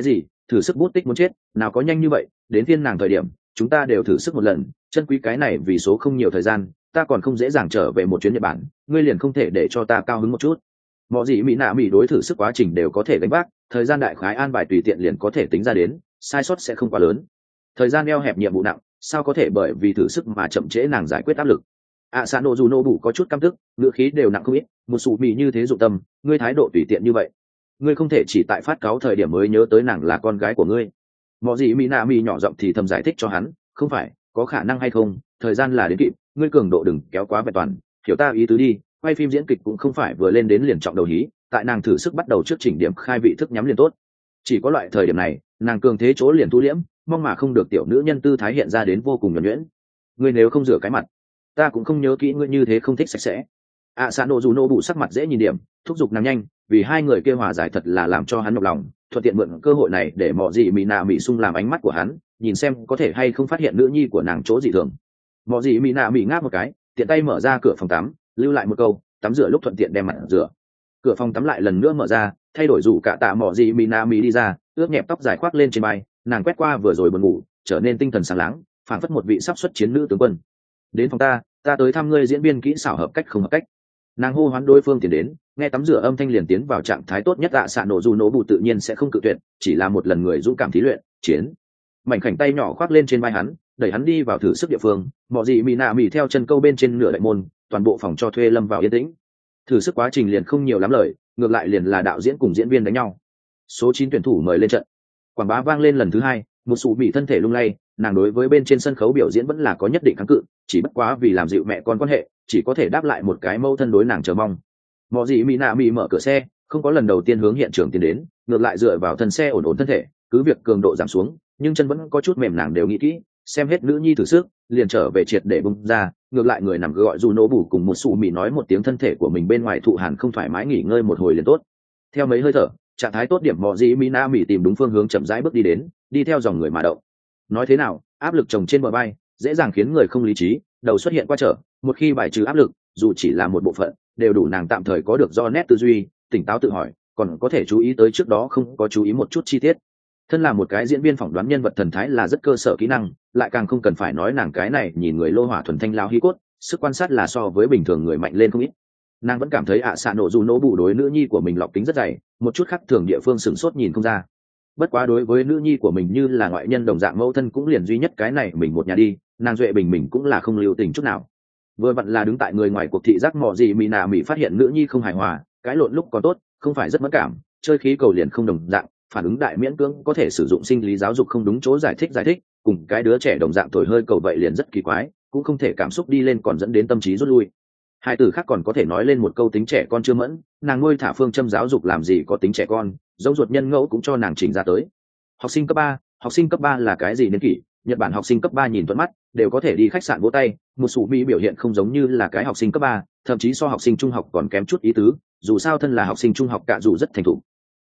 thử sức bút tích muốn chết, nào có nhanh như vậy, đến phiên nàng thời điểm chúng ta đều thử sức một lần, chân quý cái này vì số không nhiều thời gian, ta còn không dễ dàng trở về một chuyến Nhật Bản, ngươi liền không thể để cho ta cao hứng một chút. Mọi gì mỹ nạ mỹ đối thử sức quá trình đều có thể gánh vác, thời gian đại khái an bài tùy tiện liền có thể tính ra đến, sai sót sẽ không quá lớn. Thời gian eo hẹp nhiệm vụ nặng, sao có thể bởi vì thử sức mà chậm trễ nàng giải quyết áp lực. Sano Juno có chút căm tức, ngữ khí đều nặng không ít, một sụ mì như thế dụng tâm, ngươi thái độ tùy tiện như vậy, ngươi không thể chỉ tại phát cáo thời điểm mới nhớ tới nàng là con gái của ngươi. Mọi gì mỹ nạ mỹ nhỏ giọng thì thầm giải thích cho hắn, không phải, có khả năng hay không, thời gian là đến kịp, ngươi cường độ đừng kéo quá vẹn toàn, hiểu ta ý tứ đi, quay phim diễn kịch cũng không phải vừa lên đến liền trọng đầu hí, tại nàng thử sức bắt đầu trước chỉnh điểm khai vị thức nhắm liền tốt. Chỉ có loại thời điểm này, nàng cường thế chỗ liền thu liễm, mong mà không được tiểu nữ nhân tư thái hiện ra đến vô cùng nhuần nhuyễn. Ngươi nếu không rửa cái mặt, ta cũng không nhớ kỹ ngươi như thế không thích sạch sẽ. Sano Juno sắc mặt dễ nhìn điểm, thúc giục nàng nhanh, vì hai người kia hòa giải thật là làm cho hắn nhọc lòng, thuận tiện mượn cơ hội này để mọi gì mỹ nạ mỹ sung làm ánh mắt của hắn, nhìn xem có thể hay không phát hiện nữ nhi của nàng chỗ dị thường. Mọi gì mỹ nạ mỹ ngáp một cái, tiện tay mở ra cửa phòng tắm, lưu lại một câu, tắm rửa lúc thuận tiện đem mặt rửa. Cửa phòng tắm lại lần nữa mở ra, thay đổi rủ cả tạ mọi gì mỹ nạ mỹ đi ra, ướt nhẹp tóc dài khoác lên trên vai, nàng quét qua vừa rồi buồn ngủ, trở nên tinh thần sáng láng, phảng phất một vị sắp xuất chiến nữ tướng quân. Đến phòng ta tới thăm ngươi diễn viên kỹ xảo hợp cách không hợp cách. Nàng hô hoán đối phương tiến đến, nghe tắm rửa âm thanh liền tiến vào trạng thái tốt nhất. Sano Juno tự nhiên sẽ không cự tuyệt, chỉ là một lần người dũng cảm thí luyện chiến. Mảnh khảnh tay nhỏ khoác lên trên vai hắn, đẩy hắn đi vào thử sức địa phương, mọi gì mỹ nạ mỹ theo chân câu bên trên nửa đại môn, toàn bộ phòng cho thuê lâm vào yên tĩnh. Thử sức quá trình liền không nhiều lắm lời, ngược lại liền là đạo diễn cùng diễn viên đánh nhau. Số 9 tuyển thủ mời lên trận. Quảng bá vang lên lần thứ hai, một sụ bị thân thể lung lay, nàng đối với bên trên sân khấu biểu diễn vẫn là có nhất định kháng cự, chỉ bất quá vì làm dịu mẹ con quan hệ, chỉ có thể đáp lại một cái mâu thân đối nàng chờ mong. Mọi gì mỹ nạ mỹ mở cửa xe, không có lần đầu tiên hướng hiện trường tiến đến, ngược lại dựa vào thân xe ổn ổn thân thể, cứ việc cường độ giảm xuống, nhưng chân vẫn có chút mềm, nàng đều nghĩ kỹ, xem hết nữ nhi thử sức, liền trở về triệt để bung ra, ngược lại người nằm gọi dù nổ bù cùng một sụ mỹ nói một tiếng thân thể của mình bên ngoài thụ hàn không thoải mái nghỉ ngơi một hồi liền tốt. Theo mấy hơi thở, trạng thái tốt điểm mọi gì mỹ nạ mỹ tìm đúng phương hướng chậm rãi bước đi đến, đi theo dòng người mà động. Nói thế nào, áp lực chồng trên bờ vai dễ dàng khiến người không lý trí, đầu xuất hiện qua trở, một khi bài trừ áp lực, dù chỉ là một bộ phận, đều đủ nàng tạm thời có được do nét tư duy, tỉnh táo tự hỏi, còn có thể chú ý tới trước đó không có chú ý một chút chi tiết. Thân là một cái diễn viên phỏng đoán nhân vật thần thái là rất cơ sở kỹ năng, lại càng không cần phải nói nàng cái này nhìn người lô hỏa thuần thanh lao hí cốt, sức quan sát là so với bình thường người mạnh lên không ít. Nàng vẫn cảm thấy Sano Juno bù đối nữ nhi của mình lọc tính rất dày, một chút khác thường địa phương sửng sốt nhìn không ra. Bất quá đối với nữ nhi của mình như là ngoại nhân đồng dạng mẫu thân cũng liền duy nhất cái này mình một nhà đi, nàng duệ bình mình cũng là không lưu tình chút nào. Vừa vặn là đứng tại người ngoài cuộc thị giác mò gì mỹ nà mỹ phát hiện nữ nhi không hài hòa, cái lộn lúc còn tốt, không phải rất mất cảm, chơi khí cầu liền không đồng dạng, phản ứng đại miễn cưỡng có thể sử dụng sinh lý giáo dục không đúng chỗ giải thích, cùng cái đứa trẻ đồng dạng thổi hơi cầu vậy liền rất kỳ quái, cũng không thể cảm xúc đi lên còn dẫn đến tâm trí rút lui. Hai từ khác còn có thể nói lên một câu tính trẻ con chưa mẫn, nàng nuôi thả phương châm giáo dục làm gì có tính trẻ con, giống ruột nhân ngẫu cũng cho nàng chỉnh ra tới. Học sinh cấp ba là cái gì niên kỷ? Nhật Bản học sinh cấp 3 nhìn thuận mắt, đều có thể đi khách sạn vỗ tay, một sủ mỹ biểu hiện không giống như là cái học sinh cấp 3, thậm chí so học sinh trung học còn kém chút ý tứ, dù sao thân là học sinh trung học cả dù rất thành thục.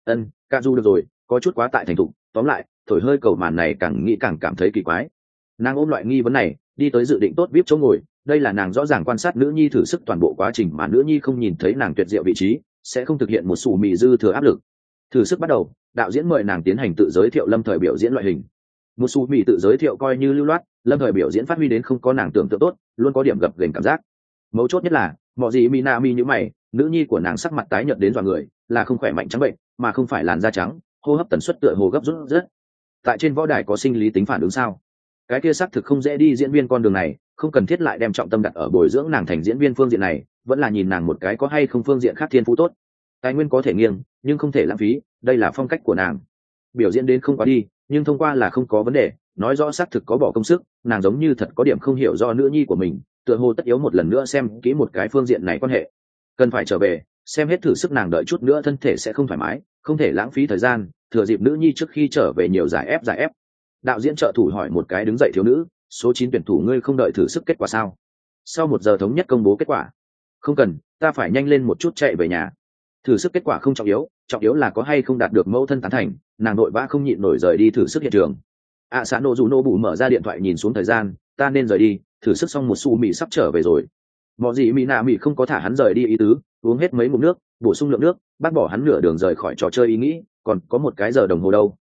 Cả dù được rồi, có chút quá tại thành thục, tóm lại, thổi hơi cầu màn này càng nghĩ càng cảm thấy kỳ quái. Nàng ôm loại nghi vấn này, đi tới dự định tốt VIP chỗ ngồi, đây là nàng rõ ràng quan sát nữ nhi thử sức toàn bộ quá trình mà nữ nhi không nhìn thấy nàng tuyệt diệu vị trí, sẽ không thực hiện một sủ mỹ dư thừa áp lực. Thử sức bắt đầu, đạo diễn mời nàng tiến hành tự giới thiệu lâm thời biểu diễn loại hình. Một su mỹ tự giới thiệu coi như lưu loát, lâm thời biểu diễn phát huy đến không có nàng tưởng tượng tốt, luôn có điểm gập ghềnh cảm giác. Mấu chốt nhất là mọi gì mina mi như mày, nữ nhi của nàng sắc mặt tái nhợt đến dọa người, là không khỏe mạnh trắng bệnh, mà không phải làn da trắng, hô hấp tần suất tựa hồ gấp rút rất. Tại trên võ đài có sinh lý tính phản ứng sao? Cái kia xác thực không dễ đi diễn viên con đường này, không cần thiết lại đem trọng tâm đặt ở bồi dưỡng nàng thành diễn viên phương diện này, vẫn là nhìn nàng một cái có hay không phương diện khác thiên phú tốt. Tài nguyên có thể nghiêng, nhưng không thể lãng phí, đây là phong cách của nàng. Biểu diễn đến không quá đi, nhưng thông qua là không có vấn đề, nói rõ xác thực có bỏ công sức, nàng giống như thật có điểm không hiểu do nữ nhi của mình, tựa hồ tất yếu một lần nữa xem kỹ một cái phương diện này quan hệ. Cần phải trở về, xem hết thử sức nàng đợi chút nữa thân thể sẽ không thoải mái, không thể lãng phí thời gian, thừa dịp nữ nhi trước khi trở về nhiều giải ép. Đạo diễn trợ thủ hỏi một cái đứng dậy thiếu nữ, số 9 tuyển thủ ngươi không đợi thử sức kết quả sao? Sau 1 giờ thống nhất công bố kết quả. Không cần, ta phải nhanh lên một chút chạy về nhà. Thử sức kết quả không trọng yếu là có hay không đạt được mẫu thân tán thành, nàng nội vã không nhịn nổi rời đi thử sức hiện trường. Sano Juno mở ra điện thoại nhìn xuống thời gian, ta nên rời đi, thử sức xong một su mì sắp trở về rồi. Mọi gì mỹ nạ mỹ không có thả hắn rời đi ý tứ, uống hết mấy ngụm nước, bổ sung lượng nước, bác bỏ hắn nửa đường rời khỏi trò chơi ý nghĩ, còn có 1 cái giờ đồng hồ đâu,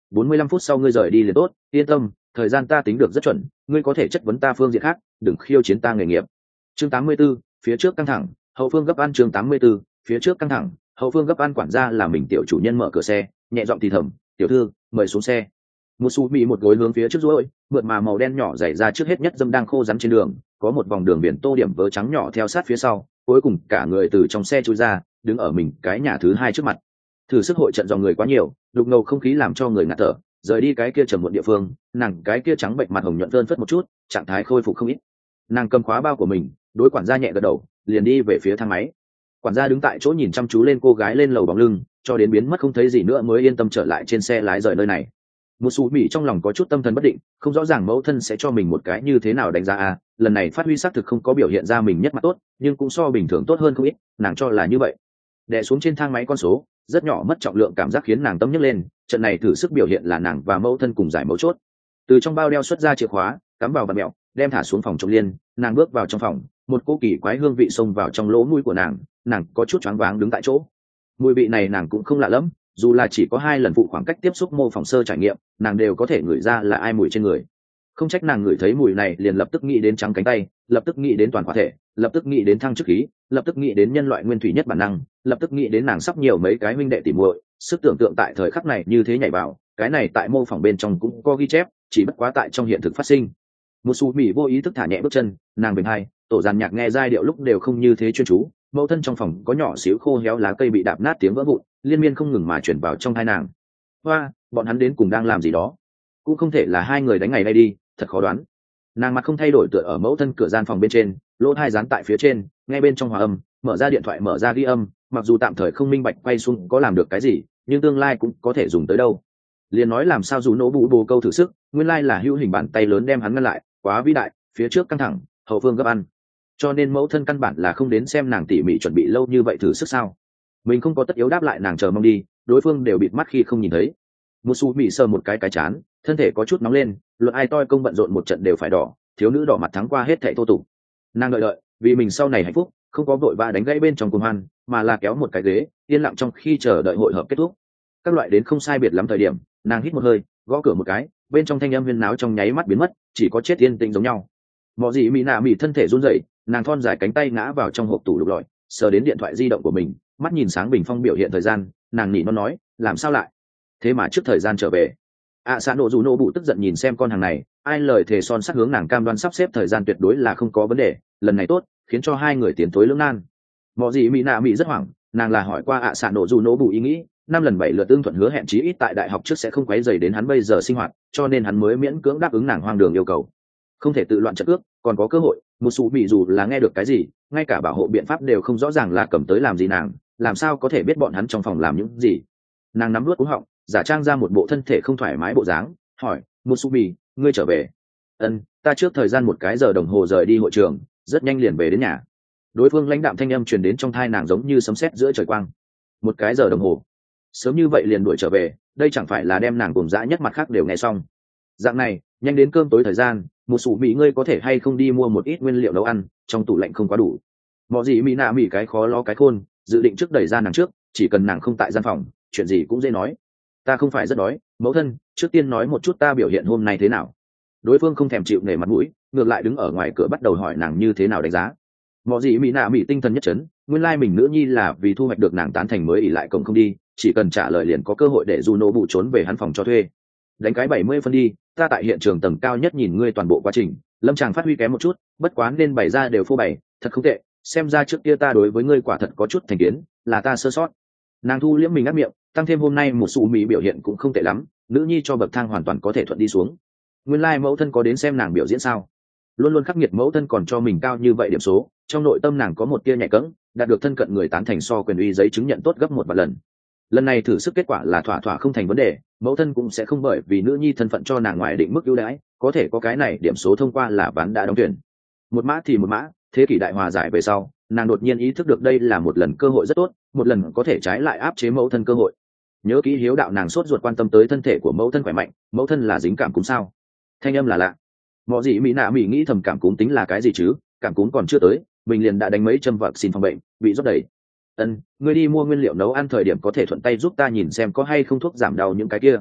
45 phút sau ngươi rời đi liền tốt, yên tâm, thời gian ta tính được rất chuẩn, ngươi có thể chất vấn ta phương diện khác, đừng khiêu chiến ta nghề nghiệp. Chương 84, phía trước căng thẳng, hậu phương gấp ăn. Chương 84, phía trước căng thẳng, hậu phương gấp ăn. Quản gia là mình tiểu chủ nhân mở cửa xe, nhẹ giọng thì thầm, tiểu thư mời xuống xe. Một su mỹ một gối hướng phía trước rối, mượt mà màu đen nhỏ dày ra trước hết nhất dâm đang khô rắn trên đường, có một vòng đường biển tô điểm vớ trắng nhỏ theo sát phía sau, cuối cùng cả người từ trong xe chui ra, đứng ở mình cái nhà thứ hai trước mặt. Thử sức hội trận dòng người quá nhiều, đục ngầu không khí làm cho người ngạt thở, rời đi cái kia trầm muộn địa phương, nàng cái kia trắng bệnh mặt hồng nhuận vơn phất một chút, trạng thái khôi phục không ít. Nàng cầm khóa bao của mình, đối quản gia nhẹ gật đầu, liền đi về phía thang máy. Quản gia đứng tại chỗ nhìn chăm chú lên cô gái lên lầu bóng lưng, cho đến biến mất không thấy gì nữa mới yên tâm trở lại trên xe lái rời nơi này. Một số mỹ trong lòng có chút tâm thần bất định, không rõ ràng mẫu thân sẽ cho mình một cái như thế nào đánh giá à, lần này phát huy xác thực không có biểu hiện ra mình nhất mặt tốt, nhưng cũng so bình thường tốt hơn không ít, nàng cho là như vậy. Đè xuống trên thang máy con số rất nhỏ mất trọng lượng cảm giác khiến nàng tâm nhức lên, trận này thử sức biểu hiện là nàng và mẫu thân cùng giải mấu chốt. Từ trong bao đeo xuất ra chìa khóa, cắm vào vật mẹo, đem thả xuống phòng trông liên, nàng bước vào trong phòng, một cô kỳ quái hương vị xông vào trong lỗ mũi của nàng có chút choáng váng đứng tại chỗ. Mùi vị này nàng cũng không lạ lắm, dù là chỉ có 2 lần phụ khoảng cách tiếp xúc mô phỏng sơ trải nghiệm, nàng đều có thể ngửi ra là ai mùi trên người. Không trách nàng ngửi thấy mùi này liền lập tức nghĩ đến trắng cánh tay, lập tức nghĩ đến toàn quả thể, lập tức nghĩ đến thăng chức khí, lập tức nghĩ đến nhân loại nguyên thủy nhất bản năng, lập tức nghĩ đến nàng sắp nhiều mấy cái huynh đệ tỉ muội, sức tưởng tượng tại thời khắc này như thế nhảy vào, cái này tại mô phỏng bên trong cũng có ghi chép, chỉ bất quá tại trong hiện thực phát sinh. Một su mỹ vô ý thức thả nhẹ bước chân, nàng bình hai, tổ dàn nhạc nghe giai điệu lúc đều không như thế chuyên chú, mẫu thân trong phòng có nhỏ xíu khô héo lá cây bị đạp nát tiếng vỡ vụn, liên miên không ngừng mà chuyển vào trong tai nàng. Hoa, bọn hắn đến cùng đang làm gì đó? Cũng không thể là 2 người đánh ngày nay đi, thật khó đoán. Nàng mặt không thay đổi tựa ở mẫu thân cửa gian phòng bên trên, lỗ tai dán tại phía trên, nghe bên trong hòa âm, mở ra điện thoại mở ra ghi âm, mặc dù tạm thời không minh bạch quay xuống có làm được cái gì, nhưng tương lai cũng có thể dùng tới đâu. Liền nói làm sao dù nỗ bù câu thử sức, nguyên lai là hữu hình bàn tay lớn đem hắn ngăn lại, quá vĩ đại, phía trước căng thẳng, hậu phương gấp ăn. Cho nên mẫu thân căn bản là không đến xem nàng tỉ mỉ chuẩn bị lâu như vậy thử sức sao? Mình không có tất yếu đáp lại nàng chờ mong đi, đối phương đều bịt mắt khi không nhìn thấy. Một su mỹ sờ một cái chán, thân thể có chút nóng lên, luận ai toi công bận rộn một trận đều phải đỏ, thiếu nữ đỏ mặt thắng qua hết thảy thô tục. Nàng đợi, vì mình sau này hạnh phúc, không có vội vã đánh gãy bên trong cuồng hoan, mà là kéo một cái ghế, yên lặng trong khi chờ đợi hội hợp kết thúc. Các loại đến không sai biệt lắm thời điểm, nàng hít một hơi, gõ cửa một cái, bên trong thanh âm huyên náo trong nháy mắt biến mất, chỉ có chết yên tĩnh giống nhau. Mọ gì mỹ nạ mỹ thân thể run rẩy, nàng thon dài cánh tay ngã vào trong hộp tủ lục lọi, sờ đến điện thoại di động của mình, mắt nhìn sáng bình phong biểu hiện thời gian, nàng nỉ nó nói, làm sao lại? Thế mà trước thời gian trở về. Xã nộ dù nô bụ tức giận nhìn xem con hàng này, ai lời thề son sắt hướng nàng cam đoan sắp xếp thời gian tuyệt đối là không có vấn đề, lần này tốt, khiến cho 2 người tiến thối lưỡng nan. Mọ gì mỹ nạ mỹ rất hoảng, nàng là hỏi qua xã nộ dù nô bụ ý nghĩ, 5 lần 7 lượt tương thuận hứa hẹn chí ít tại đại học trước sẽ không quấy rầy đến hắn bây giờ sinh hoạt, cho nên hắn mới miễn cưỡng đáp ứng nàng hoang đường yêu cầu. Không thể tự loạn trận ước, còn có cơ hội. Một số bị dù là nghe được cái gì, ngay cả bảo hộ biện pháp đều không rõ ràng là cầm tới làm gì nàng, làm sao có thể biết bọn hắn trong phòng làm những gì. Nàng nắm nuốt cú họng, giả trang ra một bộ thân thể không thoải mái bộ dáng, hỏi, một su bì, ngươi trở về? Ân, ta trước thời gian 1 cái giờ đồng hồ rời đi hội trường, rất nhanh liền về đến nhà. Đối phương lãnh đạm thanh âm truyền đến trong tai nàng giống như sấm sét giữa trời quang. 1 cái giờ đồng hồ, sớm như vậy liền đuổi trở về, đây chẳng phải là đem nàng cùng dã nhất mặt khác đều nghe xong. Dạng này, nhanh đến cơm tối thời gian, một số mỹ ngươi có thể hay không đi mua một ít nguyên liệu nấu ăn, trong tủ lạnh không quá đủ. Mọ gì mỹ nạ mỹ cái khó lo cái khôn, dự định trước đẩy ra nàng trước, chỉ cần nàng không tại gian phòng, chuyện gì cũng dễ nói. Ta không phải rất đói, mẫu thân, trước tiên nói một chút ta biểu hiện hôm nay thế nào. Đối phương không thèm chịu nể mặt mũi, ngược lại đứng ở ngoài cửa bắt đầu hỏi nàng như thế nào đánh giá. Mọ gì mỹ nạ mỹ tinh thần nhất chấn, nguyên lai mình nữ nhi là vì thu hoạch được nàng tán thành mới ỉ lại cổng không đi, chỉ cần trả lời liền có cơ hội để Juno bụ trốn về hắn phòng cho thuê. Đánh cái 70 phân đi, ta tại hiện trường tầng cao nhất nhìn ngươi toàn bộ quá trình, lâm tràng phát huy kém một chút, bất quá nên bày ra đều phô bày, thật không tệ, xem ra trước kia ta đối với ngươi quả thật có chút thành kiến, là ta sơ sót. Nàng thu liễm mình ác miệng, tăng thêm hôm nay một sụ mỹ biểu hiện cũng không tệ lắm, nữ nhi cho bậc thang hoàn toàn có thể thuận đi xuống. Nguyên lai mẫu thân có đến xem nàng biểu diễn sao? Luôn luôn khắc nghiệt mẫu thân còn cho mình cao như vậy điểm số, trong nội tâm nàng có một tia nhạy cẫng, đạt được thân cận người tán thành so quyền uy giấy chứng nhận tốt gấp 1 vạn lần. Lần này thử sức kết quả là thỏa thỏa không thành vấn đề, mẫu thân cũng sẽ không bởi vì nữ nhi thân phận cho nàng ngoài định mức ưu đãi, có thể có cái này điểm số thông qua là ván đã đóng tuyển. Một mã thì một mã, thế kỷ đại hòa giải về sau, nàng đột nhiên ý thức được đây là một lần cơ hội rất tốt, một lần có thể trái lại áp chế mẫu thân cơ hội. Nhớ kỹ hiếu đạo nàng sốt ruột quan tâm tới thân thể của mẫu thân khỏe mạnh, mẫu thân là dính cảm cúm sao? Thanh âm là lạ. Mọi gì mỹ nạ mỹ nghĩ thầm cảm cúm tính là cái gì chứ, cảm cúm còn chưa tới, mình liền đã đánh mấy châm vaccine phòng bệnh, bị rót đầy. Ân, ngươi đi mua nguyên liệu nấu ăn thời điểm có thể thuận tay giúp ta nhìn xem có hay không thuốc giảm đau những cái kia.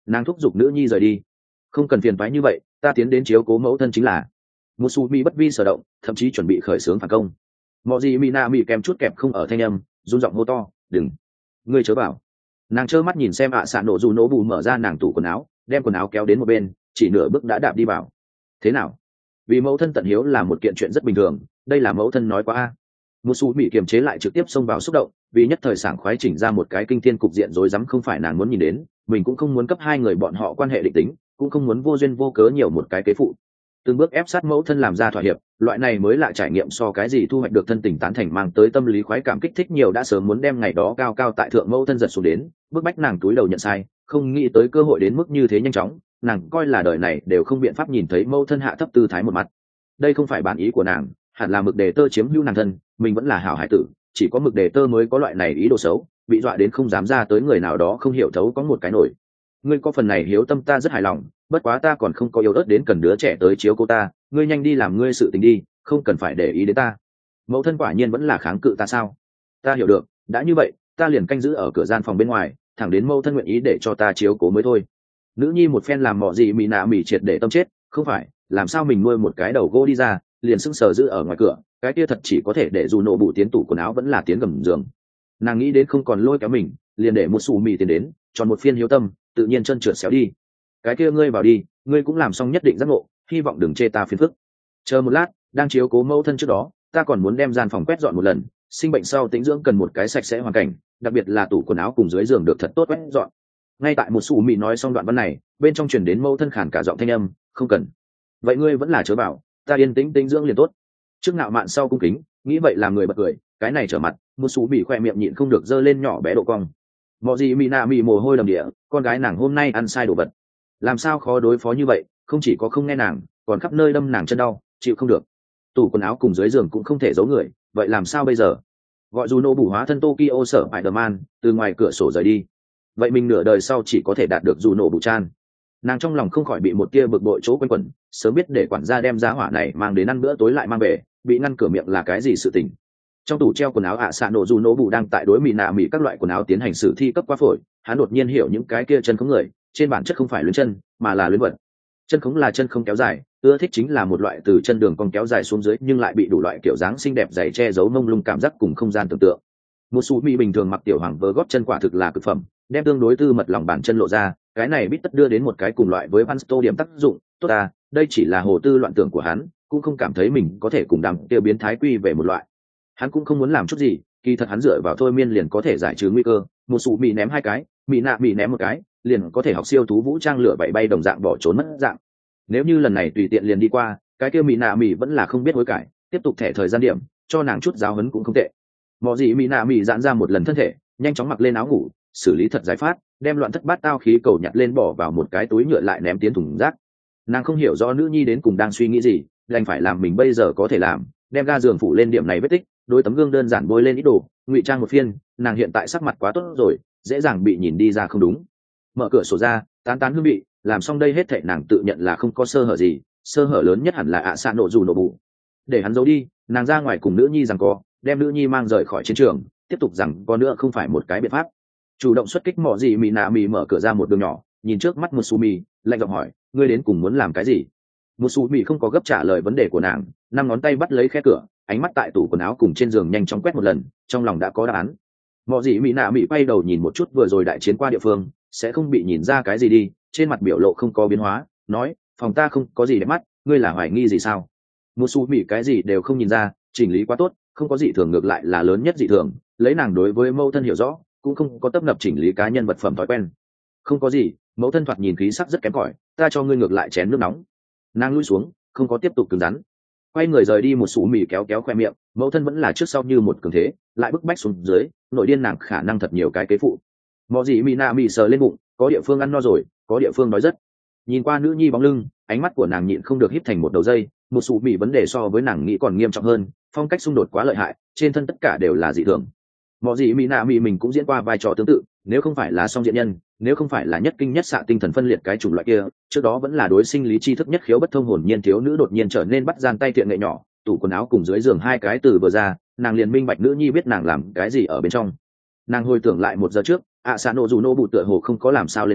Nàng thúc giục nữ nhi rời đi. Không cần phiền toái như vậy, ta tiến đến chiếu cố mẫu thân chính là. Mutsumi bất vi sở động, thậm chí chuẩn bị khởi xướng phản công. Mọi gì Mina mị kèm chút kẹp không ở thanh âm, run giọng hô to, đừng, ngươi chớ bảo. Nàng trơ mắt nhìn xem ạ xạ nổ dù nổ bù mở ra nàng tủ quần áo, đem quần áo kéo đến một bên, chỉ nửa bước đã đạp đi vào. Thế nào? Vì mẫu thân tận hiếu là một kiện chuyện rất bình thường, đây là mẫu thân nói quá a. Mutsumi kiềm chế lại trực tiếp xông vào xúc động, vì nhất thời sảng khoái chỉnh ra một cái kinh thiên cục diện rối rắm không phải nàng muốn nhìn đến, mình cũng không muốn cấp hai người bọn họ quan hệ định tính, cũng không muốn vô duyên vô cớ nhiều một cái kế phụ. Từng bước ép sát mẫu thân làm ra thỏa hiệp, loại này mới là trải nghiệm so cái gì thu hoạch được thân tình tán thành mang tới tâm lý khoái cảm kích thích nhiều, đã sớm muốn đem ngày đó cao cao tại thượng mẫu thân giật xuống đến, bức bách nàng túi đầu nhận sai, không nghĩ tới cơ hội đến mức như thế nhanh chóng, nàng coi là đời này đều không biện pháp nhìn thấy mẫu thân hạ thấp tư thái một mặt. Đây không phải bản ý của nàng, hẳn là mực đề tơ chiếm hữu nàng thân, mình vẫn là hảo hải tử, chỉ có mực đề tơ mới có loại này ý đồ xấu, bị dọa đến không dám ra tới người nào đó không hiểu thấu có một cái nổi. Ngươi có phần này hiếu tâm ta rất hài lòng, bất quá ta còn không có yêu ớt đến cần đứa trẻ tới chiếu cô ta, ngươi nhanh đi làm ngươi sự tình đi, không cần phải để ý đến ta. Mẫu thân quả nhiên vẫn là kháng cự ta sao? Ta hiểu được, đã như vậy, ta liền canh giữ ở cửa gian phòng bên ngoài, thẳng đến mẫu thân nguyện ý để cho ta chiếu cố mới thôi. Nữ nhi một phen làm mọ gì mị nạ mị triệt để tâm chết, không phải, làm sao mình nuôi một cái đầu gỗ đi ra, liền sững sờ giữ ở ngoài cửa, cái kia thật chỉ có thể để dù nổ bụ tiến tủ quần áo vẫn là tiến gầm giường. Nàng nghĩ đến không còn lôi kéo mình, liền để một sủ mì tiến đến, tròn một phiên hiếu tâm, tự nhiên chân trượt xéo đi. Cái kia ngươi vào đi, ngươi cũng làm xong nhất định giác ngộ, hy vọng đừng chê ta phiền phức. Chờ một lát, đang chiếu cố mẫu thân trước đó, ta còn muốn đem gian phòng quét dọn một lần, sinh bệnh sau tĩnh dưỡng cần một cái sạch sẽ hoàn cảnh, đặc biệt là tủ quần áo cùng dưới giường được thật tốt quét dọn. Ngay tại một sủ mì nói xong đoạn văn này, bên trong truyền đến mẫu thân khản cả giọng thanh âm, không cần. Vậy ngươi vẫn là chớ bảo, ta yên tĩnh tĩnh dưỡng liền tốt. Trước ngạo mạn sau cung kính, nghĩ vậy làm người bật cười, cái này trở mặt, một sủ mì khoe miệng nhịn không được giơ lên nhỏ bé độ cong. Mọi gì mì nạ mì mồ hôi đầm địa, con gái nàng hôm nay ăn sai đồ vật, làm sao khó đối phó như vậy, không chỉ có không nghe nàng, còn khắp nơi đâm nàng chân đau, chịu không được. Tủ quần áo cùng dưới giường cũng không thể giấu người, vậy làm sao bây giờ? Gọi Juno bù hóa thân Tokyo sở Spider-Man từ ngoài cửa sổ rời đi. Vậy mình nửa đời sau chỉ có thể đạt được Juno bù chan. Nàng trong lòng không khỏi bị một tia bực bội chỗ quanh quẩn, sớm biết để quản gia đem giá hỏa này mang đến ăn bữa tối lại mang về, bị ngăn cửa miệng là cái gì sự tình. Trong tủ treo quần áo ạ xạ nổ Juno bù đang tại đối mì nạ mì các loại quần áo tiến hành sử thi cấp quá phổi, hắn đột nhiên hiểu những cái kia chân không người, trên bản chất không phải luyến chân, mà là luyến vật. Chân không là chân không kéo dài, ưa thích chính là một loại từ chân đường cong kéo dài xuống dưới nhưng lại bị đủ loại kiểu dáng xinh đẹp dày che giấu mông lung cảm giác cùng không gian tưởng tượng. Một số mỹ bình thường mặc tiểu hoàng vớ gót chân quả thực là cực phẩm, đem tương đối tư mật lòng bàn chân lộ ra, cái này biết tất đưa đến một cái cùng loại với Pansto điểm tác dụng, tốt à, đây chỉ là hồ tư loạn tưởng của hắn, cũng không cảm thấy mình có thể cùng đằng tiêu biến thái quy về một loại. Hắn cũng không muốn làm chút gì, kỳ thật hắn dựa vào thôi miên liền có thể giải trừ nguy cơ, một số mỹ ném hai cái, mỹ nạ mỹ ném một cái, liền có thể học siêu thú vũ trang lửa bậy bay đồng dạng bỏ trốn mất dạng. Nếu như lần này tùy tiện liền đi qua, cái kia mỹ nạ mỹ vẫn là không biết hối cải, tiếp tục thẻ thời gian điểm, cho nàng chút giáo huấn cũng không tệ. Mọi gì mỹ nạ mỹ giãn ra một lần thân thể, nhanh chóng mặc lên áo ngủ, xử lý thật giải phát, đem loạn thất bát tao khí cầu nhặt lên bỏ vào một cái túi nhựa lại ném tiến thùng rác. Nàng không hiểu do nữ nhi đến cùng đang suy nghĩ gì, đành phải làm mình bây giờ có thể làm, đem ga giường phủ lên điểm này vết tích, đôi tấm gương đơn giản bôi lên ít đồ, ngụy trang một phiên, nàng hiện tại sắc mặt quá tốt rồi, dễ dàng bị nhìn đi ra không đúng. Mở cửa sổ ra, tán tán hương vị, làm xong đây hết thảy nàng tự nhận là không có sơ hở gì, sơ hở lớn nhất hẳn là ạ xạ nổ dù nổ bụ. Để hắn giấu đi, nàng ra ngoài cùng nữ nhi rằng co, đem nữ nhi mang rời khỏi chiến trường, tiếp tục rằng có nữa không phải một cái biện pháp. Chủ động xuất kích mọ gì mì nạ mì mở cửa ra một đường nhỏ, nhìn trước mắt Mutsumi, lạnh giọng hỏi, ngươi đến cùng muốn làm cái gì? Mutsumi không có gấp trả lời vấn đề của nàng, năm ngón tay bắt lấy khe cửa, ánh mắt tại tủ quần áo cùng trên giường nhanh chóng quét một lần, trong lòng đã có đáp án. Mọ gì mì nạ mì quay đầu nhìn một chút vừa rồi đại chiến qua địa phương, sẽ không bị nhìn ra cái gì đi, trên mặt biểu lộ không có biến hóa, nói, phòng ta không có gì để mắt, ngươi là hoài nghi gì sao? Mutsumi cái gì đều không nhìn ra, chỉnh lý quá tốt, không có dị thường, ngược lại là lớn nhất dị thường, lấy nàng đối với mâu thân hiểu rõ, cũng không có tấp nập chỉnh lý cá nhân vật phẩm thói quen. Không có gì, mẫu thân thoạt nhìn khí sắc rất kém cỏi, ta cho ngươi ngược lại chén nước nóng. Nàng lui xuống, không có tiếp tục cứng rắn, quay người rời đi. Một sủ mì kéo kéo khoe miệng, mẫu thân vẫn là trước sau như một cường thế, lại bức bách xuống dưới, nội điên nàng khả năng thật nhiều cái kế phụ. Mọ gì mì nạ mì sờ lên bụng, có địa phương ăn no rồi, có địa phương đói rất. Nhìn qua nữ nhi bóng lưng, ánh mắt của nàng nhịn không được híp thành một đầu dây. Một sủ mì vấn đề so với nàng nghĩ còn nghiêm trọng hơn, phong cách xung đột quá lợi hại, trên thân tất cả đều là dị thường. Mọ gì mỹ nạ mỹ mình cũng diễn qua vai trò tương tự, nếu không phải là song diện nhân, nếu không phải là nhất kinh nhất xạ tinh thần phân liệt cái chủng loại kia, trước đó vẫn là đối sinh lý tri thức nhất khiếu bất thông hồn nhiên thiếu nữ đột nhiên trở nên bắt gian tay tiện nghệ nhỏ, tủ quần áo cùng dưới giường hai cái từ vừa ra, nàng liền minh bạch nữ nhi biết nàng làm cái gì ở bên trong. Nàng hồi tưởng lại một giờ trước, ạ xạ nổ dù nô bụ tựa hồ không có làm sao lên tiếng,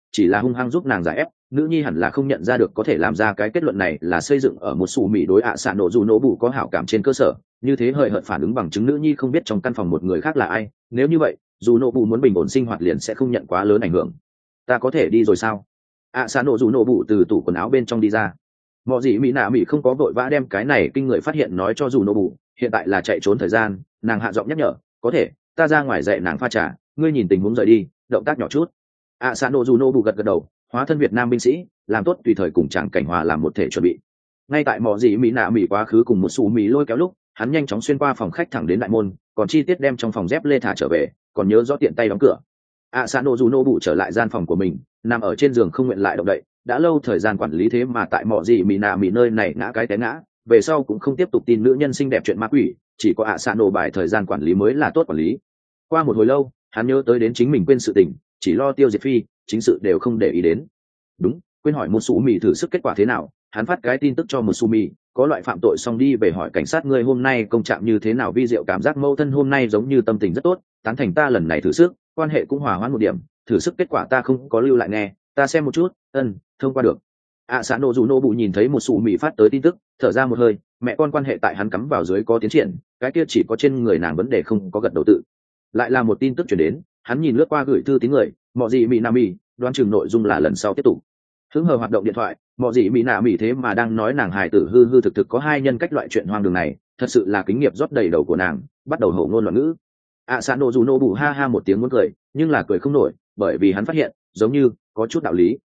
chỉ là hung hăng giúp nàng giải ép. Nữ nhi hẳn là không nhận ra được có thể làm ra cái kết luận này là xây dựng ở một xù mì đối ạ xạ nổ dù nổ bụ có hảo cảm trên cơ sở, như thế hời hợt phản ứng bằng chứng nữ nhi không biết trong căn phòng một người khác là ai. Nếu như vậy, dù nổ bụ muốn bình ổn sinh hoạt liền sẽ không nhận quá lớn ảnh hưởng. Ta có thể đi rồi sao? ạ xạ nổ dù nổ bụ từ tủ quần áo bên trong đi ra. Mọi gì mỹ nạ mỹ không có vội vã đem cái này kinh người phát hiện nói cho dù nổ bụ, hiện tại là chạy trốn thời gian, nàng hạ giọng nhắc nhở, có thể, ta ra ngoài dạy nàng pha trà, ngươi nhìn tình huống rời đi, động tác nhỏ chút. ạ xạ nổ dù nổ bụ gật gật đầu, hóa thân Việt Nam binh sĩ, làm tốt tùy thời cùng chàng cảnh hòa làm một thể chuẩn bị. Ngay tại mọi gì mỹ nạ mỹ quá khứ cùng một xù mỹ lôi kéo lúc, hắn nhanh chóng xuyên qua phòng khách thẳng đến đại môn, còn chi tiết đem trong phòng dép lê thả trở về, còn nhớ rõ tiện tay đóng cửa. ạ xạ nổ dù nổ bụ trở lại gian phòng của mình, nằm ở trên giường không nguyện lại động đậy, đã lâu thời gian quản lý thế mà tại mọi gì mỹ nạ mỹ nơi này ngã cái té ngã, về sau cũng không tiếp tục tin nữ nhân xinh đẹp chuyện ma quỷ, chỉ có ạ xạ nổ bài thời gian quản lý mới là tốt quản lý. Qua một hồi lâu, hắn nhớ tới đến chính mình quên sự tình, chỉ lo tiêu diệt phi, chính sự đều không để ý đến. Đúng, quên hỏi một su mì thử sức kết quả thế nào. Hắn phát cái tin tức cho một su mì, có loại phạm tội xong đi về hỏi cảnh sát ngươi hôm nay công trạng như thế nào. Vi diệu cảm giác mâu thân hôm nay giống như tâm tình rất tốt, tán thành ta lần này thử sức, quan hệ cũng hòa hoãn một điểm. Thử sức kết quả ta không có lưu lại nghe, ta xem một chút. Thông qua được. ạ xạ nổ dù nổ bụ nhìn thấy một su mì phát tới tin tức, thở ra một hơi. Mẹ con quan hệ tại hắn cắm vào dưới có tiến triển, cái kia chỉ có trên người nàng vấn đề không có gật đầu tự. Lại là một tin tức chuyển đến, hắn nhìn lướt qua gửi thư tín người, mọi gì mỹ nam mỹ, đoán chừng nội dung là lần sau tiếp tục. Hứng hờ hoạt động điện thoại, mọi gì mỹ nạ mỹ thế mà đang nói nàng hài tử hư hư thực thực có hai nhân cách loại chuyện hoang đường này, thật sự là kính nghiệp rót đầy đầu của nàng, bắt đầu hổ ngôn loạn ngữ. ạ xạ nổ dù nổ bụ ha ha một tiếng muốn cười, nhưng là cười không nổi, bởi vì hắn phát hiện giống như có chút đạo lý.